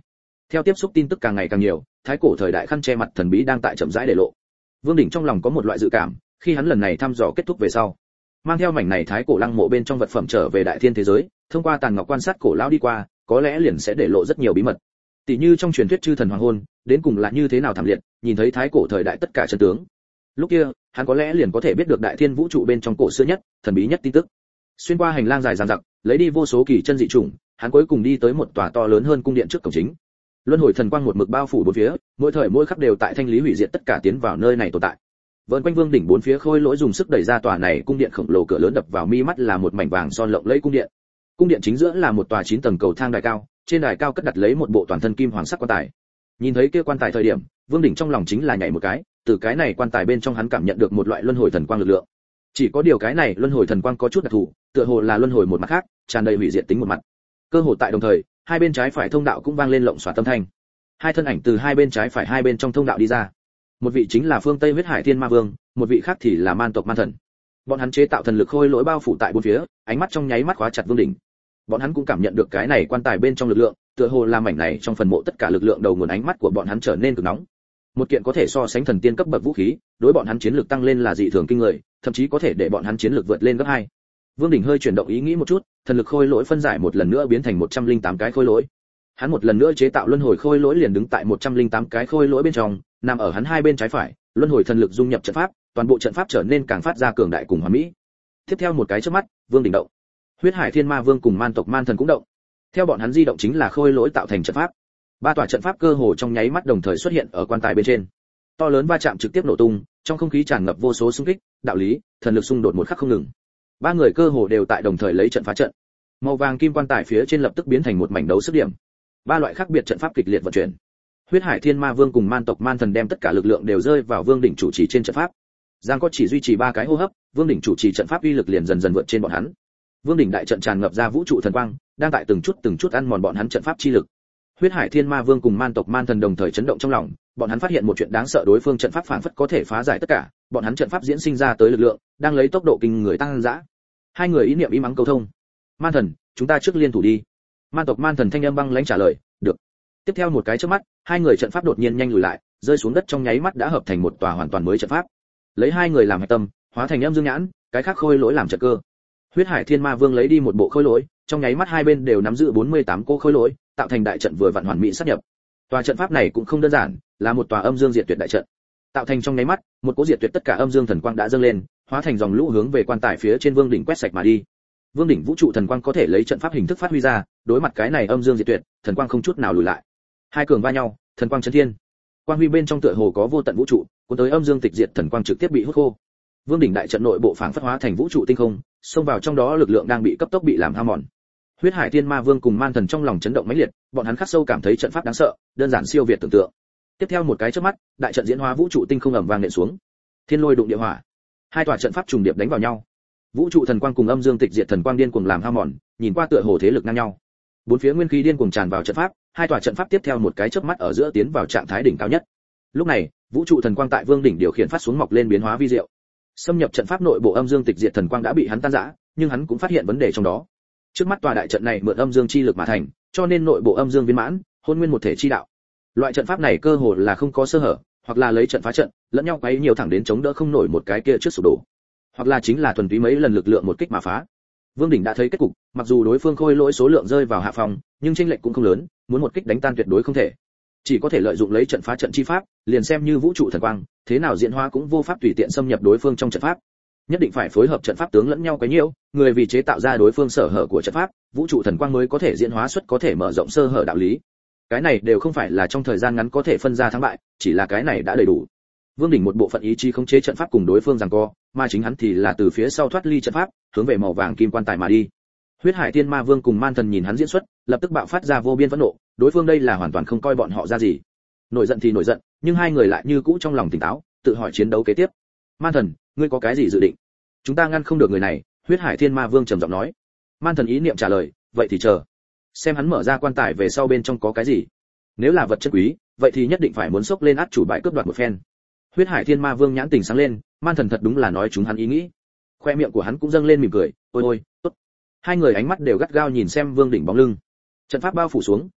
Theo tiếp xúc tin tức càng ngày càng nhiều, thái cổ thời đại khăn che mặt thần bí đang tại chậm rãi để lộ. Vương Đỉnh trong lòng có một loại dự cảm, khi hắn lần này thăm dò kết thúc về sau, mang theo mảnh này thái cổ lăng mộ bên trong vật phẩm trở về đại thiên thế giới, thông qua tàn ngọc quan sát cổ lão đi qua, có lẽ liền sẽ để lộ rất nhiều bí mật. Tỷ như trong truyền thuyết chư thần hoàng hôn, đến cùng là như thế nào thảm liệt, nhìn thấy thái cổ thời đại tất cả chân tướng. Lúc kia, hắn có lẽ liền có thể biết được đại thiên vũ trụ bên trong cổ xưa nhất, thần bí nhất tin tức. Xuyên qua hành lang dài dằng dặc, lấy đi vô số kỳ chân dị chủng, hắn cuối cùng đi tới một tòa to lớn hơn cung điện trước cổng chính. Luân hồi thần quang một mực bao phủ bốn phía, mỗi thời mỗi khắc đều tại thanh lý hủy diệt tất cả tiến vào nơi này tồn tại. Vờn quanh Vương Đỉnh bốn phía khôi lỗi dùng sức đẩy ra tòa này cung điện khổng lồ, cửa lớn đập vào mi mắt là một mảnh vàng son lộng lẫy cung điện. Cung điện chính giữa là một tòa 9 tầng cầu thang đài cao, trên đài cao cất đặt lấy một bộ toàn thân kim hoàng sắc quan tài. Nhìn thấy kia quan tài thời điểm, Vương Đỉnh trong lòng chính là nhảy một cái, từ cái này quan tài bên trong hắn cảm nhận được một loại luân hồi thần quang lực lượng. Chỉ có điều cái này luân hồi thần quang có chút đặc thù, tựa hồ là luân hồi một mặt khác, tràn đầy hủy diệt tính một mặt. Cơ hồ tại đồng thời, hai bên trái phải thông đạo cũng vang lên lộng xoạt âm thanh. Hai thân ảnh từ hai bên trái phải hai bên trong thông đạo đi ra. Một vị chính là phương Tây Huyết Hải Thiên Ma Vương, một vị khác thì là Man tộc Man thần. Bọn hắn chế tạo thần lực khôi lỗi bao phủ tại bốn phía, ánh mắt trong nháy mắt khóa chặt Vương Đỉnh. Bọn hắn cũng cảm nhận được cái này quan tài bên trong lực lượng, tựa hồ là mảnh này trong phần mộ tất cả lực lượng đầu nguồn, ánh mắt của bọn hắn trở nên cực nóng. Một kiện có thể so sánh thần tiên cấp bậc vũ khí, đối bọn hắn chiến lược tăng lên là dị thường kinh người, thậm chí có thể để bọn hắn chiến lược vượt lên gấp 2. Vương Đỉnh hơi chuyển động ý nghĩ một chút, thần lực khôi lỗi phân giải một lần nữa biến thành 108 cái khôi lỗi. Hắn một lần nữa chế tạo luân hồi khôi lỗi liền đứng tại 108 cái khôi lỗi bên trong, nằm ở hắn hai bên trái phải, luân hồi thần lực dung nhập trận pháp, toàn bộ trận pháp trở nên càng phát ra cường đại cùng hoàn mỹ. Tiếp theo một cái chớp mắt, Vương Đỉnh động. Huyết Hải Thiên Ma Vương cùng Man tộc Man thần cũng động. Theo bọn hắn di động chính là khôi lỗi tạo thành trận pháp. Ba tòa trận pháp cơ hồ trong nháy mắt đồng thời xuất hiện ở quan tài bên trên. To lớn va chạm trực tiếp nổ tung, trong không khí tràn ngập vô số xung kích, đạo lý, thần lực xung đột một khắc không ngừng. Ba người cơ hồ đều tại đồng thời lấy trận phá trận. Màu vàng kim quan tài phía trên lập tức biến thành một mảnh đấu sức điểm. Ba loại khác biệt trận pháp kịch liệt vận chuyển. Huyết Hải Thiên Ma Vương cùng Man tộc Man thần đem tất cả lực lượng đều rơi vào Vương Đỉnh chủ trì trên trận pháp. Giang có chỉ duy trì 3 cái hô hấp, Vương Đỉnh chủ trì trận pháp uy lực liền dần dần vượt trên bọn hắn. Vương Đỉnh đại trận tràn ngập ra vũ trụ thần quang, đang tại từng chút ăn mòn bọn hắn trận pháp chi lực. Huyết Hải Thiên Ma Vương cùng Man tộc Man thần đồng thời chấn động trong lòng, bọn hắn phát hiện một chuyện đáng sợ, đối phương trận pháp phảng phất có thể phá giải tất cả, bọn hắn trận pháp diễn sinh ra tới lực lượng, đang lấy tốc độ kinh người tăng dã. Hai người ý niệm im ắng câu thông. Man thần, chúng ta trước liên thủ đi. Man tộc Man thần thanh âm băng lãnh trả lời, được. Tiếp theo một cái chớp mắt, hai người trận pháp đột nhiên nhanh lùi lại, rơi xuống đất trong nháy mắt đã hợp thành một tòa hoàn toàn mới trận pháp. Lấy hai người làm hạch tâm, hóa thành âm dương nhãn, cái khác khôi lỗi làm trận cơ. Huyết Hải Thiên Ma Vương lấy đi một bộ khôi lỗi, trong nháy mắt hai bên đều nắm giữ 48 cô khôi lỗi, tạo thành đại trận vừa vặn hoàn mỹ sát nhập. Tòa trận pháp này cũng không đơn giản, là một tòa âm dương diệt tuyệt đại trận. Tạo thành trong nháy mắt, một cỗ diệt tuyệt tất cả âm dương thần quang đã dâng lên, hóa thành dòng lũ hướng về quan tài phía trên Vương Đỉnh quét sạch mà đi. Vương Đỉnh vũ trụ thần quang có thể lấy trận pháp hình thức phát huy ra, đối mặt cái này âm dương diệt tuyệt, thần quang không chút nào lùi lại. Hai cường va nhau, thần quang chấn thiên. Quang huy bên trong tựa hồ có vô tận vũ trụ, cuốn tới âm dương tịch diệt thần quang trực tiếp bị hút khô. Vương Đỉnh đại trận nội bộ phảng phất hóa thành vũ trụ tinh không, xông vào trong đó lực lượng đang bị cấp tốc bị làm hao mòn. Huyết Hải Thiên Ma Vương cùng Man thần trong lòng chấn động mãnh liệt, bọn hắn khắc sâu cảm thấy trận pháp đáng sợ, đơn giản siêu việt tưởng tượng. Tiếp theo một cái chớp mắt, đại trận diễn hóa vũ trụ tinh không ầm vang nện xuống. Thiên lôi đụng địa hỏa, hai tòa trận pháp trùng điệp đánh vào nhau. Vũ trụ thần quang cùng âm dương tịch diệt thần quang điên cuồng làm hao mòn, nhìn qua tựa hồ thế lực ngang nhau. Bốn phía nguyên khí điên cuồng tràn vào trận pháp, hai tòa trận pháp tiếp theo một cái chớp mắt ở giữa tiến vào trạng thái đỉnh cao nhất. Lúc này, vũ trụ thần quang tại Vương Đỉnh điều khiển phát xuống mọc lên biến hóa vi diệu. Xâm nhập trận pháp nội bộ âm dương tịch diệt thần quang đã bị hắn tan rã, nhưng hắn cũng phát hiện vấn đề trong đó. Trước mắt tòa đại trận này mượn âm dương chi lực mà thành, cho nên nội bộ âm dương viên mãn, hôn nguyên một thể chi đạo. Loại trận pháp này cơ hồ là không có sơ hở, hoặc là lấy trận phá trận, lẫn nhau quấy nhiều thẳng đến chống đỡ không nổi một cái kia trước sụp đổ, hoặc là chính là thuần túy mấy lần lực lượng một kích mà phá. Vương Đỉnh đã thấy kết cục, mặc dù đối phương khôi lỗi số lượng rơi vào hạ phòng, nhưng chênh lệch cũng không lớn, muốn một kích đánh tan tuyệt đối không thể. Chỉ có thể lợi dụng lấy trận phá trận chi pháp, liền xem như vũ trụ thần quang, thế nào diễn hóa cũng vô pháp tùy tiện xâm nhập đối phương trong trận pháp. Nhất định phải phối hợp trận pháp tướng lẫn nhau quấy nhiễu, người vì chế tạo ra đối phương sở hở của trận pháp, vũ trụ thần quang mới có thể diễn hóa xuất có thể mở rộng sơ hở đạo lý. Cái này đều không phải là trong thời gian ngắn có thể phân ra thắng bại, chỉ là cái này đã đầy đủ. Vương Đỉnh một bộ phận ý chí khống chế trận pháp cùng đối phương giằng co, mà chính hắn thì là từ phía sau thoát ly trận pháp, hướng về màu vàng kim quan tài mà đi. Huyết Hải Thiên Ma Vương cùng Man thần nhìn hắn diễn xuất, lập tức bạo phát ra vô biên phẫn nộ, đối phương đây là hoàn toàn không coi bọn họ ra gì. Nổi giận thì nổi giận, nhưng hai người lại như cũ trong lòng tỉnh táo, tự hỏi chiến đấu kế tiếp. Man thần, ngươi có cái gì dự định? Chúng ta ngăn không được người này, Huyết Hải Thiên Ma Vương trầm giọng nói. Man thần ý niệm trả lời, vậy thì chờ, xem hắn mở ra quan tài về sau bên trong có cái gì. Nếu là vật chất quý, vậy thì nhất định phải muốn xốc lên át chủ bài cướp đoạt một phen. Huyết Hải Thiên Ma Vương nhãn tình sáng lên, Man thần thật đúng là nói chúng hắn ý nghĩ. Khoe miệng của hắn cũng dâng lên mỉm cười, ôi ôi, tốt. Hai người ánh mắt đều gắt gao nhìn xem Vương Đỉnh bóng lưng. Trận pháp bao phủ xuống,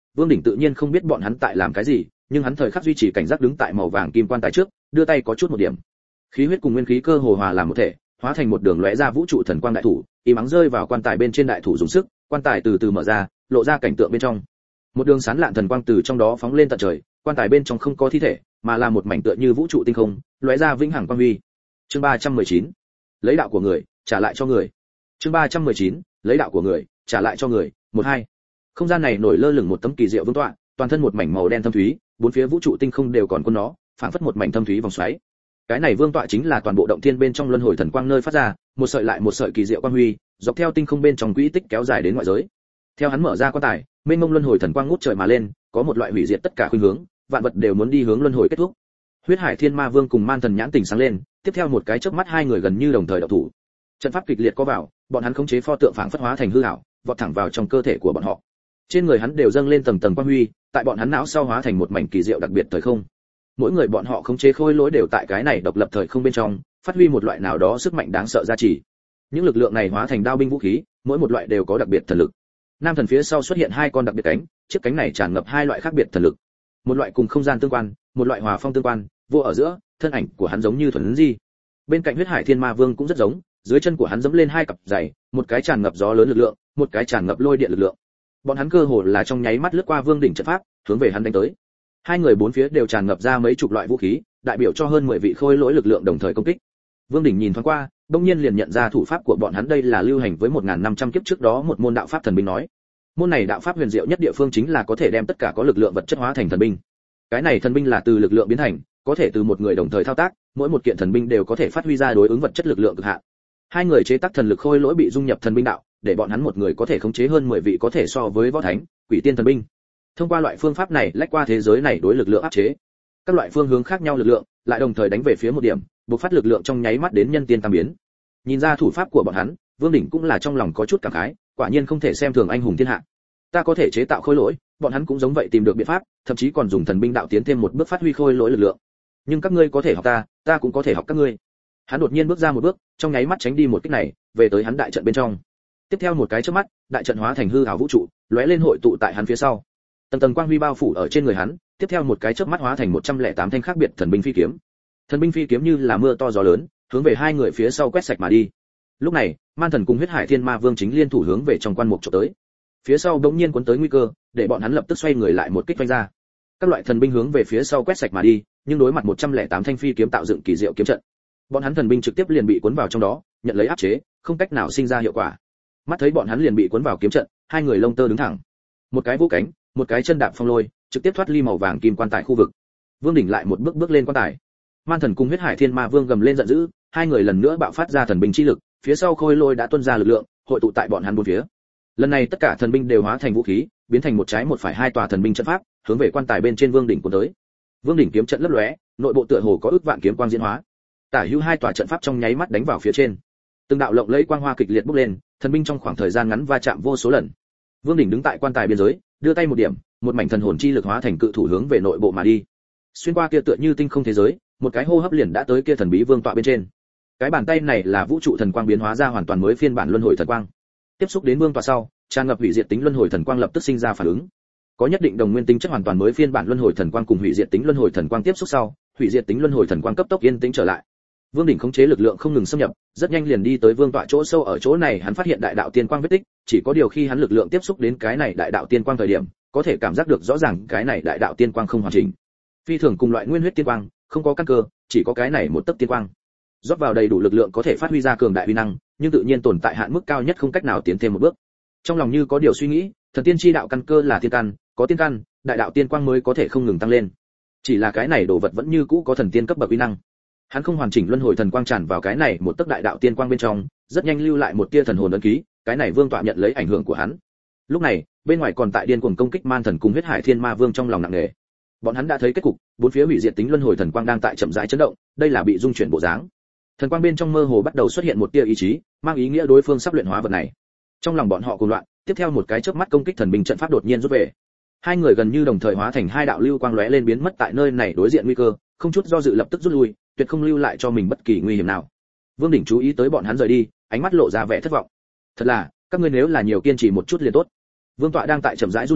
Vương Đỉnh tự nhiên không biết bọn hắn tại làm cái gì, nhưng hắn thời khắc duy trì cảnh giác đứng tại màu vàng kim quan tài trước, đưa tay có chút một điểm. Khí huyết cùng nguyên khí cơ hồ hòa làm một thể, hóa thành một đường lóe ra vũ trụ thần quang đại thủ, y mắng rơi vào quan tài bên trên đại thủ dùng sức, quan tài từ từ mở ra, lộ ra cảnh tượng bên trong. Một đường sáng lạn thần quang từ trong đó phóng lên tận trời, quan tài bên trong không có thi thể, mà là một mảnh tựa như vũ trụ tinh không, lóe ra vĩnh hằng quang huy. Chương 319. Lấy đạo của người, trả lại cho người. Chương 319. Lấy đạo của người, trả lại cho người. 1-2. Không gian này nổi lơ lửng một tấm kỳ diệu vương tọa, toàn thân một mảnh màu đen thâm thúy, bốn phía vũ trụ tinh không đều còn quân nó, phảng phất một mảnh thâm thúy vòng xoáy. Cái này vương tọa chính là toàn bộ động thiên bên trong luân hồi thần quang nơi phát ra, một sợi lại một sợi kỳ diệu quang huy, dọc theo tinh không bên trong quỹ tích kéo dài đến ngoại giới. Theo hắn mở ra quan tài, mênh mông luân hồi thần quang ngút trời mà lên, có một loại hủy diệt tất cả khuynh hướng, vạn vật đều muốn đi hướng luân hồi kết thúc. Huyết Hải Thiên Ma Vương cùng Man Thần nhãn tỉnh sáng lên, tiếp theo một cái chớp mắt hai người gần như đồng thời động thủ. Trận pháp kịch liệt có vào, bọn hắn khống chế pho tượng phảng phất hóa thành hư ảo, vọt thẳng vào trong cơ thể của bọn họ. Trên người hắn đều dâng lên tầng tầng quang huy, tại bọn hắn não sau hóa thành một mảnh kỳ diệu đặc biệt thời không. Mỗi người bọn họ khống chế khôi lỗi đều tại cái này độc lập thời không bên trong, phát huy một loại nào đó sức mạnh đáng sợ gia trì. Những lực lượng này hóa thành đao binh vũ khí, mỗi một loại đều có đặc biệt thần lực. Nam thần phía sau xuất hiện hai con đặc biệt cánh, chiếc cánh này tràn ngập hai loại khác biệt thần lực. Một loại cùng không gian tương quan, một loại hòa phong tương quan, vô ở giữa, thân ảnh của hắn giống như thuần di. Bên cạnh Huyết Hải Thiên Ma Vương cũng rất giống, dưới chân của hắn giẫm lên hai cặp giày, một cái tràn ngập gió lớn lực lượng, một cái tràn ngập lôi điện lực lượng. Bọn hắn cơ hồ là trong nháy mắt lướt qua Vương đỉnh trận pháp, hướng về hắn đánh tới. Hai người bốn phía đều tràn ngập ra mấy chục loại vũ khí, đại biểu cho hơn 10 vị khôi lỗi lực lượng đồng thời công kích. Vương đỉnh nhìn thoáng qua, đột nhiên liền nhận ra thủ pháp của bọn hắn đây là lưu hành với 1500 kiếp trước đó một môn đạo pháp thần binh nói. Môn này đạo pháp huyền diệu nhất địa phương chính là có thể đem tất cả có lực lượng vật chất hóa thành thần binh. Cái này thần binh là từ lực lượng biến thành, có thể từ một người đồng thời thao tác, mỗi một kiện thần binh đều có thể phát huy ra đối ứng vật chất lực lượng cực hạn. Hai người chế tác thần lực khôi lỗi bị dung nhập thần binh đạo, để bọn hắn một người có thể khống chế hơn 10 vị có thể so với võ thánh, quỷ tiên thần binh. Thông qua loại phương pháp này lách qua thế giới này đối lực lượng áp chế. Các loại phương hướng khác nhau lực lượng, lại đồng thời đánh về phía một điểm, bộc phát lực lượng trong nháy mắt đến nhân tiên tam biến. Nhìn ra thủ pháp của bọn hắn, Vương đỉnh cũng là trong lòng có chút cảm khái, quả nhiên không thể xem thường anh hùng thiên hạ. Ta có thể chế tạo khôi lỗi, bọn hắn cũng giống vậy tìm được biện pháp, thậm chí còn dùng thần binh đạo tiến thêm một bước phát huy khôi lỗi lực lượng. Nhưng các ngươi có thể học ta, ta cũng có thể học các ngươi. Hắn đột nhiên bước ra một bước, trong nháy mắt tránh đi một kích này, về tới hắn đại trận bên trong. Tiếp theo một cái chớp mắt, đại trận hóa thành hư ảo vũ trụ, lóe lên hội tụ tại hắn phía sau. Tầng tầng quang huy bao phủ ở trên người hắn, tiếp theo một cái chớp mắt hóa thành 108 thanh khác biệt thần binh phi kiếm. Thần binh phi kiếm như là mưa to gió lớn, hướng về hai người phía sau quét sạch mà đi. Lúc này, Man Thần cùng Huyết Hải Thiên Ma Vương chính liên thủ hướng về trong quan mục chụp tới. Phía sau bỗng nhiên cuốn tới nguy cơ, để bọn hắn lập tức xoay người lại một kích vung ra. Các loại thần binh hướng về phía sau quét sạch mà đi, nhưng đối mặt 108 thanh phi kiếm tạo dựng kỳ diệu kiếm trận. Bọn hắn thần binh trực tiếp liền bị cuốn vào trong đó, nhận lấy áp chế, không cách nào sinh ra hiệu quả. Mắt thấy bọn hắn liền bị cuốn vào kiếm trận, hai người lông tơ đứng thẳng. Một cái vỗ cánh, một cái chân đạp phong lôi, trực tiếp thoát ly màu vàng kim quan tài khu vực. Vương đỉnh lại một bước bước lên quan tài. Man Thần cùng Huyết Hải Thiên Ma Vương gầm lên giận dữ, hai người lần nữa bạo phát ra thần binh chi lực, phía sau khôi lôi đã tuôn ra lực lượng, hội tụ tại bọn hắn bốn phía. Lần này tất cả thần binh đều hóa thành vũ khí, biến thành một trái một phải hai tòa thần binh trận pháp, hướng về quan tài bên trên Vương đỉnh cuốn tới. Vương đỉnh kiếm trận lấp lóe, nội bộ tựa hồ có ức vạn kiếm quang diễn hóa. Tả hữu hai tòa trận pháp trong nháy mắt đánh vào phía trên. Từng đạo lộng lẫy quang hoa kịch liệt bốc lên, thần binh trong khoảng thời gian ngắn va chạm vô số lần. Vương đỉnh đứng tại quan tài biên giới, đưa tay một điểm, một mảnh thần hồn chi lực hóa thành cự thủ hướng về nội bộ mà đi. Xuyên qua kia tựa như tinh không thế giới, một cái hô hấp liền đã tới kia thần bí vương tọa bên trên. Cái bàn tay này là vũ trụ thần quang biến hóa ra hoàn toàn mới phiên bản luân hồi thần quang. Tiếp xúc đến vương tọa sau, tràn ngập hủy diệt tính luân hồi thần quang lập tức sinh ra phản ứng. Có nhất định đồng nguyên tính chất hoàn toàn mới phiên bản luân hồi thần quang cùng hủy diệt tính luân hồi thần quang tiếp xúc sau, hủy diệt tính luân hồi thần quang cấp tốc yên tĩnh trở lại. Vương đỉnh khống chế lực lượng không ngừng xâm nhập, rất nhanh liền đi tới vương tọa chỗ sâu ở chỗ này hắn phát hiện đại đạo tiên quang vết tích, chỉ có điều khi hắn lực lượng tiếp xúc đến cái này đại đạo tiên quang thời điểm, có thể cảm giác được rõ ràng cái này đại đạo tiên quang không hoàn chỉnh. Phi thường cùng loại nguyên huyết tiên quang, không có căn cơ, chỉ có cái này một tấc tiên quang. Rót vào đầy đủ lực lượng có thể phát huy ra cường đại uy năng, nhưng tự nhiên tồn tại hạn mức cao nhất không cách nào tiến thêm một bước. Trong lòng như có điều suy nghĩ, thần tiên chi đạo căn cơ là tiên căn, có tiên căn, đại đạo tiên quang mới có thể không ngừng tăng lên. Chỉ là cái này đồ vật vẫn như cũ có thần tiên cấp bậc uy năng. Hắn không hoàn chỉnh luân hồi thần quang tràn vào cái này một tấc đại đạo tiên quang bên trong, rất nhanh lưu lại một tia thần hồn ấn ký, cái này vương tọa nhận lấy ảnh hưởng của hắn. Lúc này, bên ngoài còn tại điên cuồng công kích Man Thần cùng Huyết Hải Thiên Ma Vương trong lòng nặng nề. Bọn hắn đã thấy kết cục, bốn phía hủy diệt tính luân hồi thần quang đang tại chậm rãi chấn động, đây là bị dung chuyển bộ dáng. Thần quang bên trong mơ hồ bắt đầu xuất hiện một tia ý chí, mang ý nghĩa đối phương sắp luyện hóa vật này. Trong lòng bọn họ cuồng loạn, tiếp theo một cái chớp mắt công kích thần binh trận pháp đột nhiên rút về. Hai người gần như đồng thời hóa thành hai đạo lưu quang lóe lên biến mất tại nơi này đối diện nguy cơ, không chút do dự lập tức rút lui, tuyệt không lưu lại cho mình bất kỳ nguy hiểm nào. Vương đỉnh chú ý tới bọn hắn rời đi, ánh mắt lộ ra vẻ thất vọng. Thật là, các ngươi nếu là nhiều kiên trì một chút liền tốt. Vương tọa đang tại chậm rãi run rẩy,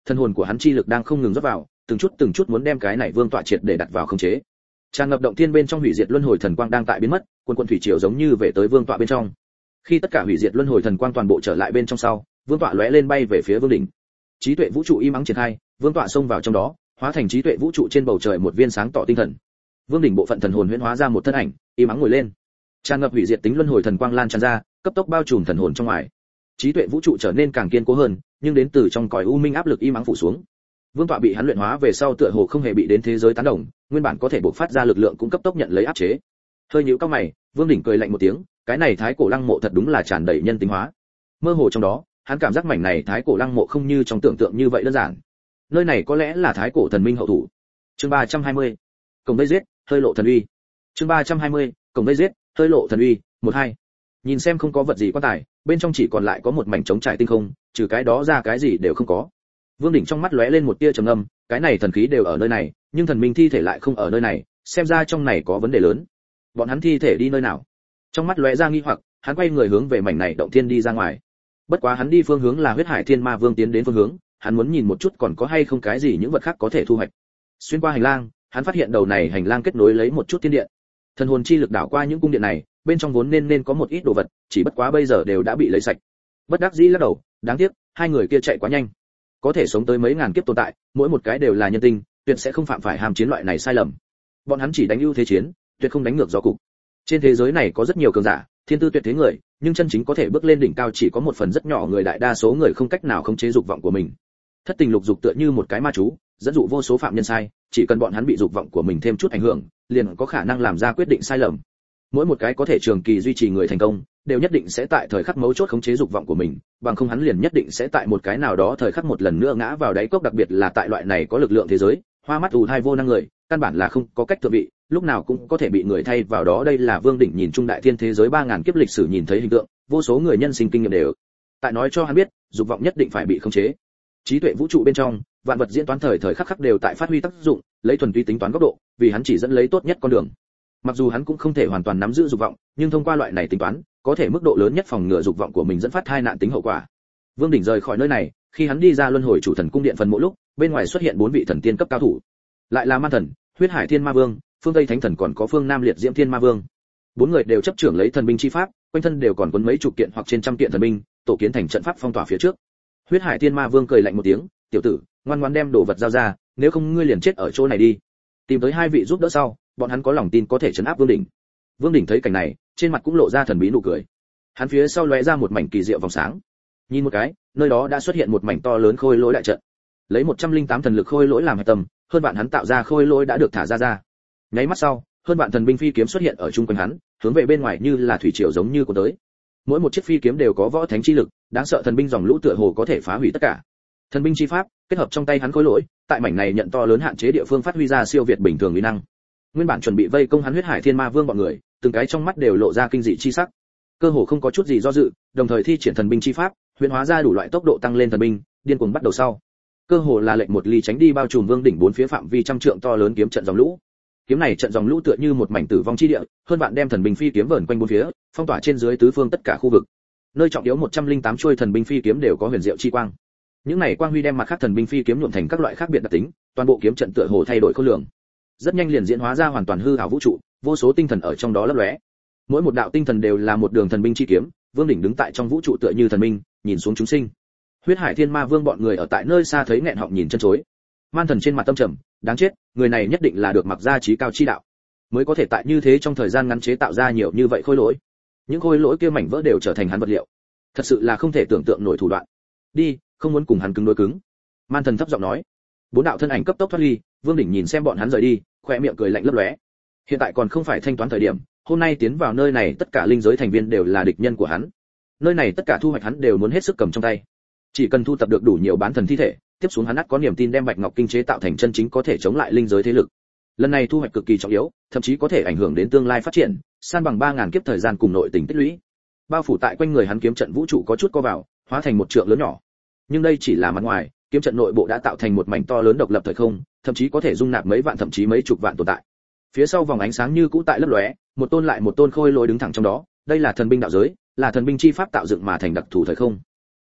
thần hồn của hắn chi lực đang không ngừng rót vào, từng chút muốn đem cái này vương tọa triệt để đặt vào khống chế. Tràn ngập động thiên bên trong hủy diệt luân hồi thần quang đang tại biến mất, quần thủy triều giống như về tới vương tọa bên trong. Khi tất cả hủy diệt luân hồi thần quang toàn bộ trở lại bên trong sau, vương tọa lóe lên bay về phía vương đỉnh. Trí tuệ vũ trụ im ắng triển khai, vương tọa xông vào trong đó, hóa thành trí tuệ vũ trụ trên bầu trời một viên sáng tỏ tinh thần. Vương đỉnh bộ phận thần hồn huyễn hóa ra một thân ảnh, im ắng ngồi lên. Tràn ngập hủy diệt tính luân hồi thần quang lan tràn ra, cấp tốc bao trùm thần hồn trong ngoài. Trí tuệ vũ trụ trở nên càng kiên cố hơn, nhưng đến từ trong cõi u minh áp lực im ắng phủ xuống. Vương tọa bị hắn luyện hóa về sau tựa hồ không hề bị đến thế giới tán đồng, nguyên bản có thể bộc phát ra lực lượng cũng cấp tốc nhận lấy áp chế. Hơi nhíu cao mày, Vương đỉnh cười lạnh một tiếng, cái này thái cổ lăng mộ thật đúng là tràn đầy nhân tính hóa. Mơ hồ trong đó, hắn cảm giác mảnh này thái cổ lăng mộ không như trong tưởng tượng như vậy đơn giản. Nơi này có lẽ là thái cổ thần minh hậu thủ. Chương 320. Cổng vây giết, hơi lộ thần uy. Chương 320. Cổng vây giết, hơi lộ thần uy, 1-2. Nhìn xem không có vật gì quan tài, bên trong chỉ còn lại có một mảnh trống trải tinh không, trừ cái đó ra cái gì đều không có. Vương đỉnh trong mắt lóe lên một tia trầm ngâm, cái này thần khí đều ở nơi này, nhưng thần minh thi thể lại không ở nơi này, xem ra trong này có vấn đề lớn. Bọn hắn thi thể đi nơi nào? Trong mắt lóe ra nghi hoặc, hắn quay người hướng về mảnh này động thiên đi ra ngoài. Bất quá hắn đi phương hướng là huyết hải thiên ma vương tiến đến phương hướng, hắn muốn nhìn một chút còn có hay không cái gì những vật khác có thể thu hoạch. Xuyên qua hành lang, hắn phát hiện đầu này hành lang kết nối lấy một chút thiên điện. Thần hồn chi lực đảo qua những cung điện này, bên trong vốn nên có một ít đồ vật, chỉ bất quá bây giờ đều đã bị lấy sạch. Bất đắc dĩ lắc đầu, đáng tiếc, hai người kia chạy quá nhanh. Có thể sống tới mấy ngàn kiếp tồn tại, mỗi một cái đều là nhân tinh, tuyệt sẽ không phạm phải ham chiến loại này sai lầm. Bọn hắn chỉ đánh ưu thế chiến, tuyệt không đánh ngược gió cục. Trên thế giới này có rất nhiều cường giả, thiên tư tuyệt thế người, nhưng chân chính có thể bước lên đỉnh cao chỉ có một phần rất nhỏ người, đại đa số người không cách nào khống chế dục vọng của mình. Thất tình lục dục tựa như một cái ma chú, dẫn dụ vô số phạm nhân sai, chỉ cần bọn hắn bị dục vọng của mình thêm chút ảnh hưởng, liền có khả năng làm ra quyết định sai lầm. Mỗi một cái có thể trường kỳ duy trì người thành công, đều nhất định sẽ tại thời khắc mấu chốt khống chế dục vọng của mình, bằng không hắn liền nhất định sẽ tại một cái nào đó thời khắc một lần nữa ngã vào đáy cốc, đặc biệt là tại loại này có lực lượng thế giới, hoa mắt ù thai vô năng người, căn bản là không có cách thượng vị, lúc nào cũng có thể bị người thay vào đó. Đây là Vương đỉnh nhìn trung đại thiên thế giới 3000 kiếp lịch sử nhìn thấy hình tượng, vô số người nhân sinh kinh nghiệm đều tại nói cho hắn biết, dục vọng nhất định phải bị khống chế. Trí tuệ vũ trụ bên trong, vạn vật diễn toán thời khắc khắc đều tại phát huy tác dụng, lấy thuần túy tính toán góc độ, vì hắn chỉ dẫn lấy tốt nhất con đường. Mặc dù hắn cũng không thể hoàn toàn nắm giữ dục vọng, nhưng thông qua loại này tính toán, có thể mức độ lớn nhất phòng ngừa dục vọng của mình dẫn phát tai nạn tính hậu quả. Vương đỉnh rời khỏi nơi này, khi hắn đi ra luân hồi chủ thần cung điện phần mộ lúc, bên ngoài xuất hiện 4 vị thần tiên cấp cao thủ, lại là Man thần, Huyết Hải Thiên Ma Vương, Phương Tây Thánh Thần còn có Phương Nam Liệt Diễm Thiên Ma Vương. 4 người đều chấp trưởng lấy thần binh chi pháp, quanh thân đều còn cuốn mấy chục kiện hoặc trên trăm kiện thần binh, tổ kiến thành trận pháp phong tỏa phía trước. Huyết Hải Thiên Ma Vương cười lạnh một tiếng, "Tiểu tử, ngoan ngoãn đem đồ vật giao ra, nếu không ngươi liền chết ở chỗ này đi." Tìm tới 2 vị giúp đỡ sau, bọn hắn có lòng tin có thể trấn áp Vương đỉnh. Vương đỉnh thấy cảnh này, trên mặt cũng lộ ra thần bí nụ cười. Hắn phía sau lóe ra một mảnh kỳ diệu vòng sáng. Nhìn một cái, nơi đó đã xuất hiện một mảnh to lớn khôi lỗi đại trận. Lấy 108 thần lực khôi lỗi làm hạch tâm, hơn bạn hắn tạo ra khôi lỗi đã được thả ra. Nháy mắt sau, hơn bạn thần binh phi kiếm xuất hiện ở chung quanh hắn, hướng về bên ngoài như là thủy triều giống như cuốn tới. Mỗi một chiếc phi kiếm đều có võ thánh chi lực, đáng sợ thần binh dòng lũ tựa hồ có thể phá hủy tất cả. Thần binh chi pháp, kết hợp trong tay hắn khôi lỗi, tại mảnh này nhận to lớn hạn chế địa phương phát huy ra siêu việt bình thường uy năng. Nguyên bản chuẩn bị vây công hắn Huyết Hải Thiên Ma Vương bọn người, từng cái trong mắt đều lộ ra kinh dị chi sắc. Cơ hồ không có chút gì do dự, đồng thời thi triển thần binh chi pháp, huyễn hóa ra đủ loại tốc độ tăng lên thần binh, điên cuồng bắt đầu sau. Cơ hồ là lệnh một ly tránh đi bao trùm Vương đỉnh 4 phía phạm vi trăm trượng to lớn kiếm trận dòng lũ. Kiếm này trận dòng lũ tựa như một mảnh tử vong chi địa, hơn bạn đem thần binh phi kiếm vờn quanh 4 phía, phong tỏa trên dưới tứ phương tất cả khu vực. Nơi trọng yếu 108 chuôi thần binh phi kiếm đều có huyền diệu chi quang. Những này quang huy đem mặt khác thần binh phi kiếm nhuộm thành các loại khác biệt đặc tính, toàn bộ kiếm trận tựa hồ thay đổi khối lượng. Rất nhanh liền diễn hóa ra hoàn toàn hư ảo vũ trụ, vô số tinh thần ở trong đó lấp lóe. Mỗi một đạo tinh thần đều là một đường thần binh chi kiếm, Vương đỉnh đứng tại trong vũ trụ tựa như thần minh, nhìn xuống chúng sinh. Huyết Hải Thiên Ma Vương bọn người ở tại nơi xa thấy nghẹn họng nhìn chân chối. Man thần trên mặt tâm trầm, đáng chết, người này nhất định là được mặc ra trí cao chi đạo, mới có thể tại như thế trong thời gian ngắn chế tạo ra nhiều như vậy khối lỗi. Những khối lỗi kia mảnh vỡ đều trở thành hắn vật liệu, thật sự là không thể tưởng tượng nổi thủ đoạn. Đi, không muốn cùng hắn cứng đối cứng. Man thần thấp giọng nói. 4 đạo thân ảnh cấp tốc thoát ly, Vương đỉnh nhìn xem bọn hắn rời đi, khóe miệng cười lạnh lấp lóe. Hiện tại còn không phải thanh toán thời điểm, hôm nay tiến vào nơi này tất cả linh giới thành viên đều là địch nhân của hắn. Nơi này tất cả thu hoạch hắn đều muốn hết sức cầm trong tay. Chỉ cần thu tập được đủ nhiều bán thần thi thể, tiếp xuống hắn ắt có niềm tin đem Bạch Ngọc Kinh chế tạo thành chân chính có thể chống lại linh giới thế lực. Lần này thu hoạch cực kỳ trọng yếu, thậm chí có thể ảnh hưởng đến tương lai phát triển, san bằng 3000 kiếp thời gian cùng nội tình tích lũy. Bao phủ tại quanh người hắn kiếm trận vũ trụ có chút co vào, hóa thành một trượng lớn nhỏ. Nhưng đây chỉ là mặt ngoài, kiếm trận nội bộ đã tạo thành một mảnh to lớn độc lập thời không, thậm chí có thể dung nạp mấy vạn thậm chí mấy chục vạn tồn tại. Phía sau vòng ánh sáng như cũ tại lấp lóe, một tôn lại một tôn khôi lỗi đứng thẳng trong đó, đây là thần binh đạo giới, là thần binh chi pháp tạo dựng mà thành đặc thù thời không.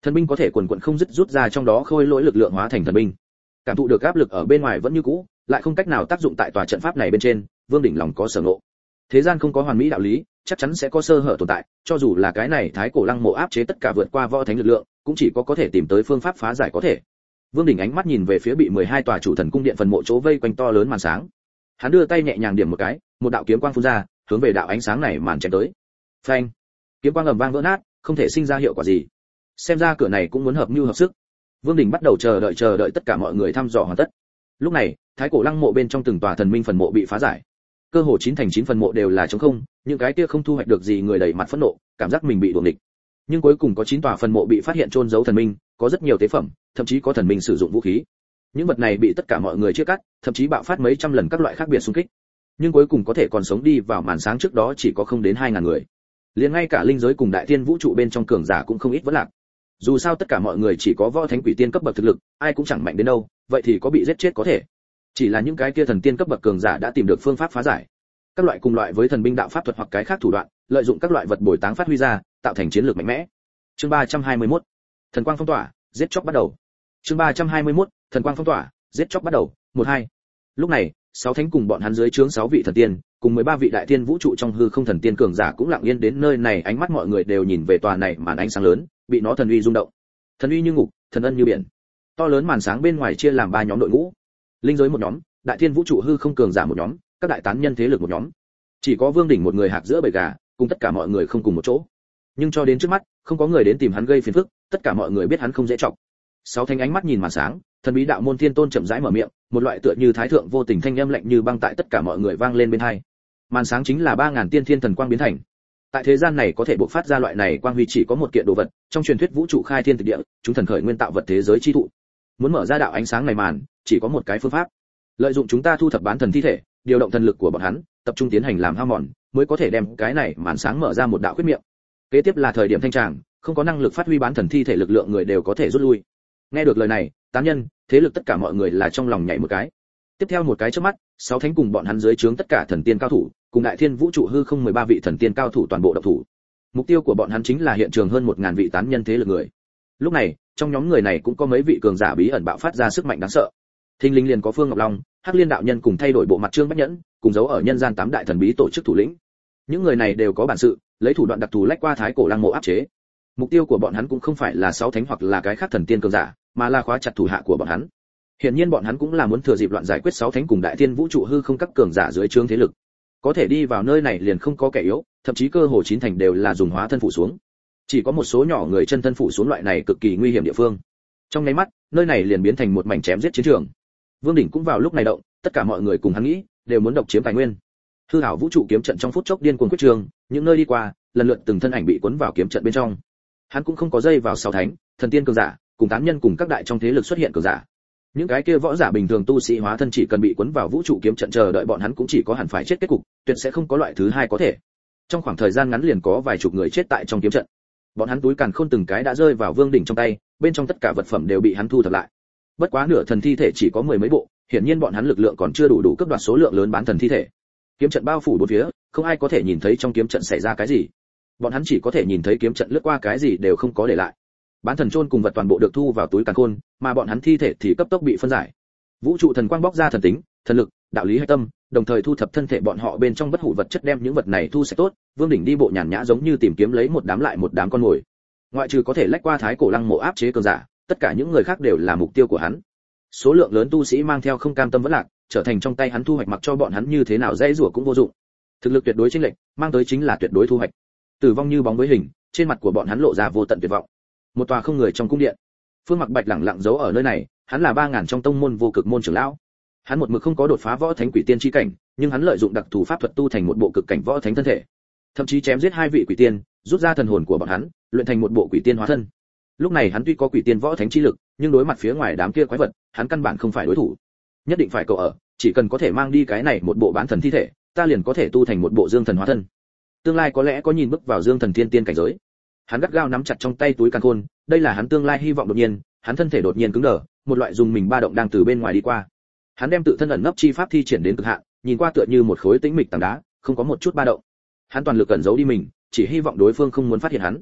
Thần binh có thể quần quần không dứt rút ra trong đó khôi lỗi lực lượng hóa thành thần binh. Cảm thụ được áp lực ở bên ngoài vẫn như cũ, lại không cách nào tác dụng tại tòa trận pháp này bên trên, Vương Đỉnh lòng có sở ngộ. Thế gian không có hoàn mỹ đạo lý, chắc chắn sẽ có sơ hở tồn tại, cho dù là cái này Thái Cổ Lăng Mộ áp chế tất cả vượt qua võ thánh lực lượng, cũng chỉ có thể tìm tới phương pháp phá giải có thể. Vương Đỉnh ánh mắt nhìn về phía bị 12 tòa chủ thần cung điện phần mộ chỗ vây quanh to lớn màn sáng. Hắn đưa tay nhẹ nhàng điểm một cái, một đạo kiếm quang phun ra, hướng về đạo ánh sáng này màn chém tới. Phanh! Kiếm quang ầm vang vỡ nát, không thể sinh ra hiệu quả gì. Xem ra cửa này cũng muốn hợp nhu hợp sức. Vương Đình bắt đầu chờ đợi tất cả mọi người thăm dò hoàn tất. Lúc này, Thái Cổ Lăng Mộ bên trong từng tòa thần minh phần mộ bị phá giải. Cơ hồ 9 thành 9 phần mộ đều là trống không, những cái kia không thu hoạch được gì người đầy mặt phẫn nộ, cảm giác mình bị đuổi địch. Nhưng cuối cùng có 9 tòa phần mộ bị phát hiện chôn giấu thần minh, có rất nhiều tế phẩm, thậm chí có thần minh sử dụng vũ khí. Những vật này bị tất cả mọi người chia cắt, thậm chí bạo phát mấy trăm lần các loại khác biệt xung kích. Nhưng cuối cùng có thể còn sống đi vào màn sáng trước đó chỉ có không đến 2000 người. Liền ngay cả linh giới cùng đại thiên vũ trụ bên trong cường giả cũng không ít vẫn lạc. Dù sao tất cả mọi người chỉ có võ thánh quỷ tiên cấp bậc thực lực, ai cũng chẳng mạnh đến đâu, vậy thì có bị giết chết có thể. Chỉ là những cái kia thần tiên cấp bậc cường giả đã tìm được phương pháp phá giải. Các loại cùng loại với thần binh đạo pháp thuật hoặc cái khác thủ đoạn, lợi dụng các loại vật bồi táng phát huy ra, tạo thành chiến lược mạnh mẽ. Chương 321. Thần quang phong tỏa, giết chóc bắt đầu. Chương 321. Thần quang phong tỏa, giết chóc bắt đầu. 1-2. Lúc này, 6 thánh cùng bọn hắn dưới trướng 6 vị thần tiên, cùng 13 vị đại thiên vũ trụ trong hư không thần tiên cường giả cũng lặng yên đến nơi này, ánh mắt mọi người đều nhìn về tòa này màn ánh sáng lớn, bị nó thần uy rung động. Thần uy như ngục, thần ân như biển. To lớn màn sáng bên ngoài chia làm 3 nhóm đội ngũ. Linh giới một nhóm, đại thiên vũ trụ hư không cường giả một nhóm, các đại tán nhân thế lực một nhóm. Chỉ có Vương Đỉnh một người hạc giữa bầy gà, cùng tất cả mọi người không cùng một chỗ. Nhưng cho đến trước mắt, không có người đến tìm hắn gây phiền phức, tất cả mọi người biết hắn không dễ trọng. 6 thánh ánh mắt nhìn màn sáng, thần bí đạo môn thiên tôn chậm rãi mở miệng, một loại tựa như thái thượng vô tình thanh âm lạnh như băng tại tất cả mọi người vang lên bên tai. Màn sáng chính là 3000 tiên thiên thần quang biến thành. Tại thế gian này có thể bộc phát ra loại này quang huy chỉ có một kiện đồ vật, trong truyền thuyết vũ trụ khai thiên tịch địa, chúng thần khởi nguyên tạo vật thế giới chi thụ. Muốn mở ra đạo ánh sáng này màn, chỉ có một cái phương pháp. Lợi dụng chúng ta thu thập bán thần thi thể, điều động thần lực của bọn hắn, tập trung tiến hành làm hao mòn, mới có thể đem cái này màn sáng mở ra một đạo khuyết miệng. Kế tiếp là thời điểm thanh tràng, không có năng lực phát huy bán thần thi thể lực lượng người đều có thể rút lui. Nghe được lời này, tán nhân, thế lực tất cả mọi người là trong lòng nhảy một cái. Tiếp theo một cái chớp mắt, 6 thánh cùng bọn hắn dưới trướng tất cả thần tiên cao thủ, cùng đại thiên vũ trụ hư không 13 vị thần tiên cao thủ toàn bộ động thủ. Mục tiêu của bọn hắn chính là hiện trường hơn 1000 vị tán nhân thế lực người. Lúc này, trong nhóm người này cũng có mấy vị cường giả bí ẩn bạo phát ra sức mạnh đáng sợ. Thinh linh liền có Phương Ngọc Long, Hắc Liên đạo nhân cùng thay đổi bộ mặt Trương Bách Nhẫn, cùng giấu ở nhân gian 8 đại thần bí tổ chức thủ lĩnh. Những người này đều có bản sự, lấy thủ đoạn đặc thù lách qua Thái Cổ Lăng Mộ áp chế. Mục tiêu của bọn hắn cũng không phải là 6 thánh hoặc là cái khác thần tiên cường giả, mà là khóa chặt thủ hạ của bọn hắn. Hiển nhiên bọn hắn cũng là muốn thừa dịp loạn giải quyết 6 thánh cùng đại thiên vũ trụ hư không các cường giả dưới trướng thế lực. Có thể đi vào nơi này liền không có kẻ yếu, thậm chí cơ hồ 9 thành đều là dùng hóa thân phủ xuống. Chỉ có một số nhỏ người chân thân phủ xuống loại này cực kỳ nguy hiểm địa phương. Trong nháy mắt, nơi này liền biến thành một mảnh chém giết chiến trường. Vương Đỉnh cũng vào lúc này động, tất cả mọi người cùng hắn nghĩ, đều muốn độc chiếm tài nguyên. Hư ảo vũ trụ kiếm trận trong phút chốc điên cuồng quyết trường, những nơi đi qua, lần lượt từng thân ảnh bị cuốn vào kiếm trận bên trong. Hắn cũng không có dây vào 6 thánh, thần tiên cường giả, cùng tán nhân cùng các đại trong thế lực xuất hiện cường giả. Những cái kia võ giả bình thường tu sĩ hóa thân chỉ cần bị cuốn vào vũ trụ kiếm trận chờ đợi bọn hắn cũng chỉ có hẳn phải chết kết cục, tuyệt sẽ không có loại thứ hai có thể. Trong khoảng thời gian ngắn liền có vài chục người chết tại trong kiếm trận. Bọn hắn túi càn khôn từng cái đã rơi vào Vương Đỉnh trong tay, bên trong tất cả vật phẩm đều bị hắn thu thập lại. Bất quá nửa thần thi thể chỉ có 10 mấy bộ, hiển nhiên bọn hắn lực lượng còn chưa đủ cấp đoạt số lượng lớn bán thần thi thể. Kiếm trận bao phủ bốn phía, không ai có thể nhìn thấy trong kiếm trận xảy ra cái gì. Bọn hắn chỉ có thể nhìn thấy kiếm trận lướt qua, cái gì đều không có để lại. Bán thần chôn cùng vật toàn bộ được thu vào túi càn khôn, mà bọn hắn thi thể thì cấp tốc bị phân giải. Vũ trụ thần quang bóc ra thần tính, thần lực, đạo lý hay tâm, đồng thời thu thập thân thể bọn họ bên trong bất hủ vật chất, đem những vật này thu sạch tốt. Vương Đỉnh đi bộ nhàn nhã giống như tìm kiếm lấy một đám lại một đám con mồi. Ngoại trừ có thể lách qua Thái Cổ Lăng Mộ áp chế cường giả, tất cả những người khác đều là mục tiêu của hắn. Số lượng lớn tu sĩ mang theo không cam tâm vẫn lạc, trở thành trong tay hắn thu hoạch, mặc cho bọn hắn như thế nào dễ rủa cũng vô dụng. Thực lực tuyệt đối chênh lệch, mang tới chính là tuyệt đối thu hoạch. Tử vong như bóng với hình, trên mặt của bọn hắn lộ ra vô tận tuyệt vọng. Một tòa không người trong cung điện, Phương Mặc Bạch lẳng lặng giấu ở nơi này, hắn là 3000 trong tông môn vô cực môn trưởng lão. Hắn một mực không có đột phá võ thánh quỷ tiên chi cảnh, nhưng hắn lợi dụng đặc thù pháp thuật tu thành một bộ cực cảnh võ thánh thân thể, thậm chí chém giết 2 vị quỷ tiên, rút ra thần hồn của bọn hắn, luyện thành một bộ quỷ tiên hóa thân. Lúc này hắn tuy có quỷ tiên võ thánh chi lực, nhưng đối mặt phía ngoài đám kia quái vật, hắn căn bản không phải đối thủ. Nhất định phải cầu ở, chỉ cần có thể mang đi cái này một bộ bán thần thi thể, ta liền có thể tu thành một bộ dương thần hóa thân. Tương lai có lẽ có nhìn bước vào dương thần thiên tiên cảnh giới. Hắn gắt gao nắm chặt trong tay túi càn khôn, đây là hắn tương lai hy vọng. Đột nhiên, hắn thân thể đột nhiên cứng đờ, một loại dùng mình ba động đang từ bên ngoài đi qua. Hắn đem tự thân ẩn nấp chi pháp thi triển đến cực hạn, nhìn qua tựa như một khối tĩnh mịch tảng đá, không có một chút ba động. Hắn toàn lực cẩn giấu đi mình, chỉ hy vọng đối phương không muốn phát hiện hắn.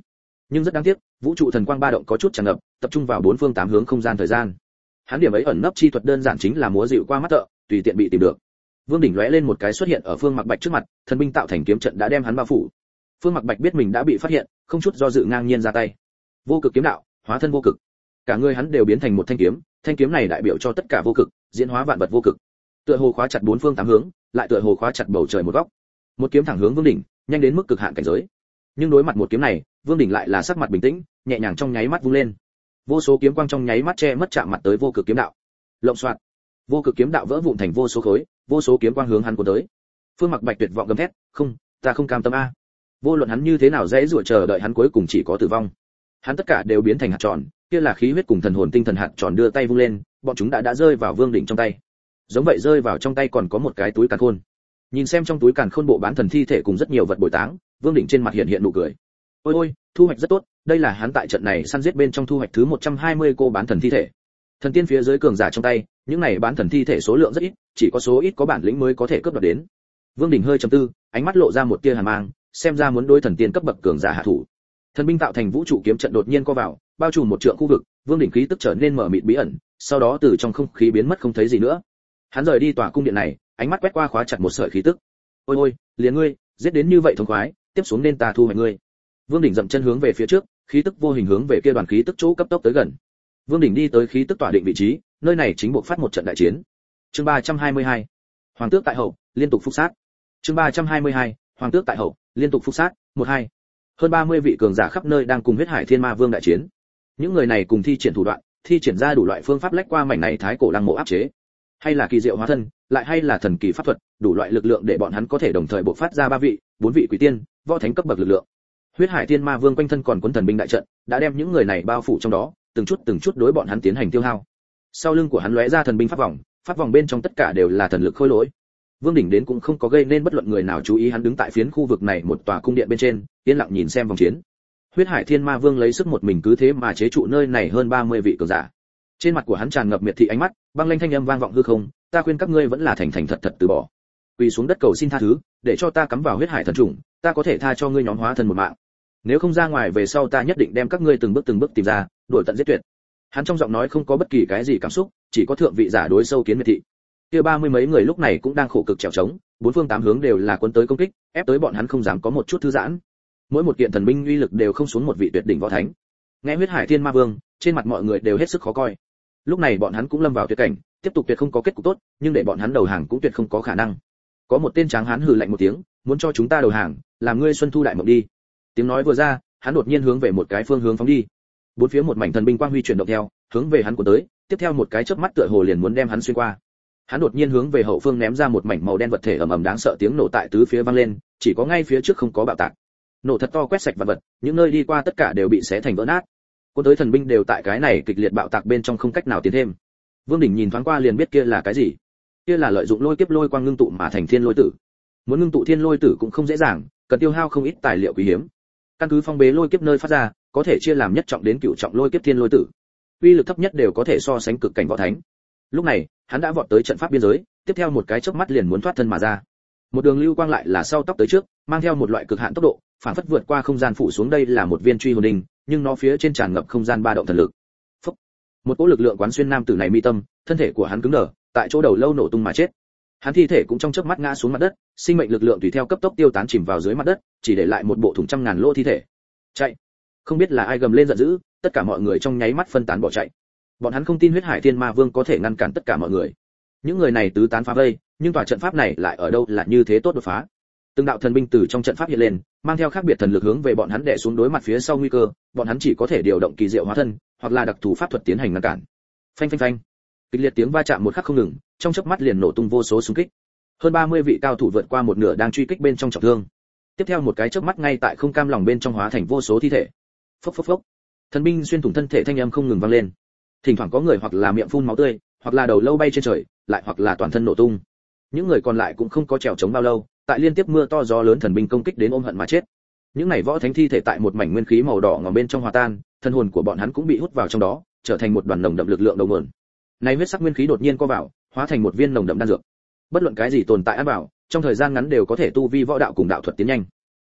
Nhưng rất đáng tiếc, vũ trụ thần quang ba động có chút tràn ngập, tập trung vào bốn phương tám hướng không gian thời gian. Hắn điểm ấy ẩn nấp chi thuật đơn giản chính là múa dịu qua mắt thợ, tùy tiện bị tìm được. Vương Đỉnh lóe lên một cái xuất hiện ở Phương Mặc Bạch trước mặt, thần binh tạo thành kiếm trận đã đem hắn bao phủ. Phương Mặc Bạch biết mình đã bị phát hiện, không chút do dự ngang nhiên ra tay. Vô cực kiếm đạo, hóa thân vô cực. Cả người hắn đều biến thành một thanh kiếm này đại biểu cho tất cả vô cực, diễn hóa vạn vật vô cực. Tựa hồ khóa chặt bốn phương tám hướng, lại tựa hồ khóa chặt bầu trời một góc. Một kiếm thẳng hướng Vương Đỉnh, nhanh đến mức cực hạn cảnh giới. Nhưng đối mặt một kiếm này, Vương Đỉnh lại là sắc mặt bình tĩnh, nhẹ nhàng trong nháy mắt vung lên. Vô số kiếm quang trong nháy mắt che mất chạm mặt tới vô cực kiếm đạo. Lộng xoạt, vô cực kiếm đạo vỡ vụn thành vô số khối, vô số kiếm quang hướng hắn cuốn tới. Phương Mặc Bạch tuyệt vọng gầm thét, "Không, ta không cam tâm a." Vô luận hắn như thế nào dễ dụa chờ đợi hắn cuối cùng chỉ có tử vong. Hắn tất cả đều biến thành hạt tròn, kia là khí huyết cùng thần hồn tinh thần hạt tròn đưa tay vung lên, bọn chúng đã rơi vào Vương Đỉnh trong tay. Giống vậy rơi vào trong tay còn có một cái túi càn khôn. Nhìn xem trong túi càn khôn bộ bán thần thi thể cùng rất nhiều vật bồi táng, Vương Đỉnh trên mặt hiện nụ cười. Ôi ôi, thu hoạch rất tốt, đây là hắn tại trận này săn giết bên trong thu hoạch thứ 120 cô bán thần thi thể. Thần tiên phía dưới cường giả trong tay, những này bán thần thi thể số lượng rất ít, chỉ có số ít có bản lĩnh mới có thể cướp đoạt đến. Vương Đỉnh hơi trầm tư, ánh mắt lộ ra một tia hàn mang, xem ra muốn đối thần tiên cấp bậc cường giả hạ thủ. Thần binh tạo thành vũ trụ kiếm trận đột nhiên co vào, bao trùm một trượng khu vực, Vương Đỉnh khí tức trở nên mờ mịt bí ẩn, sau đó từ trong không khí biến mất không thấy gì nữa. Hắn rời đi tòa cung điện này, ánh mắt quét qua khóa chặt một sợi khí tức. Ôi ôi, liền ngươi, giết đến như vậy thống khoái, tiếp xuống nên ta thu hoạch ngươi. Vương Đỉnh dậm chân hướng về phía trước, khí tức vô hình hướng về kia đoàn khí tức chỗ cấp tốc tới gần. Vương Đỉnh đi tới khí tức tỏa định vị trí, nơi này chính buộc phát một trận đại chiến. Chương 322. Hoàng tước tại hậu, liên tục phục sát. Chương 322. Hoàng tước tại hậu, liên tục phục sát. 1-2. Hơn 30 vị cường giả khắp nơi đang cùng huyết hải thiên ma vương đại chiến. Những người này cùng thi triển thủ đoạn, thi triển ra đủ loại phương pháp lách qua mảnh này thái cổ lăng mộ áp chế, hay là kỳ diệu hóa thân, lại hay là thần kỳ pháp thuật, đủ loại lực lượng để bọn hắn có thể đồng thời bộc phát ra 4 vị quỷ tiên, võ thánh cấp bậc lực lượng. Huyết hải thiên ma vương quanh thân còn cuốn thần binh đại trận, đã đem những người này bao phủ trong đó, từng chút đối bọn hắn tiến hành tiêu hao. Sau lưng của hắn lóe ra thần binh pháp vòng bên trong tất cả đều là thần lực khôi lỗi. Vương Đỉnh đến cũng không có gây nên bất luận người nào chú ý, hắn đứng tại phiến khu vực này một tòa cung điện bên trên, yên lặng nhìn xem vòng chiến. Huyết hải thiên ma vương lấy sức một mình cứ thế mà chế trụ nơi này hơn 30 vị cường giả. Trên mặt của hắn tràn ngập miệt thị ánh mắt, băng lanh thanh âm vang vọng hư không, ta khuyên các ngươi vẫn là thành thật từ bỏ. Quỳ xuống đất cầu xin tha thứ, để cho ta cắm vào huyết hải thần trùng, ta có thể tha cho ngươi nhóm hóa thần một mạng. Nếu không ra ngoài về sau ta nhất định đem các ngươi từng bước tìm ra, đuổi tận giết tuyệt. Hắn trong giọng nói không có bất kỳ cái gì cảm xúc, chỉ có thượng vị giả đối sâu kiến miệt thị. Kia 30 mấy người lúc này cũng đang khổ cực trèo trống, bốn phương tám hướng đều là cuốn tới công kích, ép tới bọn hắn không dám có một chút thư giãn. Mỗi một kiện thần binh uy lực đều không xuống một vị tuyệt đỉnh võ thánh. Nghe huyết hải thiên ma vương, trên mặt mọi người đều hết sức khó coi. Lúc này bọn hắn cũng lâm vào tuyệt cảnh, tiếp tục tuyệt không có kết cục tốt, nhưng để bọn hắn đầu hàng cũng tuyệt không có khả năng. Có một tên tráng hán hừ lạnh một tiếng, muốn cho chúng ta đầu hàng, làm ngươi xuân thu đại mộng đi. Tiếng nói vừa ra, hắn đột nhiên hướng về một cái phương hướng phóng đi. Bốn phía một mảnh thần binh quang huy chuyển động theo, hướng về hắn cuốn tới, tiếp theo một cái chớp mắt tựa hồ liền muốn đem hắn xuyên qua. Hắn đột nhiên hướng về hậu phương ném ra một mảnh màu đen vật thể ầm ầm đáng sợ, tiếng nổ tại tứ phía vang lên, chỉ có ngay phía trước không có bạo tạc. Nổ thật to quét sạch vật vật, những nơi đi qua tất cả đều bị xé thành vỡ nát. Cuốn tới thần binh đều tại cái này kịch liệt bạo tạc bên trong không cách nào tiến thêm. Vương Đỉnh nhìn thoáng qua liền biết kia là cái gì. Kia là lợi dụng lôi kiếp lôi quang ngưng tụ mà thành thiên lôi tử. Muốn ngưng tụ thiên lôi tử cũng không dễ dàng, cần tiêu hao không ít tài liệu quý hiếm. Căn cứ phong bế lôi kiếp nơi phát ra, có thể chia làm nhất trọng đến cửu trọng lôi kiếp thiên lôi tử. Uy lực thấp nhất đều có thể so sánh cực cảnh võ thánh. Lúc này, hắn đã vọt tới trận pháp biên giới, tiếp theo một cái chớp mắt liền muốn thoát thân mà ra. Một đường lưu quang lại là sau tóc tới trước, mang theo một loại cực hạn tốc độ, phản phất vượt qua không gian phủ xuống. Đây là một viên truy hồn đinh, nhưng nó phía trên tràn ngập không gian ba động thần lực. Phốc. Một cỗ lực lượng quán xuyên nam tử này mi tâm, thân thể của hắn cứng đờ, tại chỗ đầu lâu nổ tung mà chết. Hắn thi thể cũng trong chớp mắt ngã xuống mặt đất, sinh mệnh lực lượng tùy theo cấp tốc tiêu tán chìm vào dưới mặt đất, chỉ để lại một bộ thủng trăm ngàn lỗ thi thể. Chạy! Không biết là ai gầm lên giận dữ, tất cả mọi người trong nháy mắt phân tán bỏ chạy. Bọn hắn không tin huyết hải thiên ma vương có thể ngăn cản tất cả mọi người. Những người này tứ tán phá vây, nhưng tòa trận pháp này lại ở đâu là như thế tốt đột phá. Từng đạo thần binh từ trong trận pháp hiện lên, mang theo khác biệt thần lực hướng về bọn hắn đè xuống. Đối mặt phía sau nguy cơ, bọn hắn chỉ có thể điều động kỳ diệu hóa thân, hoặc là đặc thù pháp thuật tiến hành ngăn cản. Phanh phanh phanh. Kịch liệt tiếng va chạm một khắc không ngừng, trong chớp mắt liền nổ tung vô số xung kích. Hơn 30 vị cao thủ vượt qua một nửa đang truy kích bên trong trọng thương. Tiếp theo một cái chớp mắt ngay tại không cam lòng bên trong hóa thành vô số thi thể. Phốc phốc phốc. Thần binh xuyên thủng thân thể thanh âm không ngừng vang lên. Thỉnh thoảng có người hoặc là miệng phun máu tươi, hoặc là đầu lâu bay trên trời, lại hoặc là toàn thân nổ tung. Những người còn lại cũng không có trèo chống bao lâu, tại liên tiếp mưa to gió lớn thần binh công kích đến ôm hận mà chết. Những này võ thánh thi thể tại một mảnh nguyên khí màu đỏ ngòm bên trong hòa tan, thân hồn của bọn hắn cũng bị hút vào trong đó, trở thành một đoàn nồng đậm lực lượng đầu nguồn. Này huyết sắc nguyên khí đột nhiên co vào, hóa thành một viên nồng đậm đan dược. Bất luận cái gì tồn tại ăn vào, trong thời gian ngắn đều có thể tu vi võ đạo cùng đạo thuật tiến nhanh.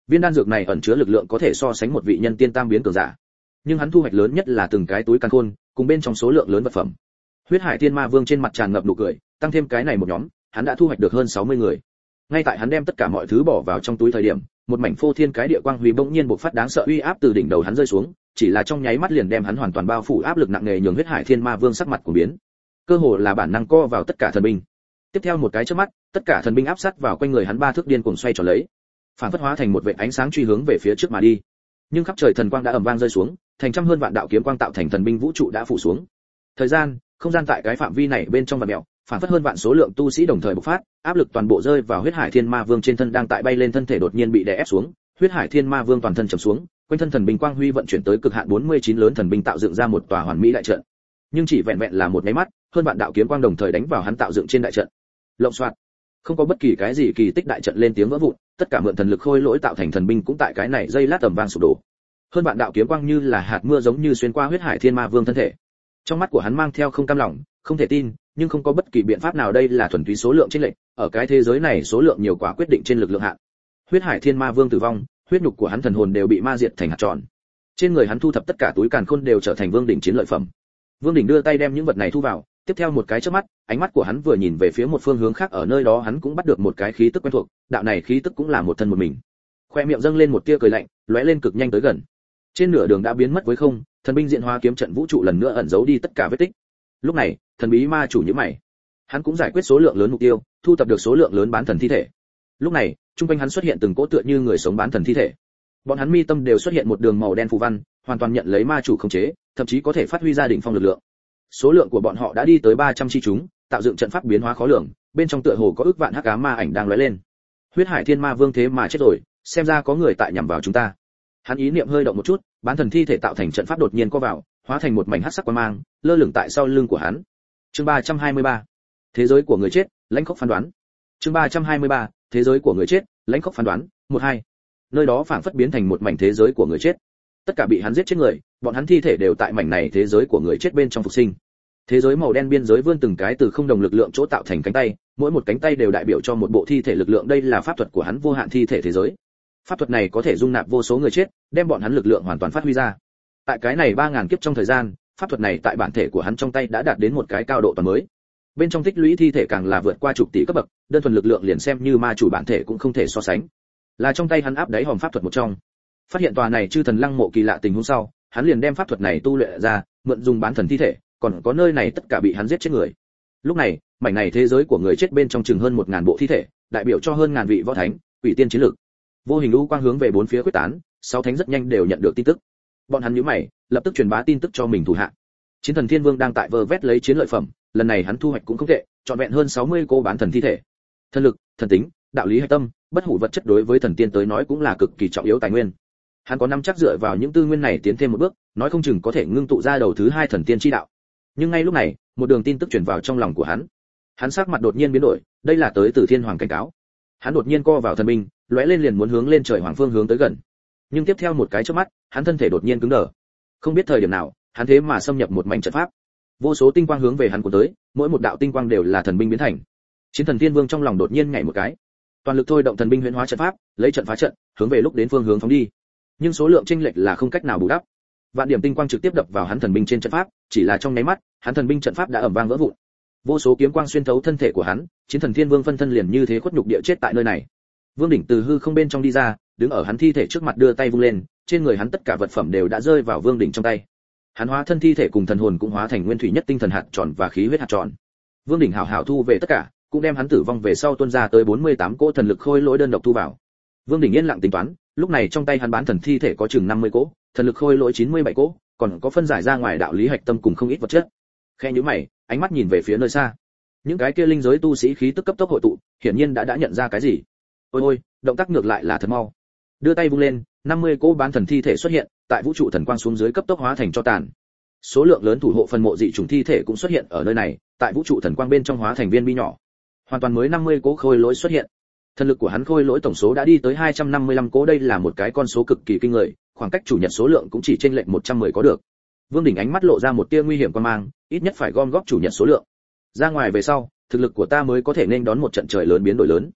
Viên đan dược này ẩn chứa lực lượng có thể so sánh một vị nhân tiên tam biến cường giả, nhưng hắn thu hoạch lớn nhất là từng cái túi càn khôn, cùng bên trong số lượng lớn vật phẩm. Huyết Hải Thiên Ma Vương trên mặt tràn ngập nụ cười, tăng thêm cái này một nhóm, hắn đã thu hoạch được hơn 60 người. Ngay tại hắn đem tất cả mọi thứ bỏ vào trong túi thời điểm, một mảnh phô thiên cái địa quang huy bỗng nhiên bộc phát đáng sợ uy áp từ đỉnh đầu hắn rơi xuống, chỉ là trong nháy mắt liền đem hắn hoàn toàn bao phủ, áp lực nặng nề nhường Huyết Hải Thiên Ma Vương sắc mặt của biến. Cơ hồ là bản năng co vào tất cả thần binh. Tiếp theo một cái chớp mắt, tất cả thần binh áp sát vào quanh người hắn ba thước điên cuồng xoay tròn lấy, phản phất hóa thành một vệt ánh sáng truy hướng về phía trước mà đi. Nhưng khắp trời thần quang đã ầm vang rơi xuống, thành trăm hơn vạn đạo kiếm quang tạo thành thần binh vũ trụ đã phủ xuống. Thời gian, không gian tại cái phạm vi này bên trong vạn mèo, phản phất hơn vạn số lượng tu sĩ đồng thời bộc phát, áp lực toàn bộ rơi vào Huyết Hải Thiên Ma Vương trên thân đang tại bay lên thân thể đột nhiên bị đè ép xuống, Huyết Hải Thiên Ma Vương toàn thân trầm xuống, quanh thân thần binh quang huy vận chuyển tới cực hạn 49 lớn thần binh tạo dựng ra một tòa hoàn mỹ đại trận. Nhưng chỉ vẹn vẹn là một cái mắt, hơn vạn đạo kiếm quang đồng thời đánh vào hắn tạo dựng trên đại trận. Lộng xoạt. Không có bất kỳ cái gì kỳ tích, đại trận lên tiếng vỡ vụn, tất cả mượn thần lực khôi lỗi tạo thành thần binh cũng tại cái này dây lát tầm vang sụp đổ. Hơn vạn đạo kiếm quang như là hạt mưa giống như xuyên qua Huyết Hải Thiên Ma Vương thân thể. Trong mắt của hắn mang theo không cam lòng, không thể tin, nhưng không có bất kỳ biện pháp nào, đây là thuần túy số lượng chênh lệch, ở cái thế giới này số lượng nhiều quả quyết định trên lực lượng hạn. Huyết Hải Thiên Ma Vương tử vong, huyết nhục của hắn thần hồn đều bị ma diệt thành hạt tròn. Trên người hắn thu thập tất cả túi càn khôn đều trở thành Vương đỉnh chiến lợi phẩm. Vương đỉnh đưa tay đem những vật này thu vào, tiếp theo một cái chớp mắt, ánh mắt của hắn vừa nhìn về phía một phương hướng khác, ở nơi đó hắn cũng bắt được một cái khí tức quen thuộc, đạo này khí tức cũng là một thân một mình. Khoe miệng dâng lên một tia cười lạnh, lóe lên cực nhanh tới gần. Trên nửa đường đã biến mất với không, thần binh diện hóa kiếm trận vũ trụ lần nữa ẩn giấu đi tất cả vết tích. Lúc này, thần bí ma chủ nhíu mày. Hắn cũng giải quyết số lượng lớn mục tiêu, thu thập được số lượng lớn bán thần thi thể. Lúc này, trung quanh hắn xuất hiện từng cỗ tựa như người sống bán thần thi thể. Bọn hắn mi tâm đều xuất hiện một đường màu đen phù văn, hoàn toàn nhận lấy ma chủ khống chế, thậm chí có thể phát huy ra đỉnh phong lực lượng. Số lượng của bọn họ đã đi tới 300 chi chúng, tạo dựng trận pháp biến hóa khó lường, bên trong tựa hồ có ước vạn hắc ám ma ảnh đang lóe lên. Huyết Hải Thiên Ma Vương thế mà chết rồi, xem ra có người tại nhằm vào chúng ta. Hắn ý niệm hơi động một chút, bán thần thi thể tạo thành trận pháp đột nhiên co vào, hóa thành một mảnh hắc sắc quang mang, lơ lửng tại sau lưng của hắn. Chương 323. Thế giới của người chết, lãnh khốc phán đoán. Chương 323. Thế giới của người chết, lãnh khốc phán đoán. 1-2. Nơi đó phảng phất biến thành một mảnh thế giới của người chết. Tất cả bị hắn giết chết người, bọn hắn thi thể đều tại mảnh này thế giới của người chết bên trong phục sinh. Thế giới màu đen biên giới vươn từng cái từ không đồng lực lượng chỗ tạo thành cánh tay, mỗi một cánh tay đều đại biểu cho một bộ thi thể lực lượng, đây là pháp thuật của hắn vô hạn thi thể thế giới. Pháp thuật này có thể dung nạp vô số người chết, đem bọn hắn lực lượng hoàn toàn phát huy ra. Tại cái này 3000 kiếp trong thời gian, pháp thuật này tại bản thể của hắn trong tay đã đạt đến một cái cao độ toàn mới. Bên trong tích lũy thi thể càng là vượt qua chục tỷ cấp bậc, đơn thuần lực lượng liền xem như ma chủ bản thể cũng không thể so sánh. Là trong tay hắn áp đáy hòm pháp thuật một trong. Phát hiện tòa này chư thần lăng mộ kỳ lạ tình huống sau, hắn liền đem pháp thuật này tu luyện ra, mượn dùng bán thần thi thể, còn có nơi này tất cả bị hắn giết chết người. Lúc này, mảnh này thế giới của người chết bên trong chừng hơn 1000 bộ thi thể, đại biểu cho hơn ngàn vị võ thánh, quỷ tiên chiến lực. Vô hình lũ quang hướng về bốn phía quyết tán, sáu thánh rất nhanh đều nhận được tin tức. Bọn hắn nhíu mày, lập tức truyền bá tin tức cho mình thủ hạ. Chiến thần Thiên Vương đang tại vơ vét lấy chiến lợi phẩm, lần này hắn thu hoạch cũng không tệ, trọn vẹn hơn 60 cô bán thần thi thể. Thần lực, thần tính, đạo lý hạch tâm, bất hủ vật chất đối với thần tiên tới nói cũng là cực kỳ trọng yếu tài nguyên. Hắn có nắm chắc dựa vào những tư nguyên này tiến thêm một bước, nói không chừng có thể ngưng tụ ra đầu thứ 2 thần tiên chi đạo. Nhưng ngay lúc này, một đường tin tức truyền vào trong lòng của hắn. Hắn sắc mặt đột nhiên biến đổi, đây là tới từ Thiên Hoàng cảnh cáo. Hắn đột nhiên co vào thần binh, lóe lên liền muốn hướng lên trời hoàng phương hướng tới gần. Nhưng tiếp theo một cái chớp mắt, hắn thân thể đột nhiên cứng đờ. Không biết thời điểm nào, hắn thế mà xâm nhập một mảnh trận pháp. Vô số tinh quang hướng về hắn cuốn tới, mỗi một đạo tinh quang đều là thần binh biến thành. Chiến thần Thiên Vương trong lòng đột nhiên nhảy một cái. Toàn lực thôi động thần binh huyễn hóa trận pháp, lấy trận phá trận, hướng về lúc đến phương hướng phóng đi. Nhưng số lượng chênh lệch là không cách nào bù đắp. Vạn điểm tinh quang trực tiếp đập vào hắn thần binh trên trận pháp, chỉ là trong nháy mắt, hắn thần binh trận pháp đã ầm vang vỡ vụn. Vô số kiếm quang xuyên thấu thân thể của hắn, Chiến thần Thiên Vương phân thân liền như thế khuất nhục địa chết tại nơi này. Vương đỉnh từ hư không bên trong đi ra, đứng ở hắn thi thể trước mặt đưa tay vung lên, trên người hắn tất cả vật phẩm đều đã rơi vào Vương đỉnh trong tay. Hắn hóa thân thi thể cùng thần hồn cũng hóa thành nguyên thủy nhất tinh thần hạt tròn và khí huyết hạt tròn. Vương đỉnh hảo hảo thu về tất cả, cũng đem hắn tử vong về sau tuôn ra tới 48 cỗ thần lực khôi lỗi đơn độc thu vào. Vương đỉnh yên lặng tính toán, lúc này trong tay hắn bán thần thi thể có chừng 50 cỗ, thần lực khôi lỗi 97 cỗ, còn có phân giải ra ngoài đạo lý hạch tâm cùng không ít vật chất. Khe nhíu mày, ánh mắt nhìn về phía nơi xa. Những cái kia linh giới tu sĩ khí tức cấp tốc hội tụ, hiển nhiên đã nhận ra cái gì. Ôi ôi, động tác ngược lại là thật mau. Đưa tay vung lên, 50 cỗ bán thần thi thể xuất hiện, tại vũ trụ thần quang xuống dưới cấp tốc hóa thành cho tàn. Số lượng lớn thủ hộ phần mộ dị chủng thi thể cũng xuất hiện ở nơi này, tại vũ trụ thần quang bên trong hóa thành viên bi nhỏ. Hoàn toàn mới 50 cỗ khôi lỗi xuất hiện. Thần lực của hắn khôi lỗi tổng số đã đi tới 255 cỗ, đây là một cái con số cực kỳ kinh người, khoảng cách chủ nhật số lượng cũng chỉ chênh lệch 110 có được. Vương đỉnh ánh mắt lộ ra một tia nguy hiểm quan mang, ít nhất phải gom góp chủ nhật số lượng. Ra ngoài về sau, thực lực của ta mới có thể nên đón một trận trời lớn biến đổi lớn.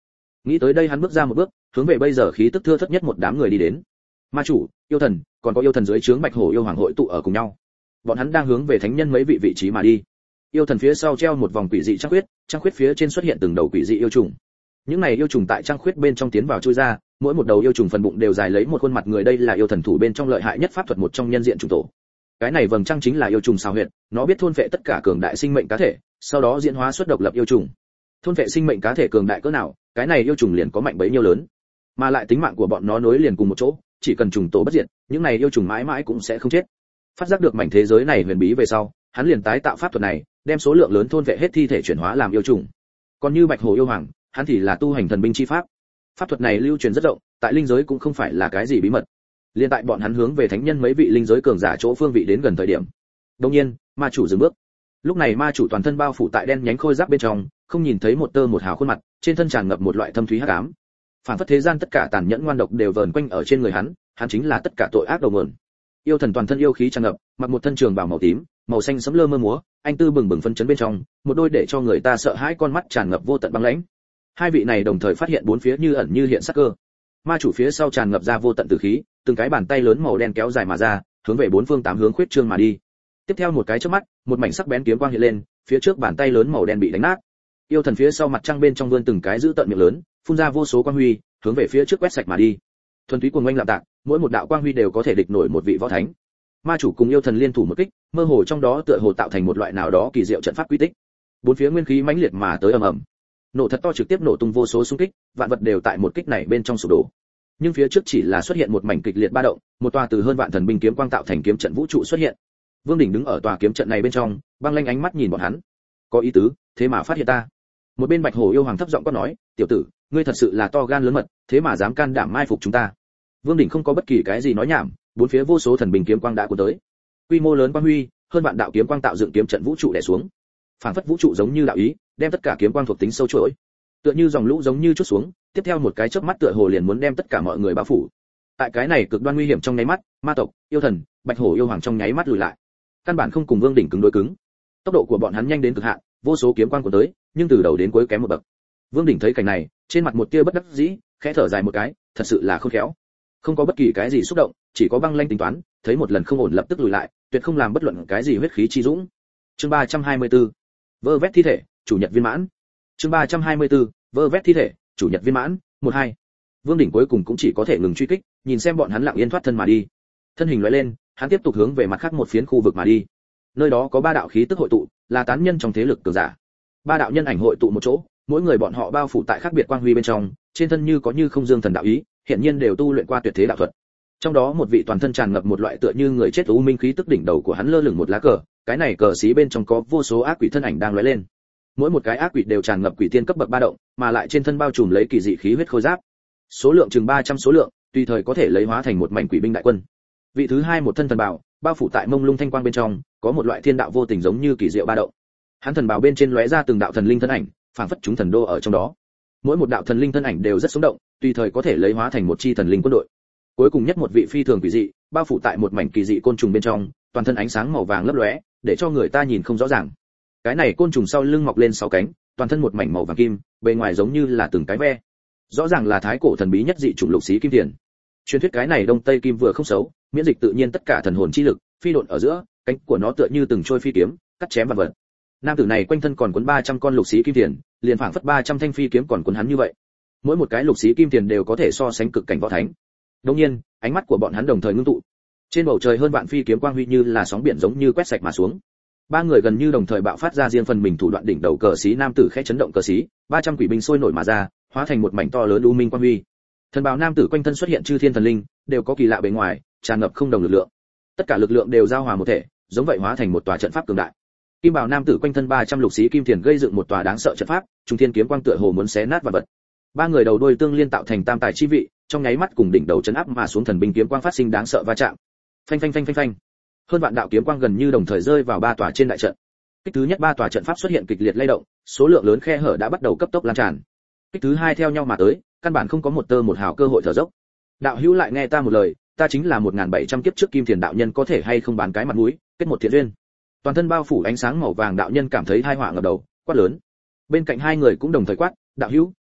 Nghĩ tới đây hắn bước ra một bước, hướng về bây giờ khí tức thưa thớt nhất một đám người đi đến. Ma chủ, yêu thần, còn có yêu thần dưới trướng Bạch Hổ yêu hoàng hội tụ ở cùng nhau. Bọn hắn đang hướng về thánh nhân mấy vị trí mà đi. Yêu thần phía sau treo một vòng quỷ dị trăng khuyết phía trên xuất hiện từng đầu quỷ dị yêu trùng. Những này yêu trùng tại trăng khuyết bên trong tiến vào chui ra, mỗi một đầu yêu trùng phần bụng đều dài lấy một khuôn mặt người, đây là yêu thần thủ bên trong lợi hại nhất pháp thuật một trong nhân diện trùng tổ. Cái này vầng trăng chính là yêu trùng xào huyệt, nó biết thôn phệ tất cả cường đại sinh mệnh cá thể, sau đó diễn hóa xuất độc lập yêu trùng. Thôn phệ sinh mệnh cá thể cường đại cỡ nào, cái này yêu trùng liền có mạnh bấy nhiêu lớn. Mà lại tính mạng của bọn nó nối liền cùng một chỗ, chỉ cần trùng tổ bất diệt, những này yêu trùng mãi mãi cũng sẽ không chết. Phát giác được mảnh thế giới này huyền bí về sau, hắn liền tái tạo pháp thuật này, đem số lượng lớn thôn vệ hết thi thể chuyển hóa làm yêu trùng. Còn như Bạch Hổ yêu hoàng, hắn thì là tu hành thần binh chi pháp. Pháp thuật này lưu truyền rất rộng, tại linh giới cũng không phải là cái gì bí mật. Liên tại bọn hắn hướng về thánh nhân mấy vị linh giới cường giả chỗ phương vị đến gần thời điểm. Đương nhiên, ma chủ dừng bước. Lúc này ma chủ toàn thân bao phủ tại đen nhánh khôi giáp bên trong, không nhìn thấy một tơ một hào khuôn mặt, trên thân tràn ngập một loại thâm thúy hắc ám. Phản phất thế gian tất cả tàn nhẫn ngoan độc đều vờn quanh ở trên người hắn, hắn chính là tất cả tội ác đầu nguồn. Yêu thần toàn thân yêu khí tràn ngập, mặc một thân trường bào màu tím, màu xanh sẫm lơ mơ múa, anh tư bừng bừng phấn chấn bên trong, một đôi để cho người ta sợ hãi con mắt tràn ngập vô tận băng lãnh. Hai vị này đồng thời phát hiện bốn phía như ẩn như hiện sắc cơ. Ma chủ phía sau tràn ngập ra vô tận tử khí, từng cái bàn tay lớn màu đen kéo dài mà ra, hướng về bốn phương tám hướng khuyết trương mà đi. Tiếp theo một cái chớp mắt, một mảnh sắc bén kiếm quang hiện lên, phía trước bàn tay lớn màu đen bị đánh nát. Yêu thần phía sau mặt trăng bên trong vươn từng cái giữ tận miệng lớn, phun ra vô số quang huy, hướng về phía trước quét sạch mà đi. Thuần túy cuồng oanh lạm tạc, mỗi một đạo quang huy đều có thể địch nổi một vị võ thánh. Ma chủ cùng yêu thần liên thủ một kích, mơ hồ trong đó tựa hồ tạo thành một loại nào đó kỳ diệu trận pháp quy tích. Bốn phía nguyên khí mãnh liệt mà tới ầm ầm. Nổ thật to trực tiếp nổ tung vô số xung kích, vạn vật đều tại một kích này bên trong sụp đổ. Nhưng phía trước chỉ là xuất hiện một mảnh kịch liệt ba động, một tòa từ hơn vạn thần binh kiếm quang tạo thành kiếm trận vũ trụ xuất hiện. Vương Đỉnh đứng ở tòa kiếm trận này bên trong, băng lanh ánh mắt nhìn bọn hắn. Có ý tứ, thế mà phát hiện ta. Một bên Bạch Hổ yêu hoàng thấp giọng quát nói, tiểu tử, ngươi thật sự là to gan lớn mật, thế mà dám can đảm mai phục chúng ta. Vương Đỉnh không có bất kỳ cái gì nói nhảm, bốn phía vô số thần binh kiếm quang đã cuốn tới. Quy mô lớn quang huy, hơn vạn đạo kiếm quang tạo dựng kiếm trận vũ trụ đè xuống. Phản phất vũ trụ giống như đạo ý, đem tất cả kiếm quang thuộc tính sâu chuỗi. Tựa như dòng lũ giống như chút xuống, tiếp theo một cái chớp mắt tựa hồ liền muốn đem tất cả mọi người bao phủ. Tại cái này cực đoan nguy hiểm trong nháy mắt, ma tộc, yêu thần, Bạch Hổ yêu hoàng trong nháy mắt lùi lại. Căn bản không cùng Vương Đỉnh cứng đối cứng. Tốc độ của bọn hắn nhanh đến cực hạn, vô số kiếm quang cuốn tới, nhưng từ đầu đến cuối kém một bậc. Vương Đỉnh thấy cảnh này, trên mặt một tia bất đắc dĩ, khẽ thở dài một cái, thật sự là khôn khéo. Không có bất kỳ cái gì xúc động, chỉ có băng lanh tính toán, thấy một lần không ổn lập tức lùi lại, tuyệt không làm bất luận cái gì huyết khí chi dũng. Chương 324. Vơ vét thi thể, chủ nhật viên mãn. Chương 324. Vơ vét thi thể, chủ nhật viên mãn. 1-2. Vương Đỉnh cuối cùng cũng chỉ có thể ngừng truy kích, nhìn xem bọn hắn lặng yên thoát thân mà đi. Thân hình lóe lên, hắn tiếp tục hướng về mặt khác một phiến khu vực mà đi. Nơi đó có ba đạo khí tức hội tụ, là tán nhân trong thế lực cường giả. Ba đạo nhân ảnh hội tụ một chỗ, mỗi người bọn họ bao phủ tại khác biệt quang huy bên trong, trên thân như có như không dương thần đạo ý, hiện nhiên đều tu luyện qua tuyệt thế đạo thuật. Trong đó một vị toàn thân tràn ngập một loại tựa như người chết u minh khí tức, đỉnh đầu của hắn lơ lửng một lá cờ, cái này cờ xí bên trong có vô số ác quỷ thân ảnh đang lóe lên. Mỗi một cái ác quỷ đều tràn ngập quỷ tiên cấp bậc ba động, mà lại trên thân bao trùm lấy kỳ dị khí huyết khôi giáp. Số lượng chừng 300 số lượng, tùy thời có thể lấy hóa thành một mảnh quỷ binh đại quân. Vị thứ hai một thân thần bào, bao phủ tại mông lung thanh quang bên trong, có một loại thiên đạo vô tình giống như kỳ diệu ba động. Hắn thần bào bên trên lóe ra từng đạo thần linh thân ảnh, phảng phất chúng thần đô ở trong đó. Mỗi một đạo thần linh thân ảnh đều rất sống động, tùy thời có thể lấy hóa thành một chi thần linh quân đội. Cuối cùng nhất một vị phi thường quỷ dị, bao phủ tại một mảnh kỳ dị côn trùng bên trong, toàn thân ánh sáng màu vàng lấp lóe, để cho người ta nhìn không rõ ràng. Cái này côn trùng sau lưng mọc lên 6 cánh, toàn thân một mảnh màu vàng kim, bề ngoài giống như là từng cái ve. Rõ ràng là thái cổ thần bí nhất dị chủng lục xí kim tiền. Truyền thuyết cái này đông tây kim vừa không xấu, miễn dịch tự nhiên tất cả thần hồn chi lực, phi độn ở giữa, cánh của nó tựa như từng trôi phi kiếm, cắt chém vạn vật. Nam tử này quanh thân còn cuốn 300 con lục xí kim tiền, liền phảng phất 300 thanh phi kiếm còn cuốn hắn như vậy. Mỗi một cái lục xí kim tiền đều có thể so sánh cực cảnh võ thánh. Đương nhiên, ánh mắt của bọn hắn đồng thời ngưng tụ. Trên bầu trời hơn vạn phi kiếm quang huy như là sóng biển giống như quét sạch mà xuống. Ba người gần như đồng thời bạo phát ra riêng phần mình thủ đoạn, đỉnh đầu cờ xí nam tử khẽ chấn động cờ xí, 300 quỷ binh sôi nổi mà ra, hóa thành một mảnh to lớn u minh quang huy. Thần bào nam tử quanh thân xuất hiện chư thiên thần linh, đều có kỳ lạ bề ngoài, tràn ngập không đồng lực lượng. Tất cả lực lượng đều giao hòa một thể, giống vậy hóa thành một tòa trận pháp cường đại. Kim bào nam tử quanh thân 300 lục xí kim tiền gây dựng một tòa đáng sợ trận pháp, trung thiên kiếm quang tựa hồ muốn xé nát vạn vật. Ba người đầu đuôi tương liên tạo thành tam tài chi vị, trong nháy mắt cùng đỉnh đầu chấn áp mà xuống thần binh kiếm quang phát sinh đáng sợ va chạm. Phanh phanh phanh phanh phanh. Hơn vạn đạo kiếm quang gần như đồng thời rơi vào ba tòa trên đại trận. Kích thứ nhất ba tòa trận pháp xuất hiện kịch liệt lay động, số lượng lớn khe hở đã bắt đầu cấp tốc lan tràn. Kích thứ hai theo nhau mà tới, căn bản không có một tơ một hào cơ hội thở dốc. Đạo hữu lại nghe ta một lời, ta chính là 1700 kiếp trước kim tiền đạo nhân, có thể hay không bán cái mặt mũi, kết một thiện duyên. Toàn thân bao phủ ánh sáng màu vàng đạo nhân cảm thấy tai họa ngập đầu, quát lớn. Bên cạnh hai người cũng đồng thời quát, đạo hữu,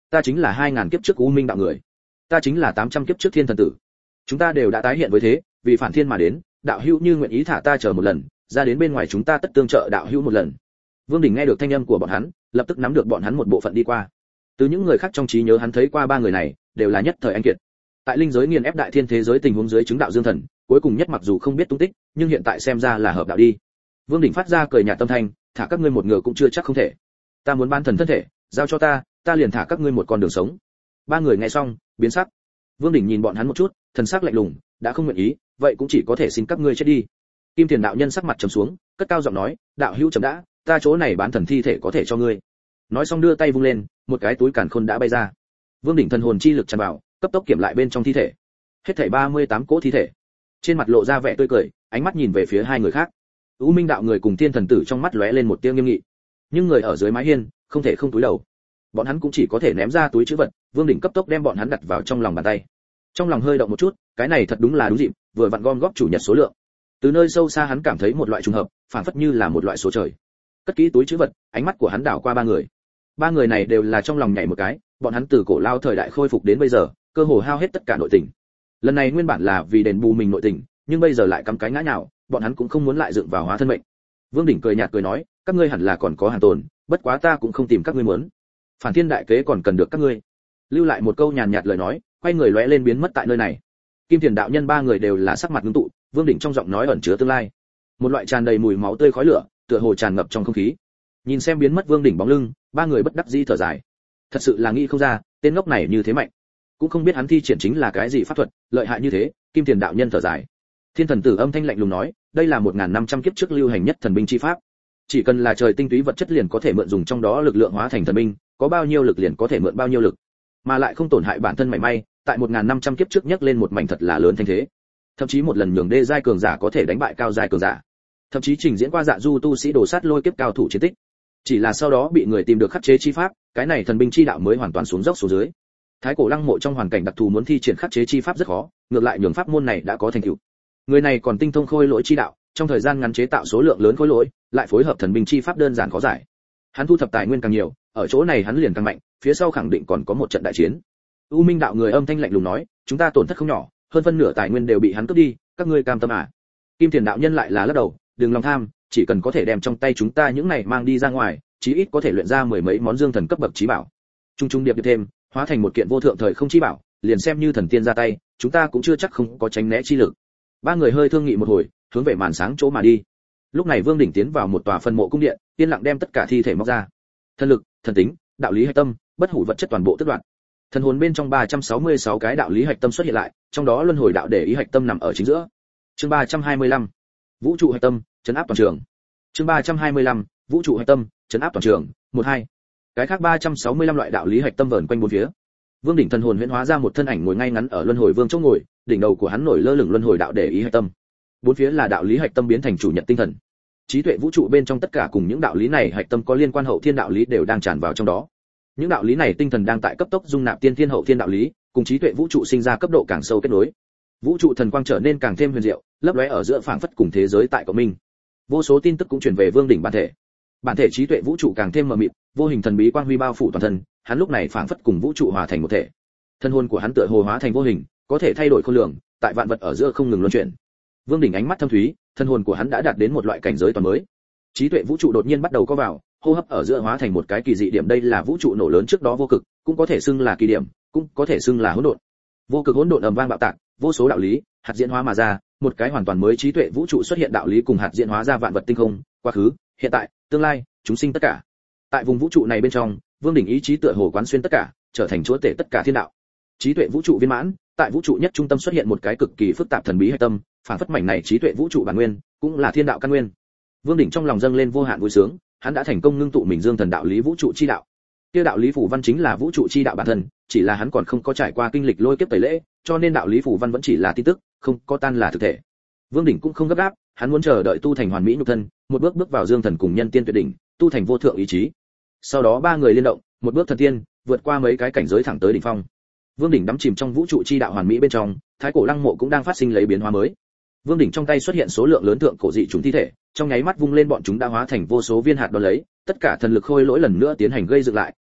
ta chính là 2000 kiếp trước U Minh đạo người, ta chính là 800 kiếp trước Thiên thần tử. Chúng ta đều đã tái hiện với thế, vì phản thiên mà đến, đạo hữu như nguyện ý thả ta chờ một lần, ra đến bên ngoài chúng ta tất tương trợ đạo hữu một lần. Vương Đình nghe được thanh âm của bọn hắn, lập tức nắm được bọn hắn một bộ phận đi qua. Từ những người khác trong trí nhớ hắn thấy qua ba người này, đều là nhất thời anh kiệt. Tại linh giới nghiền ép đại thiên thế giới tình huống dưới chứng đạo dương thần, cuối cùng nhất mặc dù không biết tung tích, nhưng hiện tại xem ra là hợp đạo đi. Vương Đình phát ra cười nhạt tâm thanh, thả các ngươi một ngựa cũng chưa chắc không thể. Ta muốn ban thần thân thể, giao cho ta, ta liền thả các ngươi một con đường sống. Ba người nghe xong, biến sắc. Vương Đình nhìn bọn hắn một chút, thần sắc lạnh lùng, đã không nguyện ý, vậy cũng chỉ có thể xin các ngươi chết đi. Kim Tiền đạo nhân sắc mặt trầm xuống, cất cao giọng nói, đạo hữu chấm đã, ta chỗ này bán thần thi thể có thể cho ngươi. Nói xong đưa tay vung lên, một cái túi càn khôn đã bay ra. Vương Đình thần hồn chi lực tràn vào, cấp tốc kiểm lại bên trong thi thể. Hết thảy 38 cỗ thi thể. Trên mặt lộ ra vẻ tươi cười, ánh mắt nhìn về phía hai người khác. U Minh đạo người cùng Thiên thần tử trong mắt lóe lên một tia nghiêm nghị. Nhưng người ở dưới mái hiên, không thể không túi đầu. Bọn hắn cũng chỉ có thể ném ra túi trữ vật, Vương Đình cấp tốc đem bọn hắn đặt vào trong lòng bàn tay. Trong lòng hơi động một chút, cái này thật đúng là đúng dịp, vừa vặn gom góp chủ nhật số lượng. Từ nơi sâu xa hắn cảm thấy một loại trùng hợp, phản phất như là một loại số trời. Cất kỹ túi trữ vật, ánh mắt của hắn đảo qua ba người. Ba người này đều là trong lòng nhảy một cái, bọn hắn từ cổ lao thời đại khôi phục đến bây giờ, cơ hồ hao hết tất cả nội tình. Lần này nguyên bản là vì đền bù mình nội tình, nhưng bây giờ lại cắm cái ngã nhào, bọn hắn cũng không muốn lại dựng vào hóa thân mệnh. Vương Đình cười nhạt cười nói, các ngươi hẳn là còn có hàng tồn, bất quá ta cũng không tìm các ngươi muốn. Phản thiên đại kế còn cần được các ngươi. Lưu lại một câu nhàn nhạt lời nói, quay người lóe lên biến mất tại nơi này. Kim Tiền đạo nhân ba người đều là sắc mặt ngưng tụ, Vương Đình trong giọng nói ẩn chứa tương lai. Một loại tràn đầy mùi máu tươi khói lửa, tựa hồ tràn ngập trong không khí. Nhìn xem biến mất Vương Đình bóng lưng, ba người bất đắc dĩ thở dài. Thật sự là nghĩ không ra, tên ngốc này như thế mạnh, cũng không biết hắn thi triển chính là cái gì pháp thuật, lợi hại như thế. Kim Tiền đạo nhân thở dài. Thiên thần tử âm thanh lạnh lùng nói, đây là 1500 kiếp trước lưu hành nhất thần binh chi pháp. Chỉ cần là trời tinh túy vật chất liền có thể mượn dùng trong đó lực lượng hóa thành thần binh, có bao nhiêu lực liền có thể mượn bao nhiêu lực, mà lại không tổn hại bản thân mảy may, tại 1500 kiếp trước nhấc lên một mảnh thật là lớn thanh thế. Thậm chí một lần nhường đê giai cường giả có thể đánh bại cao giai cường giả. Thậm chí trình diễn qua dạ du tu sĩ đồ sát lôi kiếp cao thủ chiến tích. Chỉ là sau đó bị người tìm được khắc chế chi pháp, cái này thần binh chi đạo mới hoàn toàn xuống dốc xuống dưới. Thái cổ lăng mộ trong hoàn cảnh đặc thù muốn thi triển khắc chế chi pháp rất khó, ngược lại nhường pháp môn này đã có thành tựu. Người này còn tinh thông khôi lỗi chi đạo, trong thời gian ngắn chế tạo số lượng lớn khối lỗi, lại phối hợp thần binh chi pháp đơn giản khó giải. Hắn thu thập tài nguyên càng nhiều, ở chỗ này hắn liền càng mạnh, phía sau khẳng định còn có một trận đại chiến. U Minh đạo người âm thanh lạnh lùng nói, chúng ta tổn thất không nhỏ, hơn phân nửa tài nguyên đều bị hắn cướp đi, các ngươi cam tâm à? Kim Tiền đạo nhân lại là lắc đầu, đừng lòng tham, chỉ cần có thể đem trong tay chúng ta những này mang đi ra ngoài, chí ít có thể luyện ra mười mấy món dương thần cấp bậc chí bảo. Trung trung điệp điệp thêm, hóa thành một kiện vô thượng thời không chí bảo, liền xem như thần tiên ra tay, chúng ta cũng chưa chắc không có tránh né chi lực. Ba người hơi thương nghị một hồi, hướng về màn sáng chỗ mà đi. Lúc này Vương Đỉnh tiến vào một tòa phân mộ cung điện, yên lặng đem tất cả thi thể móc ra. Thân lực, thần tính, đạo lý hạch tâm, bất hủ vật chất toàn bộ tước đoạt. Thần hồn bên trong 366 cái đạo lý hạch tâm xuất hiện lại, trong đó luân hồi đạo để ý hạch tâm nằm ở chính giữa. Chương 325. Vũ trụ hạch tâm, trấn áp toàn trường. Chương 325. Vũ trụ hạch tâm, trấn áp toàn trường. 1-2. Cái khác 365 loại đạo lý hạch tâm vờn quanh bốn phía. Vương Đỉnh thần hồn huyễn hóa ra một thân ảnh ngồi ngay ngắn ở luân hồi vương chỗ ngồi, đỉnh đầu của hắn nổi lơ lửng luân hồi đạo để ý hạch tâm. Bốn phía là đạo lý hạch tâm biến thành chủ nhận tinh thần. Trí tuệ vũ trụ bên trong tất cả cùng những đạo lý này hạch tâm có liên quan hậu thiên đạo lý đều đang tràn vào trong đó. Những đạo lý này tinh thần đang tại cấp tốc dung nạp tiên thiên hậu thiên đạo lý, cùng trí tuệ vũ trụ sinh ra cấp độ càng sâu kết nối. Vũ trụ thần quang trở nên càng thêm huyền diệu, lấp lóe ở giữa phảng phất cùng thế giới tại cộng minh. Vô số tin tức cũng truyền về Vương Đỉnh bản thể. Bản thể trí tuệ vũ trụ càng thêm mờ mịt, vô hình thần bí quang huy bao phủ toàn thân, hắn lúc này phảng phất cùng vũ trụ hòa thành một thể. Thân hồn của hắn tựa hồ hóa thành vô hình, có thể thay đổi khối lượng, tại vạn vật ở giữa không ngừng luân chuyển. Vương Đỉnh ánh mắt thâm thúy, thân hồn của hắn đã đạt đến một loại cảnh giới toàn mới. Trí tuệ vũ trụ đột nhiên bắt đầu có vào, hô hấp ở giữa hóa thành một cái kỳ dị điểm, đây là vũ trụ nổ lớn trước đó vô cực, cũng có thể xưng là kỳ điểm, cũng có thể xưng là hỗn độn. Vô cực hỗn độn ầm vang bạo tạc, vô số đạo lý hạt diễn hóa mà ra, một cái hoàn toàn mới trí tuệ vũ trụ xuất hiện, đạo lý cùng hạt diễn hóa ra vạn vật tinh không, quá khứ, hiện tại, tương lai, chúng sinh tất cả. Tại vùng vũ trụ này bên trong, Vương Đỉnh ý chí tựa hồ quán xuyên tất cả, trở thành chúa tể tất cả thiên đạo. Trí tuệ vũ trụ viên mãn, tại vũ trụ nhất trung tâm xuất hiện một cái cực kỳ phức tạp thần bí hạch tâm, phản phất mảnh này trí tuệ vũ trụ bản nguyên, cũng là thiên đạo căn nguyên. Vương Đỉnh trong lòng dâng lên vô hạn vui sướng, hắn đã thành công ngưng tụ mình dương thần đạo lý vũ trụ chi đạo. Kia đạo lý phủ văn chính là vũ trụ chi đạo bản thân, chỉ là hắn còn không có trải qua kinh lịch lôi kiếp tẩy lễ, cho nên đạo lý phủ văn vẫn chỉ là tin tức, không có tan là thực thể. Vương Đỉnh cũng không gấp gáp, hắn muốn chờ đợi tu thành hoàn mỹ nhục thân, một bước bước vào dương thần cùng nhân tiên tuyệt đỉnh, tu thành vô thượng ý chí. Sau đó ba người liên động, một bước thần tiên, vượt qua mấy cái cảnh giới thẳng tới đỉnh phong. Vương Đỉnh đắm chìm trong vũ trụ chi đạo hoàn mỹ bên trong, thái cổ lăng mộ cũng đang phát sinh lấy biến hóa mới. Vương Đỉnh trong tay xuất hiện số lượng lớn thượng cổ dị chúng thi thể, trong nháy mắt vung lên bọn chúng đã hóa thành vô số viên hạt đón lấy, tất cả thần lực khôi lỗi lần nữa tiến hành gây dựng lại,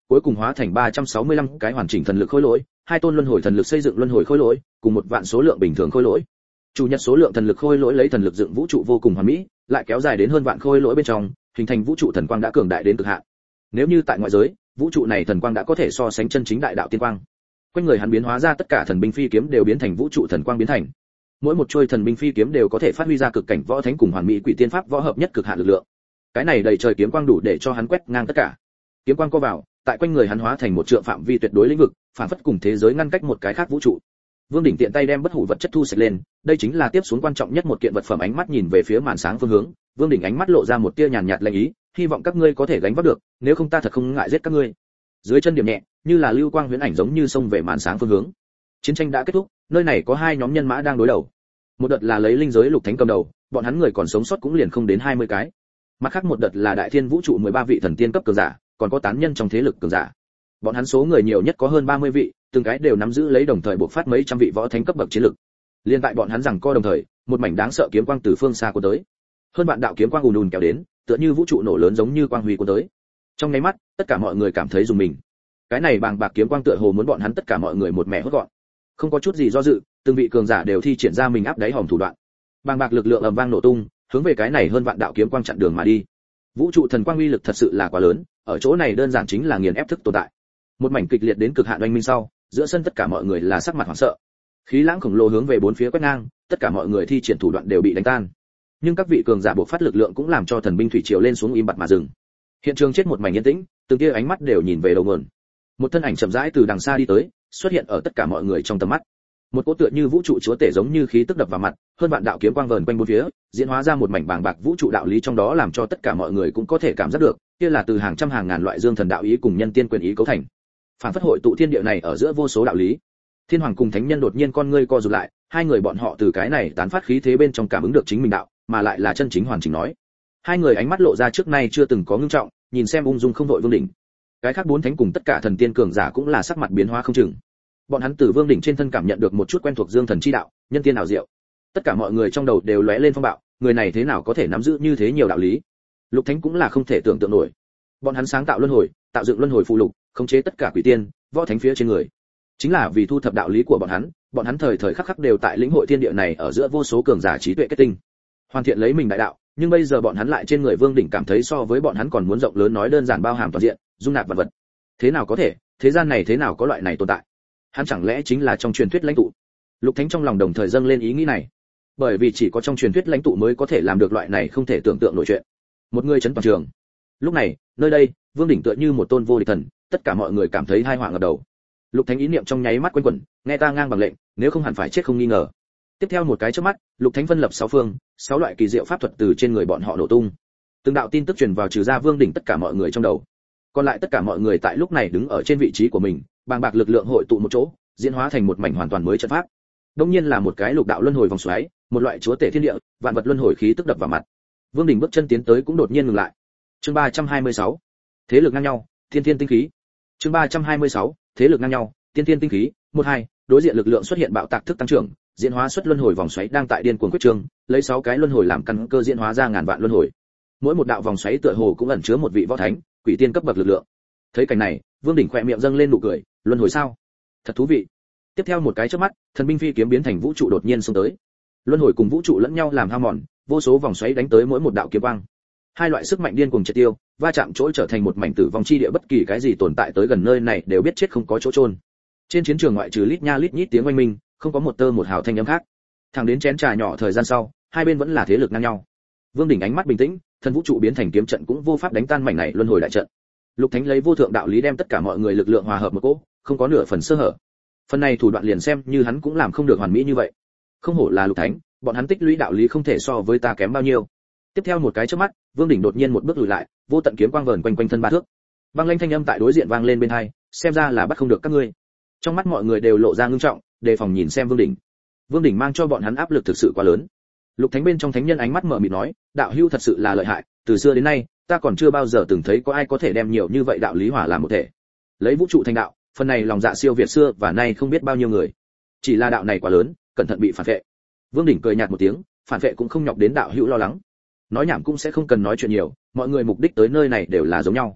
cuối cùng hóa thành 365 cái hoàn chỉnh thần lực khối lỗi, 2 tôn luân hồi thần lực xây dựng luân hồi khối lỗi, cùng một vạn số lượng bình thường khối lỗi. Chủ nhật số lượng thần lực khối lỗi lấy thần lực dựng vũ trụ vô cùng hoàn mỹ, lại kéo dài đến hơn vạn khối lỗi bên trong, hình thành vũ trụ thần quang đã cường đại đến cực hạn. Nếu như tại ngoại giới, vũ trụ này thần quang đã có thể so sánh chân chính đại đạo tiên quang. Quanh người hắn biến hóa ra tất cả thần binh phi kiếm đều biến thành vũ trụ thần quang biến thành. Mỗi một chuôi thần binh phi kiếm đều có thể phát huy ra cực cảnh võ thánh cùng hoàn mỹ quỷ tiên pháp võ hợp nhất cực hạn lực lượng. Cái này đầy trời kiếm quang đủ để cho hắn quét ngang tất cả. Kiếm quang co vào, tại quanh người hắn hóa thành một trượng phạm vi tuyệt đối lĩnh vực, phản phất cùng thế giới ngăn cách một cái khác vũ trụ. Vương Đỉnh tiện tay đem bất hủ vật chất thu sạch lên, đây chính là tiếp xuống quan trọng nhất một kiện vật phẩm. Ánh mắt nhìn về phía màn sáng phương hướng, Vương Đỉnh ánh mắt lộ ra một tia nhàn nhạt lệnh ý, hy vọng các ngươi có thể gánh vác được, nếu không ta thật không ngại giết các ngươi. Dưới chân điểm nhẹ, như là lưu quang huyễn ảnh giống như xông về màn sáng phương hướng. Chiến tranh đã kết thúc, nơi này có 2 nhóm nhân mã đang đối đầu. Một đợt là lấy linh giới lục thánh cầm đầu, bọn hắn người còn sống sót cũng liền không đến 20 cái. Mặt khác một đợt là đại thiên vũ trụ 13 vị thần tiên cấp cường giả, còn có tán nhân trong thế lực cường giả. Bọn hắn số người nhiều nhất có hơn 30 vị, từng cái đều nắm giữ lấy đồng thời buộc phát mấy trăm vị võ thánh cấp bậc chiến lực. Liên tại bọn hắn rằng co đồng thời, một mảnh đáng sợ kiếm quang từ phương xa cuốn tới. Hơn vạn đạo kiếm quang ùn ùn kéo đến, tựa như vũ trụ nổ lớn giống như quang huy cuốn tới. Trong nháy mắt, tất cả mọi người cảm thấy rùng mình. Cái này bàng bạc kiếm quang tựa hồ muốn bọn hắn tất cả mọi người một mẻ hốt gọn. Không có chút gì do dự, từng vị cường giả đều thi triển ra mình áp đáy hòm thủ đoạn. Bàng bạc lực lượng ầm vang nổ tung, hướng về cái này hơn vạn đạo kiếm quang chặn đường mà đi. Vũ trụ thần quang uy lực thật sự là quá lớn, ở chỗ này đơn giản chính là nghiền ép thức tồn tại. Một mảnh kịch liệt đến cực hạn oanh minh sau, giữa sân tất cả mọi người là sắc mặt hoảng sợ. Khí lãng khổng lồ hướng về bốn phía quét ngang, tất cả mọi người thi triển thủ đoạn đều bị đánh tan. Nhưng các vị cường giả buộc phát lực lượng cũng làm cho thần binh thủy triều lên xuống im bặt mà dừng. Hiện trường chết một mảnh yên tĩnh, từng kia ánh mắt đều nhìn về đầu nguồn. Một thân ảnh chậm rãi từ đằng xa đi tới, xuất hiện ở tất cả mọi người trong tầm mắt. Một cỗ tựa như vũ trụ chúa tể giống như khí tức đập vào mặt, hơn vạn đạo kiếm quang vờn quanh bốn phía, diễn hóa ra một mảnh bàng bạc vũ trụ đạo lý trong đó làm cho tất cả mọi người cũng có thể cảm giác được, kia là từ hàng trăm hàng ngàn loại dương thần đạo ý cùng nhân tiên quyền ý cấu thành. Phản phất hội tụ thiên địa này ở giữa vô số đạo lý. Thiên hoàng cùng thánh nhân đột nhiên con ngươi co rụt lại, hai người bọn họ từ cái này tán phát khí thế bên trong cảm ứng được chính mình đạo, mà lại là chân chính hoàn chỉnh nói. Hai người ánh mắt lộ ra trước nay chưa từng có ngưng trọng, nhìn xem ung dung không đội Vương đỉnh. Cái khác bốn thánh cùng tất cả thần tiên cường giả cũng là sắc mặt biến hóa không chừng. Bọn hắn từ Vương đỉnh trên thân cảm nhận được một chút quen thuộc dương thần chi đạo, nhân tiên ảo diệu. Tất cả mọi người trong đầu đều lóe lên phong bạo, người này thế nào có thể nắm giữ như thế nhiều đạo lý? Lục thánh cũng là không thể tưởng tượng nổi. Bọn hắn sáng tạo luân hồi, tạo dựng luân hồi phụ lục, khống chế tất cả quỷ tiên, võ thánh phía trên người. Chính là vì thu thập đạo lý của bọn hắn thời thời khắc khắc đều tại lĩnh hội thiên địa này ở giữa vô số cường giả trí tuệ kết tinh, hoàn thiện lấy mình đại đạo, nhưng bây giờ bọn hắn lại trên người Vương đỉnh cảm thấy so với bọn hắn còn muốn rộng lớn, nói đơn giản bao hàm toàn diện, dung nạp vật vật. Thế nào có thể, thế gian này thế nào có loại này tồn tại? Hắn chẳng lẽ chính là trong truyền thuyết lãnh tụ? Lục thánh trong lòng đồng thời dâng lên ý nghĩ này, bởi vì chỉ có trong truyền thuyết lãnh tụ mới có thể làm được loại này không thể tưởng tượng nổi chuyện. Một người chấn toàn trường. Lúc này, nơi đây, Vương đỉnh tựa như một tôn vô địch thần, tất cả mọi người cảm thấy hai họa ngập đầu. Lục thánh ý niệm trong nháy mắt quanh quẩn, nghe ta ngang bằng lệnh, nếu không hẳn phải chết không nghi ngờ. Tiếp theo một cái chớp mắt, Lục thánh phân lập sáu phương, sáu loại kỳ diệu pháp thuật từ trên người bọn họ nổ tung. Từng đạo tin tức truyền vào trừ ra Vương đỉnh tất cả mọi người trong đầu. Còn lại tất cả mọi người tại lúc này đứng ở trên vị trí của mình, bàng bạc lực lượng hội tụ một chỗ, diễn hóa thành một mảnh hoàn toàn mới trận pháp. Đương nhiên là một cái lục đạo luân hồi vòng xoáy, một loại chúa tể thiên địa, vạn vật luân hồi khí tức đập vào mặt. Vương đỉnh bước chân tiến tới cũng đột nhiên ngừng lại. Chương 326. Thế lực ngang nhau, thiên thiên tinh khí. Chương 326. Thế lực ngang nhau, thiên thiên tinh khí. 1-2, đối diện lực lượng xuất hiện bạo tạc thức tăng trưởng, diễn hóa xuất luân hồi vòng xoáy đang tại điên cuồng quyết trương, lấy 6 cái luân hồi làm căn cơ diễn hóa ra ngàn vạn luân hồi. Mỗi một đạo vòng xoáy tựa hồ cũng ẩn chứa một vị võ thánh, quỷ tiên cấp bậc lực lượng. Thấy cảnh này, Vương đỉnh khẽ miệng dâng lên nụ cười, luân hồi sao? Thật thú vị. Tiếp theo một cái chớp mắt, thần binh phi kiếm biến thành vũ trụ đột nhiên xông tới. Luân hồi cùng vũ trụ lẫn nhau làm hao mòn, vô số vòng xoáy đánh tới mỗi một đạo kiếm quang. Hai loại sức mạnh điên cuồng triệt tiêu, va chạm chỗ trở thành một mảnh tử vong chi địa, bất kỳ cái gì tồn tại tới gần nơi này đều biết chết không có chỗ chôn. Trên chiến trường ngoại trừ lít nha lít nhít tiếng oanh minh, không có một tơ một hào thanh âm khác. Thẳng đến chén trà nhỏ thời gian sau, hai bên vẫn là thế lực ngang nhau. Vương đỉnh ánh mắt bình tĩnh, thần vũ trụ biến thành kiếm trận cũng vô pháp đánh tan mảnh này luân hồi đại trận. Lục thánh lấy vô thượng đạo lý đem tất cả mọi người lực lượng hòa hợp một cỗ, không có nửa phần sơ hở. Phần này thủ đoạn liền xem như hắn cũng làm không được hoàn mỹ như vậy. Không hổ là lục thánh, bọn hắn tích lũy đạo lý không thể so với ta kém bao nhiêu. Tiếp theo một cái chớp mắt, Vương đỉnh đột nhiên một bước lùi lại, vô tận kiếm quang vờn quanh quanh thân ba thước. Băng lãnh thanh âm tại đối diện vang lên bên tai, xem ra là bắt không được các ngươi. Trong mắt mọi người đều lộ ra ngưng trọng, đề phòng nhìn xem Vương đỉnh. Vương đỉnh mang cho bọn hắn áp lực thực sự quá lớn. Lục thánh bên trong thánh nhân ánh mắt mở mịt nói, đạo hữu thật sự là lợi hại, từ xưa đến nay, ta còn chưa bao giờ từng thấy có ai có thể đem nhiều như vậy đạo lý hòa làm một thể. Lấy vũ trụ thành đạo, phần này lòng dạ siêu việt xưa và nay không biết bao nhiêu người. Chỉ là đạo này quá lớn, cẩn thận bị phản vệ. Vương đỉnh cười nhạt một tiếng, phản vệ cũng không nhọc đến đạo hữu lo lắng. Nói nhảm cũng sẽ không cần nói chuyện nhiều, mọi người mục đích tới nơi này đều là giống nhau.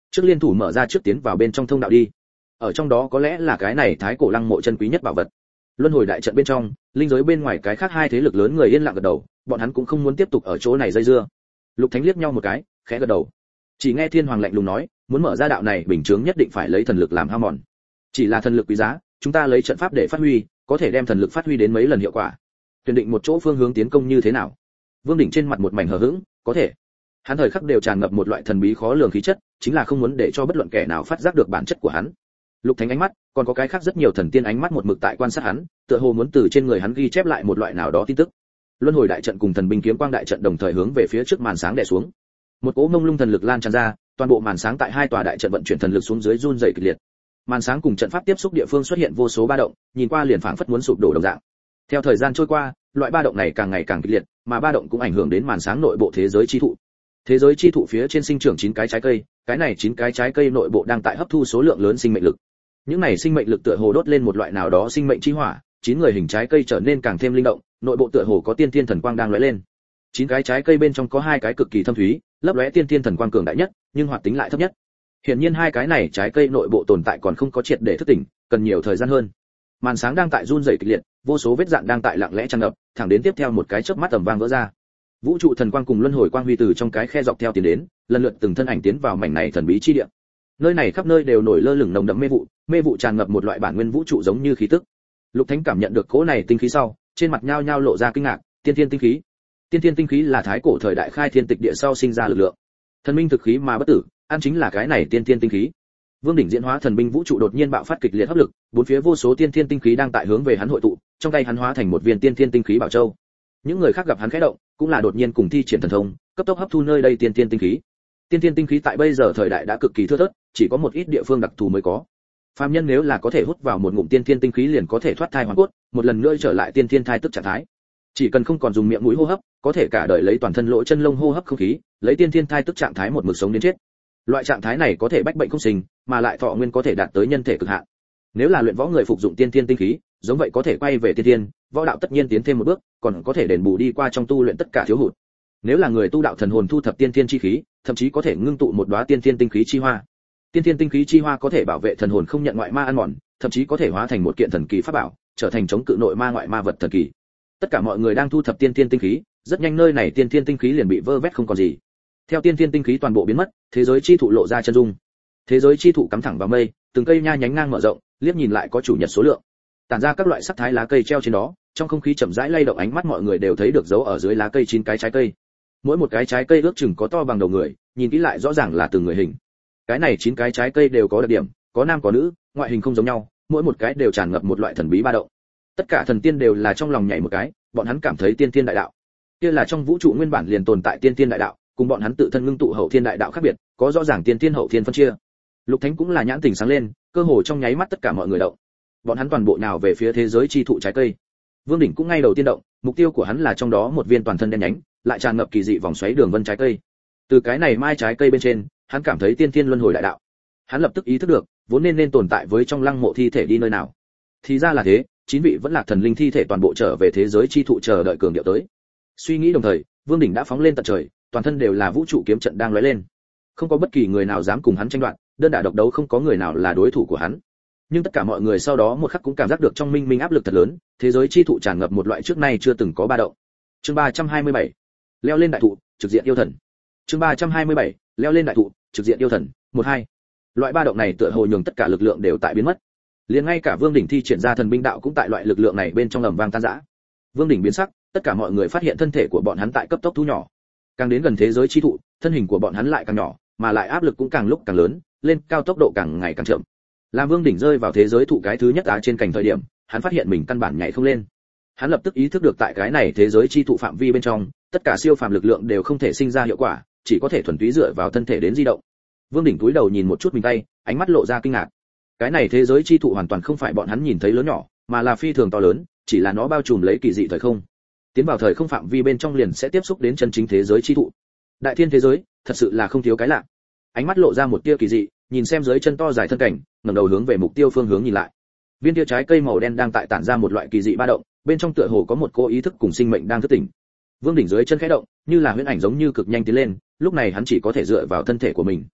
Trước liên thủ mở ra trước tiến vào bên trong thông đạo đi. Ở trong đó có lẽ là cái này thái cổ lăng mộ chân quý nhất bảo vật. Luân hồi đại trận bên trong, linh giới bên ngoài cái khác hai thế lực lớn người yên lặng gật đầu, bọn hắn cũng không muốn tiếp tục ở chỗ này dây dưa. Lục Thánh liếc nhau một cái, khẽ gật đầu. Chỉ nghe Thiên Hoàng lạnh lùng nói, muốn mở ra đạo này bình chướng nhất định phải lấy thần lực làm hao mòn. Chỉ là thần lực quý giá, chúng ta lấy trận pháp để phát huy, có thể đem thần lực phát huy đến mấy lần hiệu quả. Tuyển định một chỗ phương hướng tiến công như thế nào? Vương Đỉnh trên mặt một mảnh hờ hững, có thể. Hắn thời khắc đều tràn ngập một loại thần bí khó lường khí chất, chính là không muốn để cho bất luận kẻ nào phát giác được bản chất của hắn. Lục Thánh ánh mắt, còn có cái khác rất nhiều thần tiên ánh mắt một mực tại quan sát hắn, tựa hồ muốn từ trên người hắn ghi chép lại một loại nào đó tin tức. Luân hồi đại trận cùng thần binh kiếm quang đại trận đồng thời hướng về phía trước màn sáng đè xuống. Một cỗ mông lung thần lực lan tràn ra, toàn bộ màn sáng tại hai tòa đại trận vận chuyển thần lực xuống dưới run rẩy kịch liệt. Màn sáng cùng trận pháp tiếp xúc địa phương xuất hiện vô số ba động, nhìn qua liền phảng phất muốn sụp đổ đồng dạng. Theo thời gian trôi qua, loại ba động này càng ngày càng kịch liệt, mà ba động cũng ảnh hưởng đến màn sáng nội bộ thế giới chi thụ. Thế giới chi thụ phía trên sinh trưởng 9 cái trái cây, cái này 9 cái trái cây nội bộ đang tại hấp thu số lượng lớn sinh mệnh lực. Những này sinh mệnh lực tựa hồ đốt lên một loại nào đó sinh mệnh chi hỏa, 9 người hình trái cây trở nên càng thêm linh động, nội bộ tựa hồ có tiên thiên thần quang đang lóe lên. 9 cái trái cây bên trong có 2 cái cực kỳ thâm thúy, lấp lóe tiên thiên thần quang cường đại nhất, nhưng hoạt tính lại thấp nhất. Hiển nhiên 2 cái này trái cây nội bộ tồn tại còn không có triệt để thức tỉnh, cần nhiều thời gian hơn. Màn sáng đang tại run rẩy kịch liệt, vô số vết dạn đang tại lặng lẽ tràn ngập, thẳng đến tiếp theo một cái chớp mắt ầm vang vỡ ra. Vũ trụ thần quang cùng luân hồi quang huy từ trong cái khe dọc theo tiến đến, lần lượt từng thân ảnh tiến vào mảnh này thần bí chi địa. Nơi này khắp nơi đều nổi lơ lửng nồng đậm mê vụ tràn ngập một loại bản nguyên vũ trụ giống như khí tức. Lục Thánh cảm nhận được cỗ này tinh khí sau, trên mặt nhao nhao lộ ra kinh ngạc, tiên thiên tinh khí. Tiên thiên tinh khí là thái cổ thời đại khai thiên tịch địa sau sinh ra lực lượng. Thần minh thực khí mà bất tử, ăn chính là cái này tiên thiên tinh khí. Vương đỉnh diễn hóa thần binh vũ trụ đột nhiên bạo phát kịch liệt hấp lực, bốn phía vô số tiên thiên tinh khí đang tại hướng về hắn hội tụ, trong tay hắn hóa thành một viên tiên thiên tinh khí bảo châu. Những người khác gặp hắn khẽ động, cũng là đột nhiên cùng thi triển thần thông, cấp tốc hấp thu nơi đây tiên thiên tinh khí. Tiên thiên tinh khí tại bây giờ thời đại đã cực kỳ thưa thớt, chỉ có một ít địa phương đặc thù mới có. Phàm nhân nếu là có thể hút vào một ngụm tiên thiên tinh khí liền có thể thoát thai hoàn cốt, một lần nữa trở lại tiên thiên thai tức trạng thái. Chỉ cần không còn dùng miệng mũi hô hấp, có thể cả đời lấy toàn thân lỗ chân lông hô hấp không khí, lấy tiên thiên thai tức trạng thái một mực sống đến chết. Loại trạng thái này có thể bách bệnh không sinh, mà lại thọ nguyên có thể đạt tới nhân thể cực hạn. Nếu là luyện võ người phục dụng tiên thiên tinh khí, giống vậy có thể quay về tiên thiên, võ đạo tất nhiên tiến thêm một bước, còn có thể đền bù đi qua trong tu luyện tất cả thiếu hụt. Nếu là người tu đạo thần hồn thu thập tiên thiên chi khí, thậm chí có thể ngưng tụ một đóa tiên thiên tinh khí chi hoa. Tiên thiên tinh khí chi hoa có thể bảo vệ thần hồn không nhận ngoại ma ăn mòn, thậm chí có thể hóa thành một kiện thần kỳ pháp bảo, trở thành chống cự nội ma ngoại ma vật thần kỳ. Tất cả mọi người đang thu thập tiên thiên tinh khí, rất nhanh nơi này tiên thiên tinh khí liền bị vơ vét không còn gì. Theo tiên thiên tinh khí toàn bộ biến mất, thế giới chi thụ lộ ra chân dung. Thế giới chi thụ cắm thẳng vào mây, từng cây nha nhánh ngang mở rộng, liếc nhìn lại có chủ nhật số lượng. Tản ra các loại sắc thái lá cây treo trên đó, trong không khí chậm rãi lay động, ánh mắt mọi người đều thấy được dấu ở dưới lá cây 9 cái trái cây. Mỗi một cái trái cây ước chừng có to bằng đầu người, nhìn kỹ lại rõ ràng là từng người hình. Cái này 9 cái trái cây đều có đặc điểm, có nam có nữ, ngoại hình không giống nhau, mỗi một cái đều tràn ngập một loại thần bí ba động. Tất cả thần tiên đều là trong lòng nhảy một cái, bọn hắn cảm thấy tiên thiên đại đạo, kia là trong vũ trụ nguyên bản liền tồn tại tiên thiên đại đạo, cùng bọn hắn tự thân ngưng tụ hậu thiên đại đạo khác biệt, có rõ ràng tiên thiên hậu thiên phân chia. Lục Thánh cũng là nhãn tình sáng lên, cơ hồ trong nháy mắt tất cả mọi người động. Bọn hắn toàn bộ nào về phía thế giới chi thụ trái cây. Vương đỉnh cũng ngay đầu tiên động, mục tiêu của hắn là trong đó một viên toàn thân đen nhánh, lại tràn ngập kỳ dị vòng xoáy đường vân trái cây. Từ cái này mai trái cây bên trên, hắn cảm thấy tiên thiên luân hồi đại đạo. Hắn lập tức ý thức được, vốn nên tồn tại với trong lăng mộ thi thể đi nơi nào. Thì ra là thế, 9 vị vẫn lạc thần linh thi thể toàn bộ trở về thế giới chi thụ chờ đợi cường điệu tới. Suy nghĩ đồng thời, Vương đỉnh đã phóng lên tận trời, toàn thân đều là vũ trụ kiếm trận đang lóe lên. Không có bất kỳ người nào dám cùng hắn tranh đoạt, đơn đả độc đấu không có người nào là đối thủ của hắn. Nhưng tất cả mọi người sau đó một khắc cũng cảm giác được trong minh áp lực thật lớn, thế giới chi thụ tràn ngập một loại trước nay chưa từng có ba động. Chương 327. Leo lên đại thụ, trực diện yêu thần. Chương 327. Leo lên đại thụ, trực diện yêu thần. 1-2. Loại ba động này tựa hồ nhường tất cả lực lượng đều tại biến mất. Liền ngay cả Vương đỉnh thi triển ra thần binh đạo cũng tại loại lực lượng này bên trong ầm vang tan rã. Vương đỉnh biến sắc, tất cả mọi người phát hiện thân thể của bọn hắn tại cấp tốc thu nhỏ. Càng đến gần thế giới chi thụ, thân hình của bọn hắn lại càng nhỏ, mà lại áp lực cũng càng lúc càng lớn, lên cao tốc độ càng ngày càng chậm. Làm Vương đỉnh rơi vào thế giới thụ cái thứ nhất trên cành thời điểm, hắn phát hiện mình căn bản nhảy không lên. Hắn lập tức ý thức được tại cái này thế giới chi thụ phạm vi bên trong, tất cả siêu phàm lực lượng đều không thể sinh ra hiệu quả, chỉ có thể thuần túy dựa vào thân thể đến di động. Vương đỉnh cúi đầu nhìn một chút mình tay, ánh mắt lộ ra kinh ngạc. Cái này thế giới chi thụ hoàn toàn không phải bọn hắn nhìn thấy lớn nhỏ, mà là phi thường to lớn, chỉ là nó bao trùm lấy kỳ dị thời không. Tiến vào thời không phạm vi bên trong liền sẽ tiếp xúc đến chân chính thế giới chi thụ. Đại thiên thế giới, thật sự là không thiếu cái lạ. Ánh mắt lộ ra một tia kỳ dị, nhìn xem dưới chân to dài thân cảnh, ngẩng đầu hướng về mục tiêu phương hướng nhìn lại. Viên tia trái cây màu đen đang tại tản ra một loại kỳ dị ba động, bên trong tựa hồ có một cô ý thức cùng sinh mệnh đang thức tỉnh. Vương đỉnh dưới chân khẽ động, như là huyễn ảnh giống như cực nhanh tiến lên, lúc này hắn chỉ có thể dựa vào thân thể của mình.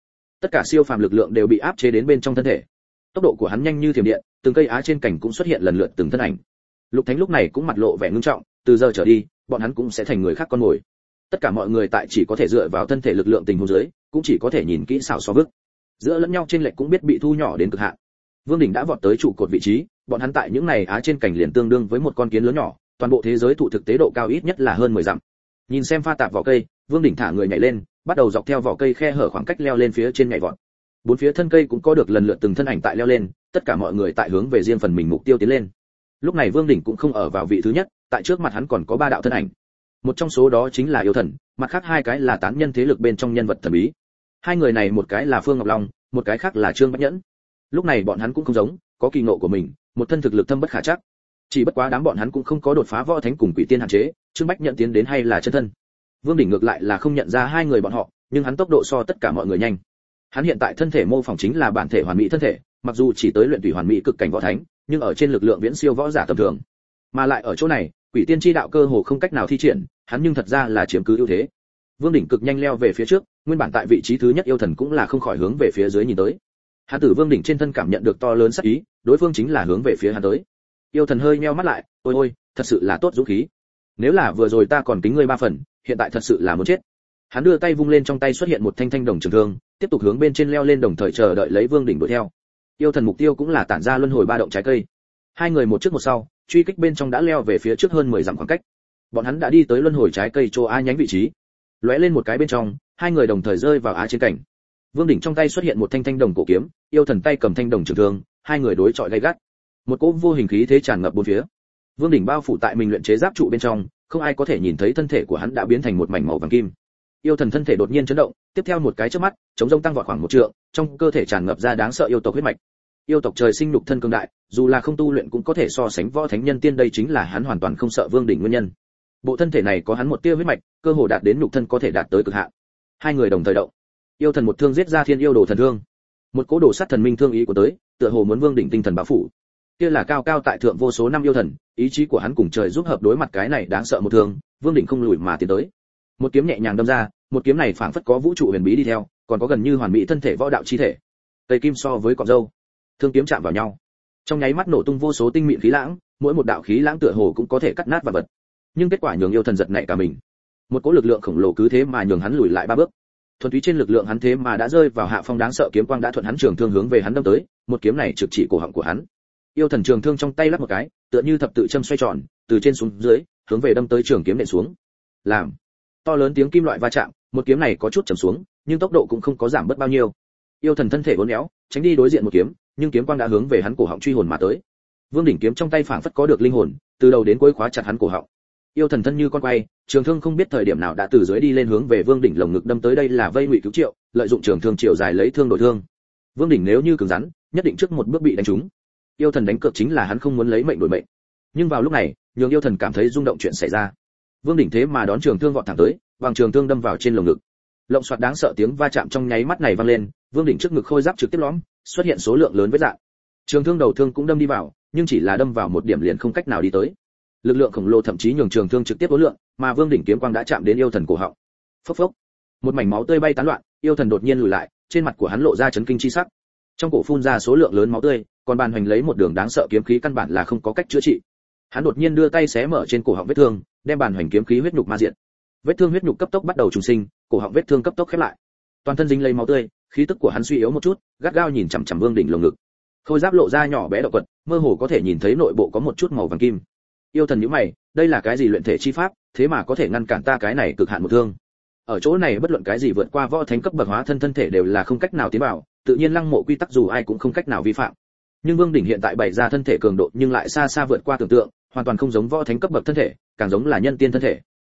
tất cả siêu phàm lực lượng đều bị áp chế đến bên trong thân thể. Tốc độ của hắn nhanh như thiểm điện, từng cây á trên cảnh cũng xuất hiện lần lượt từng thân ảnh. Lục Thánh lúc này cũng mặt lộ vẻ ngưng trọng, từ giờ trở đi, bọn hắn cũng sẽ thành người khác con mồi. Tất cả mọi người tại chỉ có thể dựa vào thân thể lực lượng tình huống dưới, cũng chỉ có thể nhìn kỹ xảo so bước. Giữa lẫn nhau trên lệch cũng biết bị thu nhỏ đến cực hạn. Vương Đỉnh đã vọt tới trụ cột vị trí, bọn hắn tại những này á trên cảnh liền tương đương với một con kiến lớn nhỏ, toàn bộ thế giới thụ thực tế độ cao ít nhất là hơn 10 dặm. Nhìn xem pha tạp vỏ cây, Vương Đỉnh thả người nhảy lên, bắt đầu dọc theo vỏ cây khe hở khoảng cách leo lên phía trên nhảy vọt. Bốn phía thân cây cũng có được lần lượt từng thân ảnh tại leo lên, tất cả mọi người tại hướng về riêng phần mình mục tiêu tiến lên. Lúc này Vương Đỉnh cũng không ở vào vị thứ nhất, tại trước mặt hắn còn có 3 đạo thân ảnh. Một trong số đó chính là yêu thần, mặt khác 2 cái là tán nhân thế lực bên trong nhân vật thần bí. 2 người này một cái là Phương Ngọc Long, một cái khác là Trương Bách Nhẫn. Lúc này bọn hắn cũng không giống, có kỳ ngộ của mình, một thân thực lực thâm bất khả trắc. Chỉ bất quá đám bọn hắn cũng không có đột phá võ thánh cùng quỷ tiên hạn chế, Trương Bách Nhẫn tiến đến hay là chân thân. Vương Đỉnh ngược lại là không nhận ra 2 người bọn họ, nhưng hắn tốc độ so tất cả mọi người nhanh. Hắn hiện tại thân thể mô phỏng chính là bản thể hoàn mỹ thân thể, mặc dù chỉ tới luyện tùy hoàn mỹ cực cảnh võ thánh, nhưng ở trên lực lượng viễn siêu võ giả tầm thường. Mà lại ở chỗ này, quỷ tiên chi đạo cơ hồ không cách nào thi triển, hắn nhưng thật ra là chiếm cứ ưu thế. Vương Đỉnh cực nhanh leo về phía trước, nguyên bản tại vị trí thứ nhất yêu thần cũng là không khỏi hướng về phía dưới nhìn tới. Hắn từ Vương Đỉnh trên thân cảm nhận được to lớn sát ý, đối phương chính là hướng về phía hắn tới. Yêu thần hơi nheo mắt lại, ôi ôi, thật sự là tốt dũng khí. Nếu là vừa rồi ta còn kính ngươi 3 phần, hiện tại thật sự là muốn chết. Hắn đưa tay vung lên, trong tay xuất hiện một thanh thanh đồng trường thương, tiếp tục hướng bên trên leo lên, đồng thời chờ đợi lấy Vương Đỉnh đuổi theo. Yêu thần mục tiêu cũng là tản ra luân hồi 3 động trái cây. 2 người một trước một sau, truy kích bên trong đã leo về phía trước hơn 10 dặm khoảng cách. Bọn hắn đã đi tới luân hồi trái cây chỗ A nhánh vị trí. Lóe lên một cái bên trong, 2 người đồng thời rơi vào á trên cảnh. Vương Đỉnh trong tay xuất hiện một thanh thanh đồng cổ kiếm, yêu thần tay cầm thanh đồng trường thương, 2 người đối chọi gay gắt. Một cỗ vô hình khí thế tràn ngập bốn phía. Vương Đỉnh bao phủ tại mình luyện chế giáp trụ bên trong, không ai có thể nhìn thấy thân thể của hắn đã biến thành một mảnh màu vàng kim. Yêu thần thân thể đột nhiên chấn động, tiếp theo một cái chớp mắt, chống rông tăng vọt khoảng 1 trượng, trong cơ thể tràn ngập ra đáng sợ yêu tộc huyết mạch. Yêu tộc trời sinh nhục thân cường đại, dù là không tu luyện cũng có thể so sánh võ thánh nhân tiên, đây chính là hắn hoàn toàn không sợ Vương Đỉnh nguyên nhân. Bộ thân thể này có hắn một tia huyết mạch, cơ hồ đạt đến nhục thân có thể đạt tới cực hạn. 2 người đồng thời động. Yêu thần một thương giết ra thiên yêu đồ thần thương. Một cỗ đồ sát thần minh thương ý của tới, tựa hồ muốn Vương Đỉnh tinh thần bao phủ. Kia là cao cao tại thượng vô số năm yêu thần, ý chí của hắn cùng trời giúp hợp đối mặt cái này đáng sợ một thương, Vương Đỉnh không lùi mà tiến tới. Một kiếm nhẹ nhàng đâm ra, một kiếm này phảng phất có vũ trụ huyền bí đi theo, còn có gần như hoàn mỹ thân thể võ đạo chi thể. Tây kim so với cọng râu, thương kiếm chạm vào nhau, trong nháy mắt nổ tung vô số tinh mịn khí lãng, mỗi một đạo khí lãng tựa hồ cũng có thể cắt nát vật vật. Nhưng kết quả nhường yêu thần giật nảy cả mình. Một cỗ lực lượng khổng lồ cứ thế mà nhường hắn lùi lại 3 bước. Thuần túy trên lực lượng hắn thế mà đã rơi vào hạ phong, đáng sợ kiếm quang đã thuận hắn trường thương hướng về hắn đâm tới, một kiếm này trực chỉ cổ họng của hắn. Yêu thần trường thương trong tay lắp một cái, tựa như thập tự châm xoay tròn, từ trên xuống dưới, hướng về đâm tới trường kiếm nện xuống. Làm to lớn tiếng kim loại va chạm, một kiếm này có chút chầm xuống, nhưng tốc độ cũng không có giảm bớt bao nhiêu. Yêu thần thân thể uốn éo, tránh đi đối diện một kiếm, nhưng kiếm quang đã hướng về hắn cổ họng truy hồn mà tới. Vương Đỉnh kiếm trong tay phảng phất có được linh hồn, từ đầu đến cuối khóa chặt hắn cổ họng. Yêu thần thân như con quay, trường thương không biết thời điểm nào đã từ dưới đi lên hướng về Vương Đỉnh lồng ngực đâm tới, đây là vây ngụy cứu triệu, lợi dụng trường thương chiều dài lấy thương đổi thương. Vương Đỉnh nếu như cứng rắn, nhất định trước một bước bị đánh trúng. Yêu thần đánh cược chính là hắn không muốn lấy mệnh đổi mệnh. Nhưng vào lúc này, nhường yêu thần cảm thấy rung động chuyện xảy ra. Vương Đỉnh thế mà đón trường thương vọt thẳng tới, bằng trường thương đâm vào trên lồng ngực. Lộng xoạt đáng sợ tiếng va chạm trong nháy mắt này vang lên, Vương Đỉnh trước ngực khôi giáp trực tiếp lõm, xuất hiện số lượng lớn vết rạn. Trường thương đầu thương cũng đâm đi vào, nhưng chỉ là đâm vào một điểm liền không cách nào đi tới. Lực lượng khổng lồ thậm chí nhường trường thương trực tiếp uốn lượn, mà Vương Đỉnh kiếm quang đã chạm đến yêu thần cổ họng. Phốc phốc, một mảnh máu tươi bay tán loạn, yêu thần đột nhiên lùi lại, trên mặt của hắn lộ ra chấn kinh chi sắc. Trong cổ phun ra số lượng lớn máu tươi, còn bàn hoành lấy một đường đáng sợ kiếm khí căn bản là không có cách chữa trị. Hắn đột nhiên đưa tay xé mở trên cổ họng vết thương, đem bàn hoành kiếm khí huyết nhục ma diện. Vết thương huyết nhục cấp tốc bắt đầu trùng sinh, cổ họng vết thương cấp tốc khép lại. Toàn thân dính lấy máu tươi, khí tức của hắn suy yếu một chút, gắt gao nhìn chằm chằm Vương Đỉnh lồng ngực. Khôi giáp lộ ra nhỏ bé động quật, mơ hồ có thể nhìn thấy nội bộ có một chút màu vàng kim. Yêu thần nhíu mày, đây là cái gì luyện thể chi pháp, thế mà có thể ngăn cản ta cái này cực hạn một thương. Ở chỗ này bất luận cái gì vượt qua võ thánh cấp bậc hóa thân thể đều là không cách nào tiến vào, tự nhiên lăng mộ quy tắc dù ai cũng không cách nào vi phạm. Nhưng Vương Đỉnh hiện tại bày ra thân thể cường độ nhưng lại xa xa vượt qua tưởng tượng, hoàn toàn không giống võ thánh cấp bậc thân thể, càng giống là nhân tiên thân thể.